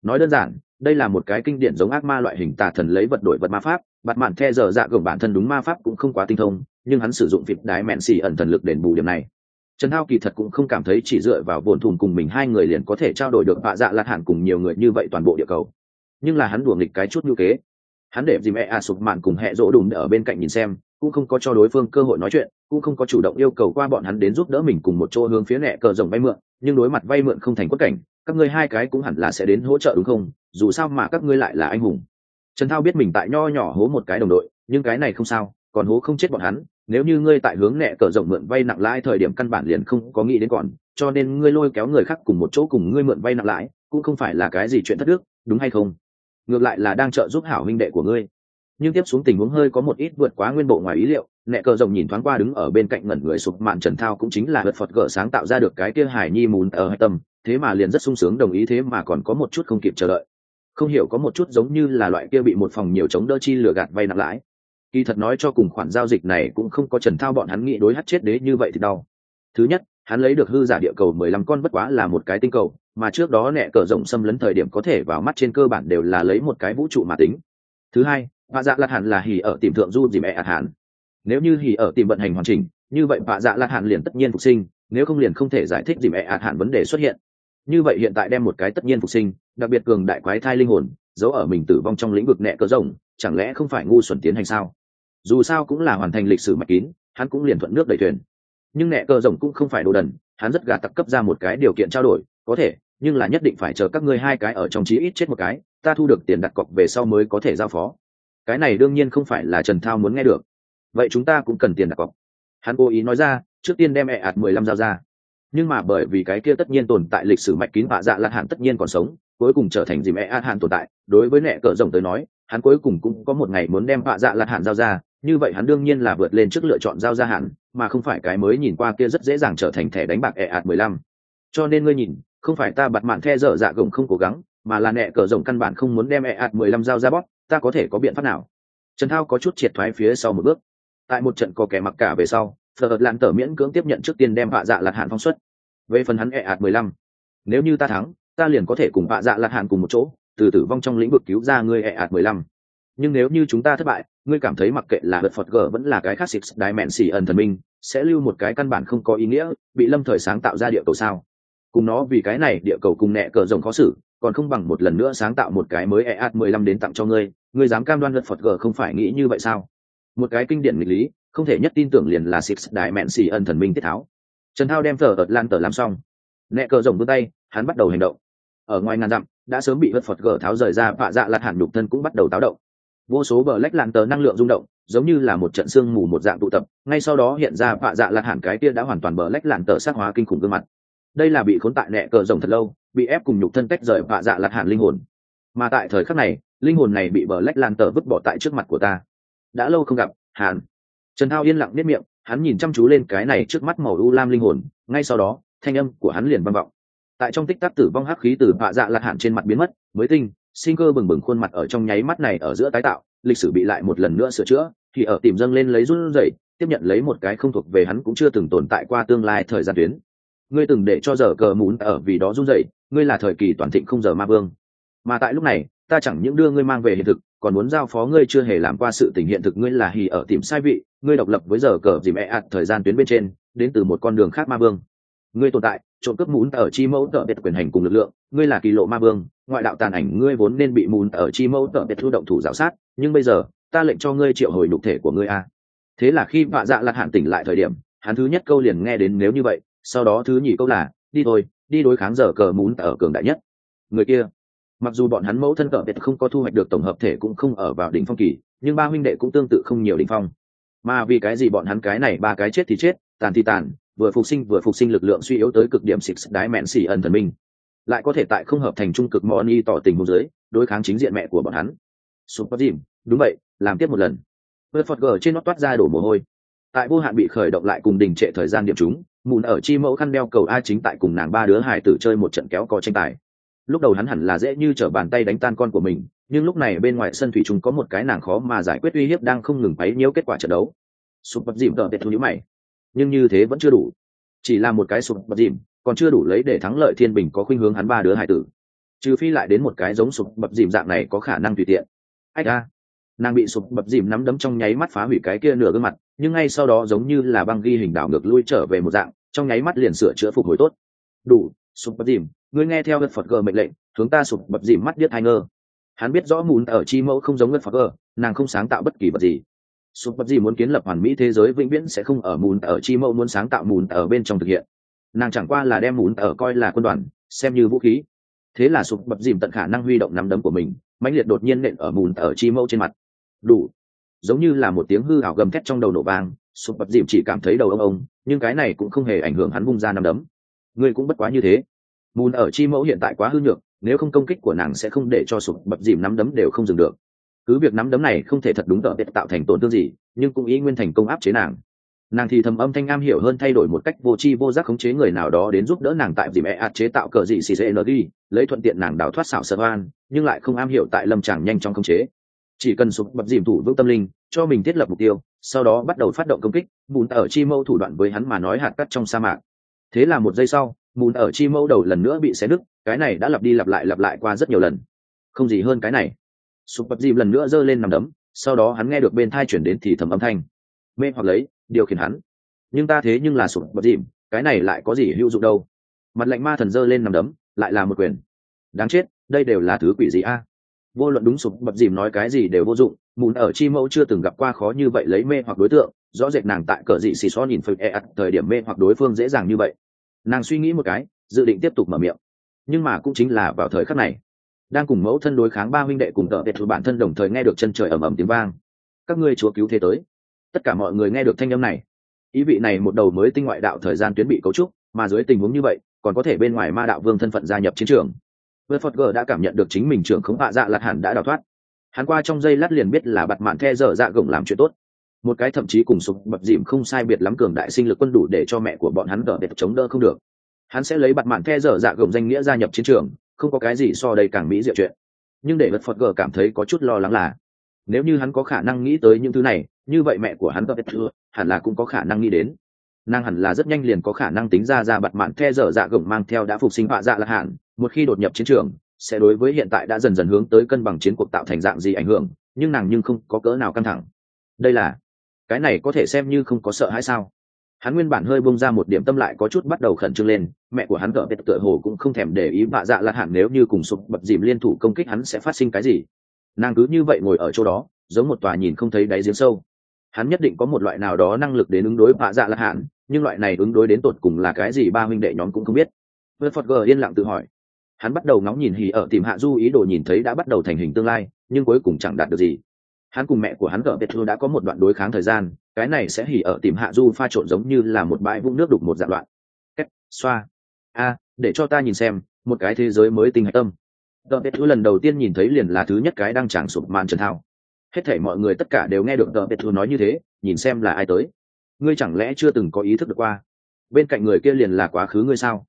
nói đơn giản, đây là một cái kinh điển giống ác ma loại hình tà thần lấy vật đổi vật ma pháp. Bạt mạn the giờ dạ gồng bản thân đúng ma pháp cũng không quá tinh thông, nhưng hắn sử dụng vịt đái mẹn xì ẩn thần lực đền bù điểm này. Trần Hao kỳ thật cũng không cảm thấy chỉ dựa vào vồn thùn cùng mình hai người liền có thể trao đổi được vạ dạ lạt hẳn cùng nhiều người như vậy toàn bộ địa cầu. Nhưng là hắn đùa nghịch cái chút như kế. Hắn để dìm sụp mạn cùng hệ rỗ đùm ở bên cạnh nhìn xem, cũng không có cho đối phương cơ hội nói chuyện, cũng không có chủ động yêu cầu qua bọn hắn đến giúp đỡ mình cùng một chỗ hướng phía nẹ cờ rồng vay mượn, nhưng đối mặt vay mượn không thành quất cảnh, các ngươi hai cái cũng hẳn là sẽ đến hỗ trợ đúng không? Dù sao mà các ngươi lại là anh hùng. Trần Thao biết mình tại nho nhỏ hố một cái đồng đội, nhưng cái này không sao, còn hố không chết bọn hắn. Nếu như ngươi tại hướng nẹ cờ rộng mượn vay nặng lãi thời điểm căn bản liền không có nghĩ đến còn, cho nên ngươi lôi kéo người khác cùng một chỗ cùng ngươi mượn vay nặng lãi, cũng không phải là cái gì chuyện thất đức, đúng hay không? Ngược lại là đang trợ giúp hảo huynh đệ của ngươi. Nhưng tiếp xuống tình huống hơi có một ít vượt quá nguyên bộ ngoài ý liệu. Nẹ cờ rộng nhìn thoáng qua đứng ở bên cạnh ngẩn người sụp mạn Trần Thao cũng chính là vật Phật gỡ sáng tạo ra được cái kia hài nhi mùn ở hai tâm, thế mà liền rất sung sướng đồng ý, thế mà còn có một chút không kịp chờ đợi. Không hiểu có một chút giống như là loại kia bị một phòng nhiều chống đỡ chi lừa gạt vay nặng lãi. Kỳ thật nói cho cùng khoản giao dịch này cũng không có Trần Thao bọn hắn nghĩ đối hắt chết đế như vậy thì đau. Thứ nhất, hắn lấy được hư giả địa cầu 15 con bất quá là một cái tinh cầu, mà trước đó nẹ cờ rộng xâm lấn thời điểm có thể vào mắt trên cơ bản đều là lấy một cái vũ trụ mà tính. Thứ hai, vạ dạ lạt hẳn là hỉ ở tìm thượng du dìm ạt hẳn. Nếu như hỉ ở tìm vận hành hoàn chỉnh, như vậy vạ dạ lạt hẳn liền tất nhiên phục sinh, nếu không liền không thể giải thích dìm ạt hẳn vấn đề xuất hiện. Như vậy hiện tại đem một cái tất nhiên phục sinh, đặc biệt cường đại quái thai linh hồn giấu ở mình tử vong trong lĩnh vực nẹ cờ rộng, chẳng lẽ không phải ngu xuẩn tiến hành sao? Dù sao cũng là hoàn thành lịch sử mạch kín, hắn cũng liền thuận nước đẩy thuyền. Nhưng nẹ cờ rộng cũng không phải đồ đần, hắn rất gà tặc cấp ra một cái điều kiện trao đổi, có thể, nhưng là nhất định phải chờ các ngươi hai cái ở trong chí ít chết một cái, ta thu được tiền đặt cọc về sau mới có thể giao phó. Cái này đương nhiên không phải là Trần Thao muốn nghe được. Vậy chúng ta cũng cần tiền đặt cọc. Hắn cố ý nói ra, trước tiên đem ạt 15 giao ra. Nhưng mà bởi vì cái kia tất nhiên tồn tại lịch sử mạch kín vạ dạ lạt hẳn tất nhiên còn sống, cuối cùng trở thành dìm ạt hẳn tồn tại, đối với nẹ cờ rộng tới nói, hắn cuối cùng cũng có một ngày muốn đem vạ dạ lạt hẳn giao ra, như vậy hắn đương nhiên là vượt lên trước lựa chọn giao ra hẳn, mà không phải cái mới nhìn qua kia rất dễ dàng trở thành thẻ đánh bạc ạt 15. Cho nên ngươi nhìn, không phải ta bặt mạn the dở dạ gồng không cố gắng, mà là nẹ cờ rộng căn bản không muốn đem ạt 15 giao ra bóp, ta có thể có biện pháp nào? Trần Thao có chút triệt thoái phía sau một bước. Tại một trận có kẻ mặc cả về sau, Phật Lạn Tở miễn cưỡng tiếp nhận trước tiên đem vạ dạ lạt hẳn phong xuất. Về phần hắn ạt 15, nếu như ta thắng, ta liền có thể cùng vạ dạ lạt hẳn cùng một chỗ, từ tử vong trong lĩnh vực cứu ra ngươi ạt 15. Nhưng nếu như chúng ta thất bại, ngươi cảm thấy mặc kệ là vật Phật gở vẫn là cái khác Six Dimension thần minh, sẽ lưu một cái căn bản không có ý nghĩa, bị lâm thời sáng tạo ra địa cầu sao? Cùng nó vì cái này địa cầu cùng nẹ cờ rồng khó xử, còn không bằng một lần nữa sáng tạo một cái mới ạt 15 đến tặng cho ngươi, ngươi dám cam đoan vật Phật gở không phải nghĩ như vậy sao? Một cái kinh điển nghịch lý, không thể nhất tin tưởng liền là Six Dimension thần minh tiết tháo. Trần Thao đem Phật Lan Tở làm xong, nẹ cờ rồng vươn tay, hắn bắt đầu hành động. Ở ngoài ngàn dặm, đã sớm bị vật Phật gở tháo rời ra vạ dạ lạt hẳn nhục thân cũng bắt đầu táo động. Vô số bờ lách làn tờ năng lượng rung động, giống như là một trận sương mù một dạng tụ tập, ngay sau đó hiện ra vạ dạ lạt hẳn cái kia đã hoàn toàn bờ lách làn tờ sát hóa kinh khủng gương mặt. Đây là bị khốn tại nẹ cờ rồng thật lâu, bị ép cùng nhục thân tách rời vạ dạ lạt hẳn linh hồn. Mà tại thời khắc này, linh hồn này bị bờ lách làn tờ vứt bỏ tại trước mặt của ta. Đã lâu không gặp, Hàn. Trần Thao yên lặng niết miệng, hắn nhìn chăm chú lên cái này trước mắt màu u lam linh hồn, ngay sau đó, thanh âm của hắn liền vang vọng. Tại trong tích tắc tử vong hắc khí từ vạ dạ lạt hẳn trên mặt biến mất, mới tinh, sinh cơ bừng bừng khuôn mặt ở trong nháy mắt này ở giữa tái tạo, lịch sử bị lại một lần nữa sửa chữa, thì ở tìm dâng lên lấy run rẩy, tiếp nhận lấy một cái không thuộc về hắn cũng chưa từng tồn tại qua tương lai thời gian tuyến. Ngươi từng để cho giờ cờ muốn ở vì đó run rẩy, ngươi là thời kỳ toàn thịnh không giờ ma vương. Mà tại lúc này, ta chẳng những đưa ngươi mang về hiện thực, còn muốn giao phó ngươi chưa hề làm qua sự tình hiện thực, ngươi là hỉ ở tìm sai vị, ngươi độc lập với giờ cờ dìm thời gian tuyến bên trên, đến từ một con đường khác ma vương. Ngươi tồn tại, trộm cướp muốn ở chi mẫu tợ biệt quyền hành cùng lực lượng, ngươi là kỳ lộ ma vương, ngoại đạo tàn ảnh, ngươi vốn nên bị muốn ở chi mẫu tợ biệt thu động thủ giáo sát, nhưng bây giờ ta lệnh cho ngươi triệu hồi nhục thể của ngươi a. Thế là khi vạ dạ lạt hẳn tỉnh lại thời điểm, hắn thứ nhất câu liền nghe đến nếu như vậy, sau đó thứ nhì câu là đi thôi, đi đối kháng giờ cờ muốn ở cường đại nhất. Người kia, mặc dù bọn hắn mẫu thân tợ biệt không có thu hoạch được tổng hợp thể cũng không ở vào đỉnh phong kỳ, nhưng ba huynh đệ cũng tương tự không nhiều đỉnh phong. Mà vì cái gì bọn hắn cái này ba cái chết thì chết, tàn thì tàn, vừa phục sinh lực lượng suy yếu tới cực điểm Six Dimension thần minh, lại có thể tại không hợp thành trung cực Moni tỏ tình huống dưới đối kháng chính diện mẹ của bọn hắn. Super Jim, đúng vậy, làm tiếp một lần. Phật gở trên nó toát ra đổ mồ hôi. Tại vô hạn bị khởi động lại cùng đình trệ thời gian điểm chúng, mùn ở chi mẫu khăn đeo cầu a chính tại cùng nàng ba đứa hài tử chơi một trận kéo cò tranh tài. Lúc đầu hắn hẳn là dễ như trở bàn tay đánh tan con của mình, nhưng lúc này bên ngoài sân thủy chung có một cái nàng khó mà giải quyết uy hiếp đang không ngừng quấy nhiễu kết quả trận đấu. Super Jim tợ biệt thu nhíu mày, nhưng như thế vẫn chưa đủ, chỉ là một cái sụp bật dìm còn chưa đủ lấy để thắng lợi thiên bình có khuynh hướng hắn ba đứa hải tử. trừ phi lại đến một cái giống sụp bập dìm dạng này có khả năng tùy tiện. Ách a, nàng bị sụp bập dìm nắm đấm trong nháy mắt phá hủy cái kia nửa gương mặt, nhưng ngay sau đó giống như là băng ghi hình đảo ngược lui trở về một dạng, trong nháy mắt liền sửa chữa phục hồi tốt. Đủ, sụp bập dìm, ngươi nghe theo gật phật gờ mệnh lệnh, hướng ta sụp bập dìm mắt điếc hai ngơ. Hắn biết rõ mùn ở chi mẫu không giống gật phật gờ, nàng không sáng tạo bất kỳ vật gì. Sụp bập dìm muốn kiến lập hoàn mỹ thế giới vĩnh viễn sẽ không ở mùn ở chi mẫu muốn sáng tạo mùn ở bên trong thực hiện. Nàng chẳng qua là đem mùn ở coi là quân đoàn, xem như vũ khí. Thế là sụp bập dìm tận khả năng huy động nắm đấm của mình, mãnh liệt đột nhiên nện ở mùn ở chi mẫu trên mặt. Đủ, giống như là một tiếng hư ảo gầm thét trong đầu nổ vang, sụp bập dìm chỉ cảm thấy đầu ông, nhưng cái này cũng không hề ảnh hưởng hắn vung ra nắm đấm. Ngươi cũng bất quá như thế. Mùn ở chi mẫu hiện tại quá hư nhược, nếu không công kích của nàng sẽ không để cho sụp bập dìm nắm đấm đều không dừng được. Cứ việc nắm đấm này không thể thật đúng tợ tệ tạo thành tổn thương gì, nhưng cũng ý nguyên thành công áp chế nàng. Nàng thì thầm âm thanh am hiểu hơn thay đổi một cách vô tri vô giác khống chế người nào đó đến giúp đỡ nàng tại dìm chế tạo cờ dị CCNG, lấy thuận tiện nàng đào thoát xảo sợ oan, nhưng lại không am hiểu tại lâm tràng nhanh trong khống chế. Chỉ cần sụp bập dìm thủ vững tâm linh, cho mình thiết lập mục tiêu, sau đó bắt đầu phát động công kích, mùn ở chi mâu thủ đoạn với hắn mà nói hạt cát trong sa mạc. Thế là một giây sau, mùn ở chi mâu đầu lần nữa bị xé nứt, cái này đã lặp đi lặp lại qua rất nhiều lần. Không gì hơn cái này. Sụp bập dìm lần nữa giơ lên nằm đấm, sau đó hắn nghe được bên thai chuyển đến thì thầm âm thanh. Mê hoặc lấy, điều khiển hắn. Nhưng ta thế nhưng là sụp bập dìm, cái này lại có gì hữu dụng đâu. Mặt lạnh ma thần giơ lên nằm đấm, lại là một quyền. Đáng chết, đây đều là thứ quỷ gì a? Vô luận đúng sụp bập dìm nói cái gì đều vô dụng, mùn ở chi mẫu chưa từng gặp qua khó như vậy lấy mê hoặc đối tượng, rõ rệt nàng tại cờ dị xì xó nhìn phơi thời điểm mê hoặc đối phương dễ dàng như vậy. Nàng suy nghĩ một cái, dự định tiếp tục mở miệng, nhưng mà cũng chính là vào thời khắc này, đang cùng mẫu thân đối kháng ba huynh đệ cùng tợ biệt bản thân đồng thời nghe được chân trời ầm ầm tiếng vang. Các ngươi chúa cứu thế tới. Tất cả mọi người nghe được thanh âm này, ý vị này một đầu mới tinh ngoại đạo thời gian tuyến bị cấu trúc, mà dưới tình huống như vậy còn có thể bên ngoài ma đạo vương thân phận gia nhập chiến trường. Verfotger đã cảm nhận được chính mình trưởng khống hạ dạ lạt hẳn đã đào thoát. Hắn qua trong giây lát liền biết là bặt mạn the dở dạ gồng làm chuyện tốt. Một cái thậm chí cùng sụp bập dìm không sai biệt lắm cường đại sinh lực quân đủ để cho mẹ của bọn hắn đỡ để chống đỡ không được. Hắn sẽ lấy bặt mạn the dở dạ gồng danh nghĩa gia nhập chiến trường, không có cái gì so đây càng mỹ diệu chuyện. Nhưng để Verfotger cảm thấy có chút lo lắng là, nếu như hắn có khả năng nghĩ tới những thứ này, như vậy mẹ của hắn hẳn là cũng có khả năng nghĩ đến. Nàng hẳn là rất nhanh liền có khả năng tính ra bặt mạn the dở dạ gồng mang theo đã phục sinh hạ dạ lạt hẳn, một khi đột nhập chiến trường sẽ đối với hiện tại đã dần dần hướng tới cân bằng chiến cuộc tạo thành dạng gì ảnh hưởng, nhưng nàng nhưng không có cỡ nào căng thẳng. Đây là, cái này có thể xem như không có sợ hãi sao? Hắn nguyên bản hơi bung ra một điểm tâm lại có chút bắt đầu khẩn trương lên, mẹ của hắn cỡ biệt tựa hồ cũng không thèm để ý vạ dạ lạt hẳn nếu như cùng sụp bập dìm liên thủ công kích hắn sẽ phát sinh cái gì. Nàng cứ như vậy ngồi ở chỗ đó, giống một tòa nhìn không thấy đáy giếng sâu. Hắn nhất định có một loại nào đó năng lực đến ứng đối vạ dạ lạt hẳn, nhưng loại này ứng đối đến tột cùng là cái gì ba huynh đệ nhóm cũng không biết. Verfotger yên lặng tự hỏi. Hắn bắt đầu ngóng nhìn hỉ ở tìm hạ du ý đồ nhìn thấy đã bắt đầu thành hình tương lai, nhưng cuối cùng chẳng đạt được gì. Hắn cùng mẹ của hắn cỡ Petru đã có một đoạn đối kháng thời gian, cái này sẽ hỉ ở tìm hạ du pha trộn giống như là một bãi vũng nước đục một dạng đoạn. Kết, xoa. Để cho ta nhìn xem, một cái thế giới mới tinh hạch tâm. Cỡ Petru lần đầu tiên nhìn thấy liền là thứ nhất cái đang tràng sụp màn trần thao. Hết thảy mọi người tất cả đều nghe được cỡ Petru nói như thế, nhìn xem là ai tới. Ngươi chẳng lẽ chưa từng có ý thức được qua? Bên cạnh người kia liền là quá khứ ngươi sao?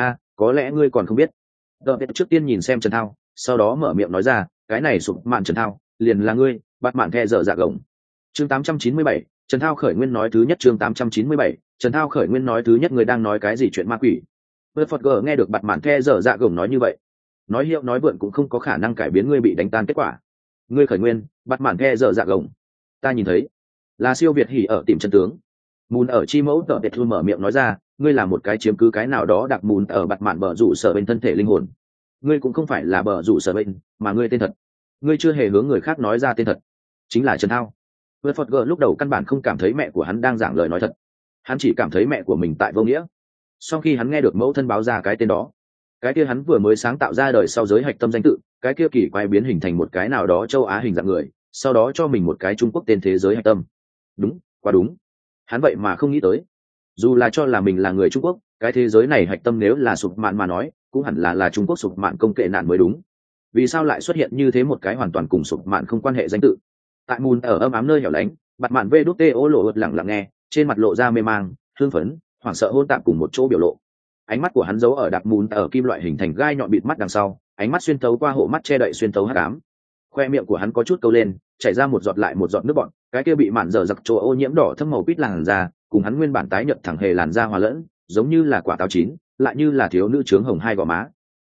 Có lẽ ngươi còn không biết. Đợt trước tiên nhìn xem Trần Thao, sau đó mở miệng nói ra, cái này sụp mạn Trần Thao, liền là ngươi, bắt mạn the dở dạ gồng. Chương 897, Trần Thao khởi nguyên nói thứ nhất. Chương 897, Trần Thao khởi nguyên nói thứ nhất. Người đang nói cái gì chuyện ma quỷ? Verfotger nghe được bắt mạn the dở dạ gồng nói như vậy, nói hiệu nói vượn cũng không có khả năng cải biến ngươi bị đánh tan kết quả. Ngươi khởi nguyên, bắt mạn the dở dạ gồng, ta nhìn thấy là siêu việt hỉ ở tìm chân tướng. Mùn ở chi mẫu tợ biệt thu mở miệng nói ra, ngươi là một cái chiếm cứ cái nào đó đặc mùn ở bặt mạn bờ rủ sở bên thân thể linh hồn. Ngươi cũng không phải là bờ rủ sở bên, mà ngươi tên thật. Ngươi chưa hề hướng người khác nói ra tên thật, chính là Trần Thao. Verfotger lúc đầu căn bản không cảm thấy mẹ của hắn đang giảng lời nói thật, hắn chỉ cảm thấy mẹ của mình tại vô nghĩa. Sau khi hắn nghe được mẫu thân báo ra cái tên đó, cái kia hắn vừa mới sáng tạo ra đời sau giới hạch tâm danh tự, cái kia kỳ quái biến hình thành một cái nào đó châu Á hình dạng người, sau đó cho mình một cái Trung Quốc tên thế giới hạch tâm. Đúng, quá đúng. Hắn vậy mà không nghĩ tới, dù là cho là mình là người Trung Quốc, cái thế giới này hạch tâm nếu là sụp mạn mà nói cũng hẳn là Trung Quốc sụp mạn công kệ nạn mới đúng. Vì sao lại xuất hiện như thế một cái hoàn toàn cùng sụp mạn không quan hệ danh tự? Tại mùn ở âm ám nơi hẻo lánh, bặt mạn vê đút tê ô lộ lặng lặng nghe, trên mặt lộ ra mê mang, hương phấn, hoảng sợ hôn tạp cùng một chỗ biểu lộ. Ánh mắt của hắn giấu ở đặc mùn ở kim loại hình thành gai nhọn bịt mắt đằng sau, ánh mắt xuyên thấu qua hộ mắt che đậy xuyên thấu hắc ám. Khoe miệng của hắn có chút câu lên, chảy ra một giọt lại một giọt nước bọt, cái kia bị mạn dở giặc chỗ ô nhiễm đỏ thâm màu quýt làn da, cùng hắn nguyên bản tái nhợt thẳng hề làn da hòa lẫn, giống như là quả táo chín, lại như là thiếu nữ trướng hồng hai gò má.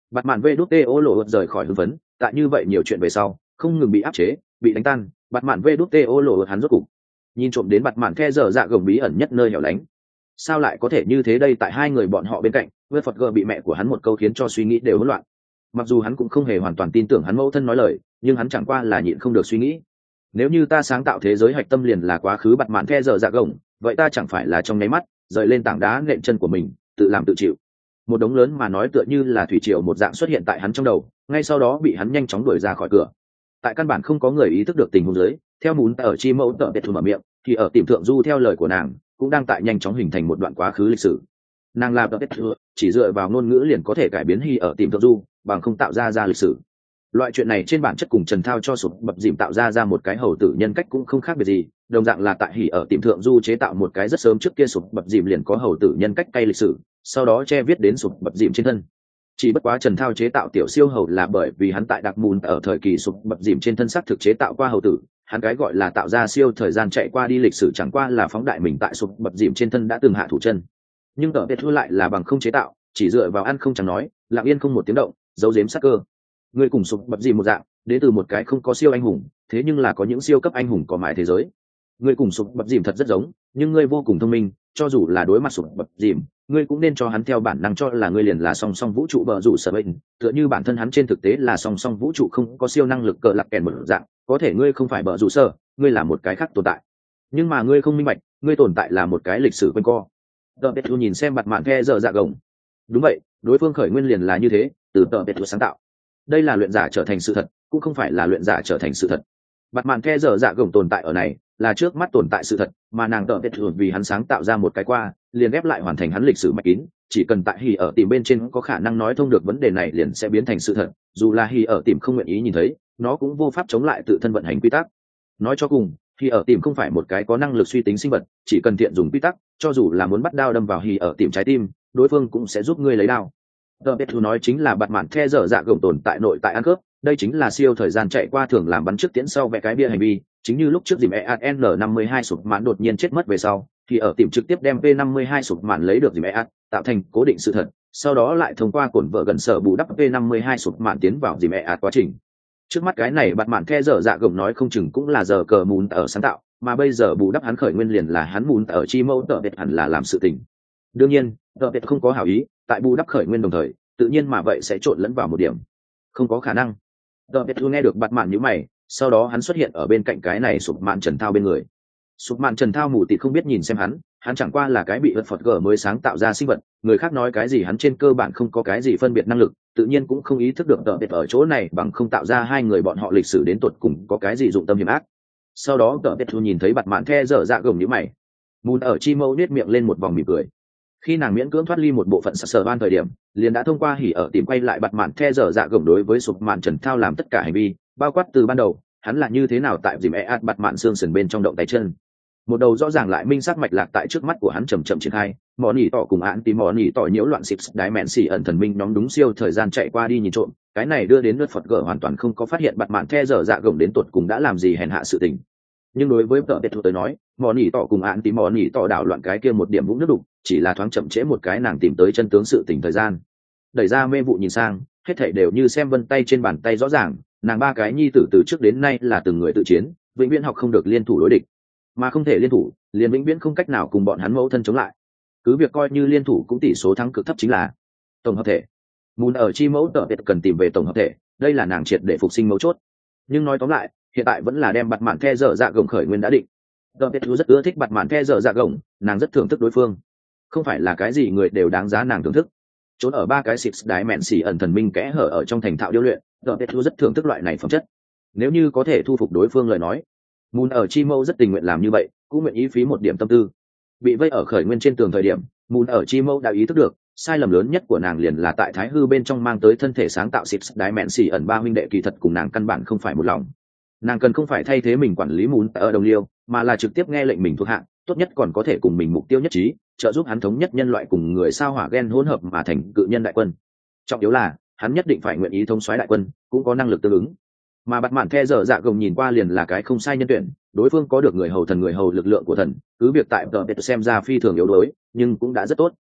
Bạt mạn VĐTO lộ rời khỏi hưng phấn, tại như vậy nhiều chuyện về sau, không ngừng bị áp chế, bị đánh tan, bạt mạn VĐTO lộ hắn rốt cục nhìn trộm đến bạt mạn the giờ dạ gồng bí ẩn nhất nơi hẻo lánh. Sao lại có thể như thế đây? Tại hai người bọn họ bên cạnh, vê phật gờ bị mẹ của hắn một câu khiến cho suy nghĩ đều hỗn loạn. Mặc dù hắn cũng không hề hoàn toàn tin tưởng hắn mẫu thân nói lời, nhưng hắn chẳng qua là nhịn không được suy nghĩ. Nếu như ta sáng tạo thế giới hạch tâm liền là quá khứ bạt mạn the giờ dạ gồng, vậy ta chẳng phải là trong nháy mắt rời lên tảng đá nện chân của mình, tự làm tự chịu. Một đống lớn mà nói tựa như là thủy triều một dạng xuất hiện tại hắn trong đầu, ngay sau đó bị hắn nhanh chóng đuổi ra khỏi cửa. Tại căn bản không có người ý thức được tình huống dưới, theo muốn ở chi mẫu tợ biệt thù mở miệng, thì ở tìm thượng du theo lời của nàng cũng đang tại nhanh chóng hình thành một đoạn quá khứ lịch sử. Nàng làm tợ biệt thù chỉ dựa vào ngôn ngữ liền có thể cải biến hy ở tìm thượng du, bằng không tạo ra lịch sử. Loại chuyện này trên bản chất cùng Trần Thao cho sụp bập dìm tạo ra một cái hầu tử nhân cách cũng không khác biệt gì, đồng dạng là tại hỉ ở tìm thượng du chế tạo một cái rất sớm trước kia sụp bập dìm liền có hầu tử nhân cách cay lịch sử, sau đó che viết đến sụp bập dìm trên thân. Chỉ bất quá Trần Thao chế tạo tiểu siêu hầu là bởi vì hắn tại đặc mùn ở thời kỳ sụp bập dìm trên thân xác thực chế tạo qua hầu tử, hắn cái gọi là tạo ra siêu thời gian chạy qua đi lịch sử chẳng qua là phóng đại mình tại sụp bập dìm trên thân đã từng hạ thủ chân. Nhưng tờ biệt thua lại là bằng không chế tạo, chỉ dựa vào ăn không chẳng nói, lặng yên không một tiếng động, giấu giếm sắc cơ. Người cùng sụp bập dìm một dạng, đến từ một cái không có siêu anh hùng, thế nhưng là có những siêu cấp anh hùng có mãi thế giới. Người cùng sụp bập dìm thật rất giống, nhưng ngươi vô cùng thông minh, cho dù là đối mặt sụp bập dìm, ngươi cũng nên cho hắn theo bản năng cho là ngươi liền là song song vũ trụ bờ rủ sở bệnh, tựa như bản thân hắn trên thực tế là song song vũ trụ không có siêu năng lực cờ lạc kèn một dạng, có thể ngươi không phải bờ rủ sở, ngươi là một cái khác tồn tại. Nhưng mà ngươi không minh bạch, ngươi tồn tại là một cái lịch sử quanh co. Tờ Petru nhìn xem mặt mạn the giờ dạ gồng. Đúng vậy, đối phương khởi nguyên liền là như thế, từ Tờ Petru sáng tạo. Đây là luyện giả trở thành sự thật, cũng không phải là luyện giả trở thành sự thật. Mặt mạn the giờ dạ gồng tồn tại ở này, là trước mắt tồn tại sự thật, mà nàng Tờ Petru vì hắn sáng tạo ra một cái qua, liền ghép lại hoàn thành hắn lịch sử mạch kín, chỉ cần tại hỉ ở tìm bên trên có khả năng nói thông được vấn đề này liền sẽ biến thành sự thật, dù là hỉ ở tìm không nguyện ý nhìn thấy, nó cũng vô pháp chống lại tự thân vận hành quy tắc. Nói cho cùng, hỉ ở tìm không phải một cái có năng lực suy tính sinh vật, chỉ cần thiện dùng quy tắc, cho dù là muốn bắt đao đâm vào hỉ ở tìm trái tim, đối phương cũng sẽ giúp ngươi lấy đao. Tờ Petru nói chính là bạt mạn the dở dạ gồng tồn tại nội tại ăn cướp, đây chính là siêu thời gian chạy qua thường làm bắn trước tiễn sau vẽ cái bia hành vi, chính như lúc trước dìm EAN52 sụp mạn đột nhiên chết mất về sau, thì ở tìm trực tiếp đem P52 sụp mạn lấy được dìm EAN, tạo thành cố định sự thật, sau đó lại thông qua cổn vợ gần sở bù đắp P52 sụp mạn tiến vào dìm EAN quá trình. Trước mắt cái này bạt mạn the dở dạ gồng nói không chừng cũng là giờ cờ mùn ở sáng tạo, mà bây giờ bù đắp hắn khởi nguyên liền là hắn mùn ở chi mẫu tợ biệt hẳn là làm sự tình. Đương nhiên, tợ biệt không có hảo ý, tại bù đắp khởi nguyên đồng thời, tự nhiên mà vậy sẽ trộn lẫn vào một điểm. Không có khả năng. Tợ biệt nghe được bạt mạn như mày, sau đó hắn xuất hiện ở bên cạnh cái này sụp mạn Trần Thao bên người. Sụp mạn Trần Thao mù tịt không biết nhìn xem hắn chẳng qua là cái bị vật phật gở mới sáng tạo ra sinh vật, người khác nói cái gì hắn trên cơ bản không có cái gì phân biệt năng lực, tự nhiên cũng không ý thức được tợ biệt ở chỗ này bằng không tạo ra hai người bọn họ lịch sử đến tột cùng có cái gì dụng tâm hiểm ác. Sau đó tợ biệt nhìn thấy bạt mạn the dở dạ gồng như mày, mùn ở chi mẫu nết miệng lên một vòng mỉm cười. Khi nàng miễn cưỡng thoát ly một bộ phận sở ban thời điểm, liền đã thông qua hỉ ở tìm quay lại bạt mạn the dở dạ gồng đối với sụp mạn Trần Thao làm tất cả hành vi, bao quát từ ban đầu hắn là như thế nào tại dìm EAT bạt mạn xương sườn bên trong động tay chân. Một đầu rõ ràng lại minh xác mạch lạc tại trước mắt của hắn chậm chậm triển khai, mỏ nỉ tỏ cùng án tí mỏ nỉ tỏ nhiễu loạn xịp đái mẹn xỉ ẩn thần minh nhóm đúng siêu thời gian chạy qua đi nhìn trộm, cái này đưa đến nước Phật gở hoàn toàn không có phát hiện bạt mạn the dở dạ gồng đến tột cùng đã làm gì hèn hạ sự tình. Nhưng đối với tợ biệt thủ tới nói, mỏ nỉ tỏ cùng án tí mỏ nỉ tỏ đảo loạn cái kia một điểm vũng nước đục, chỉ là thoáng chậm trễ một cái nàng tìm tới chân tướng sự tình thời gian. Đẩy ra mê vụ nhìn sang, hết thảy đều như xem vân tay trên bàn tay rõ ràng, nàng ba cái nhi tử từ trước đến nay là từng người tự chiến, vĩnh viễn học không được liên thủ đối địch, mà không thể liên thủ, liền vĩnh viễn không cách nào cùng bọn hắn mẫu thân chống lại. Cứ việc coi như liên thủ cũng tỷ số thắng cực thấp chính là tổng hợp thể. Mùn ở chi mẫu tợ biệt cần tìm về tổng hợp thể, đây là nàng triệt để phục sinh mấu chốt. Nhưng nói tóm lại, hiện tại vẫn là đem bạt mạn the dở dạ gồng khởi nguyên đã định. Tợ biệt rất ưa thích bạt mạn the dở dạ gồng, nàng rất thưởng thức đối phương. Không phải là cái gì người đều đáng giá nàng thưởng thức. Trốn ở ba cái xịt đái mẹn xỉ ẩn thần minh kẽ hở ở trong thành thạo điêu luyện, tợ biệt rất thưởng thức loại này phẩm chất. Nếu như có thể thu phục đối phương lời nói, mùn ở chi mẫu rất tình nguyện làm như vậy, cũng nguyện ý phí một điểm tâm tư. Bị vây ở khởi nguyên trên tường thời điểm, mùn ở chi mẫu đã ý thức được sai lầm lớn nhất của nàng liền là tại thái hư bên trong mang tới thân thể sáng tạo xịt đái mẹn xỉ ẩn ba huynh đệ kỳ thật cùng nàng căn bản không phải một lòng. Nàng cần không phải thay thế mình quản lý mùn ở đồng liêu, mà là trực tiếp nghe lệnh mình thuộc hạ, tốt nhất còn có thể cùng mình mục tiêu nhất trí, trợ giúp hắn thống nhất nhân loại cùng người sao hỏa gen hỗn hợp mà thành cự nhân đại quân. Trọng yếu là hắn nhất định phải nguyện ý thống soái đại quân, cũng có năng lực tương ứng. Mà bạt mạn the dở dạ gồng nhìn qua liền là cái không sai nhân tuyển, đối phương có được người hầu thần người hầu lực lượng của thần, cứ việc tại tờ biệt xem ra phi thường yếu đuối, nhưng cũng đã rất tốt.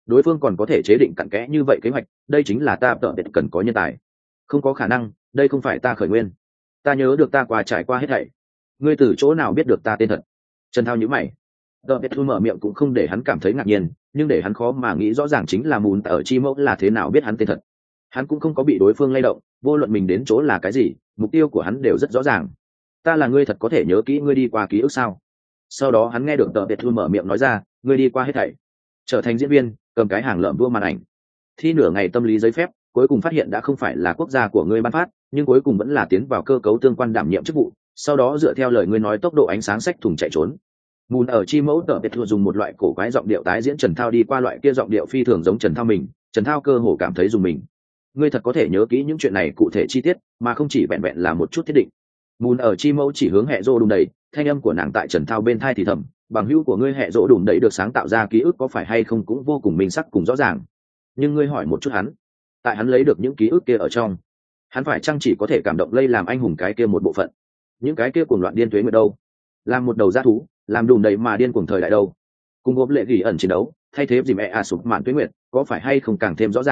đối phương còn có thể chế định cặn kẽ như vậy kế hoạch, đây chính là ta tợ biệt cần có nhân tài. Không có khả năng, đây không phải ta khởi nguyên. Ta nhớ được ta qua trải qua hết thảy. Ngươi từ chỗ nào biết được ta tên thật? Trần Thao nhíu mày. Tợ biệt thu mở miệng cũng không để hắn cảm thấy ngạc nhiên, nhưng để hắn khó mà nghĩ rõ ràng chính là mùn ở chi mẫu là thế nào biết hắn tên thật. Hắn cũng không có bị đối phương lay động, vô luận mình đến chỗ là cái gì, mục tiêu của hắn đều rất rõ ràng. Ta là ngươi thật có thể nhớ kỹ ngươi đi qua ký ức sao? Sau đó hắn nghe được tợ biệt thu mở miệng nói ra, ngươi đi qua hết thảy, trở thành diễn viên, cầm cái hàng lợm đua màn ảnh, thi nửa ngày tâm lý giấy phép, cuối cùng phát hiện đã không phải là quốc gia của ngươi ban phát, nhưng cuối cùng vẫn là tiến vào cơ cấu tương quan đảm nhiệm chức vụ, sau đó dựa theo lời ngươi nói tốc độ ánh sáng xách thùng chạy trốn. Mùn ở chi mẫu tợ biệt thu dùng một loại cổ quái giọng điệu tái diễn Trần Thao đi qua loại kia giọng điệu phi thường giống Trần Thao mình. Trần Thao cơ hồ cảm thấy dùng mình. Ngươi thật có thể nhớ kỹ những chuyện này cụ thể chi tiết, mà không chỉ vẹn vẹn là một chút thiết định. Mùn ở chi mẫu chỉ hướng hệ rô đùng đầy, thanh âm của nàng tại Trần Thao bên thai thì thầm, bằng hữu của ngươi hệ rô đùng đầy được sáng tạo ra ký ức có phải hay không cũng vô cùng minh sắc cùng rõ ràng. Nhưng ngươi hỏi một chút hắn, tại hắn lấy được những ký ức kia ở trong, hắn phải chăng chỉ có thể cảm động lây làm anh hùng cái kia một bộ phận, những cái kia cuồng loạn điên tuế nguyệt đâu, làm một đầu dã thú, làm đùm đầy mà điên cuồng thời đại đâu, cùng gộp lệ gỉ ẩn chiến đấu thay thế gì mẹ sụp mạn tuế nguyệt có phải hay không càng thêm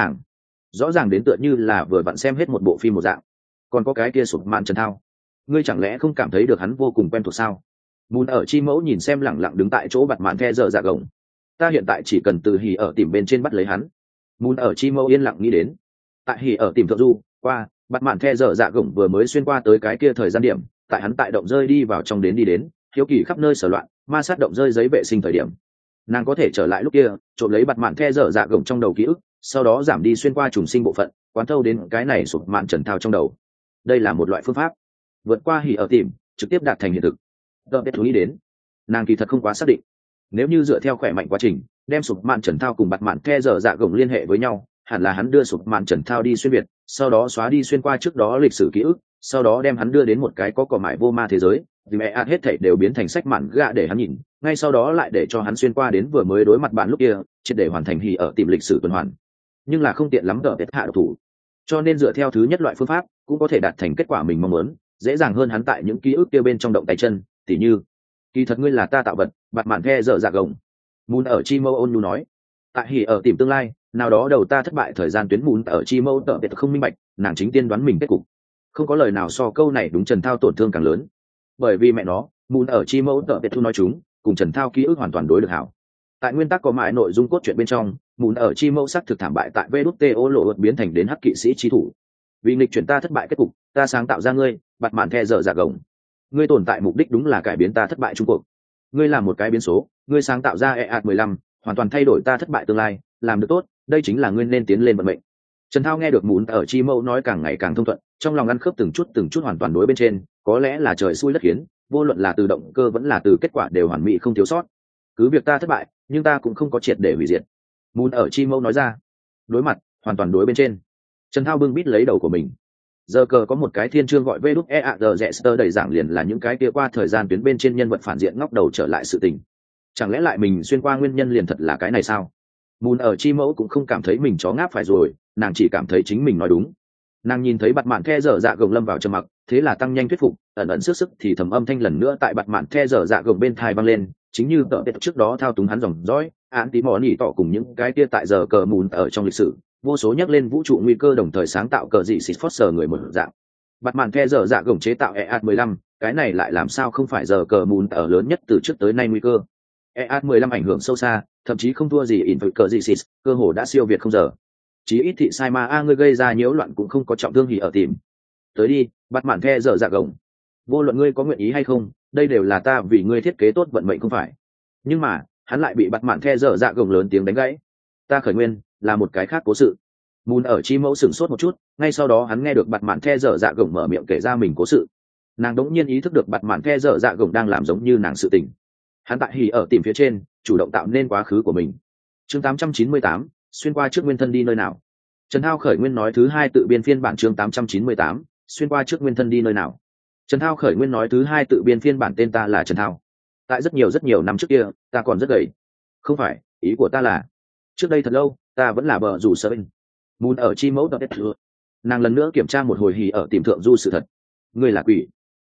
rõ ràng đến tựa như là vừa vặn xem hết một bộ phim một dạng. Còn có cái kia sụp mạn Trần Thao, ngươi chẳng lẽ không cảm thấy được hắn vô cùng quen thuộc sao? Mùn ở chi mẫu nhìn xem lẳng lặng đứng tại chỗ bặt mạn the dở dạ gồng. Ta hiện tại chỉ cần từ hỉ ở tìm bên trên bắt lấy hắn. Mùn ở chi mẫu yên lặng nghĩ đến, tại hỉ ở tìm thượng du qua bặt mạn the dở dạ gồng vừa mới xuyên qua tới cái kia thời gian điểm, tại hắn tại động rơi đi vào trong đến đi đến hiếu kỳ khắp nơi sở loạn ma sát động rơi giấy vệ sinh thời điểm, nàng có thể trở lại lúc kia trộm lấy bặt mạn the dở dạ gồng trong đầu ký ức, sau đó giảm đi xuyên qua trùng sinh bộ phận quán thâu đến cái này sụp mạn Trần Thao trong đầu. Đây là một loại phương pháp vượt qua hỉ ở tìm trực tiếp đạt thành hiện thực. Đợt biết chú ý đến, nàng kỳ thật không quá xác định, nếu như dựa theo khỏe mạnh quá trình đem sụp mạn Trần Thao cùng bặt mạn the dở dạ gồng liên hệ với nhau, hẳn là hắn đưa sụp mạn Trần Thao đi xuyên việt, sau đó xóa đi xuyên qua trước đó lịch sử ký ức, sau đó đem hắn đưa đến một cái có cỏ mại vô ma thế giới, vì mẹ hết thảy đều biến thành sách mạn gạ để hắn nhìn, ngay sau đó lại để cho hắn xuyên qua đến vừa mới đối mặt bạn lúc kia, triệt để hoàn thành hỉ ở tìm lịch sử tuần hoàn. Nhưng là không tiện lắm đỡ biết hạ độc thủ, cho nên dựa theo thứ nhất loại phương pháp cũng có thể đạt thành kết quả mình mong muốn, dễ dàng hơn hắn tại những ký ức kia bên trong động tay chân, tỉ như kỳ thật ngươi là ta tạo vật, bặt mạn the dở dạ gồng. Mùn ở chi mâu ôn nhu nói, tại hỉ ở tìm tương lai nào đó đầu ta thất bại thời gian tuyến. Mùn ở chi mâu tợ biệt không minh bạch, nàng chính tiên đoán mình kết cục, không có lời nào so câu này đúng Trần Thao tổn thương càng lớn, bởi vì mẹ nó Mùn ở chi mâu tợ biệt thu nói chúng cùng Trần Thao ký ức hoàn toàn đối được hảo. Tại nguyên tắc có mãi nội dung cốt truyện bên trong, Mùn ở chi mâu sắc thực thảm bại tại VĐTO lộ biến thành đến hắc kỵ sĩ chi thủ, vì nghịch chuyển ta thất bại kết cục, ta sáng tạo ra ngươi bặt mạn the dở dạ gồng. Ngươi tồn tại mục đích đúng là cải biến ta thất bại trung cuộc, ngươi là một cái biến số, ngươi sáng tạo ra EAT-15 hoàn toàn thay đổi ta thất bại tương lai, làm được tốt, đây chính là ngươi nên tiến lên vận mệnh. Trần Thao nghe được Mùn ở chi mâu nói càng ngày càng thông thuận, trong lòng ăn khớp từng chút hoàn toàn đối bên trên, có lẽ là trời xui đất khiến, vô luận là từ động cơ vẫn là từ kết quả đều hoàn mỹ không thiếu sót. Cứ việc ta thất bại, nhưng ta cũng không có triệt để hủy diệt. Mùn ở chi mâu nói ra, đối mặt hoàn toàn đối bên trên. Trần Thao bưng bít lấy đầu của mình. Giờ cờ có một cái thiên chương gọi VĐEAZ đầy giảng liền là những cái kia qua thời gian tuyến bên trên nhân vật phản diện ngóc đầu trở lại sự tình. Chẳng lẽ lại mình xuyên qua nguyên nhân liền thật là cái này sao? Mùn ở chi mẫu cũng không cảm thấy mình chó ngáp phải rồi, nàng chỉ cảm thấy chính mình nói đúng. Nàng nhìn thấy bặt mạn the dở dạ gồng lâm vào trầm mặc, thế là tăng nhanh thuyết phục, ẩn sức thì thầm âm thanh lần nữa tại bặt mạn the dở dạ gồng bên tai vang lên, chính như tợ trước đó thao túng hắn dòng dõi án tí mỏ nỉ tỏ cùng những cái kia tại giờ cờ mùn ở trong lịch sử vô số nhắc lên vũ trụ nguy cơ đồng thời sáng tạo cờ dị xịt Foster người một dạng. Bặt mạn the dở dạ gồng chế tạo EAT-15, cái này lại làm sao không phải giờ cờ mùn ở lớn nhất từ trước tới nay nguy cơ. EAT-15 ảnh hưởng sâu xa, thậm chí không thua gì in cờ dị xịt, cơ hồ đã siêu việt không giờ. Chí ít thị sai mà ngươi gây ra nhiễu loạn cũng không có trọng thương gì ở tìm. Tới đi, bặt mạn the dở dạ gồng. Vô luận ngươi có nguyện ý hay không, đây đều là ta vì ngươi thiết kế tốt vận mệnh không phải. Nhưng mà hắn lại bị bặt mạn the dở dạ gồng lớn tiếng đánh gãy. Ta khởi nguyên là một cái khác cố sự. Mùn ở chi mẫu sửng sốt một chút, ngay sau đó hắn nghe được bặt mạn the dở dạ gồng mở miệng kể ra mình cố sự. Nàng đống nhiên ý thức được bặt mạn the dở dạ gồng đang làm giống như nàng sự tình. Hắn tại hỉ ở tìm phía trên chủ động tạo nên quá khứ của mình. Chương 898, xuyên qua trước nguyên thân đi nơi nào. Trần Thao khởi nguyên nói thứ hai tự biên phiên bản chương 898, xuyên qua trước nguyên thân đi nơi nào. Trần Thao khởi nguyên nói thứ hai tự biên phiên bản tên ta là Trần Thao. Tại rất nhiều năm trước kia, ta còn rất gầy. Không phải, ý của ta là trước đây thật lâu, ta vẫn là bờ rủ sơ bên. Mùn ở chi mẫu đợt thừa. Nàng lần nữa kiểm tra một hồi hỉ ở tìm thượng du sự thật. Ngươi là quỷ.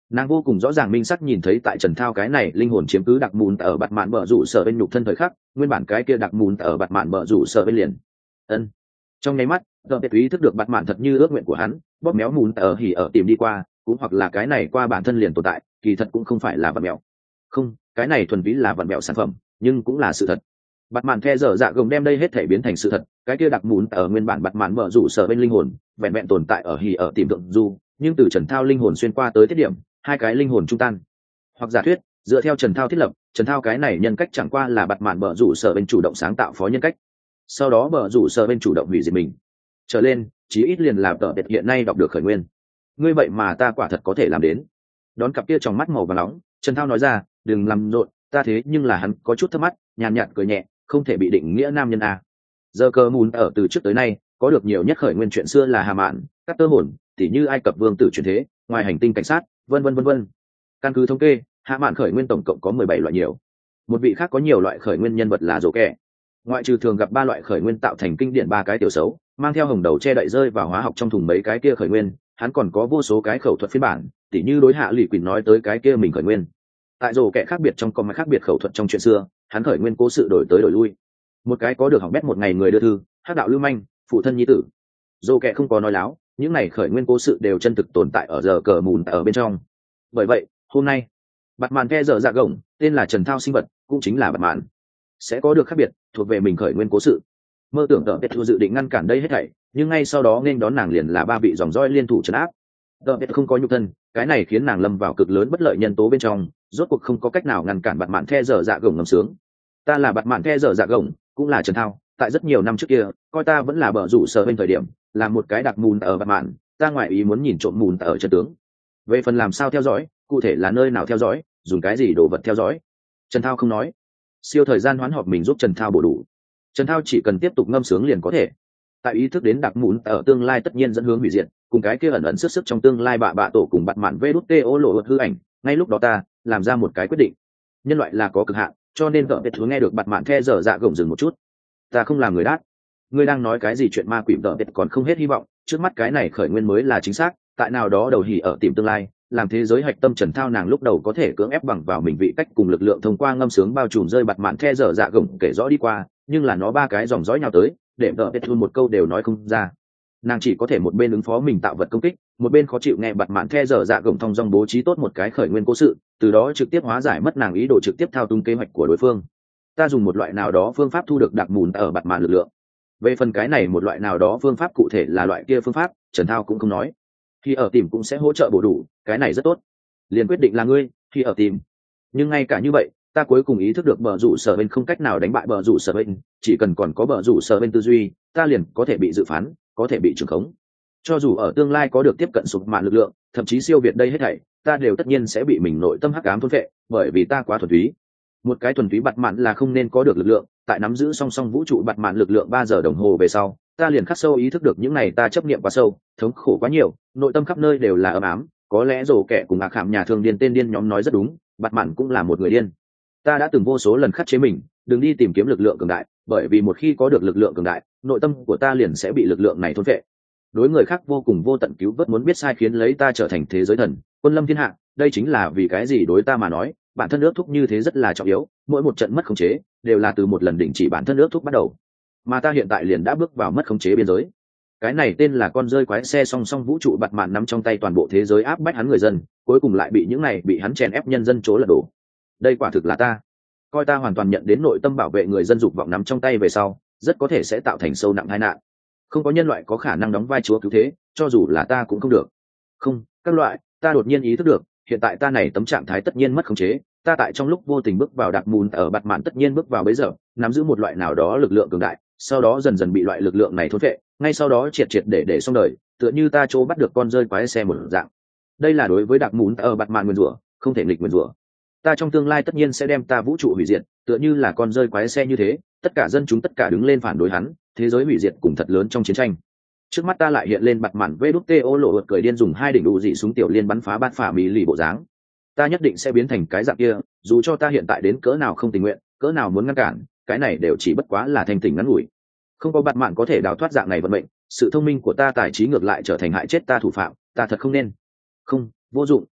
Nàng vô cùng rõ ràng minh sắc nhìn thấy tại Trần Thao cái này linh hồn chiếm cứ đặc mùn ở bạt mạn bờ rủ sở bên nhục thân thời khắc, nguyên bản cái kia đặc mùn ở bạt mạn bờ rủ sở bên liền. Ân. Trong nháy mắt, Đợt Biệt ý thức được bạt mạn thật như ước nguyện của hắn, bóp méo mùn ở hỉ ở tìm đi qua, cũng hoặc là cái này qua bản thân liền tồn tại, kỳ thật cũng không phải là vật mèo. Không, cái này thuần túy là vật mèo sản phẩm, nhưng cũng là sự thật. Bạt mạn the dở dạ gồng đem đây hết thể biến thành sự thật, cái kia đặc mùn ở nguyên bản bạt mạn bờ rủ sở bên linh hồn, vẹn vẹn tồn tại ở hỉ ở tìm tượng du, nhưng từ Trần Thao linh hồn xuyên qua tới tiết điểm, hai cái linh hồn trung tan. Hoặc giả thuyết, dựa theo Trần Thao thiết lập, Trần Thao cái này nhân cách chẳng qua là bạt mạn bờ rủ sở bên chủ động sáng tạo phó nhân cách, sau đó bờ rủ sở bên chủ động hủy diệt mình. Trở lên, chí ít liền là Đợt Biệt hiện nay đọc được khởi nguyên. Ngươi vậy mà ta quả thật có thể làm đến. Đón cặp kia trong mắt màu vàng nóng, Trần Thao nói ra, đừng làm rộn, ta thế nhưng là hắn có chút thấp mắt, nhàn nhạt cười nhẹ, không thể bị định nghĩa nam nhân a. Giờ cơ mùn ở từ trước tới nay, có được nhiều nhất khởi nguyên chuyện xưa là Hà Mạn, các tơ hồn, tỉ như Ai Cập vương tử truyền thế, ngoài hành tinh cảnh sát, vân vân vân vân. Căn cứ thống kê, Hà Mạn khởi nguyên tổng cộng có 17 loại nhiều. Một vị khác có nhiều loại khởi nguyên nhân vật là Rồ Kẻ. Ngoại trừ thường gặp 3 loại khởi nguyên tạo thành kinh điển 3 cái tiểu xấu, mang theo hồng đầu che đậy rơi vào hóa học trong thùng mấy cái kia khởi nguyên, hắn còn có vô số cái khẩu thuật phiên bản, tỉ như đối hạ lụy quỳnh nói tới cái kia mình khởi nguyên. Tại Rồ Kẻ khác biệt trong có mà khác biệt khẩu thuật trong chuyện xưa, hắn khởi nguyên cố sự đổi tới đổi lui. Một cái có được học bét một ngày người đưa thư, hắc đạo lưu manh, phụ thân nhi tử. Rồ Kẻ không có nói láo, những này khởi nguyên cố sự đều chân thực tồn tại ở giờ cờ mùn ở bên trong. Bởi vậy, hôm nay, bạt mạn the dở dạ gồng, tên là Trần Thao sinh vật, cũng chính là bạt mạn, sẽ có được khác biệt, thuộc về mình khởi nguyên cố sự. Mơ tưởng Đợt Biệt dự định ngăn cản đây hết thảy, nhưng ngay sau đó nên đón nàng liền là 3 vị dòng dõi liên thủ trấn áp. Đợt Biệt không có nhục thân, cái này khiến nàng lâm vào cực lớn bất lợi nhân tố bên trong, rốt cuộc không có cách nào ngăn cản bạt mạn the dở dạ gồng ngầm sướng. Ta là bạt mạn the dở dạ gồng, cũng là Trần Thao, tại rất nhiều năm trước kia, coi ta vẫn là bờ rủ sở bên thời điểm, là một cái đặc mùn ở bạt mạn, ta ngoại ý muốn nhìn trộm mùn ở chân tướng. Về phần làm sao theo dõi, cụ thể là nơi nào theo dõi, dùng cái gì đồ vật theo dõi, Trần Thao không nói. Siêu thời gian hoán họp mình giúp Trần Thao bổ đủ. Trần Thao chỉ cần tiếp tục ngâm sướng liền có thể. Tại ý thức đến đặc mùn ở tương lai tất nhiên dẫn hướng hủy diệt, cùng cái kia ẩn ẩn sức trong tương lai bạ tổ cùng bạt mạn vê đút tê ô lộ hư ảnh, ngay lúc đó ta làm ra một cái quyết định. Nhân loại là có cực hạn, cho nên Đợt Biệt nghe được bạt mạn the dở dạ gồng dừng một chút. Ta không làm người đát. Ngươi đang nói cái gì chuyện ma quỷ? Đợt Biệt còn không hết hy vọng, trước mắt cái này khởi nguyên mới là chính xác, tại nào đó đầu hỉ ở tìm tương lai, làm thế giới hạch tâm Trần Thao nàng lúc đầu có thể cưỡng ép bằng vào mình vị cách cùng lực lượng thông qua ngâm sướng bao trùm rơi bạt mạn the dở dạ gồng kể rõ đi qua, nhưng là nó 3 cái dòng dõi nhau tới, để Đợt Biệt một câu đều nói không ra. Nàng chỉ có thể một bên ứng phó mình tạo vật công kích, một bên khó chịu nghe bạt mạn the dở dạ gồng thông dong bố trí tốt một cái khởi nguyên cố sự, từ đó trực tiếp hóa giải mất nàng ý đồ trực tiếp thao túng kế hoạch của đối phương. Ta dùng một loại nào đó phương pháp thu được đặc mùn ở bạt mạn lực lượng. Về phần cái này một loại nào đó phương pháp cụ thể là loại kia phương pháp, Trần Thao cũng không nói. Khi ở tìm cũng sẽ hỗ trợ bổ đủ, cái này rất tốt. Liền quyết định là ngươi, khi ở tìm. Nhưng ngay cả như vậy, ta cuối cùng ý thức được bờ rủ sở bên không cách nào đánh bại bờ rủ sở bên, chỉ cần còn có bờ rủ sở bên tư duy, ta liền có thể bị dự phán, có thể bị trưởng khống. Cho dù ở tương lai có được tiếp cận sụp mạn lực lượng, thậm chí siêu việt đây hết thảy, ta đều tất nhiên sẽ bị mình nội tâm hắc ám thôn phệ, bởi vì ta quá thuần túy. Một cái thuần túy bạt mạn là không nên có được lực lượng, tại nắm giữ song song vũ trụ bạt mạn lực lượng 3 giờ đồng hồ về sau, ta liền khắc sâu ý thức được những này ta chấp niệm quá sâu, thống khổ quá nhiều, nội tâm khắp nơi đều là ấm ám. Có lẽ Rồ Kẻ cùng Ác Hàm nhà thương điên tên điên nhóm nói rất đúng, bạt mạn cũng là một người điên. Ta đã từng vô số lần khắc chế mình, đừng đi tìm kiếm lực lượng cường đại, bởi vì một khi có được lực lượng cường đại, nội tâm của ta liền sẽ bị lực lượng này thôn phệ. Đối người khác vô cùng vô tận cứu vớt muốn biết sai khiến lấy ta trở thành thế giới thần, quân lâm thiên hạ, đây chính là vì cái gì đối ta mà nói, bản thân ước thúc như thế rất là trọng yếu, mỗi một trận mất khống chế đều là từ một lần đình chỉ bản thân ước thúc bắt đầu, mà ta hiện tại liền đã bước vào mất khống chế biên giới. Cái này tên là con rơi quái xe song song vũ trụ bạt mạn nắm trong tay toàn bộ thế giới áp bách hắn người dân, cuối cùng lại bị những này bị hắn chèn ép nhân dân chối lật đổ. Đây quả thực là ta coi ta hoàn toàn nhận đến nội tâm bảo vệ người dân dục vọng nắm trong tay về sau, rất có thể sẽ tạo thành sâu nặng tai nạn. Không có nhân loại có khả năng đóng vai chúa cứu thế, cho dù là ta cũng không được. Không, các loại, ta đột nhiên ý thức được, hiện tại ta này tấm trạng thái tất nhiên mất khống chế, ta tại trong lúc vô tình bước vào đặc mùn ở bạt mạn tất nhiên bước vào bấy giờ, nắm giữ một loại nào đó lực lượng cường đại, sau đó dần dần bị loại lực lượng này thôn phệ, ngay sau đó triệt triệt để xong đời, tựa như ta chỗ bắt được con rơi quái xe một dạng. Đây là đối với đặc mùn ở bạt mạn nguyên rủa, không thể nghịch nguyên rủa. Ta trong tương lai tất nhiên sẽ đem ta vũ trụ hủy diệt, tựa như là con rơi quái xe như thế, tất cả dân chúng tất cả đứng lên phản đối hắn, thế giới hủy diệt cùng thật lớn trong chiến tranh. Trước mắt ta lại hiện lên bạt mạn vê đút tê ô lộ cười điên dùng 2 đỉnh đủ dị súng tiểu liên bắn phá bát phả mỹ lì bộ dáng. Ta nhất định sẽ biến thành cái dạng kia, dù cho ta hiện tại đến cỡ nào không tình nguyện, cỡ nào muốn ngăn cản, cái này đều chỉ bất quá là thanh tỉnh ngắn ngủi. Không có bạt mạn có thể đào thoát dạng này vận mệnh, sự thông minh của ta tài trí ngược lại trở thành hại chết ta thủ phạm, ta thật không nên. Không, vô dụng,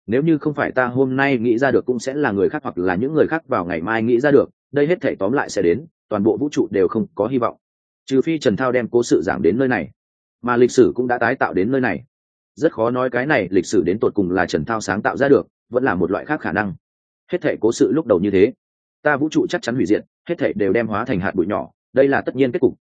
nếu như không phải ta hôm nay nghĩ ra được cũng sẽ là người khác hoặc là những người khác vào ngày mai nghĩ ra được, đây hết thể tóm lại sẽ đến, toàn bộ vũ trụ đều không có hy vọng, trừ phi Trần Thao đem cố sự giảng đến nơi này, mà lịch sử cũng đã tái tạo đến nơi này. Rất khó nói cái này lịch sử đến tột cùng là Trần Thao sáng tạo ra được, vẫn là một loại khác khả năng. Hết thể cố sự lúc đầu như thế, ta vũ trụ chắc chắn hủy diệt, hết thể đều đem hóa thành hạt bụi nhỏ, đây là tất nhiên kết cục,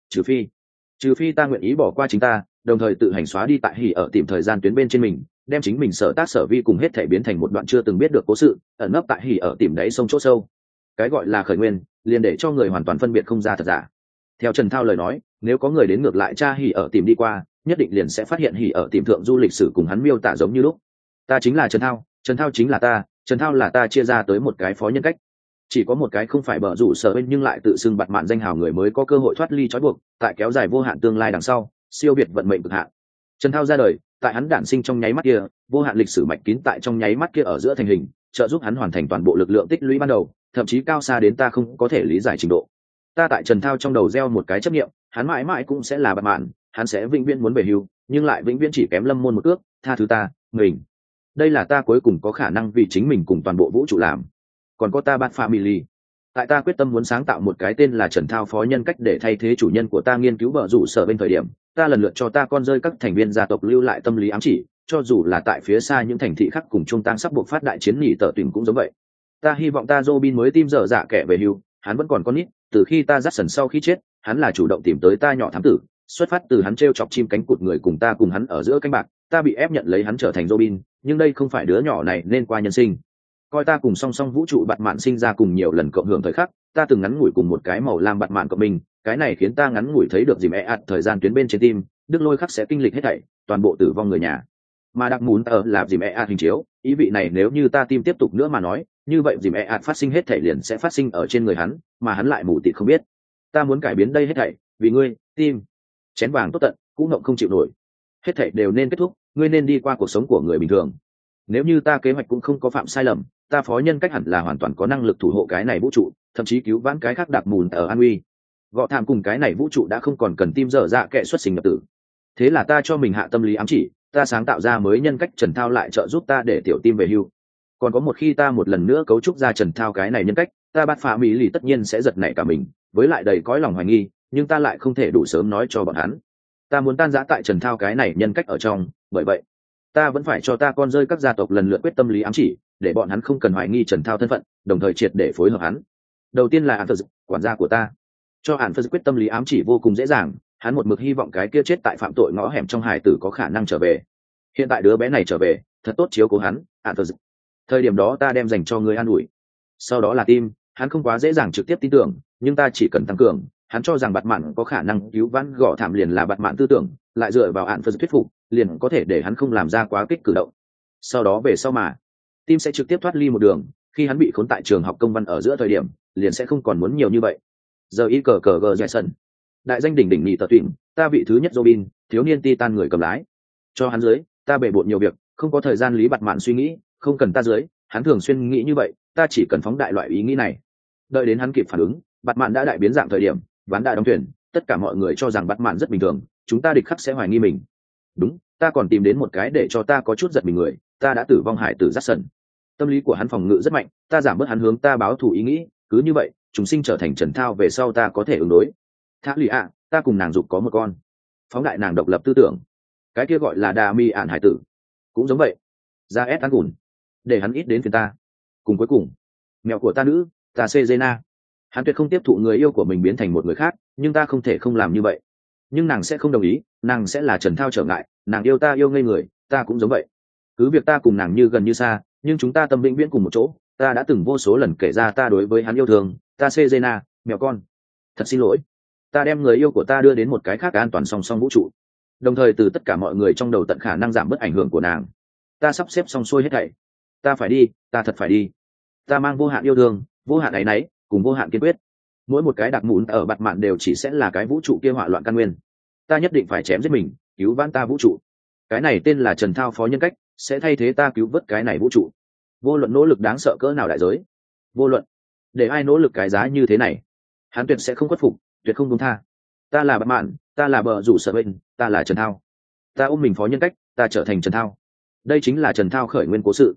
trừ phi ta nguyện ý bỏ qua chính ta, đồng thời tự hành xóa đi tại hỉ ở tìm thời gian tuyến bên trên mình, đem chính mình sở tác sở vi cùng hết thể biến thành một đoạn chưa từng biết được cố sự, ẩn nấp tại hỉ ở tìm đáy sông chỗ sâu. Cái gọi là khởi nguyên, liền để cho người hoàn toàn phân biệt không ra thật giả. Theo Trần Thao lời nói, nếu có người đến ngược lại tra hỉ ở tìm đi qua, nhất định liền sẽ phát hiện hỉ ở tìm thượng du lịch sử cùng hắn miêu tả giống như lúc. Ta chính là Trần Thao, Trần Thao chính là ta, Trần Thao là ta chia ra tới một cái phó nhân cách. Chỉ có một cái không phải bở rủ sở bên nhưng lại tự xưng bặt mạn danh hào người mới có cơ hội thoát ly trói buộc, tại kéo dài vô hạn tương lai đằng sau, siêu việt vận mệnh cực hạn. Trần Thao ra đời, tại hắn đản sinh trong nháy mắt kia, vô hạn lịch sử mạch kín tại trong nháy mắt kia ở giữa thành hình, trợ giúp hắn hoàn thành toàn bộ lực lượng tích lũy ban đầu, thậm chí cao xa đến ta không có thể lý giải trình độ. Ta tại Trần Thao trong đầu gieo một cái chấp niệm, hắn mãi mãi cũng sẽ là bặt mạn, hắn sẽ vĩnh viễn muốn về hưu, nhưng lại vĩnh viễn chỉ kém Lâm Môn một cước, tha thứ ta, mình. Đây là ta cuối cùng có khả năng vì chính mình cùng toàn bộ vũ trụ làm. Còn có ta Bat Family. Tại ta quyết tâm muốn sáng tạo một cái tên là Trần Thao phó nhân cách để thay thế chủ nhân của ta nghiên cứu bở rủ sở bên thời điểm, ta lần lượt cho ta con rơi các thành viên gia tộc lưu lại tâm lý ám chỉ, cho dù là tại phía xa những thành thị khác cùng trung tăng sắp buộc phát đại chiến nỉ tờ tuyển cũng giống vậy. Ta hy vọng ta Robin mới tim dở dạ kẻ về hưu, hắn vẫn còn con nít, từ khi ta dắt sần sau khi chết, hắn là chủ động tìm tới ta nhỏ thám tử, xuất phát từ hắn treo chọc chim cánh cụt người cùng ta cùng hắn ở giữa cánh bạc, ta bị ép nhận lấy hắn trở thành Robin, nhưng đây không phải đứa nhỏ này nên qua nhân sinh. Coi ta cùng song song vũ trụ bạt mạn sinh ra cùng nhiều lần cộng hưởng thời khắc, ta từng ngắn ngủi cùng một cái màu lam bạt mạn của mình, cái này khiến ta ngắn ngủi thấy được dìm thời gian tuyến bên trên tim, Đức Lôi khắc sẽ kinh lịch hết thảy, toàn bộ tử vong người nhà. Mà đặc muốn ở là dìm hình chiếu, ý vị này nếu như ta tim tiếp tục nữa mà nói, như vậy dìm phát sinh hết thảy liền sẽ phát sinh ở trên người hắn, mà hắn lại mù tịt không biết. Ta muốn cải biến đây hết thảy, vì ngươi, tim. Chén vàng tốt tận, cũng ngậm không chịu nổi. Hết thảy đều nên kết thúc, ngươi nên đi qua cuộc sống của người bình thường. Nếu như ta kế hoạch cũng không có phạm sai lầm, ta phó nhân cách hẳn là hoàn toàn có năng lực thủ hộ cái này vũ trụ, thậm chí cứu vãn cái khác đặc mùn ở an uy. Gọ thảm cùng cái này vũ trụ đã không còn cần tim dở dạ kệ xuất sinh nhập tử. Thế là ta cho mình hạ tâm lý ám chỉ, ta sáng tạo ra mới nhân cách Trần Thao lại trợ giúp ta để tiểu tim về hưu. Còn có một khi ta một lần nữa cấu trúc ra Trần Thao cái này nhân cách, ta bắt phá mỹ lì tất nhiên sẽ giật nảy cả mình, với lại đầy cõi lòng hoài nghi, nhưng ta lại không thể đủ sớm nói cho bọn hắn. Ta muốn tan rã tại Trần Thao cái này nhân cách ở trong, bởi vậy ta vẫn phải cho ta con rơi các gia tộc lần lượt quyết tâm lý ám chỉ, để bọn hắn không cần hoài nghi Trần Thao thân phận, đồng thời triệt để phối hợp hắn. Đầu tiên là Anthers, quản gia của ta. Cho Anthers quyết tâm lý ám chỉ vô cùng dễ dàng, hắn một mực hy vọng cái kia chết tại phạm tội ngõ hẻm trong hải tử có khả năng trở về. Hiện tại đứa bé này trở về, thật tốt chiếu cố hắn, Anthers. Thời điểm đó ta đem dành cho người an ủi. Sau đó là Tim, hắn không quá dễ dàng trực tiếp tin tưởng, nhưng ta chỉ cần tăng cường, hắn cho rằng bạt mạn có khả năng cứu vãn gõ thảm liền là bạt mạn tư tưởng, lại dựa vào Anthers thuyết phục, liền có thể để hắn không làm ra quá kích cử động. Sau đó về sau mà Tim sẽ trực tiếp thoát ly một đường, khi hắn bị khốn tại trường học công văn ở giữa thời điểm, liền sẽ không còn muốn nhiều như vậy. Giờ y cờ cờ gờ Jackson, đại danh đỉnh đỉnh nhị tờ tuyển, ta vị thứ nhất Robin, thiếu niên titan người cầm lái. Cho hắn dưới, ta bể bộn nhiều việc, không có thời gian lý bạt mạn suy nghĩ, không cần ta dưới, hắn thường xuyên nghĩ như vậy, ta chỉ cần phóng đại loại ý nghĩ này. Đợi đến hắn kịp phản ứng, bạt mạn đã đại biến dạng thời điểm, ván đã đóng thuyền, tất cả mọi người cho rằng bạt mạn rất bình thường, chúng ta địch khắc sẽ hoài nghi mình. Đúng, ta còn tìm đến một cái để cho ta có chút giật mình người, ta đã tử vong hải tử Jackson. Tâm lý của hắn phòng ngự rất mạnh, ta giảm bớt hắn hướng ta báo thù ý nghĩ, cứ như vậy chúng sinh trở thành Trần Thao về sau ta có thể ứng đối. Thác lì ạ, ta cùng nàng dục có một con, phóng đại nàng độc lập tư tưởng, cái kia gọi là đà mi ản hải tử cũng giống vậy, ra ép ăn gùn để hắn ít đến phiền ta. Cùng cuối cùng mèo của ta nữ, ta Sejena, hắn tuyệt không tiếp thụ người yêu của mình biến thành một người khác, nhưng ta không thể không làm như vậy. Nhưng nàng sẽ không đồng ý, nàng sẽ là Trần Thao trở ngại, nàng yêu ta yêu ngây người, ta cũng giống vậy. Cứ việc ta cùng nàng như gần như xa, nhưng chúng ta tâm vĩnh viễn cùng một chỗ. Ta đã từng vô số lần kể ra ta đối với hắn yêu thương, ta Sejena, mèo con. Thật xin lỗi, ta đem người yêu của ta đưa đến một cái khác an toàn song song vũ trụ, đồng thời từ tất cả mọi người trong đầu tận khả năng giảm bớt ảnh hưởng của nàng. Ta sắp xếp xong xuôi hết thảy, ta phải đi, ta thật phải đi. Ta mang vô hạn yêu thương, vô hạn áy náy, cùng vô hạn kiên quyết. Mỗi một cái đặc mụn ở bạt mạn đều chỉ sẽ là cái vũ trụ kia hỏa loạn căn nguyên. Ta nhất định phải chém giết mình, cứu vãn ta vũ trụ. Cái này tên là Trần Thao phó nhân cách, sẽ thay thế ta cứu vớt cái này vũ trụ. Vô luận nỗ lực đáng sợ cỡ nào đại giới, vô luận để ai nỗ lực cái giá như thế này, hắn tuyệt sẽ không khuất phục, tuyệt không buông tha. Ta là bạt mạn, ta là bờ rủ sợ bên, ta là Trần Thao. Ta ôm mình phó nhân cách, ta trở thành Trần Thao. Đây chính là Trần Thao khởi nguyên cố sự.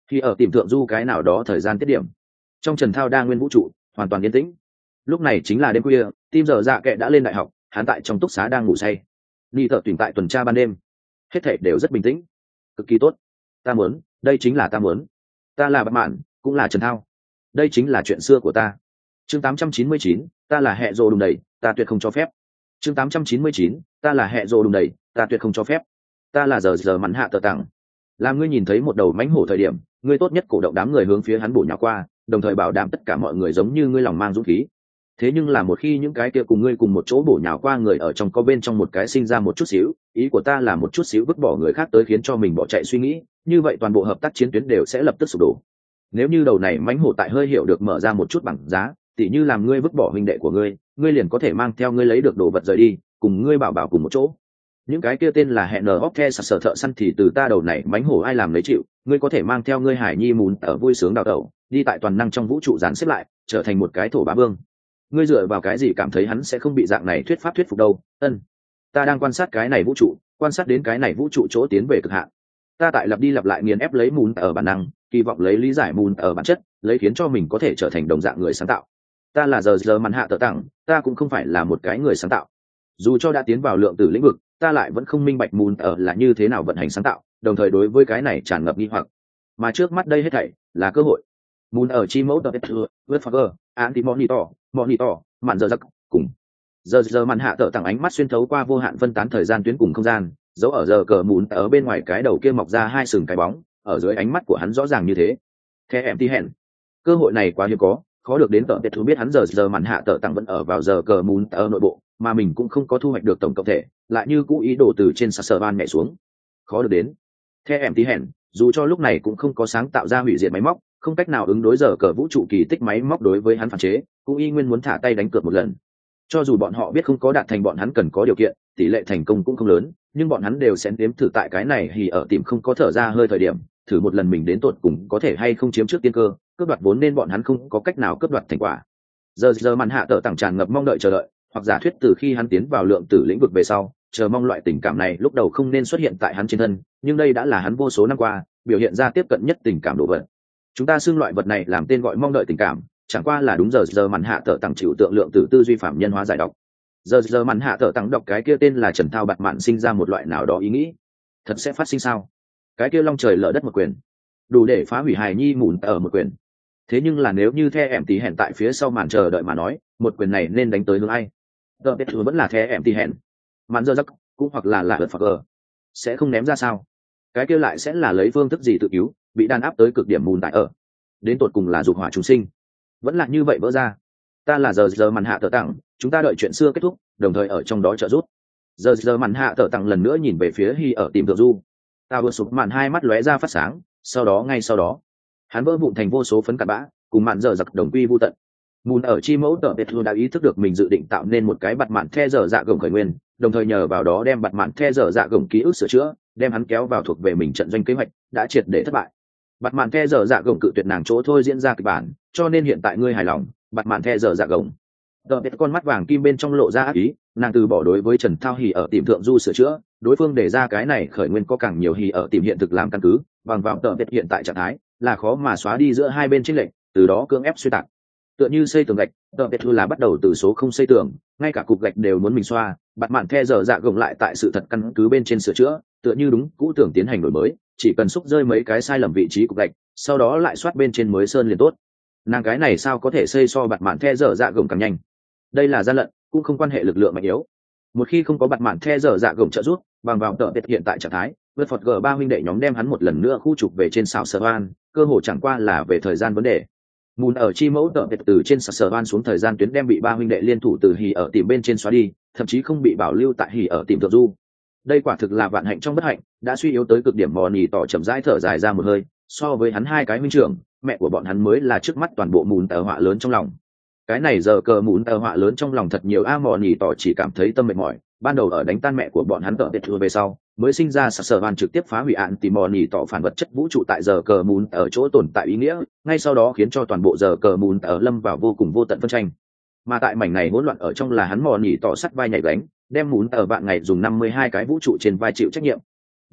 Khi ở tìm thượng du cái nào đó thời gian tiết điểm, trong trần thao đa nguyên vũ trụ hoàn toàn yên tĩnh. Lúc này chính là đêm khuya, tim giờ dạ kệ đã lên đại học, hắn tại trong túc xá đang ngủ say. Ni thợ tuyển tại tuần tra ban đêm, hết thảy đều rất bình tĩnh, cực kỳ tốt. Ta muốn, đây chính là ta muốn. Ta là bạn mạn, cũng là trần thao. Đây chính là chuyện xưa của ta. Chương 899, ta là hệ rồ đùng đầy, ta tuyệt không cho phép. Chương 899, ta là hệ rồ đùng đầy, ta tuyệt không cho phép. Ta là giờ mắn hạ tờ tặng. Làm ngươi nhìn thấy một đầu mãnh hổ thời điểm, ngươi tốt nhất cổ động đám người hướng phía hắn bổ nhào qua, đồng thời bảo đảm tất cả mọi người giống như ngươi lòng mang dũng khí. Thế nhưng là một khi những cái kia cùng ngươi cùng một chỗ bổ nhào qua người ở trong có bên trong một cái sinh ra một chút xíu, ý của ta là một chút xíu vứt bỏ người khác tới khiến cho mình bỏ chạy suy nghĩ, như vậy toàn bộ hợp tác chiến tuyến đều sẽ lập tức sụp đổ. Nếu như đầu này mãnh hổ tại hơi hiểu được mở ra một chút bằng giá, tỉ như làm ngươi vứt bỏ huynh đệ của ngươi liền có thể mang theo ngươi lấy được đồ vật rời đi, cùng ngươi bảo cùng một chỗ. Những cái kia tên là hẹn nở sở thợ săn thì từ ta đầu này mãnh hổ ai làm lấy chịu, ngươi có thể mang theo ngươi hải nhi mùn ở vui sướng đào tẩu, đi tại toàn năng trong vũ trụ dàn xếp lại, trở thành một cái thổ bá vương. Ngươi dựa vào cái gì cảm thấy hắn sẽ không bị dạng này thuyết pháp thuyết phục đâu? Ta đang quan sát cái này vũ trụ, quan sát đến cái này vũ trụ chỗ tiến về cực hạn. Ta tại lặp đi lặp lại nghiền ép lấy mùn ở bản năng, kỳ vọng lấy lý giải mùn ở bản chất, lấy khiến cho mình có thể trở thành đồng dạng người sáng tạo. Ta là giờ màn hạ tờ tặng, ta cũng không phải là một cái người sáng tạo. Dù cho đã tiến vào lượng tử lĩnh vực, ta lại vẫn không minh bạch mùn ở là như thế nào vận hành sáng tạo, đồng thời đối với cái này tràn ngập nghi hoặc. Mà trước mắt đây hết thảy là cơ hội. Mùn ở chi mẫu tập vượt Fager, Monitor, mạn giờ giặc cùng. Giờ màn hạ tờ tặng ánh mắt xuyên thấu qua vô hạn phân tán thời gian tuyến cùng không gian, dấu ở giờ cờ mùn ở bên ngoài cái đầu kia mọc ra hai sừng cái bóng, ở dưới ánh mắt của hắn rõ ràng như thế. Theo em tí hẹn, cơ hội này quá hiếm có, khó được đến tận tết thu biết hắn giờ màn hạ tờ tặng vẫn ở vào giờ cờ mùn ở nội bộ, mà mình cũng không có thu hoạch được tổng cộng thể, lại như cũ ý đồ từ trên sở ban nhảy xuống. Khó được đến. Theo em tí hẹn, dù cho lúc này cũng không có sáng tạo ra hủy diệt máy móc, không cách nào ứng đối giờ cờ vũ trụ kỳ tích máy móc đối với hắn phản chế, cũng y nguyên muốn thả tay đánh cược một lần. Cho dù bọn họ biết không có đạt thành bọn hắn cần có điều kiện, tỷ lệ thành công cũng không lớn, nhưng bọn hắn đều sẽ nếm thử tại cái này thì ở tìm không có thở ra hơi thời điểm, thử một lần mình đến tột cùng có thể hay không chiếm trước tiên cơ, cướp đoạt vốn nên bọn hắn không có cách nào cướp đoạt thành quả. Giờ màn hạ tờ tặng tràn ngập mong đợi chờ đợi, hoặc giả thuyết từ khi hắn tiến vào lượng tử lĩnh vực về sau, chờ mong loại tình cảm này lúc đầu không nên xuất hiện tại hắn trên thân, nhưng đây đã là hắn vô số năm qua biểu hiện ra tiếp cận nhất tình cảm đồ vật. Chúng ta xưng loại vật này làm tên gọi mong đợi tình cảm, chẳng qua là đúng giờ màn hạ tờ tặng chịu tượng lượng tử tư duy phạm nhân hóa giải độc. Giờ màn hạ tờ tặng đọc cái kia tên là Trần Thao bạt mạn sinh ra một loại nào đó ý nghĩ, thật sẽ phát sinh sao? Cái kia long trời lở đất một quyền, đủ để phá hủy hài nhi mùn ở một quyền. Thế nhưng là nếu như The em tí hẹn tại phía sau màn chờ đợi mà nói, một quyền này nên đánh tới hướng ai? The biết vẫn là The em tí hẹn, màn giờ giấc cũng hoặc là vượt Fager, sẽ không ném ra sao? Cái kia lại sẽ là lấy phương thức gì tự cứu, bị đàn áp tới cực điểm mùn tại ở, đến tột cùng là dục hỏa chúng sinh, vẫn là như vậy vỡ ra. Ta là giờ màn hạ tờ tặng, chúng ta đợi chuyện xưa kết thúc, đồng thời ở trong đó trợ giúp. Giờ màn hạ tờ tặng lần nữa nhìn về phía Hi ở tìm thượng du. Ta vừa sụp màn hai mắt lóe ra phát sáng, ngay sau đó hắn vỡ vụn thành vô số phấn cặn bã, cùng màn giờ giặc đồng quy vu tận. Mùn ở chi mẫu tờ Petru đã ý thức được mình dự định tạo nên một cái bạt mạn the giờ dạ gồng khởi nguyên, đồng thời nhờ vào đó đem bạt mạn the giờ dạ gồng ký ức sửa chữa, đem hắn kéo vào thuộc về mình trận doanh kế hoạch, đã triệt để thất bại. Bạt mạn the giờ dạ gồng cự tuyệt nàng chỗ thôi diễn ra kịch bản, cho nên hiện tại ngươi hài lòng. Bạt mạn the giờ dạ gồng, tờ Petru con mắt vàng kim bên trong lộ ra ác ý, nàng từ bỏ đối với Trần Thao hỉ ở tìm thượng du sửa chữa, đối phương để ra cái này khởi nguyên có càng nhiều hỉ ở tìm hiện thực làm căn cứ, bằng vào tờ Petru hiện tại trạng thái là khó mà xóa đi giữa hai bên chênh lệch, từ đó cưỡng ép suy tạc. Tựa như xây tường gạch, tờ Petru là bắt đầu từ số không xây tường, ngay cả cục gạch đều muốn mình xoa, bạt mạn the giờ dạ gồng lại tại sự thật căn cứ bên trên sửa chữa, tựa như đúng cũ tưởng tiến hành đổi mới, chỉ cần xúc rơi mấy cái sai lầm vị trí cục gạch, sau đó lại soát bên trên mới sơn liền tốt. Nàng cái này sao có thể xây so bạt mạn the giờ dạ gồng càng nhanh? Đây là gian lận, cũng không quan hệ lực lượng mạnh yếu. Một khi không có bạt mạn the giờ dạ gồng trợ giúp, bằng vào tờ Petru hiện tại trạng thái, vượt phật G3 huynh đệ nhóm đem hắn một lần nữa khu trục về trên sao sở van, cơ hội chẳng qua là về thời gian vấn đề. Mùn ở chi mẫu tờ Petru từ trên sở van xuống thời gian tuyến đem bị ba huynh đệ liên thủ từ hỉ ở tìm bên trên xóa đi, thậm chí không bị bảo lưu tại hỉ ở tìm thượng du. Đây quả thực là vạn hạnh trong bất hạnh, đã suy yếu tới cực điểm. Mò nỉ tỏ chậm rãi thở dài ra một hơi, so với hắn hai cái huynh trưởng, mẹ của bọn hắn mới là trước mắt toàn bộ mùn tờ họa lớn trong lòng. Cái này giờ cờ mùn tờ họa lớn trong lòng thật nhiều. Mò nỉ tỏ chỉ cảm thấy tâm mệt mỏi, ban đầu ở đánh tan mẹ của bọn hắn tờ Petru về sau, mới sinh ra sở van trực tiếp phá hủy án tìm mò nỉ tỏ phản vật chất vũ trụ tại giờ cờ mùn ở chỗ tồn tại ý nghĩa, ngay sau đó khiến cho toàn bộ giờ cờ mùn ở lâm vào vô cùng vô tận phân tranh. Mà tại mảnh này hỗn loạn ở trong là hắn mò nỉ tỏ sắt vai nhảy gánh, đem mùn ở vạn ngày dùng 52 cái vũ trụ trên vai chịu trách nhiệm.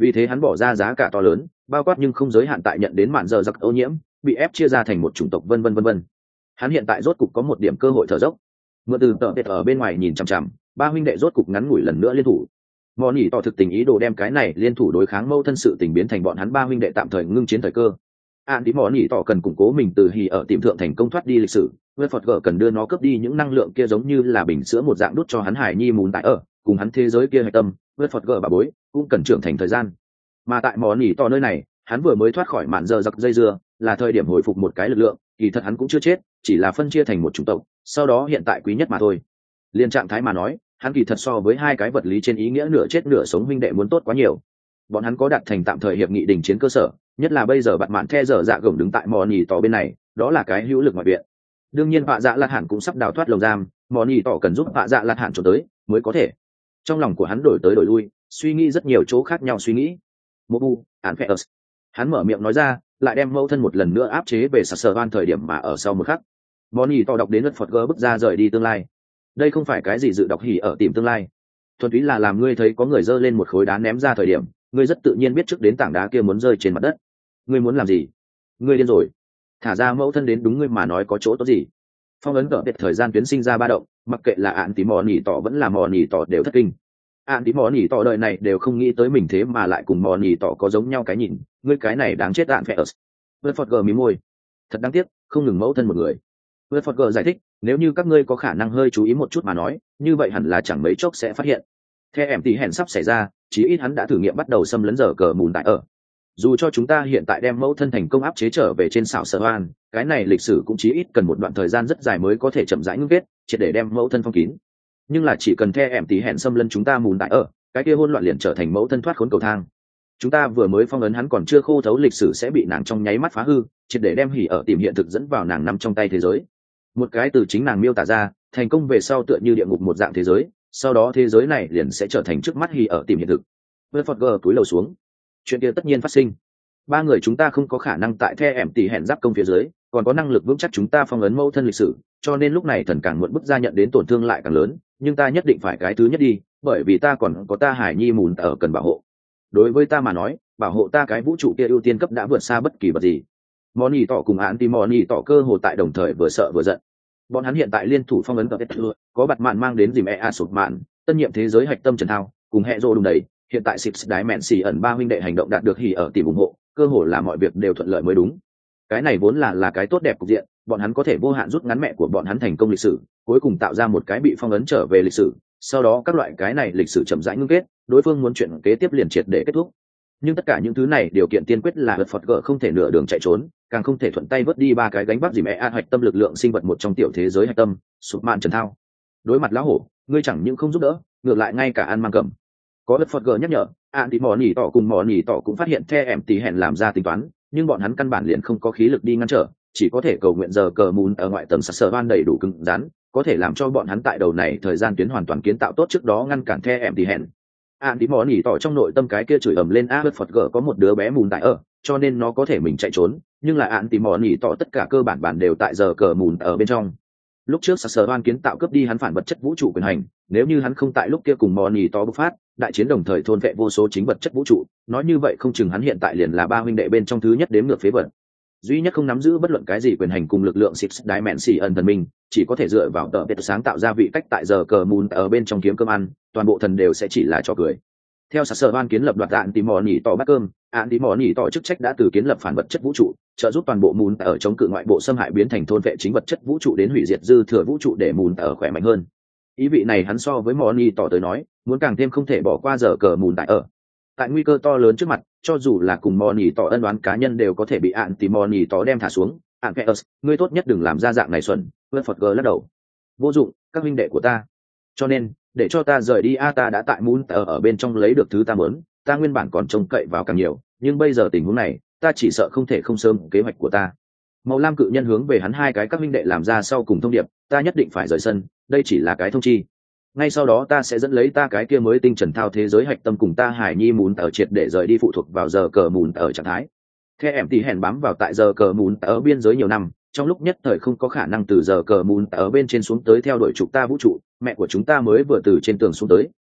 Vì thế hắn bỏ ra giá cả to lớn, bao quát nhưng không giới hạn tại nhận đến mạn giờ giặc ô nhiễm, bị ép chia ra thành một chủng tộc vân vân vân vân. Hắn hiện tại rốt cục có một điểm cơ hội thở dốc. Mượn từ tợ tệt ở bên ngoài nhìn chằm chằm, ba huynh đệ rốt cục ngắn ngủi lần nữa liên thủ. Mò nhỉ tỏ thực tình ý đồ đem cái này liên thủ đối kháng mâu thân sự tình biến thành bọn hắn ba huynh đệ tạm thời ngưng chiến thời cơ. Án tí mò nhỉ tỏ cần củng cố mình từ hỉ ở tìm thượng thành công thoát đi lịch sử. Vượt Phật gở cần đưa nó cướp đi những năng lượng kia giống như là bình sữa một dạng đút cho hắn hải nhi mùn tại ở, cùng hắn thế giới kia hạch tâm. Vượt Phật gở bà bối cũng cần trưởng thành thời gian. Mà tại mò nhỉ tỏ nơi này, hắn vừa mới thoát khỏi màn giờ giặc dây dưa, là thời điểm hồi phục một cái lực lượng. Kỳ thật hắn cũng chưa chết, chỉ là phân chia thành một chủng tộc, sau đó hiện tại quý nhất mà thôi. Liên trạng thái mà nói, hắn kỳ thật so với hai cái vật lý trên ý nghĩa nửa chết nửa sống huynh đệ muốn tốt quá nhiều. Bọn hắn có đạt thành tạm thời hiệp nghị đình chiến cơ sở, nhất là bây giờ bạn mạn the dở dạ gồng đứng tại mò nhì tỏ bên này, đó là cái hữu lực ngoại viện. Đương nhiên vạ dạ lạt hẳn cũng sắp đào thoát lồng giam, mò nhì tỏ cần giúp vạ dạ lạt hẳn trốn tới mới có thể. Trong lòng của hắn đổi tới đổi lui, suy nghĩ rất nhiều chỗ khác nhau suy nghĩ. Mobu, Anpheus. Hắn mở miệng nói ra, lại đem mâu thân một lần nữa áp chế về sờ van thời điểm mà ở sau một khắc. Mò nhì tỏ đọc đến lật Phật gỡ bước ra rời đi tương lai. Đây không phải cái gì dự đọc hỉ ở tìm tương lai, thuần túy là làm ngươi thấy có người giơ lên một khối đá ném ra thời điểm, ngươi rất tự nhiên biết trước đến tảng đá kia muốn rơi trên mặt đất. Ngươi muốn làm gì? Ngươi điên rồi. Thả ra mẫu thân đến đúng ngươi mà nói có chỗ tốt gì? Phong ấn cỡ biệt thời gian tuyến sinh ra ba động, mặc kệ là ạn tí mò nỉ tỏ vẫn là mò nỉ tỏ đều thất kinh. Ạn tí mò nỉ tỏ đời này đều không nghĩ tới mình thế mà lại cùng mò nỉ tỏ có giống nhau cái nhìn, ngươi cái này đáng chết ạn phệ ở. Vượt Phật gờ mí môi. Thật đáng tiếc, không ngừng mẫu thân một người. Vượt Phật gờ giải thích, nếu như các ngươi có khả năng hơi chú ý một chút mà nói, như vậy hẳn là chẳng mấy chốc sẽ phát hiện. Theo em tí hẹn sắp xảy ra, chí ít hắn đã thử nghiệm bắt đầu xâm lấn giờ cờ mùn tại ở. Dù cho chúng ta hiện tại đem mẫu thân thành công áp chế trở về trên xảo sở hoan, cái này lịch sử cũng chí ít cần một đoạn thời gian rất dài mới có thể chậm rãi ngưng kết, triệt để đem mẫu thân phong kín. Nhưng là chỉ cần theo em tí hẹn xâm lấn chúng ta mùn tại ở, cái kia hỗn loạn liền trở thành mẫu thân thoát khốn cầu thang. Chúng ta vừa mới phong ấn hắn còn chưa khô thấu lịch sử sẽ bị nàng trong nháy mắt phá hư, triệt để đem hỉ ở tìm hiện thực dẫn vào nàng nằm trong tay thế giới. Một cái từ chính nàng miêu tả ra, thành công về sau tựa như địa ngục một dạng thế giới, sau đó thế giới này liền sẽ trở thành trước mắt hỉ ở tìm hiện thực. Vượt Phật gờ túi lầu xuống. Chuyện kia tất nhiên phát sinh. Ba người chúng ta không có khả năng tại The em tỷ hẹn giáp công phía dưới, còn có năng lực vững chắc chúng ta phong ấn mẫu thân lịch sử, cho nên lúc này thần càng muộn bức ra nhận đến tổn thương lại càng lớn, nhưng ta nhất định phải cái thứ nhất đi, bởi vì ta còn có ta hải nhi mùn ở cần bảo hộ. Đối với ta mà nói, bảo hộ ta cái vũ trụ kia ưu tiên cấp đã vượt xa bất kỳ vật gì. Moni tỏ cùng án tìm Moni tỏ cơ hồ tại đồng thời vừa sợ vừa giận. Bọn hắn hiện tại liên thủ phong ấn cờ Petrus, có bạt mạn mang đến dìm sụt mạn, tân nhiệm thế giới hạch tâm Trần Thao, cùng hệ rô đùng đầy, hiện tại Six đái mẹn xì ẩn ba huynh đệ hành động đạt được hỉ ở tìm ủng hộ, cơ hồ là mọi việc đều thuận lợi mới đúng. Cái này vốn là cái tốt đẹp cục diện, bọn hắn có thể vô hạn rút ngắn mẹ của bọn hắn thành công lịch sử, cuối cùng tạo ra một cái bị phong ấn trở về lịch sử, sau đó các loại cái này lịch sử chậm rãi ngưng kết, đối phương muốn chuyện kế tiếp liền triệt để kết thúc. Nhưng tất cả những thứ này điều kiện tiên quyết là vật Phật gỡ không thể nửa đường chạy trốn, càng không thể thuận tay vớt đi ba cái gánh vác dìm hạch tâm lực lượng sinh vật một trong tiểu thế giới hạch tâm, sụp mạn Trần Thao. Đối mặt lão hổ, ngươi chẳng những không giúp đỡ, ngược lại ngay cả ăn mang cầm. Có vật Phật gỡ nhắc nhở, thì mò nỉ tỏ cùng mò nỉ tỏ cũng phát hiện The em tí hẹn làm ra tính toán, nhưng bọn hắn căn bản liền không có khí lực đi ngăn trở, chỉ có thể cầu nguyện giờ cờ mùn ở ngoại tầng sờ van đầy đủ cứng rắn, có thể làm cho bọn hắn tại đầu này thời gian tuyến hoàn toàn kiến tạo tốt trước đó ngăn cản The em tí hẹn. Tí mò nỉ tỏ trong nội tâm cái kia chửi ầm lên vật Phật gỡ có một đứa bé mùn tại ở, cho nên nó có thể mình chạy trốn, nhưng là tí mò nỉ tỏ tất cả cơ bản đều tại giờ cờ mùn ở bên trong. Lúc trước sờ van kiến tạo cướp đi hắn phản vật chất vũ trụ quyền hành, nếu như hắn không tại lúc kia cùng mò nỉ tỏ bộc phát đại chiến đồng thời thôn vệ vô số chính vật chất vũ trụ, nói như vậy không chừng hắn hiện tại liền là ba huynh đệ bên trong thứ nhất đếm ngược phế vật, duy nhất không nắm giữ bất luận cái gì quyền hành cùng lực lượng Six đái mẹn xỉ ẩn thần minh, chỉ có thể dựa vào tờ biệt sáng tạo ra vị cách tại giờ cờ mùn ở bên trong kiếm cơm ăn, toàn bộ thần đều sẽ chỉ là trò cười. Theo sờ van kiến lập đoạt tí mò nỉ tỏ bát cơm, tí mò nỉ tỏ chức trách đã từ kiến lập phản vật chất vũ trụ, trợ giúp toàn bộ mùn ở chống cự ngoại bộ xâm hại biến thành thôn vệ chính vật chất vũ trụ đến hủy diệt dư thừa vũ trụ để mùn ở khỏe mạnh hơn. Ý vị này hắn so với mò nỉ tỏ tới nói, muốn càng thêm không thể bỏ qua giờ cờ mùn tại nguy cơ to lớn trước mặt, cho dù là cùng mò nỉ tỏ ân đoán cá nhân đều có thể bị tí mò nỉ tỏ đem thả xuống. Ngươi tốt nhất đừng làm ra dạng này xuẩn. Vượt Phật gờ lắc đầu. Vô dụng, các huynh đệ của ta. Cho nên, để cho ta rời đi ta đã tại mùn ở bên trong lấy được thứ ta muốn, ta nguyên bản còn trông cậy vào càng nhiều, nhưng bây giờ tình huống này, ta chỉ sợ không thể không sớm kế hoạch của ta. Màu lam cự nhân hướng về hắn hai cái các huynh đệ làm ra sau cùng thông điệp, ta nhất định phải rời sân, đây chỉ là cái thông chi. Ngay sau đó ta sẽ dẫn lấy ta cái kia mới tinh Trần Thao thế giới hạch tâm cùng ta hải nhi mùn ở triệt để rời đi phụ thuộc vào giờ cờ mùn ở trạng thái. The em tí hèn bám vào tại giờ cờ mùn ở biên giới nhiều năm, trong lúc nhất thời không có khả năng từ giờ cờ mùn ở bên trên xuống tới theo đuổi trục ta vũ trụ, mẹ của chúng ta mới vừa từ trên tường xuống tới,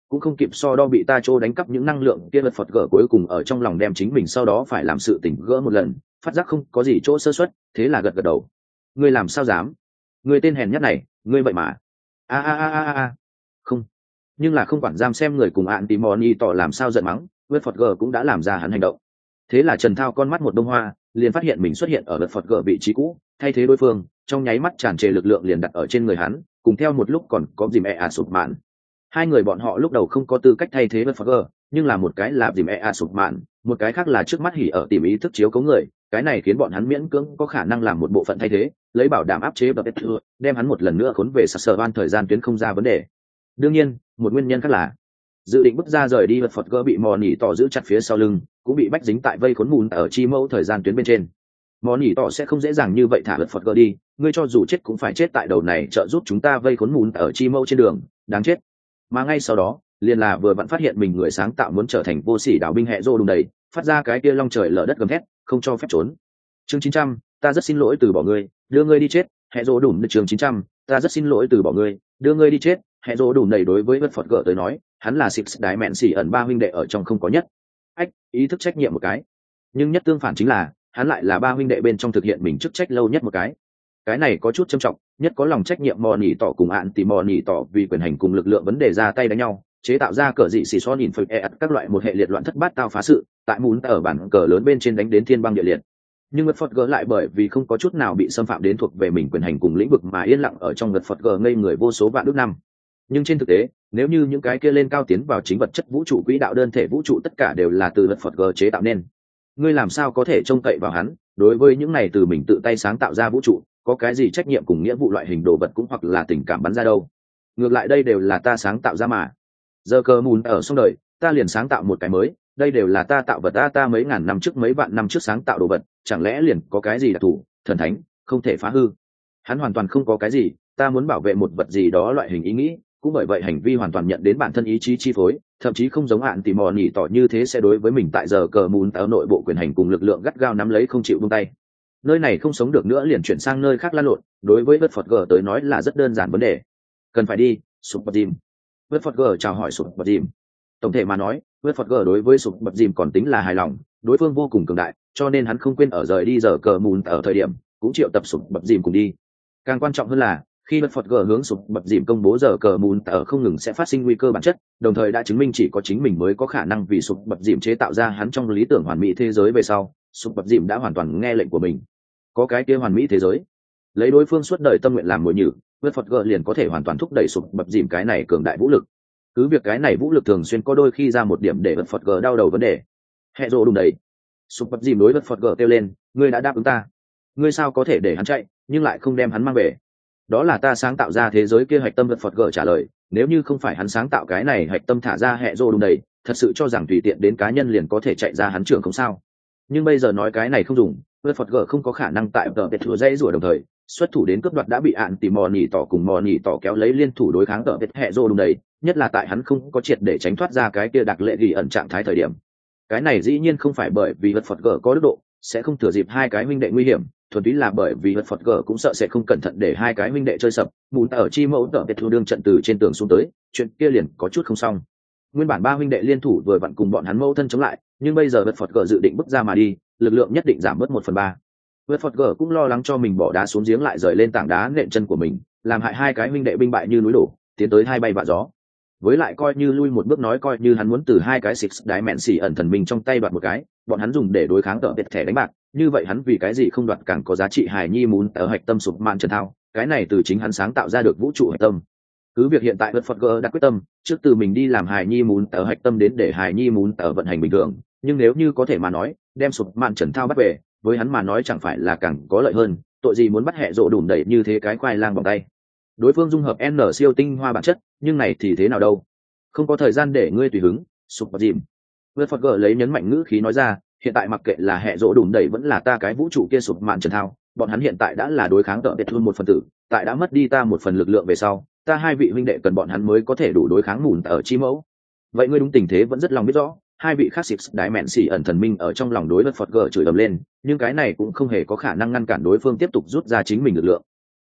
cũng không kịp so đo bị ta trô đánh cắp những năng lượng kia vật phật gở cuối cùng ở trong lòng đem chính mình sau đó phải làm sự tỉnh gỡ một lần, phát giác không có gì chỗ sơ suất, thế là gật gật đầu. Ngươi làm sao dám? Ngươi tên hèn nhất này, ngươi vậy mà. Không, nhưng là không quản giam xem người cùng ạn tí mòn y tỏ làm sao giận mắng, vật phật gở cũng đã làm ra hắn hành động. Thế là Trần Thao con mắt một đông hoa, liền phát hiện mình xuất hiện ở vật phật gở vị trí cũ, thay thế đối phương, trong nháy mắt tràn trề lực lượng liền đặt ở trên người hắn, cùng theo một lúc còn có dìm sụp mạn. Hai người bọn họ lúc đầu không có tư cách thay thế vật phật gở, nhưng là một cái là dìm sụp mạn, một cái khác là trước mắt hỉ ở tìm ý thức chiếu cấu người, cái này khiến bọn hắn miễn cưỡng có khả năng làm một bộ phận thay thế, lấy bảo đảm áp chế và đem hắn một lần nữa khốn về sờ van thời gian tuyến không ra vấn đề. Đương nhiên, một nguyên nhân khác là dự định bước ra rời đi vật phật gỡ bị mò nỉ tỏ giữ chặt phía sau lưng, cũng bị bách dính tại vây khốn mùn ở chi mẫu thời gian tuyến bên trên. Mò nỉ tỏ sẽ không dễ dàng như vậy thả vật phật gỡ đi, ngươi cho dù chết cũng phải chết tại đầu này trợ giúp chúng ta vây khốn mùn ở chi mẫu trên đường, đáng chết. Mà ngay sau đó liền là vừa vặn phát hiện mình người sáng tạo muốn trở thành vô sỉ đảo binh hệ rô đùng đầy, phát ra cái kia long trời lở đất gầm thét, không cho phép trốn. Chương 900, ta rất xin lỗi từ bỏ ngươi, đưa ngươi đi chết. Hệ rô đùng chương 900, ta rất xin lỗi từ bỏ ngươi, đưa ngươi đi chết. Hệ rô đùng đầy đối với vật phật gỡ tới nói, hắn là Six Đái Mẹn Xỉ ẩn ba huynh đệ ở trong không có nhất ý thức trách nhiệm một cái, nhưng nhất tương phản chính là hắn lại là ba huynh đệ bên trong thực hiện mình chức trách lâu nhất một cái này có chút trầm trọng, nhất có lòng trách nhiệm mò nỉ tỏ cùng ạn thì mò nỉ tỏ vì quyền hành cùng lực lượng vấn đề ra tay đánh nhau, chế tạo ra cờ dị xì xo nhìn phơi các loại một hệ liệt loạn thất bát tao phá sự, tại muốn ở bản cờ lớn bên trên đánh đến thiên băng địa liệt. Nhưng vật phật gỡ lại bởi vì không có chút nào bị xâm phạm đến thuộc về mình quyền hành cùng lĩnh vực mà yên lặng ở trong vật phật gỡ ngây người vô số vạn ước năm. Nhưng trên thực tế, nếu như những cái kia lên cao tiến vào chính vật chất vũ trụ quỹ đạo đơn thể vũ trụ tất cả đều là từ vật phật g chế tạo nên, ngươi làm sao có thể trông cậy vào hắn đối với những này từ mình tự tay sáng tạo ra vũ trụ có cái gì trách nhiệm cùng nghĩa vụ loại hình đồ vật cũng hoặc là tình cảm bắn ra đâu. Ngược lại đây đều là ta sáng tạo ra mà. Giờ cờ mùn ở xong đời ta liền sáng tạo một cái mới, đây đều là ta tạo vật ta mấy ngàn năm trước mấy vạn năm trước sáng tạo đồ vật, chẳng lẽ liền có cái gì đặc thù thần thánh không thể phá hư? Hắn hoàn toàn không có cái gì ta muốn bảo vệ một vật gì đó loại hình ý nghĩ, cũng bởi vậy hành vi hoàn toàn nhận đến bản thân ý chí chi phối, thậm chí không giống hạn tỉ mò nỉ tỏ như thế sẽ đối với mình tại giờ cờ mùn ở nội bộ quyền hành cùng lực lượng gắt gao nắm lấy không chịu buông tay. Nơi này không sống được nữa liền chuyển sang nơi khác lăn lộn, đối với vật phật g tới nói là rất đơn giản vấn đề. Cần phải đi sụp bật dìm. Vật phật g chào hỏi sụp bật dìm. Tổng thể mà nói, vật phật g đối với sụp bật dìm còn tính là hài lòng, đối phương vô cùng cường đại, cho nên hắn không quên ở rời đi giờ cờ mùn ở thời điểm cũng triệu tập sụp bật dìm cùng đi. Càng quan trọng hơn là khi vật phật g hướng sụp bật dìm công bố giờ cờ mùn ở không ngừng sẽ phát sinh nguy cơ bản chất, đồng thời đã chứng minh chỉ có chính mình mới có khả năng vì sụp bật dìm chế tạo ra hắn trong lý tưởng hoàn mỹ thế giới về sau, sụp bật dìm đã hoàn toàn nghe lệnh của mình. Có cái kia hoàn mỹ thế giới, lấy đối phương suốt đời tâm nguyện làm mồi nhử, vật phật g liền có thể hoàn toàn thúc đẩy sụp bật dìm cái này cường đại vũ lực. Cứ việc cái này vũ lực thường xuyên có đôi khi ra một điểm để vật phật g đau đầu vấn đề. Hệ rộ đùng đầy sụp bật dìm đối vật phật g kêu lên, ngươi đã đáp ứng ta, ngươi sao có thể để hắn chạy nhưng lại không đem hắn mang về? Đó là ta sáng tạo ra thế giới kia hạch tâm vật phật gở trả lời, nếu như không phải hắn sáng tạo cái này hạch tâm thả ra hệ rô đùng đầy, thật sự cho rằng tùy tiện đến cá nhân liền có thể chạy ra hắn trường không sao. Nhưng bây giờ nói cái này không dùng, vật phật gở không có khả năng tại tờ vẹt thừa dây rủa đồng thời xuất thủ đến cướp đoạt đã bị ạn tỉ mò nỉ tỏ cùng mò nỉ tỏ kéo lấy liên thủ đối kháng tờ vẹt hệ rô đùng đầy, nhất là tại hắn không có triệt để tránh thoát ra cái kia đặc lệ ghi ẩn trạng thái thời điểm. Cái này dĩ nhiên không phải bởi vì vật phật gở có đức độ sẽ không thừa dịp hai cái huynh đệ nguy hiểm, thuần túy là bởi vì vật phật gở cũng sợ sẽ không cẩn thận để hai cái huynh đệ chơi sập, mùn ở chi mẫu tờ biệt thu đương trận từ trên tường xuống tới, chuyện kia liền có chút không xong. Nguyên bản ba huynh đệ liên thủ vừa vặn cùng bọn hắn mẫu thân chống lại, nhưng bây giờ vật phật gở dự định bước ra mà đi, lực lượng nhất định giảm bớt 1/3. Vật phật gở cũng lo lắng cho mình bỏ đá xuống giếng lại rời lên tảng đá nện chân của mình, làm hại hai cái huynh đệ binh bại như núi đổ, tiến tới hai bay vạ gió. Với lại coi như lui một bước nói coi như hắn muốn từ hai cái Six Đái Mẹn Xỉ ẩn thần minh trong tay đoạt một cái, bọn hắn dùng để đối kháng tợ biệt thẻ đánh bạc, như vậy hắn vì cái gì không đoạt càng có giá trị hài nhi muốn ở hạch tâm sụp mạn trần thao, cái này từ chính hắn sáng tạo ra được vũ trụ hạch tâm. Cứ việc hiện tại vật phật gỡ đã quyết tâm trước từ mình đi làm hài nhi muốn ở hạch tâm đến để hài nhi muốn ở vận hành bình thường, nhưng nếu như có thể mà nói đem sụp mạn trần thao bắt về, với hắn mà nói chẳng phải là càng có lợi hơn, tội gì muốn bắt hệ rộ đùn đẩy như thế cái khoai lang bằng tay. Đối phương dung hợp n siêu tinh hoa bản chất, nhưng này thì thế nào đâu, không có thời gian để ngươi tùy hứng sụp bật dìm. Vật phật gỡ lấy nhấn mạnh ngữ khí nói ra, hiện tại mặc kệ là hệ rỗ đùn đẩy vẫn là ta cái vũ trụ kia sụp mạn trần thao, bọn hắn hiện tại đã là đối kháng tợ biệt thun một phần tử, tại đã mất đi ta một phần lực lượng về sau, ta hai vị huynh đệ cần bọn hắn mới có thể đủ đối kháng mùn ở chi mẫu. Vậy ngươi đúng tình thế vẫn rất lòng biết rõ. Hai vị khác Six Đái Mẹn Xỉ ẩn thần minh ở trong lòng đối vật phật gỡ chửi ầm lên, nhưng cái này cũng không hề có khả năng ngăn cản đối phương tiếp tục rút ra chính mình lực lượng.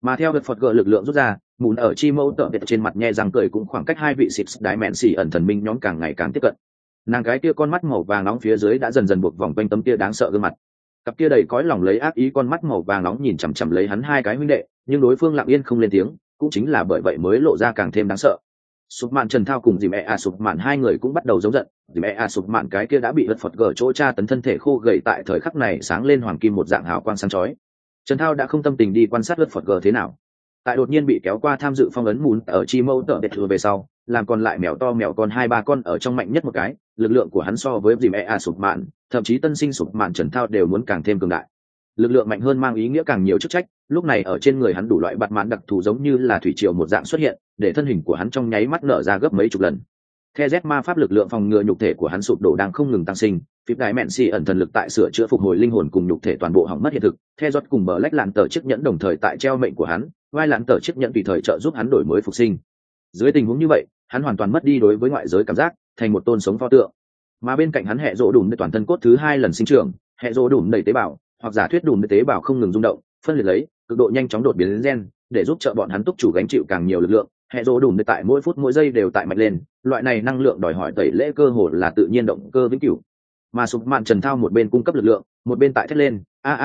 Mà theo vật phật gỡ lực lượng rút ra, mùn ở chi mẫu tợ trên mặt nhe răng cười cũng khoảng cách hai vị xịt đại mẹn xỉ ẩn thần minh nhóm càng ngày càng tiếp cận. Nàng cái kia con mắt màu vàng nóng phía dưới đã dần dần buộc vòng quanh tấm kia đáng sợ gương mặt, cặp kia đầy cõi lòng lấy ác ý con mắt màu vàng nóng nhìn chằm chằm lấy hắn hai cái huynh đệ, nhưng đối phương lặng yên không lên tiếng, cũng chính là bởi vậy mới lộ ra càng thêm đáng sợ. Sụp Mạn Trần Thao cùng dì mẹ Sụp Mạn hai người cũng bắt đầu giống giận, dì mẹ Sụp Mạn cái kia đã bị vật phật gở chỗ tra tấn thân thể khô gầy tại thời khắc này sáng lên hoàng kim một dạng hào quang sáng chói. Trần Thao đã không tâm tình đi quan sát vật phật gở thế nào. Tại đột nhiên bị kéo qua tham dự phong ấn mún ở chi mâu tợ biệt thừa về sau, làm còn lại mèo to mèo con hai ba con ở trong mạnh nhất một cái, lực lượng của hắn so với dì mẹ Sụp Mạn, thậm chí tân sinh Sụp Mạn Trần Thao đều muốn càng thêm cường đại. Lực lượng mạnh hơn mang ý nghĩa càng nhiều chức trách, lúc này ở trên người hắn đủ loại bạt mãn đặc thù giống như là thủy triều một dạng xuất hiện, để thân hình của hắn trong nháy mắt nở ra gấp mấy chục lần. The Z ma pháp lực lượng phòng ngừa nhục thể của hắn sụp đổ đang không ngừng tăng sinh, phím đại mẹn xì ẩn thần lực tại sửa chữa phục hồi linh hồn cùng nhục thể toàn bộ hỏng mất hiện thực. The Rốt cùng bờ lách lạn tờ chiếc nhẫn đồng thời tại treo mệnh của hắn, vai lạn tờ chiếc nhẫn tùy thời trợ giúp hắn đổi mới phục sinh. Dưới tình huống như vậy, hắn hoàn toàn mất đi đối với ngoại giới cảm giác, thành một tôn sống pho tượng. Mà bên cạnh hắn hệ rỗ đùm toàn thân cốt thứ hai lần sinh trưởng, hệ rỗ đùm đầy tế bào, hoặc giả thuyết đùm tế bào không ngừng rung động, phân liệt lấy, cực độ nhanh chóng đột biến gen, để giúp trợ bọn hắn túc chủ gánh chịu càng nhiều lực lượng. Hệ rỗ đùm tại mỗi phút mỗi giây đều tại mạnh lên, loại này năng lượng đòi hỏi tẩy lễ cơ hồ là tự nhiên động cơ vĩnh cửu. Mà Sụp Mạn Trần Thao một bên cung cấp lực lượng, một bên tại thét lên,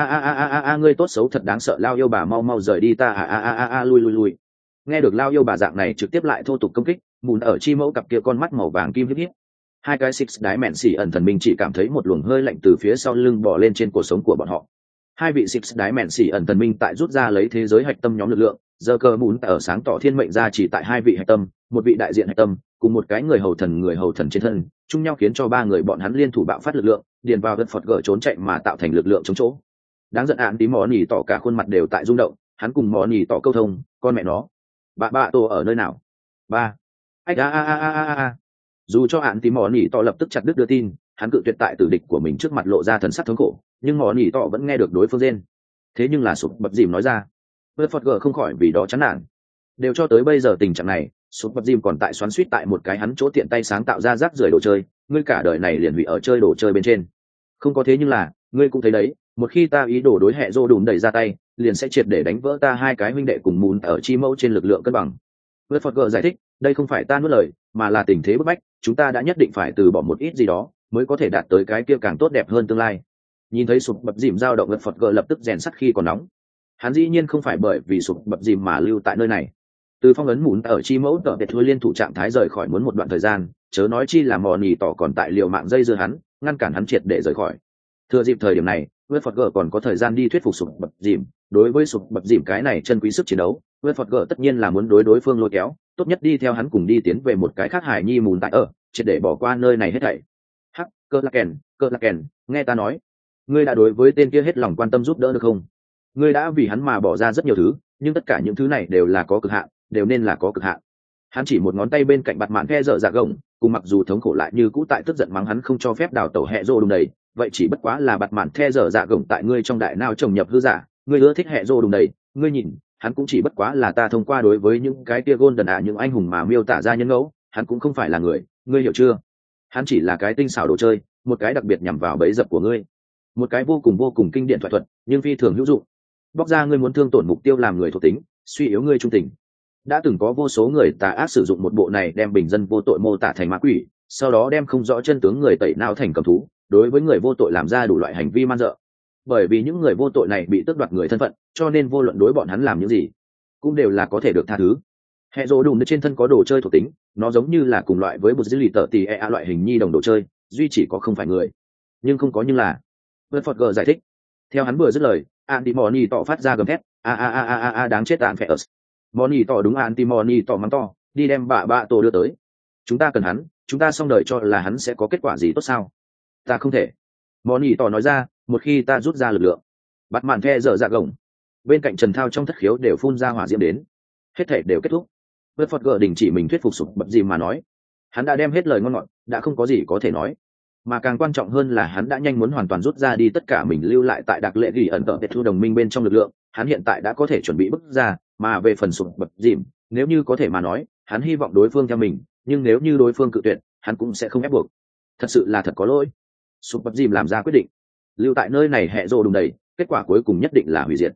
a ngươi tốt xấu thật đáng sợ, lao yêu bà mau mau rời đi ta, lui. Nghe được lao yêu bà dạng này trực tiếp lại thô tục công kích, mùn ở chi mẫu cặp kia con mắt màu vàng kim híp híp. Hai cái six đái mẹn xỉ ẩn thần minh chỉ cảm thấy một luồng hơi lạnh từ phía sau lưng bò lên trên cuộc sống của bọn họ. Hai vị six đái mẹn xỉ ẩn thần minh tại rút ra lấy thế giới hạch tâm nhóm lực lượng, giờ cơ mùn ở sáng tỏ thiên mệnh ra chỉ tại hai vị hạch tâm, một vị đại diện hạch tâm cùng một cái người hầu thần trên thân, chung nhau khiến cho ba người bọn hắn liên thủ bạo phát lực lượng, điền vào vật phật gỡ trốn chạy mà tạo thành lực lượng chống chỗ. Đáng giận án tí mò nỉ tỏ cả khuôn mặt đều tại rung động, hắn cùng mò nỉ tỏ câu thông, con mẹ nó, bà tổ ở nơi nào? Ba, ách dù cho án tí mò nỉ tỏ lập tức chặt đứt đưa tin, hắn cự tuyệt tại tử địch của mình trước mặt lộ ra thần sắc thống khổ, nhưng mò nỉ tỏ vẫn nghe được đối phương rên. Thế nhưng là sụp bập dìm nói ra, vật phật gỡ không khỏi vì đó chán nản. Đều cho tới bây giờ tình trạng này, sụp bập dìm còn tại xoắn suýt tại một cái hắn chỗ tiện tay sáng tạo ra rác rưởi đồ chơi, ngươi cả đời này liền hủy ở chơi đồ chơi bên trên. Không có thế nhưng là, ngươi cũng thấy đấy, một khi ta ý đồ đối hệ rô đùn đẩy ra tay, liền sẽ triệt để đánh vỡ ta hai cái huynh đệ cùng mùn ở chi mẫu trên lực lượng cân bằng. Vật phật gỡ giải thích, đây không phải ta nuốt lời, mà là tình thế bức bách, chúng ta đã nhất định phải từ bỏ một ít gì đó, mới có thể đạt tới cái kia càng tốt đẹp hơn tương lai. Nhìn thấy sụp bập dìm dao động, vật phật gỡ lập tức rèn sắt khi còn nóng. Hắn dĩ nhiên không phải bởi vì sụp bập dìm mà lưu tại nơi này. Từ phong ấn mùn ở chi mẫu tợ biệt thôi liên thủ trạng thái rời khỏi muốn một đoạn thời gian, chớ nói chi là mò nỉ tỏ còn tại liều mạng dây dưa hắn, ngăn cản hắn triệt để rời khỏi. Thừa dịp thời điểm này, Wet Phật Gở còn có thời gian đi thuyết phục sụp bập dìm. Đối với sụp bập dìm cái này chân quý sức chiến đấu, Wet Phật Gở tất nhiên là muốn đối phương lôi kéo, tốt nhất đi theo hắn cùng đi tiến về một cái khác hải nhi mùn tại triệt để bỏ qua nơi này hết thảy. Hắc, cơ lạc kèn, nghe ta nói, ngươi đã đối với tên kia hết lòng quan tâm giúp đỡ được không? Ngươi đã vì hắn mà bỏ ra rất nhiều thứ, nhưng tất cả những thứ này đều là có cực hạn, đều nên là có cực hạn. Hắn chỉ một ngón tay bên cạnh bạt mạn phe dở dạ gồng, cùng mặc dù thống khổ lại như cũ tại tức giận mắng hắn không cho phép đào tẩu hệ rô đùng đầy, vậy chỉ bất quá là bạt mạn phe dở dạ gồng tại ngươi trong đại nao trồng nhập hư giả, ngươi ưa thích hệ rô đùng đầy, ngươi nhìn, hắn cũng chỉ bất quá là ta thông qua đối với những cái tia golden những anh hùng mà miêu tả ra nhân ngẫu, hắn cũng không phải là người, ngươi hiểu chưa? Hắn chỉ là cái tinh xảo đồ chơi, một cái đặc biệt nhằm vào bẫy dập của ngươi, một cái vô cùng kinh điển thoại thuật, nhưng phi thường hữu dụng. Bóc ra ngươi muốn thương tổn mục tiêu làm người thuộc tính, suy yếu ngươi trung tình. Đã từng có vô số người tà ác sử dụng một bộ này đem bình dân vô tội mô tả thành ma quỷ, sau đó đem không rõ chân tướng người tẩy não thành cầm thú, đối với người vô tội làm ra đủ loại hành vi man dợ. Bởi vì những người vô tội này bị tước đoạt người thân phận, cho nên vô luận đối bọn hắn làm những gì cũng đều là có thể được tha thứ. Hệ rô đùm trên thân có đồ chơi thuộc tính, nó giống như là cùng loại với một dữ lì tợ tì loại hình nhi đồng đồ chơi, duy chỉ có không phải người, nhưng không có nhưng là. Vân Phật Gờ giải thích. Theo hắn vừa dứt lời, Andy Moni tỏ phát ra gầm thét, đáng chết tàn phệ ớt. Moni tỏ đúng Andy Moni tỏ mắng to, đi đem bạ tổ đưa tới. Chúng ta cần hắn, chúng ta xong đời cho là hắn sẽ có kết quả gì tốt sao? Ta không thể. Moni tỏ nói ra, một khi ta rút ra lực lượng, bắt màn phe dở dạ gồng. Bên cạnh Trần Thao trong thất khiếu đều phun ra hỏa diễm đến. Hết thể đều kết thúc. Vân Phật Gờ đình chỉ mình thuyết phục sụp bập dìm mà nói. Hắn đã đem hết lời ngon ngọt, đã không có gì có thể nói. Mà càng quan trọng hơn là hắn đã nhanh muốn hoàn toàn rút ra đi tất cả mình lưu lại tại đặc lệ ghi ẩn tợ thu đồng minh bên trong lực lượng, hắn hiện tại đã có thể chuẩn bị bước ra, mà về phần sụp bập dìm, nếu như có thể mà nói, hắn hy vọng đối phương theo mình, nhưng nếu như đối phương cự tuyệt, hắn cũng sẽ không ép buộc. Thật sự là thật có lỗi. Sụp bập dìm làm ra quyết định, lưu tại nơi này hệ rồ đùng đầy, kết quả cuối cùng nhất định là hủy diệt.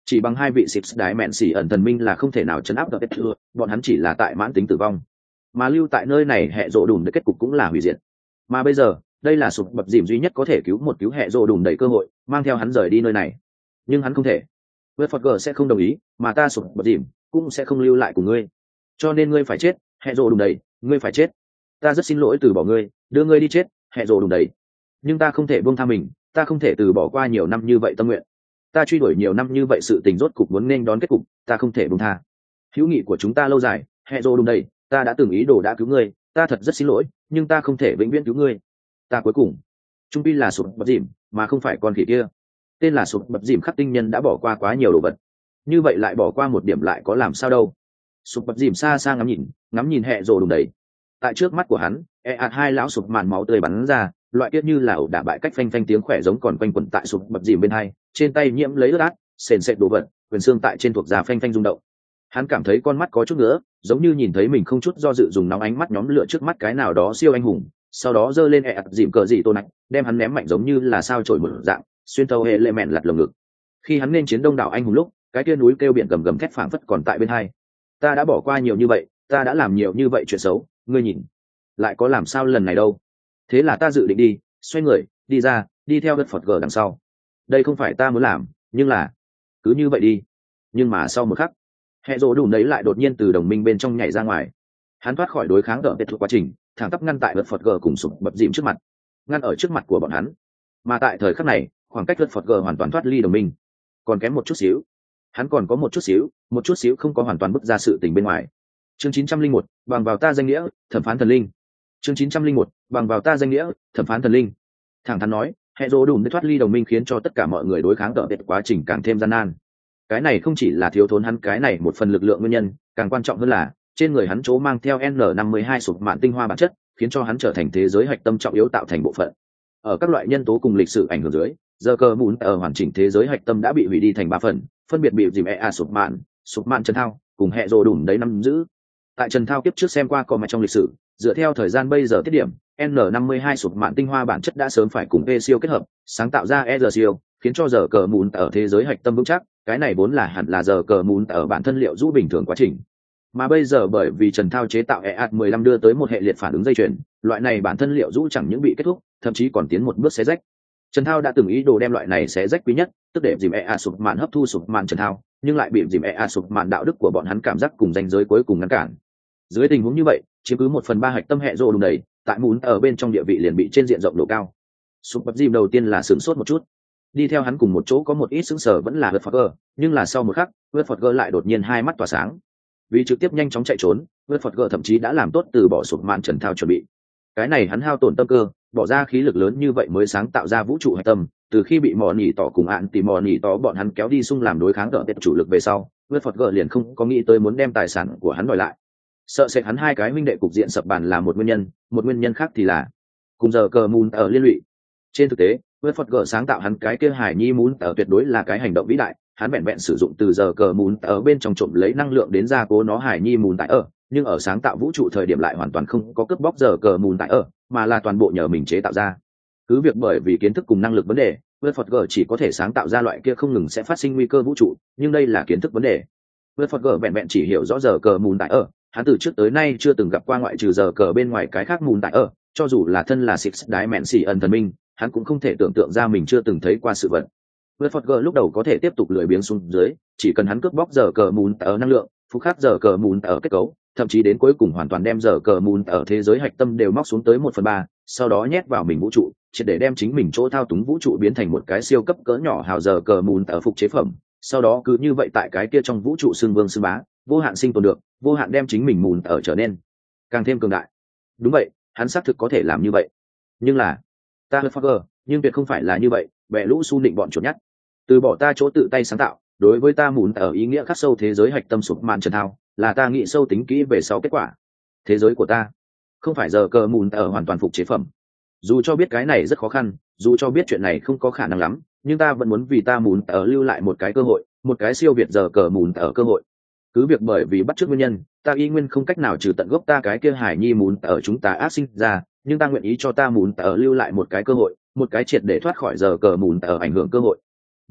chỉ bằng hai vị Six Đái Mẹn Xỉ ẩn thần minh là không thể nào chấn áp được kết thưa, bọn hắn chỉ là tại mãn tính tử vong, mà lưu tại nơi này hệ rộ đùn để kết cục cũng là hủy diệt. Mà bây giờ đây là sụp bập dìm duy nhất có thể cứu hệ rộ đùn đầy cơ hội, mang theo hắn rời đi nơi này, nhưng hắn không thể. Vượt Phật Gờ sẽ không đồng ý, mà ta sụp bập dìm cũng sẽ không lưu lại cùng ngươi, cho nên ngươi phải chết, hệ rộ đùn đầy, ngươi phải chết. Ta rất xin lỗi từ bỏ ngươi, đưa ngươi đi chết, hệ rộ đùn đầy, nhưng ta không thể buông tha mình, ta không thể từ bỏ qua nhiều năm như vậy tâm nguyện, ta truy đuổi nhiều năm như vậy sự tình rốt cục muốn nên đón kết cục, ta không thể buông tha. Hữu nghị của chúng ta lâu dài, hệ rộ đùn đầy, ta đã từng ý đồ đã cứu ngươi, ta thật rất xin lỗi, nhưng ta không thể vĩnh viễn cứu ngươi. Ta cuối cùng trung pi là sụp bập dìm, mà không phải con khỉ kia. Tên là sụp bập dìm khắc tinh nhân đã bỏ qua quá nhiều đồ vật, như vậy lại bỏ qua một điểm lại có làm sao đâu. Sụp bập dìm xa xa ngắm nhìn hệ rộ đùn đầy. Tại trước mắt của hắn, hai lão sụp màn máu tươi bắn ra, loại tiết như là ẩu đả bại cách phanh phanh tiếng khỏe giống còn quanh quẩn tại sụp bập dìm bên hai, trên tay nhiễm lấy ướt át sền sệt đồ vật, quyền xương tại trên thuộc da phanh phanh rung động. Hắn cảm thấy con mắt có chút nữa, giống như nhìn thấy mình không chút do dự dùng nóng ánh mắt nhóm lửa trước mắt cái nào đó siêu anh hùng, sau đó giơ lên dìm cờ dị tôn nạch, đem hắn ném mạnh giống như là sao chổi một dạng, xuyên thấu hệ lệ mẹn lặt lồng ngực. Khi hắn nên chiến đông đảo anh hùng lúc, cái kia núi kêu biển gầm gầm thét phảng phất còn tại bên hai. Ta đã bỏ qua nhiều như vậy, ta đã làm nhiều như vậy chuyện xấu, ngươi nhìn, lại có làm sao lần này đâu. Thế là ta dự định đi, xoay người, đi ra, đi theo đất Phật gờ đằng sau. Đây không phải ta muốn làm, nhưng là cứ như vậy đi. Nhưng mà sau một khắc, hệ rộ đùn đấy lại đột nhiên từ đồng minh bên trong nhảy ra ngoài. Hắn thoát khỏi đối kháng đỡ kết thúc quá trình, thẳng tắp ngăn tại đất Phật gờ cùng sụp bập dìm trước mặt, ngăn ở trước mặt của bọn hắn. Mà tại thời khắc này, khoảng cách đất Phật gờ hoàn toàn thoát ly đồng minh, còn kém một chút xíu. Hắn còn có một chút xíu không có hoàn toàn bứt ra sự tình bên ngoài. Chương 901, bằng vào ta danh nghĩa, thẩm phán thần linh. Chương 901, bằng vào ta danh nghĩa, thẩm phán thần linh. Thẳng thắn nói, hệ rộ đùn thoát ly đồng minh khiến cho tất cả mọi người đối kháng đỡ kết quá trình càng thêm gian nan. Cái này không chỉ là thiếu thốn hắn cái này một phần lực lượng nguyên nhân, càng quan trọng hơn là trên người hắn chỗ mang theo N52 sụp mạn tinh hoa bản chất, khiến cho hắn trở thành thế giới hạch tâm trọng yếu tạo thành bộ phận. Ở các loại nhân tố cùng lịch sử ảnh hưởng dưới, giờ cơ muốn ở hoàn chỉnh thế giới hạch tâm đã bị hủy đi thành 3 phần, phân biệt bị dìm sụp mạn Trần Thao cùng hệ rộ đùn đấy nắm giữ. Tại Trần Thao kiếp trước xem qua có mặt trong lịch sử, dựa theo thời gian bây giờ tiết điểm, N52 sụp mạn tinh hoa bản chất đã sớm phải cùng E siêu kết hợp, sáng tạo ra E siêu, khiến cho giờ cờ muốn ở thế giới hạch tâm vững chắc. Cái này vốn là hẳn là giờ cờ muốn ở bản thân liệu rũ bình thường quá trình, mà bây giờ bởi vì Trần Thao chế tạo EAT-15 đưa tới một hệ liệt phản ứng dây chuyền, loại này bản thân liệu rũ chẳng những bị kết thúc, thậm chí còn tiến một bước xé rách. Trần Thao đã từng ý đồ đem loại này xé rách quý nhất, tức để dìm EA sụp mạn hấp thu sụp mạn Trần Thao, nhưng lại bị dìm EA sụp mạn đạo đức của bọn hắn cảm giác cùng ranh giới cuối cùng ngăn cản. Dưới tình huống như vậy, chiếm cứ 1/3 hạch tâm hệ rô đùng đầy, tại muốn ở bên trong địa vị liền bị trên diện rộng độ cao. Sụp bập dìm đầu tiên là sửng sốt một chút, đi theo hắn cùng một chỗ có một ít sững sờ vẫn là Vượt Phật Gờ, nhưng là sau một khắc, Vượt Phật Gờ lại đột nhiên hai mắt tỏa sáng. Vì trực tiếp nhanh chóng chạy trốn, Vượt Phật Gờ thậm chí đã làm tốt từ bỏ sụp mạn Trần Thao chuẩn bị. Cái này hắn hao tổn tâm cơ, bỏ ra khí lực lớn như vậy mới sáng tạo ra vũ trụ hạch tâm. Từ khi bị mò nỉ tỏ cùng ạn tìm mò nỉ tỏ bọn hắn kéo đi xung làm đối kháng đỡ tết chủ lực về sau, Vượt Phật Gờ liền không có nghĩ tới muốn đem tài sản của hắn đòi lại. Sợ sệt hắn hai cái huynh đệ cục diện sập bàn là một nguyên nhân khác thì là cùng giờ cờ mùn ở liên lụy. Trên thực tế, Vượt Phật Gờ sáng tạo hắn cái kia hải nhi mùn ở tuyệt đối là cái hành động vĩ đại. Hắn vẹn vẹn sử dụng từ giờ cờ mùn ở bên trong trộm lấy năng lượng đến gia cố nó hải nhi mùn tại ở, nhưng ở sáng tạo vũ trụ thời điểm lại hoàn toàn không có cướp bóc giờ cờ mùn tại ở, mà là toàn bộ nhờ mình chế tạo ra. Cứ việc bởi vì kiến thức cùng năng lực vấn đề, Vượt Phật Gờ chỉ có thể sáng tạo ra loại kia không ngừng sẽ phát sinh nguy cơ vũ trụ, nhưng đây là kiến thức vấn đề. Vượt Phật Gờ vẹn vẹn chỉ hiểu rõ giờ cờ mùn tại ở, hắn từ trước tới nay chưa từng gặp qua ngoại trừ giờ cờ bên ngoài cái khác mùn tại ở, cho dù là thân là Six Dimension thần minh, hắn cũng không thể tưởng tượng ra mình chưa từng thấy qua sự vật. Vượt Phật Gờ lúc đầu có thể tiếp tục lười biếng xuống dưới, chỉ cần hắn cướp bóc giờ cờ mùn tại ở năng lượng, phục khắc giờ cờ mùn tại ở kết cấu, thậm chí đến cuối cùng hoàn toàn đem giờ cờ mùn ở thế giới hạch tâm đều móc xuống tới 1/3, sau đó nhét vào mình vũ trụ, triệt để đem chính mình chỗ thao túng vũ trụ biến thành một cái siêu cấp cỡ nhỏ hào giờ cờ mùn ở phục chế phẩm, sau đó cứ như vậy tại cái kia trong vũ trụ xưng vương xưng bá, vô hạn sinh tồn được, vô hạn đem chính mình mùn ở trở nên càng thêm cường đại. Đúng vậy, hắn xác thực có thể làm như vậy, nhưng là ta hơi Fogger, nhưng tuyệt không phải là như vậy. Bẻ lũ su nịnh bọn chuột nhắt, từ bỏ ta chỗ tự tay sáng tạo, đối với ta mùn ở ý nghĩa khắc sâu thế giới hạch tâm sụp màn Trần Thao, là ta nghĩ sâu tính kỹ về sau kết quả. Thế giới của ta không phải giờ cờ mùn ở hoàn toàn phục chế phẩm. Dù cho biết cái này rất khó khăn, dù cho biết chuyện này không có khả năng lắm, nhưng ta vẫn muốn vì ta mùn ở lưu lại một cái cơ hội, một cái siêu việt giờ cờ mùn ở cơ hội. Cứ việc bởi vì bắt chước nguyên nhân, ta y nguyên không cách nào trừ tận gốc ta cái kia hải nhi mùn ở chúng ta ác sinh ra, nhưng ta nguyện ý cho ta mùn ở lưu lại một cái cơ hội, một cái triệt để thoát khỏi giờ cờ mùn ở ảnh hưởng cơ hội.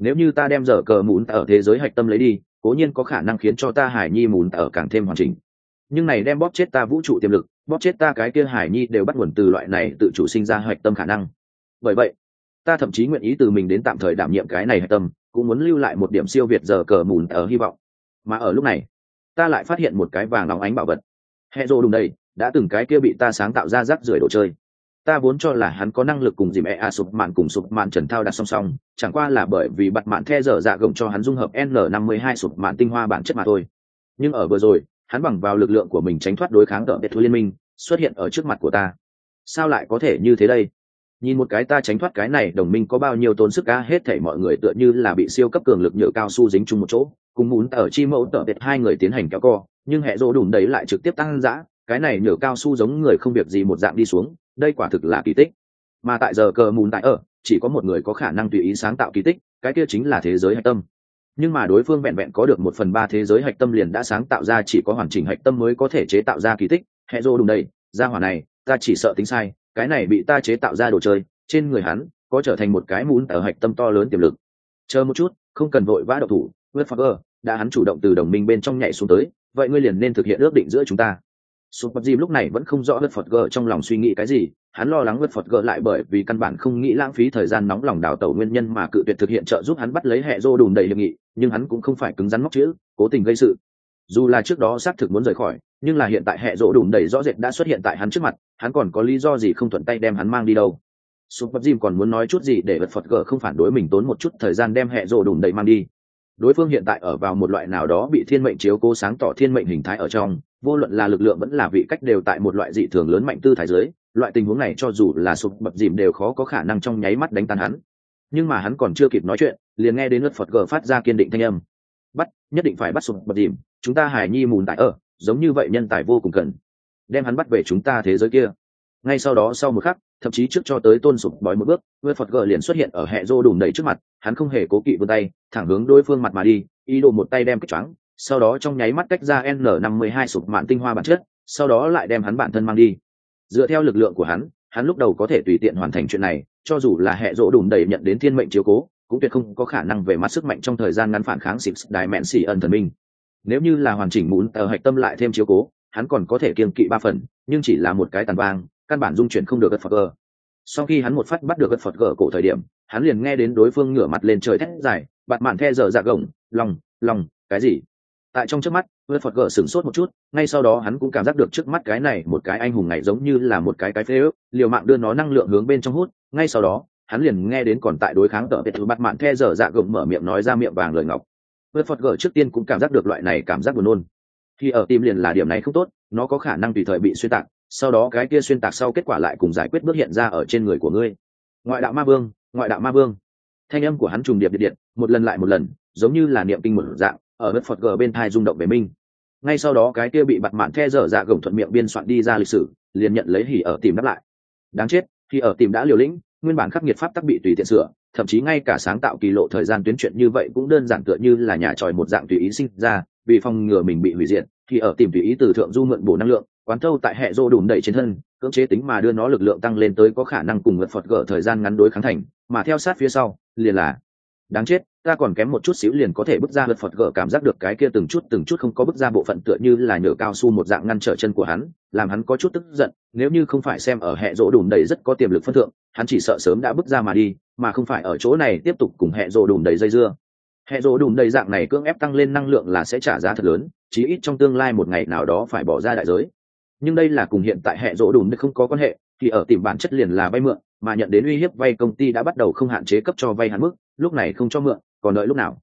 nếu như ta đem giờ cờ mún ở thế giới hạch tâm lấy đi, cố nhiên có khả năng khiến cho ta hải nhi mún ở càng thêm hoàn chỉnh, nhưng này đem bóp chết ta vũ trụ tiềm lực, bóp chết ta cái kia hải nhi đều bắt nguồn từ loại này tự chủ sinh ra hạch tâm khả năng. Bởi vậy ta thậm chí nguyện ý từ mình đến tạm thời đảm nhiệm cái này hạch tâm, cũng muốn lưu lại một điểm siêu việt giờ cờ mùn ở hy vọng. Mà ở lúc này ta lại phát hiện một cái vàng óng ánh bảo vật. Hệ rồ đùng đầy đã từng cái kia bị ta sáng tạo ra rác rưởi đồ chơi, ta vốn cho là hắn có năng lực cùng dìm sụp mạn cùng sụp mạn trần thao đặt song song, chẳng qua là bởi vì bặt mạn the dở dạ gồng cho hắn dung hợp N52 sụp mạn tinh hoa bản chất mà thôi. Nhưng ở vừa rồi hắn bằng vào lực lượng của mình tránh thoát đối kháng tợ biệt thu liên minh, xuất hiện ở trước mặt của ta. Sao lại có thể như thế đây? Nhìn một cái ta tránh thoát cái này đồng minh có bao nhiêu tốn sức, hết thảy mọi người tựa như là bị siêu cấp cường lực nhựa cao su dính chung một chỗ, cùng muốn ở chi mẫu tợ biệt hai người tiến hành kéo co, nhưng hệ rỗ đùm đấy lại trực tiếp tăng dã, cái này nhựa cao su giống người không việc gì một dạng đi xuống, đây quả thực là kỳ tích. Mà tại giờ cờ mùn tại ở chỉ có một người có khả năng tùy ý sáng tạo kỳ tích, cái kia chính là thế giới hạch tâm. Nhưng mà đối phương vẹn vẹn có được 1/3 thế giới hạch tâm liền đã sáng tạo ra, chỉ có hoàn chỉnh hạch tâm mới có thể chế tạo ra kỳ tích. Hệ rô đùng đây ra hỏa này, ta chỉ sợ tính sai, cái này bị ta chế tạo ra đồ chơi trên người hắn có trở thành một cái mún ở hạch tâm to lớn tiềm lực. Chờ một chút, không cần vội vã động thủ. Westfall đã hắn chủ động từ đồng minh bên trong nhảy xuống tới, vậy ngươi liền nên thực hiện ước định giữa chúng ta. Super Jim lúc này vẫn không rõ Westfall trong lòng suy nghĩ cái gì, hắn lo lắng Westfall lại bởi vì căn bản không nghĩ lãng phí thời gian nóng lòng đào tẩu nguyên nhân mà cự tuyệt thực hiện trợ giúp hắn bắt lấy hệ rô đùn đầy hiệp nghị, nhưng hắn cũng không phải cứng rắn móc chữ cố tình gây sự. Dù là trước đó xác thực muốn rời khỏi, nhưng là hiện tại hệ rô đùn đầy rõ rệt đã xuất hiện tại hắn trước mặt, hắn còn có lý do gì không thuận tay đem hắn mang đi đâu. Super Jim còn muốn nói chút gì để Westfall không phản đối mình tốn một chút thời gian đem hệ rô đùn đầy mang đi. Đối phương hiện tại ở vào một loại nào đó bị thiên mệnh chiếu cố sáng tỏ thiên mệnh hình thái ở trong, vô luận là lực lượng vẫn là vị cách đều tại một loại dị thường lớn mạnh tư thái dưới, loại tình huống này cho dù là sụp bập dìm đều khó có khả năng trong nháy mắt đánh tan hắn. Nhưng mà hắn còn chưa kịp nói chuyện, liền nghe đến luật Phật gờ phát ra kiên định thanh âm: bắt, nhất định phải bắt sụp bập dìm, chúng ta hải nhi mùn tại ở, giống như vậy nhân tài vô cùng cần, đem hắn bắt về chúng ta thế giới kia. Ngay sau đó sau một khắc, thậm chí trước cho tới tôn sụp bói một bước, luật Phật gờ liền xuất hiện ở hệ rô đùm đầy trước mặt, hắn không hề cố kỵ vươn tay thẳng hướng đối phương mặt mà đi, ý đồ một tay đem kích choáng, sau đó trong nháy mắt cách ra N52 sụp mạn tinh hoa bản chất, sau đó lại đem hắn bản thân mang đi. Dựa theo lực lượng của hắn lúc đầu có thể tùy tiện hoàn thành chuyện này, cho dù là hệ rỗ đùm đầy nhận đến thiên mệnh chiếu cố, cũng tuyệt không có khả năng về mặt sức mạnh trong thời gian ngắn phản kháng Six Dimension thần minh. Nếu như là hoàn chỉnh muốn ở hạch tâm lại thêm chiếu cố, hắn còn có thể kiêng kỵ 3 phần, nhưng chỉ là một cái tàn vang, căn bản dung chuyển không được Phật gờ. Sau khi hắn một phát bắt được Phật gờ cổ thời điểm, hắn liền nghe đến đối phương ngửa mặt lên trời thét dài, bạt mạn the dở dạ gồng, lòng, cái gì? Tại trong trước mắt, Phật gờ sửng sốt một chút, ngay sau đó hắn cũng cảm giác được trước mắt cái này một cái anh hùng này giống như là một cái phế ước, liều mạng đưa nó năng lượng hướng bên trong hút. Ngay sau đó hắn liền nghe đến còn tại đối kháng tợ biệt thứ bạt mạn the dở dạ gồng mở miệng nói ra miệng vàng lời ngọc. Phật gờ trước tiên cũng cảm giác được loại này cảm giác buồn nôn. Khi ở tim liền là điểm này không tốt, nó có khả năng tùy thời bị xuyên tạc, sau đó cái kia xuyên tạc sau kết quả lại cùng giải quyết bước hiện ra ở trên người của ngươi. Ngoại đạo ma vương. Thanh âm của hắn trùng điệp điện, một lần lại một lần, giống như là niệm kinh một dạng, ở Phật gờ bên thai rung động về minh. Ngay sau đó cái kia bị bạt mạn the dở dạ gồng thuận miệng biên soạn đi ra lịch sử, liền nhận lấy hỉ ở tìm đáp lại. Đáng chết, khi ở tìm đã liều lĩnh, nguyên bản khắc nghiệt pháp tắc bị tùy tiện sửa, thậm chí ngay cả sáng tạo kỳ lộ thời gian tuyến chuyện như vậy cũng đơn giản tựa như là nhà tròi một dạng tùy ý sinh ra, vì phòng ngừa mình bị hủy diệt, thì ở tìm tùy ý từ thượng du mượn bổ năng lượng, quán thâu tại hệ rô đùm đẩy trên thân, cưỡng chế tính mà đưa nó lực lượng tăng lên tới có khả năng cùng Phật gờ thời gian ngắn đối kháng thành, mà theo sát phía sau liền là đáng chết, ta còn kém một chút xíu liền có thể bước ra Phật gờ cảm giác được cái kia từng chút không có bước ra bộ phận tựa như là nhựa cao su một dạng ngăn trở chân của hắn, làm hắn có chút tức giận, nếu như không phải xem ở hệ rỗ đùm đầy rất có tiềm lực phân thượng, hắn chỉ sợ sớm đã bước ra mà đi, mà không phải ở chỗ này tiếp tục cùng hệ rỗ đùm đầy dây dưa. Hệ rỗ đùm đầy dạng này cưỡng ép tăng lên năng lượng là sẽ trả giá thật lớn, chí ít trong tương lai một ngày nào đó phải bỏ ra đại giới. Nhưng đây là cùng hiện tại hệ rỗ đùm không có quan hệ, thì ở tìm bản chất liền là vay mượn, mà nhận đến uy hiếp vay công ty đã bắt đầu không hạn chế cấp cho vay hắn mức, lúc này không cho mượn, còn đợi lúc nào?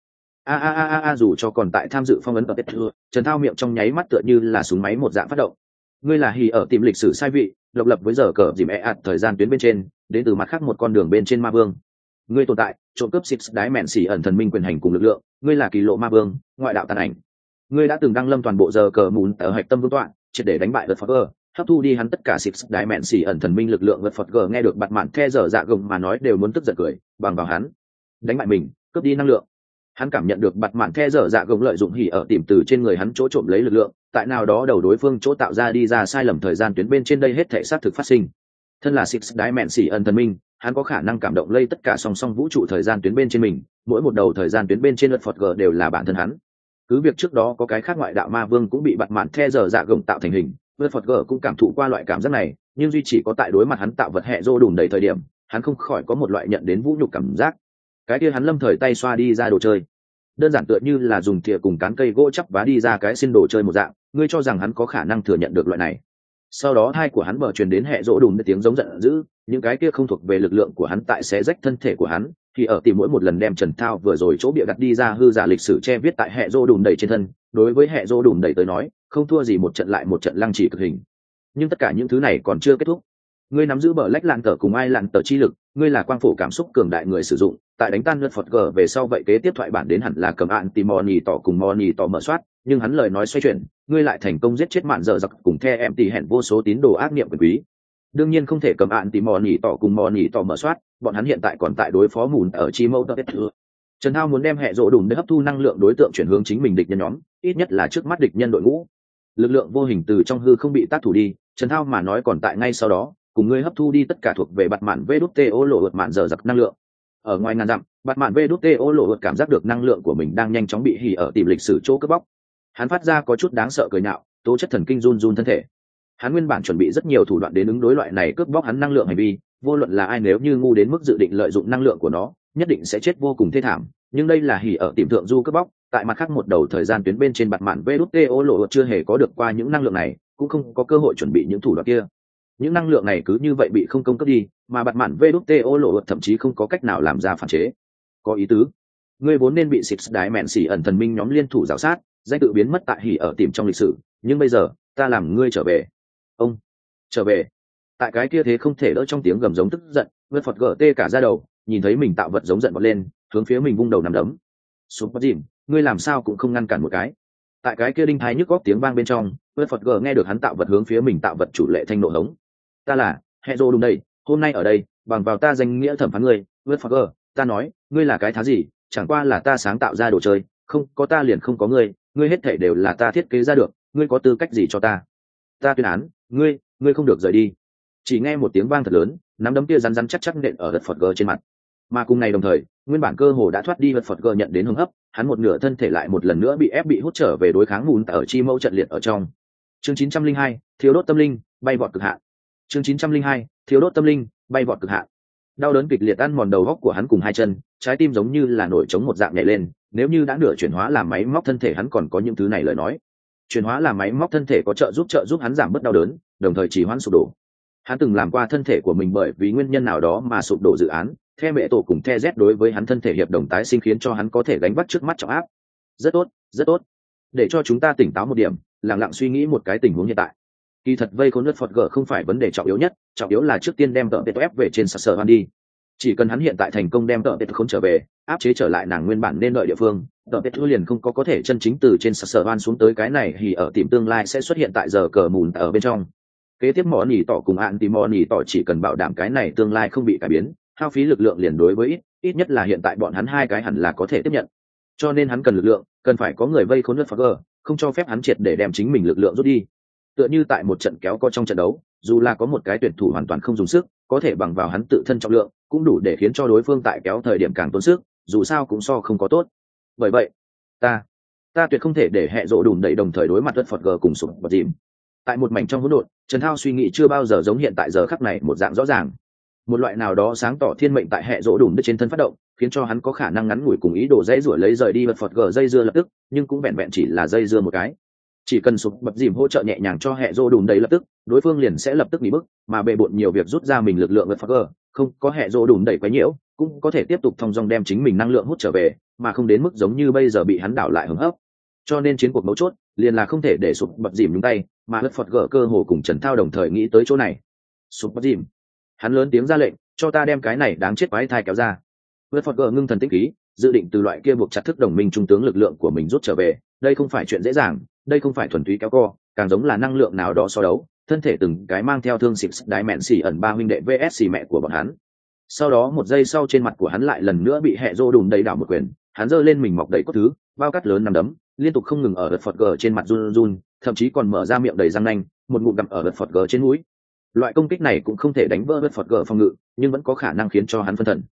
Dù cho còn tại tham dự phong ấn ở Tết Thưa, Trần Thao miệng trong nháy mắt tựa như là súng máy một dạng phát động. Ngươi là hỉ ở tìm lịch sử sai vị, độc lập với giờ cờ dìm thời gian tuyến bên trên, đến từ mặt khác một con đường bên trên ma vương. Ngươi tồn tại, trộm cướp Six đái mẹn xỉ ẩn thần minh quyền hành cùng lực lượng, ngươi là kỳ lộ ma vương, ngoại đạo tàn ảnh. Ngươi đã từng đăng lâm toàn bộ giờ cờ mún ở hạch tâm vương tọa, triệt để đánh bại vật Phật gờ, hấp thu đi hắn tất cả Six đái mẹn xỉ ẩn thần minh lực lượng. Vật Phật gờ nghe được bạt mạn the dở dạ gồng mà nói đều muốn tức giận cười, bằng vào hắn đánh bại mình, cướp đi năng lượng. Hắn cảm nhận được bạt mạn the dở dạ gồng lợi dụng hỉ ở tìm từ trên người hắn chỗ trộm lấy lực lượng, tại nào đó đầu đối phương chỗ tạo ra đi ra sai lầm thời gian tuyến bên trên đây hết thể xác thực phát sinh. Thân là Six Dimension thần minh, hắn có khả năng cảm động lây tất cả song song vũ trụ thời gian tuyến bên trên mình, mỗi một đầu thời gian tuyến bên trên luật phật g đều là bản thân hắn. Cứ việc trước đó có cái khác ngoại đạo ma vương cũng bị bặt mạn the giờ dạ gồng tạo thành hình, luật phật g cũng cảm thụ qua loại cảm giác này, nhưng duy chỉ có tại đối mặt hắn tạo vật hệ rô đùm đầy thời điểm, hắn không khỏi có một loại nhận đến vũ nhục cảm giác. Cái kia hắn lâm thời tay xoa đi ra đồ chơi, đơn giản tựa như là dùng thìa cùng cán cây gỗ chắp vá đi ra cái xin đồ chơi một dạng. Ngươi cho rằng hắn có khả năng thừa nhận được loại này? Sau đó hai của hắn bờ truyền đến hệ rỗ đùm với tiếng giống giận dữ, những cái kia không thuộc về lực lượng của hắn tại xé rách thân thể của hắn, thì ở tìm mỗi một lần đem Trần Thao vừa rồi chỗ bịa đặt đi ra hư giả lịch sử che viết tại hệ rỗ đùm đầy trên thân, đối với hệ rỗ đùm đầy tới nói, không thua gì một trận lại một trận lăng trì cực hình. Nhưng tất cả những thứ này còn chưa kết thúc. Ngươi nắm giữ bờ lách lạn tờ cùng ai lạn tờ chi lực, ngươi là quang phổ cảm xúc cường đại người sử dụng, tại đánh tan luật phật g về sau vậy kế tiếp thoại bản đến hẳn là cầm ạn tìm mò nhì tỏ cùng mò nhì tỏ mở soát, nhưng hắn lời nói xoay chuyển, ngươi lại thành công giết chết mạn dở giặc cùng the em tỉ hẹn vô số tín đồ ác niệm quyền quý. Đương nhiên không thể cầm ạn tìm mò nhì tỏ cùng mò nhì tỏ mở soát, bọn hắn hiện tại còn tại đối phó mùn ở chi mâu tơ. Trần Thao muốn đem hệ rỗ đùm để hấp thu năng lượng đối tượng chuyển hướng chính mình địch nhân nhóm, ít nhất là trước mắt địch nhân đội ngũ. Lực lượng vô hình từ trong hư không bị tác thủ đi, Trần Thao mà nói còn tại ngay sau đó, cùng ngươi hấp thu đi tất cả thuộc về bạt mạn VĐTO lộ ượt mạn dở giặc năng lượng. Ở ngoài ngàn dặm, bạt mạn VĐTO lộ ượt cảm giác được năng lượng của mình đang nhanh chóng bị hỉ ở tìm lịch sử chỗ cướp bóc. Hắn phát ra có chút đáng sợ cười nhạo, tố chất thần kinh run run thân thể. Hắn nguyên bản chuẩn bị rất nhiều thủ đoạn đến ứng đối loại này cướp bóc hắn năng lượng hành vi, vô luận là ai nếu như ngu đến mức dự định lợi dụng năng lượng của nó, nhất định sẽ chết vô cùng thê thảm. Nhưng đây là hỉ ở tìm thượng du cướp bóc, tại mặt khác một đầu thời gian tuyến bên trên bạt mạn VĐTO lộ ượt chưa hề có được qua những năng lượng này, cũng không có cơ hội chuẩn bị những thủ đoạn kia. Những năng lượng này cứ như vậy bị không công cấp đi, mà bạt mạn VĐTO lộ ượt thậm chí không có cách nào làm ra phản chế. Có ý tứ, ngươi vốn nên bị Six Đái Mẹn Xỉ ẩn thần minh nhóm liên thủ rào sát, danh tự biến mất tại hỉ ở tìm trong lịch sử, nhưng bây giờ ta làm ngươi trở về. Ông trở về. Tại cái kia thế không thể đỡ trong tiếng gầm giống tức giận, vượt phật gở tê cả ra đầu, nhìn thấy mình tạo vật giống giận bật lên, hướng phía mình vung đầu nằm đấm. Sụp bất dìm, ngươi làm sao cũng không ngăn cản một cái. Tại cái kia đinh thái nhức góc tiếng vang bên trong, vượt phật gở nghe được hắn tạo vật hướng phía mình tạo vật chủ lệ thanh nộ hống. Ta là hệ rô đúng đây, hôm nay ở đây, bằng vào ta danh nghĩa thẩm phán ngươi. Vượt phật gở, ta nói, ngươi là cái thá gì, chẳng qua là ta sáng tạo ra đồ chơi, không có ta liền không có ngươi, ngươi hết thảy đều là ta thiết kế ra được, ngươi có tư cách gì cho ta? Ta tuyên án, ngươi không được rời đi. Chỉ nghe một tiếng vang thật lớn, nắm đấm kia rắn rắn chắc chắc nện ở vật phật gờ trên mặt. Mà cùng ngày đồng thời, nguyên bản cơ hồ đã thoát đi vật phật gờ nhận đến hưng hấp, hắn một nửa thân thể lại một lần nữa bị ép bị hút trở về đối kháng mùn ở chi mâu trận liệt ở trong. Chương 902, thiếu đốt tâm linh, bay vọt cực hạn. Chương 902, thiếu đốt tâm linh, bay vọt cực hạn. Đau đớn kịch liệt ăn mòn đầu góc của hắn cùng hai chân, trái tim giống như là nổi trống một dạng nhảy lên. Nếu như đã nửa chuyển hóa làm máy móc thân thể hắn còn có những thứ này lời nói. Chuyển hóa làm máy móc thân thể có trợ giúp hắn giảm bớt đau đớn, đồng thời chỉ hoãn sụp đổ. Hắn từng làm qua thân thể của mình bởi vì nguyên nhân nào đó mà sụp đổ dự án, The mẹ tổ cùng The Z đối với hắn thân thể hiệp đồng tái sinh khiến cho hắn có thể gánh vác trước mắt trọng áp. Rất tốt, rất tốt. Để cho chúng ta tỉnh táo một điểm, lặng lặng suy nghĩ một cái tình huống hiện tại. Kỳ thật vây khốn nước Phật gở không phải vấn đề trọng yếu nhất, trọng yếu là trước tiên đem tợ tệ ép về trên sở hoan đi. Chỉ cần hắn hiện tại thành công đem tợ tệ không trở về, áp chế trở lại nàng nguyên bản nên đợi địa phương, tợ tệ liền không có thể chân chính từ trên sở hoan xuống tới cái này thì ở tìm tương lai sẽ xuất hiện tại giờ cờ mùn ở bên trong. Kế tiếp mỏ nỉ tỏ cùng ạn tìm mỏ nỉ tỏ chỉ cần bảo đảm cái này tương lai không bị cải biến, hao phí lực lượng liền đối với ít nhất là hiện tại bọn hắn hai cái hẳn là có thể tiếp nhận. Cho nên hắn cần lực lượng, cần phải có người vây khốn nước Phật gở, không cho phép hắn triệt để đem chính mình lực lượng rút đi. Tựa như tại một trận kéo co trong trận đấu, dù là có một cái tuyển thủ hoàn toàn không dùng sức, có thể bằng vào hắn tự thân trọng lượng, cũng đủ để khiến cho đối phương tại kéo thời điểm càng tốn sức, dù sao cũng so không có tốt. Bởi vậy, ta tuyệt không thể để hệ rộ đùn đẩy đồng thời đối mặt đất Phật gở cùng sụp bật dìm. Tại một mảnh trong hỗn độn, Trần Thao suy nghĩ chưa bao giờ giống hiện tại giờ khắc này một dạng rõ ràng. Một loại nào đó sáng tỏ thiên mệnh tại hệ rỗ đùm đất trên thân phát động, khiến cho hắn có khả năng ngắn ngủi cùng ý đồ dây rủi lấy rời đi vật Phật gở dây dưa lập tức, nhưng cũng vẹn vẹn chỉ là dây dưa một cái. Chỉ cần sụp bật dìm hỗ trợ nhẹ nhàng cho hệ rỗ đùm đầy lập tức, đối phương liền sẽ lập tức bị bức, mà bệ bội nhiều việc rút ra mình lực lượng vật Phật gở, không có hệ rỗ đùm đẩy quá nhiễu, cũng có thể tiếp tục thong dong đem chính mình năng lượng hút trở về, mà không đến mức giống như bây giờ bị hắn đảo lại hứng hấp. Cho nên chiến cuộc mấu chốt liền là không thể để sụp bật dìm nhúng tay, mà vật Phật gở cơ hồ cùng Trần Thao đồng thời nghĩ tới chỗ này. Sụp bật dìm, hắn lớn tiếng ra lệnh, cho ta đem cái này đáng chết quái thai kéo ra. Vật Phật gở ngưng thần tĩnh khí, dự định từ loại kia buộc chặt thức đồng minh trung tướng lực lượng của mình rút trở về. Đây không phải chuyện dễ dàng, đây không phải thuần túy kéo co, càng giống là năng lượng nào đó so đấu. Thân thể từng cái mang theo thương xịt đái mẹn xỉ ẩn ba huynh đệ vs mẹ của bọn hắn. Sau đó một giây sau trên mặt của hắn lại lần nữa bị hệ rô đùm đầy đảo một quyền, hắn giơ lên mình mọc đầy cốt thứ, bao cắt lớn nằm đấm, liên tục không ngừng ở vật Phật gở trên mặt run run, thậm chí còn mở ra miệng đầy răng nanh, một ngụm gặm ở vật Phật gở trên mũi. Loại công kích này cũng không thể đánh vỡ vật Phật gở phòng ngự, nhưng vẫn có khả năng khiến cho hắn phân thần.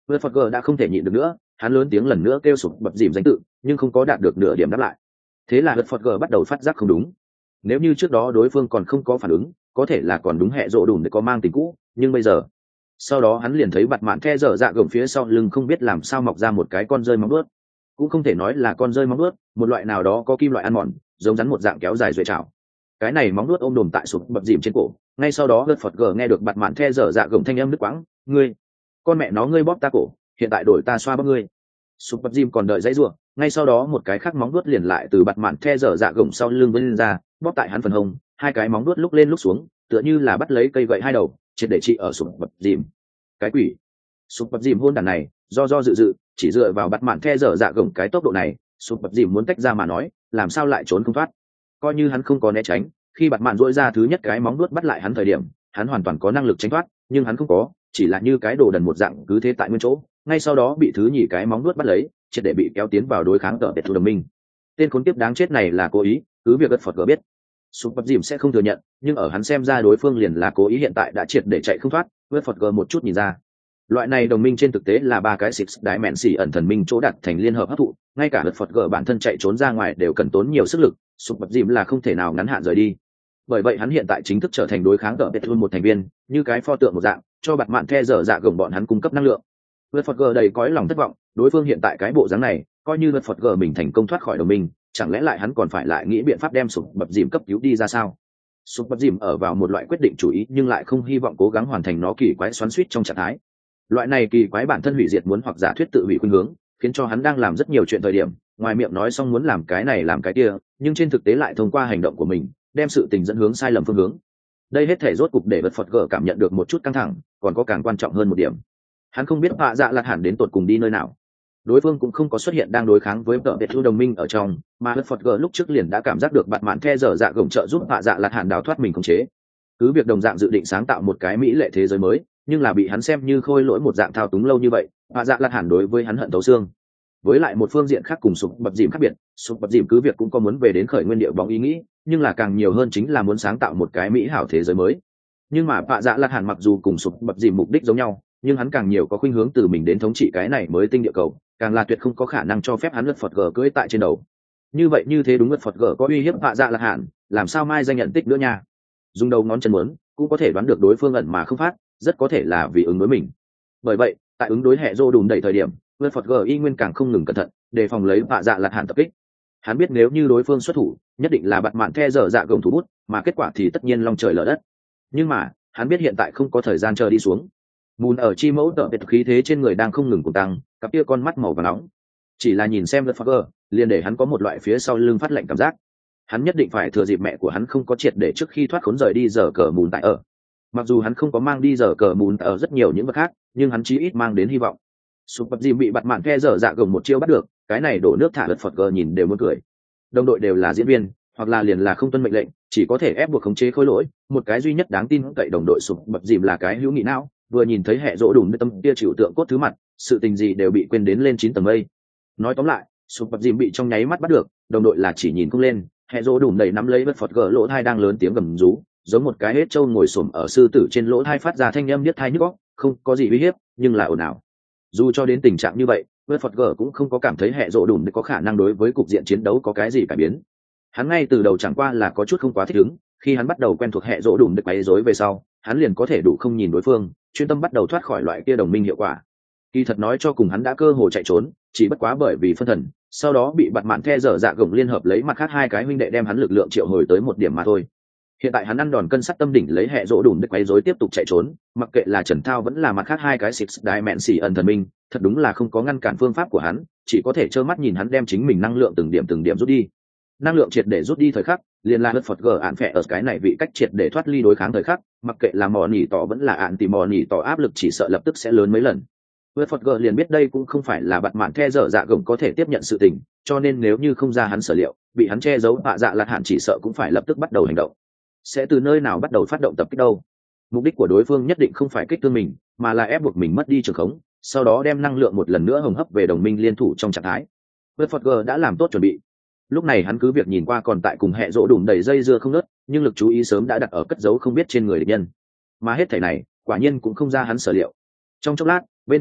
vượt phật g đã không thể nhịn được nữa, hắn lớn tiếng lần nữa kêu sụp bập dìm danh tự, nhưng không có đạt được nửa điểm đáp lại. Thế là vượt phật g bắt đầu phát giác không đúng. Nếu như trước đó đối phương còn không có phản ứng, có thể là còn đúng hệ rộ đủ để có mang tình cũ, nhưng bây giờ, sau đó hắn liền thấy bạt mạn the dở dạ gồng phía sau lưng không biết làm sao mọc ra một cái con rơi móng vuốt, cũng không thể nói là con rơi móng vuốt, một loại nào đó có kim loại ăn mòn, giống rắn một dạng kéo dài duệ trào. Cái này móng vuốt ôm đồm tại sụp bập dìm trên cổ. Ngay sau đó vượt phật g nghe được bạt mạn the dở dạ gồng thanh âm nước quãng, ngươi, con mẹ nó, ngươi bóp ta cổ, hiện tại đổi ta xoa bóp ngươi. Sụp bập dìm còn đợi dãy ruộng, ngay sau đó một cái khác móng vuốt liền lại từ bạt mạn the dở dạ gồng sau lưng vươn ra, bóp tại hắn phần hông. Hai cái móng vuốt lúc lên lúc xuống, tựa như là bắt lấy cây gậy hai đầu, triệt để trị ở sụp bập dìm. Cái quỷ! Sụp bập dìm hôn đàn này, do dự, chỉ dựa vào bạt mạn the dở dạ gồng cái tốc độ này, sụp bập dìm muốn tách ra mà nói, làm sao lại trốn không thoát. Coi như hắn không có né tránh, khi bạt mạn duỗi ra thứ nhất cái móng vuốt bắt lại hắn thời điểm, hắn hoàn toàn có năng lực tránh thoát, nhưng hắn không có, chỉ là như cái đồ đần một dạng cứ thế tại nguyên chỗ. Ngay sau đó bị thứ nhì cái móng vuốt bắt lấy, triệt để bị kéo tiến vào đối kháng tợ biệt thù đồng minh. Tên khốn kiếp đáng chết này là cố ý, cứ việc gật phật gỡ biết sụp bập dìm sẽ không thừa nhận, nhưng ở hắn xem ra đối phương liền là cố ý, hiện tại đã triệt để chạy không thoát. Gật phật gỡ một chút nhìn ra, loại này đồng minh trên thực tế là ba cái six đại mẹn xỉ ẩn thần minh chỗ đặt thành liên hợp hấp thụ, ngay cả gật phật gỡ bản thân chạy trốn ra ngoài đều cần tốn nhiều sức lực, sụp bập dìm là không thể nào ngắn hạn rời đi. Bởi vậy hắn hiện tại chính thức trở thành đối kháng tợ biệt thù một thành viên, như cái pho tượng một dạng, cho bạt mạn the dở dạ gồng bọn hắn cung cấp năng lượng. Vượt Phật G đầy cõi lòng thất vọng, đối phương hiện tại cái bộ dáng này, coi như Vượt Phật G mình thành công thoát khỏi đồng minh, chẳng lẽ lại hắn còn phải lại nghĩ biện pháp đem sụp bập dìm cấp cứu đi ra sao? Sụp bập dìm ở vào một loại quyết định chủ ý nhưng lại không hy vọng cố gắng hoàn thành nó kỳ quái xoắn xuýt trong trạng thái. Loại này kỳ quái bản thân hủy diệt muốn hoặc giả thuyết tự hủy khuynh hướng, khiến cho hắn đang làm rất nhiều chuyện thời điểm, ngoài miệng nói xong muốn làm cái này làm cái kia, nhưng trên thực tế lại thông qua hành động của mình, đem sự tình dẫn hướng sai lầm phương hướng. Đây hết thể rốt cục để Vượt Phật G cảm nhận được một chút căng thẳng, còn có càng quan trọng hơn một điểm, hắn không biết Vạ Dạ Lạt Hàn đến tột cùng đi nơi nào. Đối phương cũng không có xuất hiện đang đối kháng với tợ biệt thù đồng minh ở trong, mà Vượt Phật G lúc trước liền đã cảm giác được bạt mạn the dở dạ gồng trợ giúp Vạ Dạ Lạt Hàn đào thoát mình khống chế. Cứ việc đồng dạng dự định sáng tạo một cái mỹ lệ thế giới mới, nhưng là bị hắn xem như khôi lỗi một dạng thao túng lâu như vậy, Vạ Dạ Lạt Hàn đối với hắn hận thấu xương. Với lại một phương diện khác cùng sụp bập dìm khác biệt, sụp bập dìm cứ việc cũng có muốn về đến khởi nguyên địa bóng ý nghĩ, nhưng là càng nhiều hơn chính là muốn sáng tạo một cái mỹ hảo thế giới mới. Nhưng mà Vạ Dạ Lạt Hàn mặc dù cùng sụp bập dìm mục đích giống nhau, nhưng hắn càng nhiều có khuynh hướng từ mình đến thống trị cái này mới tinh địa cầu, càng là tuyệt không có khả năng cho phép hắn Lật Phật G cưỡi tại trên đầu. Như thế đúng Lật Phật G có uy hiếp Vạ Dạ Lạt Hàn, làm sao mai danh nhận tích nữa nha. Dùng đầu ngón chân muốn, cũng có thể đoán được đối phương ẩn mà không phát, rất có thể là vì ứng đối mình. Bởi vậy, tại ứng đối hệ rô đùn đẩy thời điểm, Lật Phật G y nguyên càng không ngừng cẩn thận, đề phòng lấy Vạ Dạ Lạt Hàn tập kích. Hắn biết nếu như đối phương xuất thủ, nhất định là bạt mạn the dở dạ gồng thủ bút, mà kết quả thì tất nhiên long trời lở đất. Nhưng mà, hắn biết hiện tại không có thời gian chờ đi xuống. Mùn ở chi mẫu tợ biệt khí thế trên người đang không ngừng cùng tăng, cặp kia con mắt màu vàng nóng. Chỉ là nhìn xem Lật Phật G, liền để hắn có một loại phía sau lưng phát lạnh cảm giác. Hắn nhất định phải thừa dịp mẹ của hắn không có triệt để trước khi thoát khốn rời đi giờ cờ mùn tại ở. Mặc dù hắn không có mang đi giờ cờ mùn tại ở rất nhiều những vật khác, nhưng hắn chí ít mang đến hy vọng. Sụp bập dìm bị bạt mạn the dở dạ gồng một chiêu bắt được, cái này đổ nước thả Lật Phật G nhìn đều muốn cười. Đồng đội đều là diễn viên, hoặc là liền là không tuân mệnh lệnh, chỉ có thể ép buộc khống chế khối lỗi. Một cái duy nhất đáng tin cậy đồng đội sụp bập dìm là cái hữu nghị não, vừa nhìn thấy hệ rỗ đủ nơi tâm kia chịu tượng cốt thứ mặt, sự tình gì đều bị quên đến lên 9 tầng mây. Nói tóm lại, sụp bập dìm bị trong nháy mắt bắt được, đồng đội là chỉ nhìn không lên, hệ rỗ đủ đầy nắm lấy Lật Phật G lỗ thai đang lớn tiếng gầm rú, giống một cái hết trâu ngồi xổm ở sư tử trên lỗ thai phát ra thanh âm điếc tai nhức óc, không có gì uy hiếp, nhưng là ồn ào. Dù cho đến tình trạng như vậy, Lật Phật G cũng không có cảm thấy hệ rỗ đủ có khả năng đối với cục diện chiến đấu có cái gì cải biến. Hắn ngay từ đầu chẳng qua là có chút không quá thích ứng, khi hắn bắt đầu quen thuộc hệ rỗ đủ được quấy rối về sau, hắn liền có thể đủ không nhìn đối phương, chuyên tâm bắt đầu thoát khỏi loại kia đồng minh hiệu quả. Kỳ thật nói cho cùng hắn đã cơ hồ chạy trốn, chỉ bất quá bởi vì phân thần, sau đó bị bạt mạn the dở dạ gồng liên hợp lấy mặt khác hai cái huynh đệ đem hắn lực lượng triệu hồi tới một điểm mà thôi. Hiện tại hắn ăn đòn cân sắt tâm đỉnh lấy hệ rỗ đủ được quấy rối tiếp tục chạy trốn, mặc kệ là Trần Thao vẫn là mặt khác hai cái six đại mẹn xỉ ẩn thần minh, thật đúng là không có ngăn cản phương pháp của hắn, chỉ có thể trơ mắt nhìn hắn đem chính mình năng lượng từng điểm rút đi. Năng lượng triệt để rút đi thời khắc, liền là Lật Phật G án phệ ở cái này vị cách triệt để thoát ly đối kháng thời khắc, mặc kệ là mò nỉ tỏ vẫn là án tìm mò nỉ tỏ áp lực chỉ sợ lập tức sẽ lớn mấy lần. Lật Phật G liền biết đây cũng không phải là bạt mạn the dở dạ gồng có thể tiếp nhận sự tình, cho nên nếu như không ra hắn sở liệu, bị hắn che giấu Vạ Dạ Lạt Hàn chỉ sợ cũng phải lập tức bắt đầu hành động. Sẽ từ nơi nào bắt đầu phát động tập kích đâu? Mục đích của đối phương nhất định không phải kích thương mình, mà là ép buộc mình mất đi trường khống, sau đó đem năng lượng một lần nữa hồng hấp về đồng minh liên thủ trong trạng thái. Lật Phật G đã làm tốt chuẩn bị. Lúc này hắn cứ việc nhìn qua còn tại cùng hệ rỗ đùm đầy dây dưa không nớt, nhưng lực chú ý sớm đã đặt ở cất giấu không biết trên người địch nhân, mà hết thảy này quả nhiên cũng không ra hắn sở liệu. Trong chốc lát, bên cạnh hắn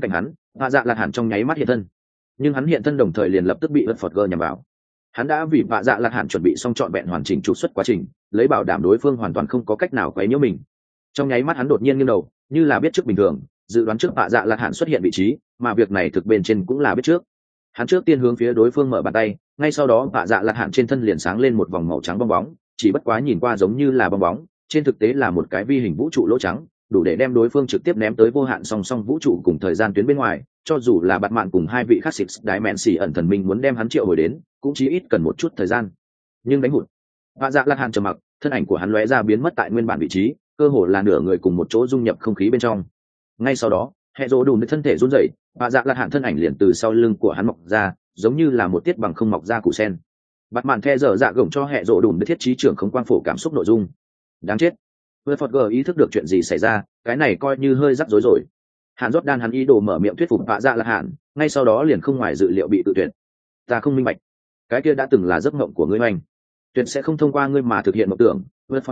Vạ Dạ Lạt Hàn trong nháy mắt hiện thân, nhưng hắn hiện thân đồng thời liền lập tức bị Hotforger nhằm vào. Hắn đã vì Vạ Dạ Lạt Hàn chuẩn bị xong trọn vẹn hoàn chỉnh trục xuất quá trình, lấy bảo đảm đối phương hoàn toàn không có cách nào quấy nhiễu mình. Trong nháy mắt hắn đột nhiên nghiêng đầu, như là biết trước bình thường, dự đoán trước Vạ Dạ Lạt Hàn xuất hiện vị trí, mà việc này thực bên trên cũng là biết trước. Hắn trước tiên hướng phía đối phương mở bàn tay, ngay sau đó Vạ Dạ Lạt Hàn trên thân liền sáng lên một vòng màu trắng bong bóng, chỉ bất quá nhìn qua giống như là bong bóng, trên thực tế là một cái vi hình vũ trụ lỗ trắng, đủ để đem đối phương trực tiếp ném tới vô hạn song song vũ trụ cùng thời gian tuyến bên ngoài. Cho dù là Bạt Mạn cùng hai vị khác Six Dimension thần minh muốn đem hắn triệu hồi đến, cũng chỉ ít cần một chút thời gian. Nhưng đánh hụt. Vạ Dạ Lạt Hàn trầm mặc, thân ảnh của hắn lóe ra biến mất tại nguyên bản vị trí, cơ hồ là nửa người cùng một chỗ dung nhập không khí bên trong. Ngay sau đó, hệ rỗ đủ thân thể run rẩy, Vạ Dạ Lạt Hàn thân ảnh liền từ sau lưng của hắn mọc ra, giống như là một tiết bằng không mọc ra củ sen. Bạt Mạn the dở dạ gồng cho hệ rỗ đủ thiết trí trưởng không quang phổ cảm xúc nội dung. Đáng chết. Verforger ý thức được chuyện gì xảy ra, cái này coi như hơi rắc rối rồi. Hàn Jordan hắn ý đồ mở miệng thuyết phục Vạ Dạ Lạt Hàn, ngay sau đó liền không ngoài dự liệu bị tự tuyệt. Ta không minh bạch, cái kia đã từng là giấc mộng của ngươi hoành, tuyệt sẽ không thông qua ngươi mà thực hiện mộng tưởng.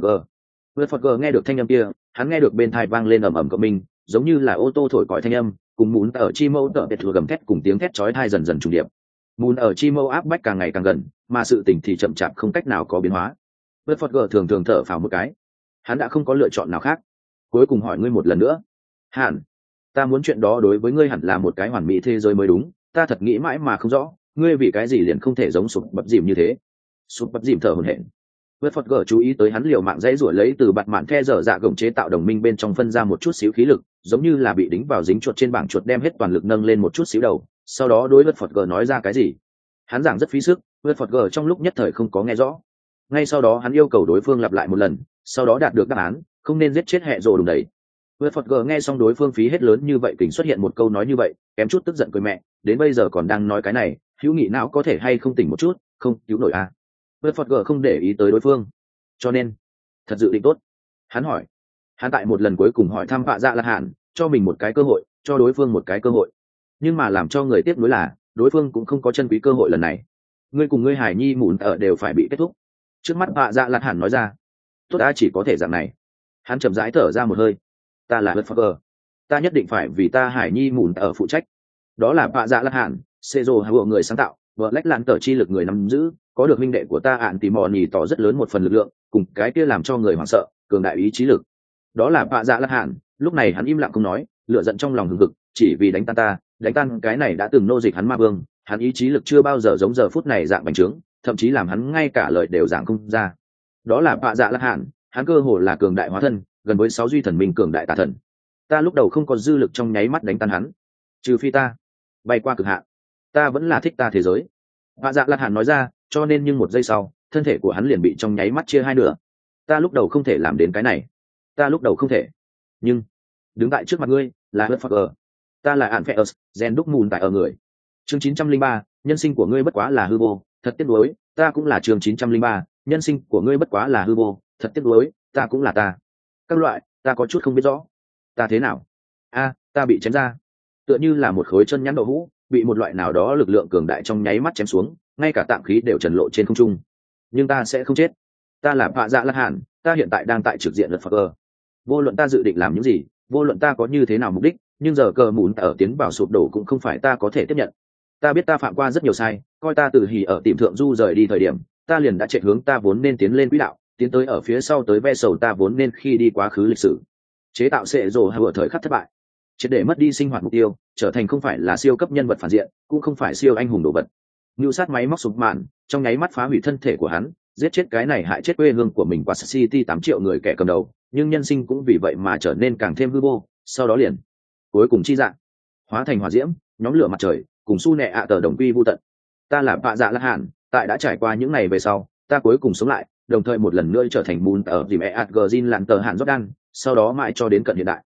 Verforger nghe được thanh âm kia, hắn nghe được bên tai vang lên ầm ầm cộng minh, giống như là ô tô thổi còi thanh âm, cùng muốn ở chi mâu tợ biệt thừa gầm thét cùng tiếng thét chói tai dần dần trùng điệp. Muốn ở chi mâu áp bách càng ngày càng gần, mà sự tình thì chậm chạp không cách nào có biến hóa. Verforger thường thường thở phào một cái, hắn đã không có lựa chọn nào khác. Cuối cùng hỏi ngươi một lần nữa, Hàn, ta muốn chuyện đó đối với ngươi hẳn là một cái hoàn mỹ thế giới mới đúng, ta thật nghĩ mãi mà không rõ, ngươi vì cái gì liền không thể giống sụp bập dìm như thế. Sụp bập dìm thở hổn hển. Verforger chú ý tới hắn liều mạng dãy rủa lấy từ Bạt Mạn the dở dạ gồng chế tạo đồng minh bên trong phân ra một chút xíu khí lực, giống như là bị đính vào dính chuột trên bảng chuột đem hết toàn lực nâng lên một chút xíu đầu, sau đó đối Verforger nói ra cái gì. Hắn giảng rất phí sức, Verforger trong lúc nhất thời không có nghe rõ. Ngay sau đó hắn yêu cầu đối phương lặp lại một lần, sau đó đạt được đáp án, không nên giết chết hệ rồ đùng đấy. Verforger nghe xong đối phương phí hết lớn như vậy kình xuất hiện một câu nói như vậy, kém chút tức giận cười mẹ, đến bây giờ còn đang nói cái này, hữu nghị não có thể hay không tỉnh một chút, không cứu nổi à. Verforger không để ý tới đối phương, cho nên thật dự định tốt. Hắn hỏi, hắn tại một lần cuối cùng hỏi thăm Vạ Dạ Lạt Hàn, cho mình một cái cơ hội, cho đối phương một cái cơ hội, nhưng mà làm cho người tiếc nuối là đối phương cũng không có chân quý cơ hội lần này. Ngươi cùng ngươi hải nhi mụn ở đều phải bị kết thúc. Trước mắt Vạ Dạ Lạt Hàn nói ra, tốt đã chỉ có thể dạng này. Hắn chậm rãi thở ra một hơi, ta là Verforger, ta nhất định phải vì ta hải nhi mụn ở phụ trách. Đó là Vạ Dạ Lạt Hàn, Cezro hay người sáng tạo, vợ lách lạn tờ chi lực người nắm giữ, có được minh đệ của ta ạn tỉ mò nhì tỏ rất lớn một phần lực lượng, cùng cái kia làm cho người hoảng sợ cường đại ý chí lực. Đó là Vạ Dạ Lạt Hàn. Lúc này hắn im lặng không nói, lửa giận trong lòng hừng hực, chỉ vì đánh tan ta, đánh tan cái này đã từng nô dịch hắn ma vương. Hắn ý chí lực chưa bao giờ giống giờ phút này dạng bành trướng, thậm chí làm hắn ngay cả lời đều giảng không ra. Đó là Vạ Dạ Lạt Hàn, hắn cơ hồ là cường đại hóa thân, gần với 6 duy thần minh cường đại tà thần. Ta lúc đầu không có dư lực trong nháy mắt đánh tan hắn, trừ phi ta bay qua cực hạn. Ta vẫn là thích ta thế giới. Vạ Dạ Lạt Hàn nói ra, cho nên nhưng một giây sau, thân thể của hắn liền bị trong nháy mắt chia hai nửa. Ta lúc đầu không thể làm đến cái này, ta lúc đầu không thể, nhưng đứng tại trước mặt ngươi là Verforger, ta là Anpheus, gen đúc mùn tại ở người. Chương 903, nhân sinh của ngươi bất quá là hư vô, thật tiếc nuối, ta cũng là chương 903, nhân sinh của ngươi bất quá là hư vô, thật tiếc nuối, ta cũng là ta. Các loại, ta có chút không biết rõ, ta thế nào? Ta bị chém ra, tựa như là một khối chân nhắn đậu hũ, bị một loại nào đó lực lượng cường đại trong nháy mắt chém xuống, ngay cả tạng khí đều trần lộ trên không trung. Nhưng ta sẽ không chết, ta là Vạ Dạ Lạt Hàn, ta hiện tại đang tại trực diện Verforger. Vô luận ta dự định làm những gì, vô luận ta có như thế nào mục đích, nhưng giờ cờ mùn ở tiến vào sụp đổ cũng không phải ta có thể tiếp nhận. Ta biết ta phạm qua rất nhiều sai, coi ta từ hỉ ở tìm thượng du rời đi thời điểm, ta liền đã chạy hướng ta vốn nên tiến lên quỹ đạo, tiến tới ở phía sau tới ve sầu ta vốn nên khi đi quá khứ lịch sử. Chế tạo sệ rồ hay ở thời khắc thất bại, triệt để mất đi sinh hoạt mục tiêu, trở thành không phải là siêu cấp nhân vật phản diện, cũng không phải siêu anh hùng đồ vật. Nưu sát máy móc sụp mạn, trong nháy mắt phá hủy thân thể của hắn, giết chết cái này hại chết quê hương của mình qua City 8 triệu người kẻ cầm đầu, nhưng nhân sinh cũng vì vậy mà trở nên càng thêm hư vô. Sau đó liền cuối cùng chi dạng, hóa thành hỏa diễm, nhóm lửa mặt trời, cùng su nẹ ạ tờ đồng quy vu tận. Ta là Vạ Dạ Lạt Hàn, tại đã trải qua những ngày về sau, ta cuối cùng sống lại, đồng thời một lần nữa trở thành bùn ở dìm Edgergin lặn tờ Hàn Jordan, sau đó mãi cho đến cận hiện đại.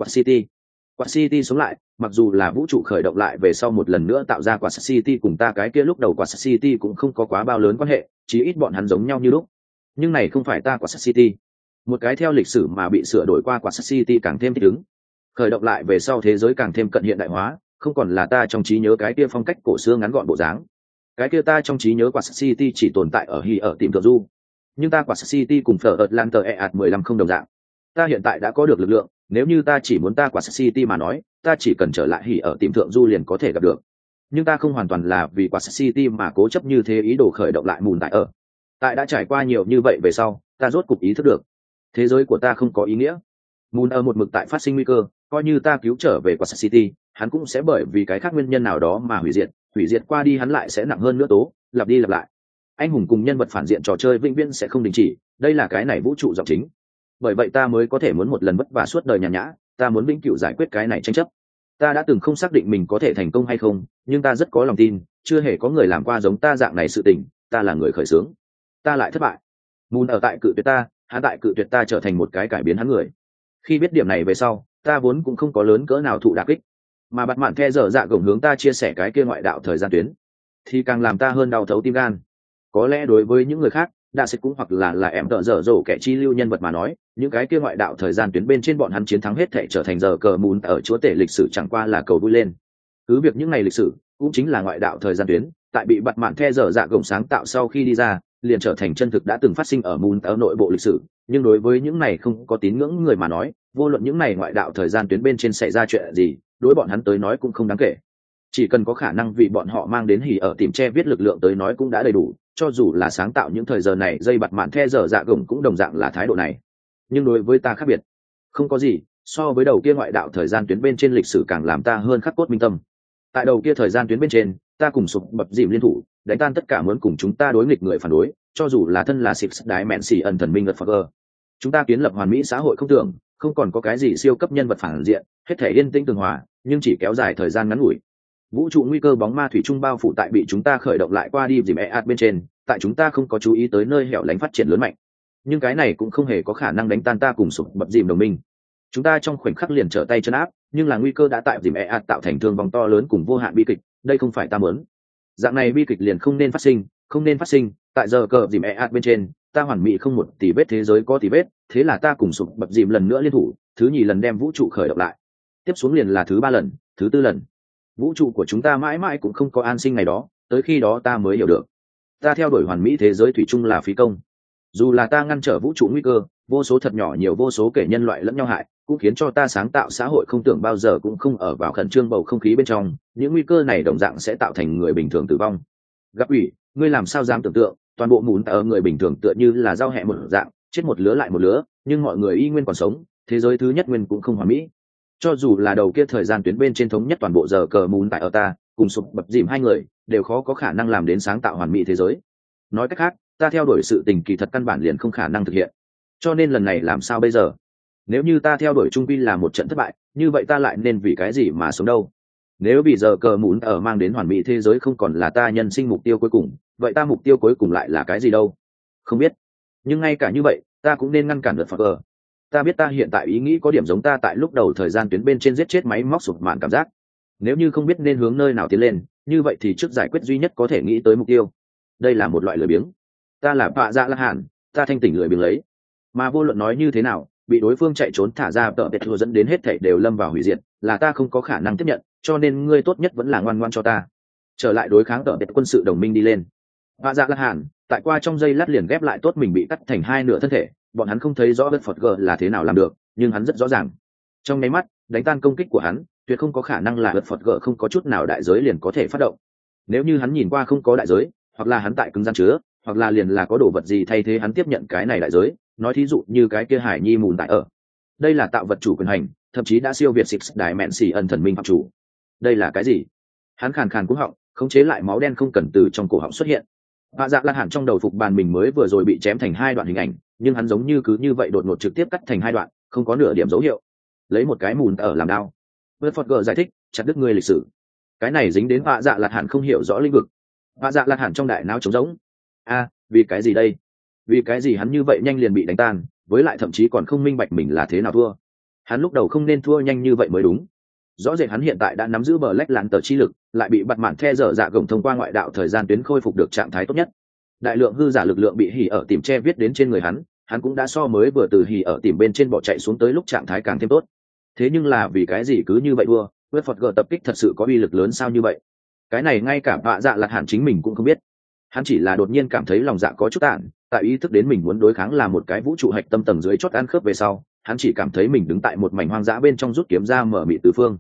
Quạt City sống lại, mặc dù là vũ trụ khởi động lại về sau một lần nữa tạo ra Quạt City, cùng ta cái kia lúc đầu Quạt City cũng không có quá bao lớn quan hệ, chỉ ít bọn hắn giống nhau như lúc. Nhưng này không phải ta Quạt City, một cái theo lịch sử mà bị sửa đổi qua Quạt City càng thêm thích ứng. Khởi động lại về sau thế giới càng thêm cận hiện đại hóa, không còn là ta trong trí nhớ cái kia phong cách cổ xưa ngắn gọn bộ dáng. Cái kia ta trong trí nhớ Quạt City chỉ tồn tại ở ở tìm thượng du, nhưng ta Quạt City cùng Phở Atlanta EAT 15 không đồng dạng. Ta hiện tại đã có được lực lượng, nếu như ta chỉ muốn ta Quạt City mà nói, ta chỉ cần trở lại hỉ ở tìm thượng du liền có thể gặp được. Nhưng ta không hoàn toàn là vì quá City mà cố chấp như thế ý đồ khởi động lại mùn tại ở. Tại đã trải qua nhiều như vậy về sau, ta rốt cục ý thức được thế giới của ta không có ý nghĩa. Mùn ở một mực tại phát sinh nguy cơ, coi như ta cứu trở về quá City, hắn cũng sẽ bởi vì cái khác nguyên nhân nào đó mà hủy diệt qua đi, hắn lại sẽ nặng hơn nữa tố, lặp đi lặp lại. Anh hùng cùng nhân vật phản diện trò chơi vĩnh viễn sẽ không đình chỉ, đây là cái này vũ trụ giọng chính. Bởi vậy ta mới có thể muốn một lần vất vả suốt đời nhàn nhã, ta muốn vĩnh cửu giải quyết cái này tranh chấp. Ta đã từng không xác định mình có thể thành công hay không, nhưng ta rất có lòng tin, chưa hề có người làm qua giống ta dạng này sự tình, ta là người khởi xướng. Ta lại thất bại. Moon ở tại cự tuyệt ta, hắn tại cự tuyệt ta trở thành một cái cải biến hắn người. Khi biết điểm này về sau, ta vốn cũng không có lớn cỡ nào thụ đả kích, mà bắt mạn the dở dạ gồng hướng ta chia sẻ cái kia ngoại đạo thời gian tuyến, thì càng làm ta hơn đau thấu tim gan. Có lẽ đối với những người khác, đã sẽ cũng hoặc là em tợ dở dỗ kẻ chi lưu nhân vật mà nói, những cái kia ngoại đạo thời gian tuyến bên trên bọn hắn chiến thắng hết thể trở thành giờ cờ Moon ở chúa tể lịch sử chẳng qua là cầu vui lên. Cứ việc những ngày lịch sử cũng chính là ngoại đạo thời gian tuyến, tại bị bắt mạn the dở dạ gồng sáng tạo sau khi đi ra, liền trở thành chân thực đã từng phát sinh ở Moon ở nội bộ lịch sử. Nhưng đối với những này không có tín ngưỡng người mà nói, vô luận những này ngoại đạo thời gian tuyến bên trên xảy ra chuyện gì, đối bọn hắn tới nói cũng không đáng kể. Chỉ cần có khả năng vì bọn họ mang đến hỉ ở tìm che viết lực lượng tới nói cũng đã đầy đủ, cho dù là sáng tạo những thời giờ này dây bặt mạn the dở dạ gồng cũng đồng dạng là thái độ này. Nhưng đối với ta khác biệt, không có gì so với đầu kia ngoại đạo thời gian tuyến bên trên lịch sử càng làm ta hơn khắc cốt minh tâm. Tại đầu kia thời gian tuyến bên trên, ta cùng sụp bập dìm liên thủ, đánh tan tất cả muốn cùng chúng ta đối nghịch người phản đối, cho dù là thân là Six Đái Mẹn Xỉ ẩn thần minh vật Phật. Chúng ta kiến lập hoàn mỹ xã hội không tưởng, không còn có cái gì siêu cấp nhân vật phản diện, hết thể yên tĩnh tường hòa, nhưng chỉ kéo dài thời gian ngắn ngủi. Vũ trụ nguy cơ bóng ma thủy chung bao phủ tại bị chúng ta khởi động lại qua đi dìm bên trên, tại chúng ta không có chú ý tới nơi hẻo lánh phát triển lớn mạnh. Nhưng cái này cũng không hề có khả năng đánh tan ta cùng sụp bập dìm đồng minh. Chúng ta trong khoảnh khắc liền trở tay chân áp, nhưng là nguy cơ đã tại dìm tạo thành thương vong to lớn cùng vô hạn bi kịch, đây không phải ta muốn. Dạng này bi kịch liền không nên phát sinh, tại giờ cờ dìm bên trên, ta hoàn mỹ không một tỷ vết thế giới có tỷ vết, thế là ta cùng sụp bập dìm lần nữa liên thủ, thứ nhì lần đem vũ trụ khởi động lại. Tiếp xuống liền là thứ ba lần, thứ tư lần. Vũ trụ của chúng ta mãi mãi cũng không có an sinh ngày đó, tới khi đó ta mới hiểu được, ta theo đuổi hoàn mỹ thế giới thủy chung là phí công. Dù là ta ngăn trở vũ trụ nguy cơ, vô số thật nhỏ nhiều vô số kể nhân loại lẫn nhau hại, cũng khiến cho ta sáng tạo xã hội không tưởng bao giờ cũng không ở vào khẩn trương bầu không khí bên trong, những nguy cơ này đồng dạng sẽ tạo thành người bình thường tử vong. Gặp ủy, ngươi làm sao dám tưởng tượng, toàn bộ Mún ở người bình thường tựa như là rau hẹ một dạng, chết một lứa lại một lứa, nhưng mọi người y nguyên còn sống, thế giới thứ nhất nguyên cũng không hoàn mỹ. Cho dù là đầu kia thời gian tuyến bên trên thống nhất toàn bộ giờ cờ Mún tại ở ta, cùng sụp bập dìm hai người, đều khó có khả năng làm đến sáng tạo hoàn mỹ thế giới. Nói cách khác, ta theo đuổi sự tình kỳ thật căn bản liền không khả năng thực hiện. Cho nên lần này làm sao bây giờ? Nếu như ta theo đuổi trung quy là một trận thất bại, như vậy ta lại nên vì cái gì mà sống đâu? Nếu bị giờ cờ Mún ở mang đến hoàn mỹ thế giới không còn là ta nhân sinh mục tiêu cuối cùng, vậy ta mục tiêu cuối cùng lại là cái gì đâu? Không biết. Nhưng ngay cả như vậy, ta cũng nên ngăn cản được Phật. Ta biết ta hiện tại ý nghĩ có điểm giống ta tại lúc đầu thời gian tuyến bên trên giết chết máy móc sụp mạn cảm giác. Nếu như không biết nên hướng nơi nào tiến lên, như vậy thì trước giải quyết duy nhất có thể nghĩ tới mục tiêu. Đây là một loại lười biếng. Ta là bạ dạ la hàn, ta thanh tỉnh lười biếng lấy. Mà vô luận nói như thế nào, bị đối phương chạy trốn thả ra tợ biệt thua dẫn đến hết thảy đều lâm vào hủy diệt, là ta không có khả năng tiếp nhận, cho nên ngươi tốt nhất vẫn là ngoan ngoan cho ta trở lại đối kháng tợ biệt quân sự đồng minh đi lên. Bạ dạ la hàn tại qua trong giây lát liền ghép lại tốt mình bị cắt thành hai nửa thân thể, bọn hắn không thấy rõ bất phật g là thế nào làm được, nhưng hắn rất rõ ràng, trong nháy mắt đánh tan công kích của hắn, tuyệt không có khả năng là bất phật g không có chút nào đại giới liền có thể phát động. Nếu như hắn nhìn qua không có đại giới, hoặc là hắn tại cứng gian chứa, hoặc là liền là có đồ vật gì thay thế hắn tiếp nhận cái này đại giới, nói thí dụ như cái kia hải nhi mùn tại ở, đây là tạo vật chủ quyền hành, thậm chí đã siêu việt Six Đái Mẹn Xỉ ẩn thần minh phạm chủ. Đây là cái gì? Hắn khàn khàn cúng họng, khống chế lại máu đen không cần từ trong cổ họng xuất hiện. Bạ dạ la hàn trong đầu phục bàn mình mới vừa rồi bị chém thành hai đoạn hình ảnh, nhưng hắn giống như cứ như vậy đột ngột trực tiếp cắt thành hai đoạn, không có nửa điểm dấu hiệu. Lấy một cái mùn ở làm đao. Vượt Phật gờ giải thích, chặt đứt người lịch sử. Cái này dính đến bạ dạ la hàn không hiểu rõ lĩnh vực. Bạ dạ la hàn trong đại não trống rỗng. Vì cái gì đây? Vì cái gì hắn như vậy nhanh liền bị đánh tan, với lại thậm chí còn không minh bạch mình là thế nào thua. Hắn lúc đầu không nên thua nhanh như vậy mới đúng. Rõ rệt hắn hiện tại đã nắm giữ bờ lách lạn tờ chi lực, lại bị bặt mạn the dở dạ gồng thông qua ngoại đạo thời gian tuyến khôi phục được trạng thái tốt nhất. Đại lượng hư giả lực lượng bị hỉ ở tìm che viết đến trên người hắn cũng đã so mới vừa từ hỉ ở tìm bên trên bỏ chạy xuống tới lúc trạng thái càng thêm tốt. Thế nhưng là vì cái gì cứ như vậy thua? Với Phật gờ tập kích thật sự có uy lực lớn sao như vậy? Cái này ngay cả bạ dạ lạc hẳn chính mình cũng không biết. Hắn chỉ là đột nhiên cảm thấy lòng dạ có chút tản, tại ý thức đến mình muốn đối kháng là một cái vũ trụ hạch tâm tầng dưới chót ăn khớp về sau, hắn chỉ cảm thấy mình đứng tại một mảnh hoang dã bên trong rút kiếm ra mở mị tứ phương.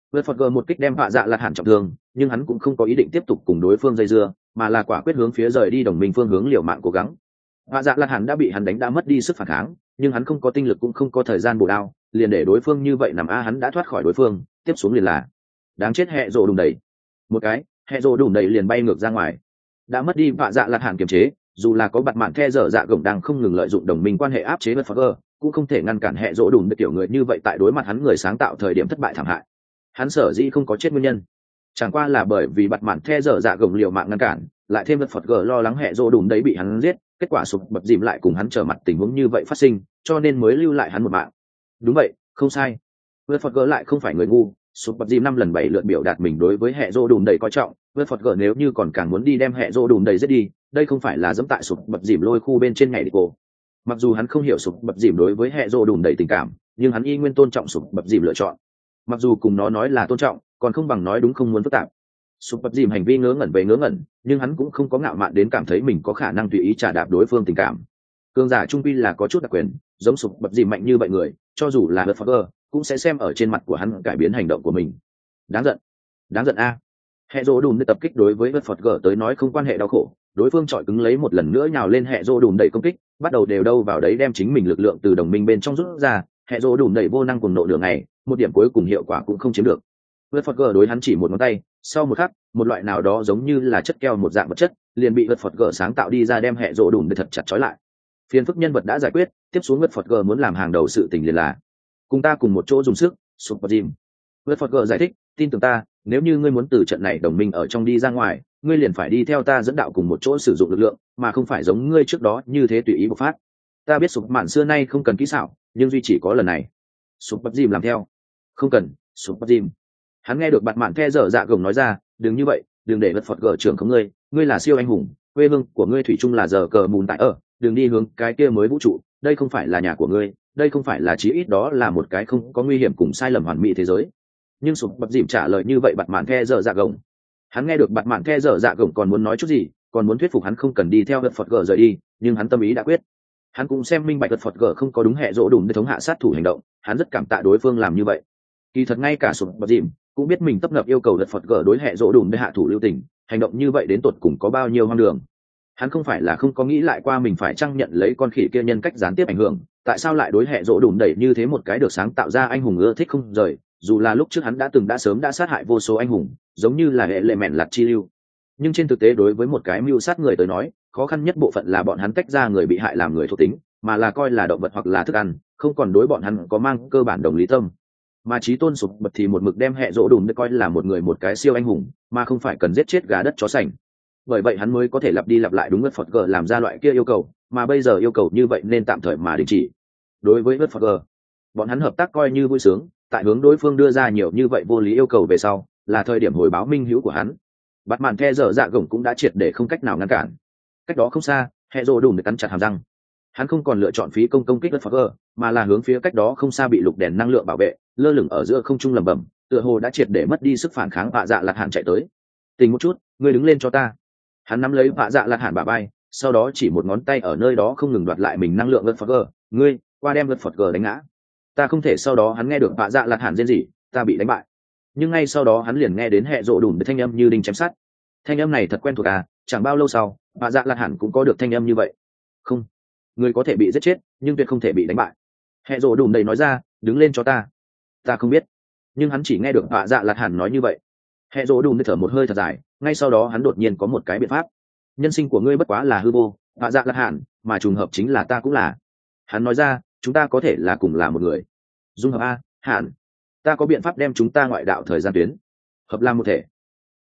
vượt phật gờ một kích đem vạ dạ lạt hẳn trọng thương, nhưng hắn cũng không có ý định tiếp tục cùng đối phương dây dưa, mà là quả quyết hướng phía rời đi đồng minh phương hướng liều mạng cố gắng. Vạ dạ lạt hẳn đã bị hắn đánh đã mất đi sức phản kháng, nhưng hắn không có tinh lực cũng không có thời gian bổ đao, liền để đối phương như vậy nằm hắn đã thoát khỏi đối phương, tiếp xuống liền là đáng chết hệ rồ đùng đẩy. Một cái hệ rồ đùng đẩy liền bay ngược ra ngoài. Đã mất đi vạ dạ lạt hẳn kiềm chế, dù là có bạt mạn the dở dạ gồng đang không ngừng lợi dụng đồng minh quan hệ áp chế vượt phật gờ, cũng không thể ngăn cản hệ rỗ đùm được kiểu người như vậy tại đối mặt hắn người sáng tạo thời điểm thất bại thảm hại. Hắn sở dĩ không có chết nguyên nhân chẳng qua là bởi vì bạt mạn the dở dạ gồng liều mạng ngăn cản, lại thêm vượt phật gờ lo lắng hệ rỗ đùm đấy bị hắn giết, kết quả sụp bập dìm lại cùng hắn trở mặt tình huống như vậy phát sinh, cho nên mới lưu lại hắn một mạng. Đúng vậy, không sai. Vượt phật gờ lại không phải người ngu, sụp bập dìm 5 lần 7 lượt biểu đạt mình đối với hệ rỗ đùm đầy coi trọng. Vượt phật gờ nếu như còn càng muốn đi đem hệ rỗ đùm đầy giết đi, đây không phải là dẫm tại sụp bập dìm lôi khu bên trên ngày đi cô. Mặc dù hắn không hiểu sụp bập dìm đối với hệ rỗ đùm đầy tình cảm, nhưng hắn y nguyên tôn trọng sụp bập dìm lựa chọn. Mặc dù cùng nó nói là tôn trọng, còn không bằng nói đúng không muốn phức tạp. Sụp bập dìm hành vi ngớ ngẩn về ngớ ngẩn, nhưng hắn cũng không có ngạo mạn đến cảm thấy mình có khả năng tùy ý trả đạp đối phương tình cảm. Cường giả trung quy là có chút đặc quyền, giống sụp bập dìm mạnh như vậy người, cho dù là Hurtfogger cũng sẽ xem ở trên mặt của hắn cải biến hành động của mình. Đáng giận a. Hệ rỗ đùm tập kích đối với Hurtfogger tới nói không quan hệ đau khổ, đối phương chọi cứng lấy một lần nữa nhào lên hệ rỗ đùm đẩy công kích, bắt đầu đều đâu vào đấy đem chính mình lực lượng từ đồng minh bên trong rút ra, hệ rỗ đùm đẩy vô năng cuồng nộ nửa ngày, một điểm cuối cùng hiệu quả cũng không chiếm được. Hurtfogger đối hắn chỉ một ngón tay, sau một khắc, một loại nào đó giống như là chất keo một dạng vật chất, liền bị Hurtfogger sáng tạo đi ra đem hệ rỗ đùm thật chặt trói lại. Phiền phức nhân vật đã giải quyết, tiếp xuống Hurtfogger muốn làm hàng đầu sự tình liền là cùng ta cùng một chỗ dùng sức. Super Jim. Hurtfogger giải thích, tin tưởng ta, nếu như ngươi muốn từ trận này đồng minh ở trong đi ra ngoài, ngươi liền phải đi theo ta dẫn đạo cùng một chỗ sử dụng lực lượng, mà không phải giống ngươi trước đó như thế tùy ý bộc phát. Ta biết sụp mạn xưa nay không cần kỹ xảo, nhưng duy chỉ có lần này. Super Jim làm theo. Không cần, Super Jim. Hắn nghe được bạt mạn the dở dạ gồng nói ra, đừng như vậy, đừng để Hurtfogger trưởng không ngươi là siêu anh hùng, quê hương của ngươi thủy chung là giờ cờ mùn tại ở, đừng đi hướng cái kia mới vũ trụ, đây không phải là nhà của ngươi, đây không phải là chí ít đó là một cái không có nguy hiểm cùng sai lầm hoàn mỹ thế giới. Nhưng sụp bập dìm trả lời như vậy bạt mạn the dở dạ gồng. Hắn nghe được bạt mạn the dở dạ gồng còn muốn nói chút gì, còn muốn thuyết phục hắn không cần đi theo Hurtfogger rời đi, nhưng hắn tâm ý đã quyết. Hắn cũng xem minh bạch Hurtfogger không có đúng hệ rỗ đùm để thống hạ sát thủ hành động, hắn rất cảm tạ đối phương làm như vậy. Kỳ thật ngay cả sụp bập dìm cũng biết mình tấp nập yêu cầu Hurtfogger đối hệ rỗ đùm để hạ thủ lưu tình, hành động như vậy đến tột cùng có bao nhiêu hoang đường. Hắn không phải là không có nghĩ lại qua mình phải chăng nhận lấy con khỉ kia nhân cách gián tiếp ảnh hưởng, tại sao lại đối hệ rỗ đùm đẩy như thế một cái được sáng tạo ra anh hùng ưa thích không rời, dù là lúc trước hắn đã sớm đã sát hại vô số anh hùng, giống như là hệ lệ mẹn lạc chi lưu. Nhưng trên thực tế đối với một cái mưu sát người tới nói, khó khăn nhất bộ phận là bọn hắn tách ra người bị hại làm người thuộc tính, mà là coi là động vật hoặc là thức ăn, không còn đối bọn hắn có mang cơ bản đồng lý tâm. Mà chí tôn sụp bật thì một mực đem hệ rỗ đùm để coi là một người một cái siêu anh hùng, mà không phải cần giết chết gà đất chó sành. Bởi vậy hắn mới có thể lặp đi lặp lại đúng Hurtfogger làm ra loại kia yêu cầu, mà bây giờ yêu cầu như vậy nên tạm thời mà đình chỉ. Đối với Hurtfogger, bọn hắn hợp tác coi như vui sướng, tại hướng đối phương đưa ra nhiều như vậy vô lý yêu cầu về sau, là thời điểm hồi báo minh hữu của hắn. Bạt mạn the dở dạ gồng cũng đã triệt để không cách nào ngăn cản. Cách đó không xa, hệ rỗ đùm để cắn chặt hàm răng. Hắn không còn lựa chọn phí công kích Hurtfogger, mà là hướng phía cách đó không xa bị lục đèn năng lượng bảo vệ, lơ lửng ở giữa không trung lẩm bẩm, tựa hồ đã triệt để mất đi sức phản kháng. Vạ dạ lạt hạn chạy tới. Tình một chút, ngươi đứng lên cho ta. Hắn nắm lấy vạ dạ lạt hạn bả vai, sau đó chỉ một ngón tay ở nơi đó không ngừng đoạt lại mình năng lượng Hurtfogger, ngươi qua đem Hurtfogger đánh ngã. Ta không thể. Sau đó hắn nghe được vạ dạ lạt hạn rên rỉ, ta bị đánh bại. Nhưng ngay sau đó hắn liền nghe đến hệ rỗ đùm với thanh âm như đinh chém sắt. Thanh âm này thật quen thuộc à, chẳng bao lâu sau vạ dạ lạt hạn cũng có được thanh âm như vậy. Không, ngươi có thể bị giết chết, nhưng tuyệt không thể bị đánh bại. Hệ rỗ đùm đầy nói ra, đứng lên cho ta. Ta không biết, nhưng hắn chỉ nghe được vạ dạ lạt hạn nói như vậy. Hệ rỗ đùm thở một hơi thật dài, ngay sau đó hắn đột nhiên có một cái biện pháp. Nhân sinh của ngươi bất quá là hư vô, vạ dạ lạt hạn, mà trùng hợp chính là ta cũng là. Hắn nói ra, chúng ta có thể là cùng là một người. Dung hợp a, hạn. Ta có biện pháp đem chúng ta ngoại đạo thời gian tuyến hợp làm một thể,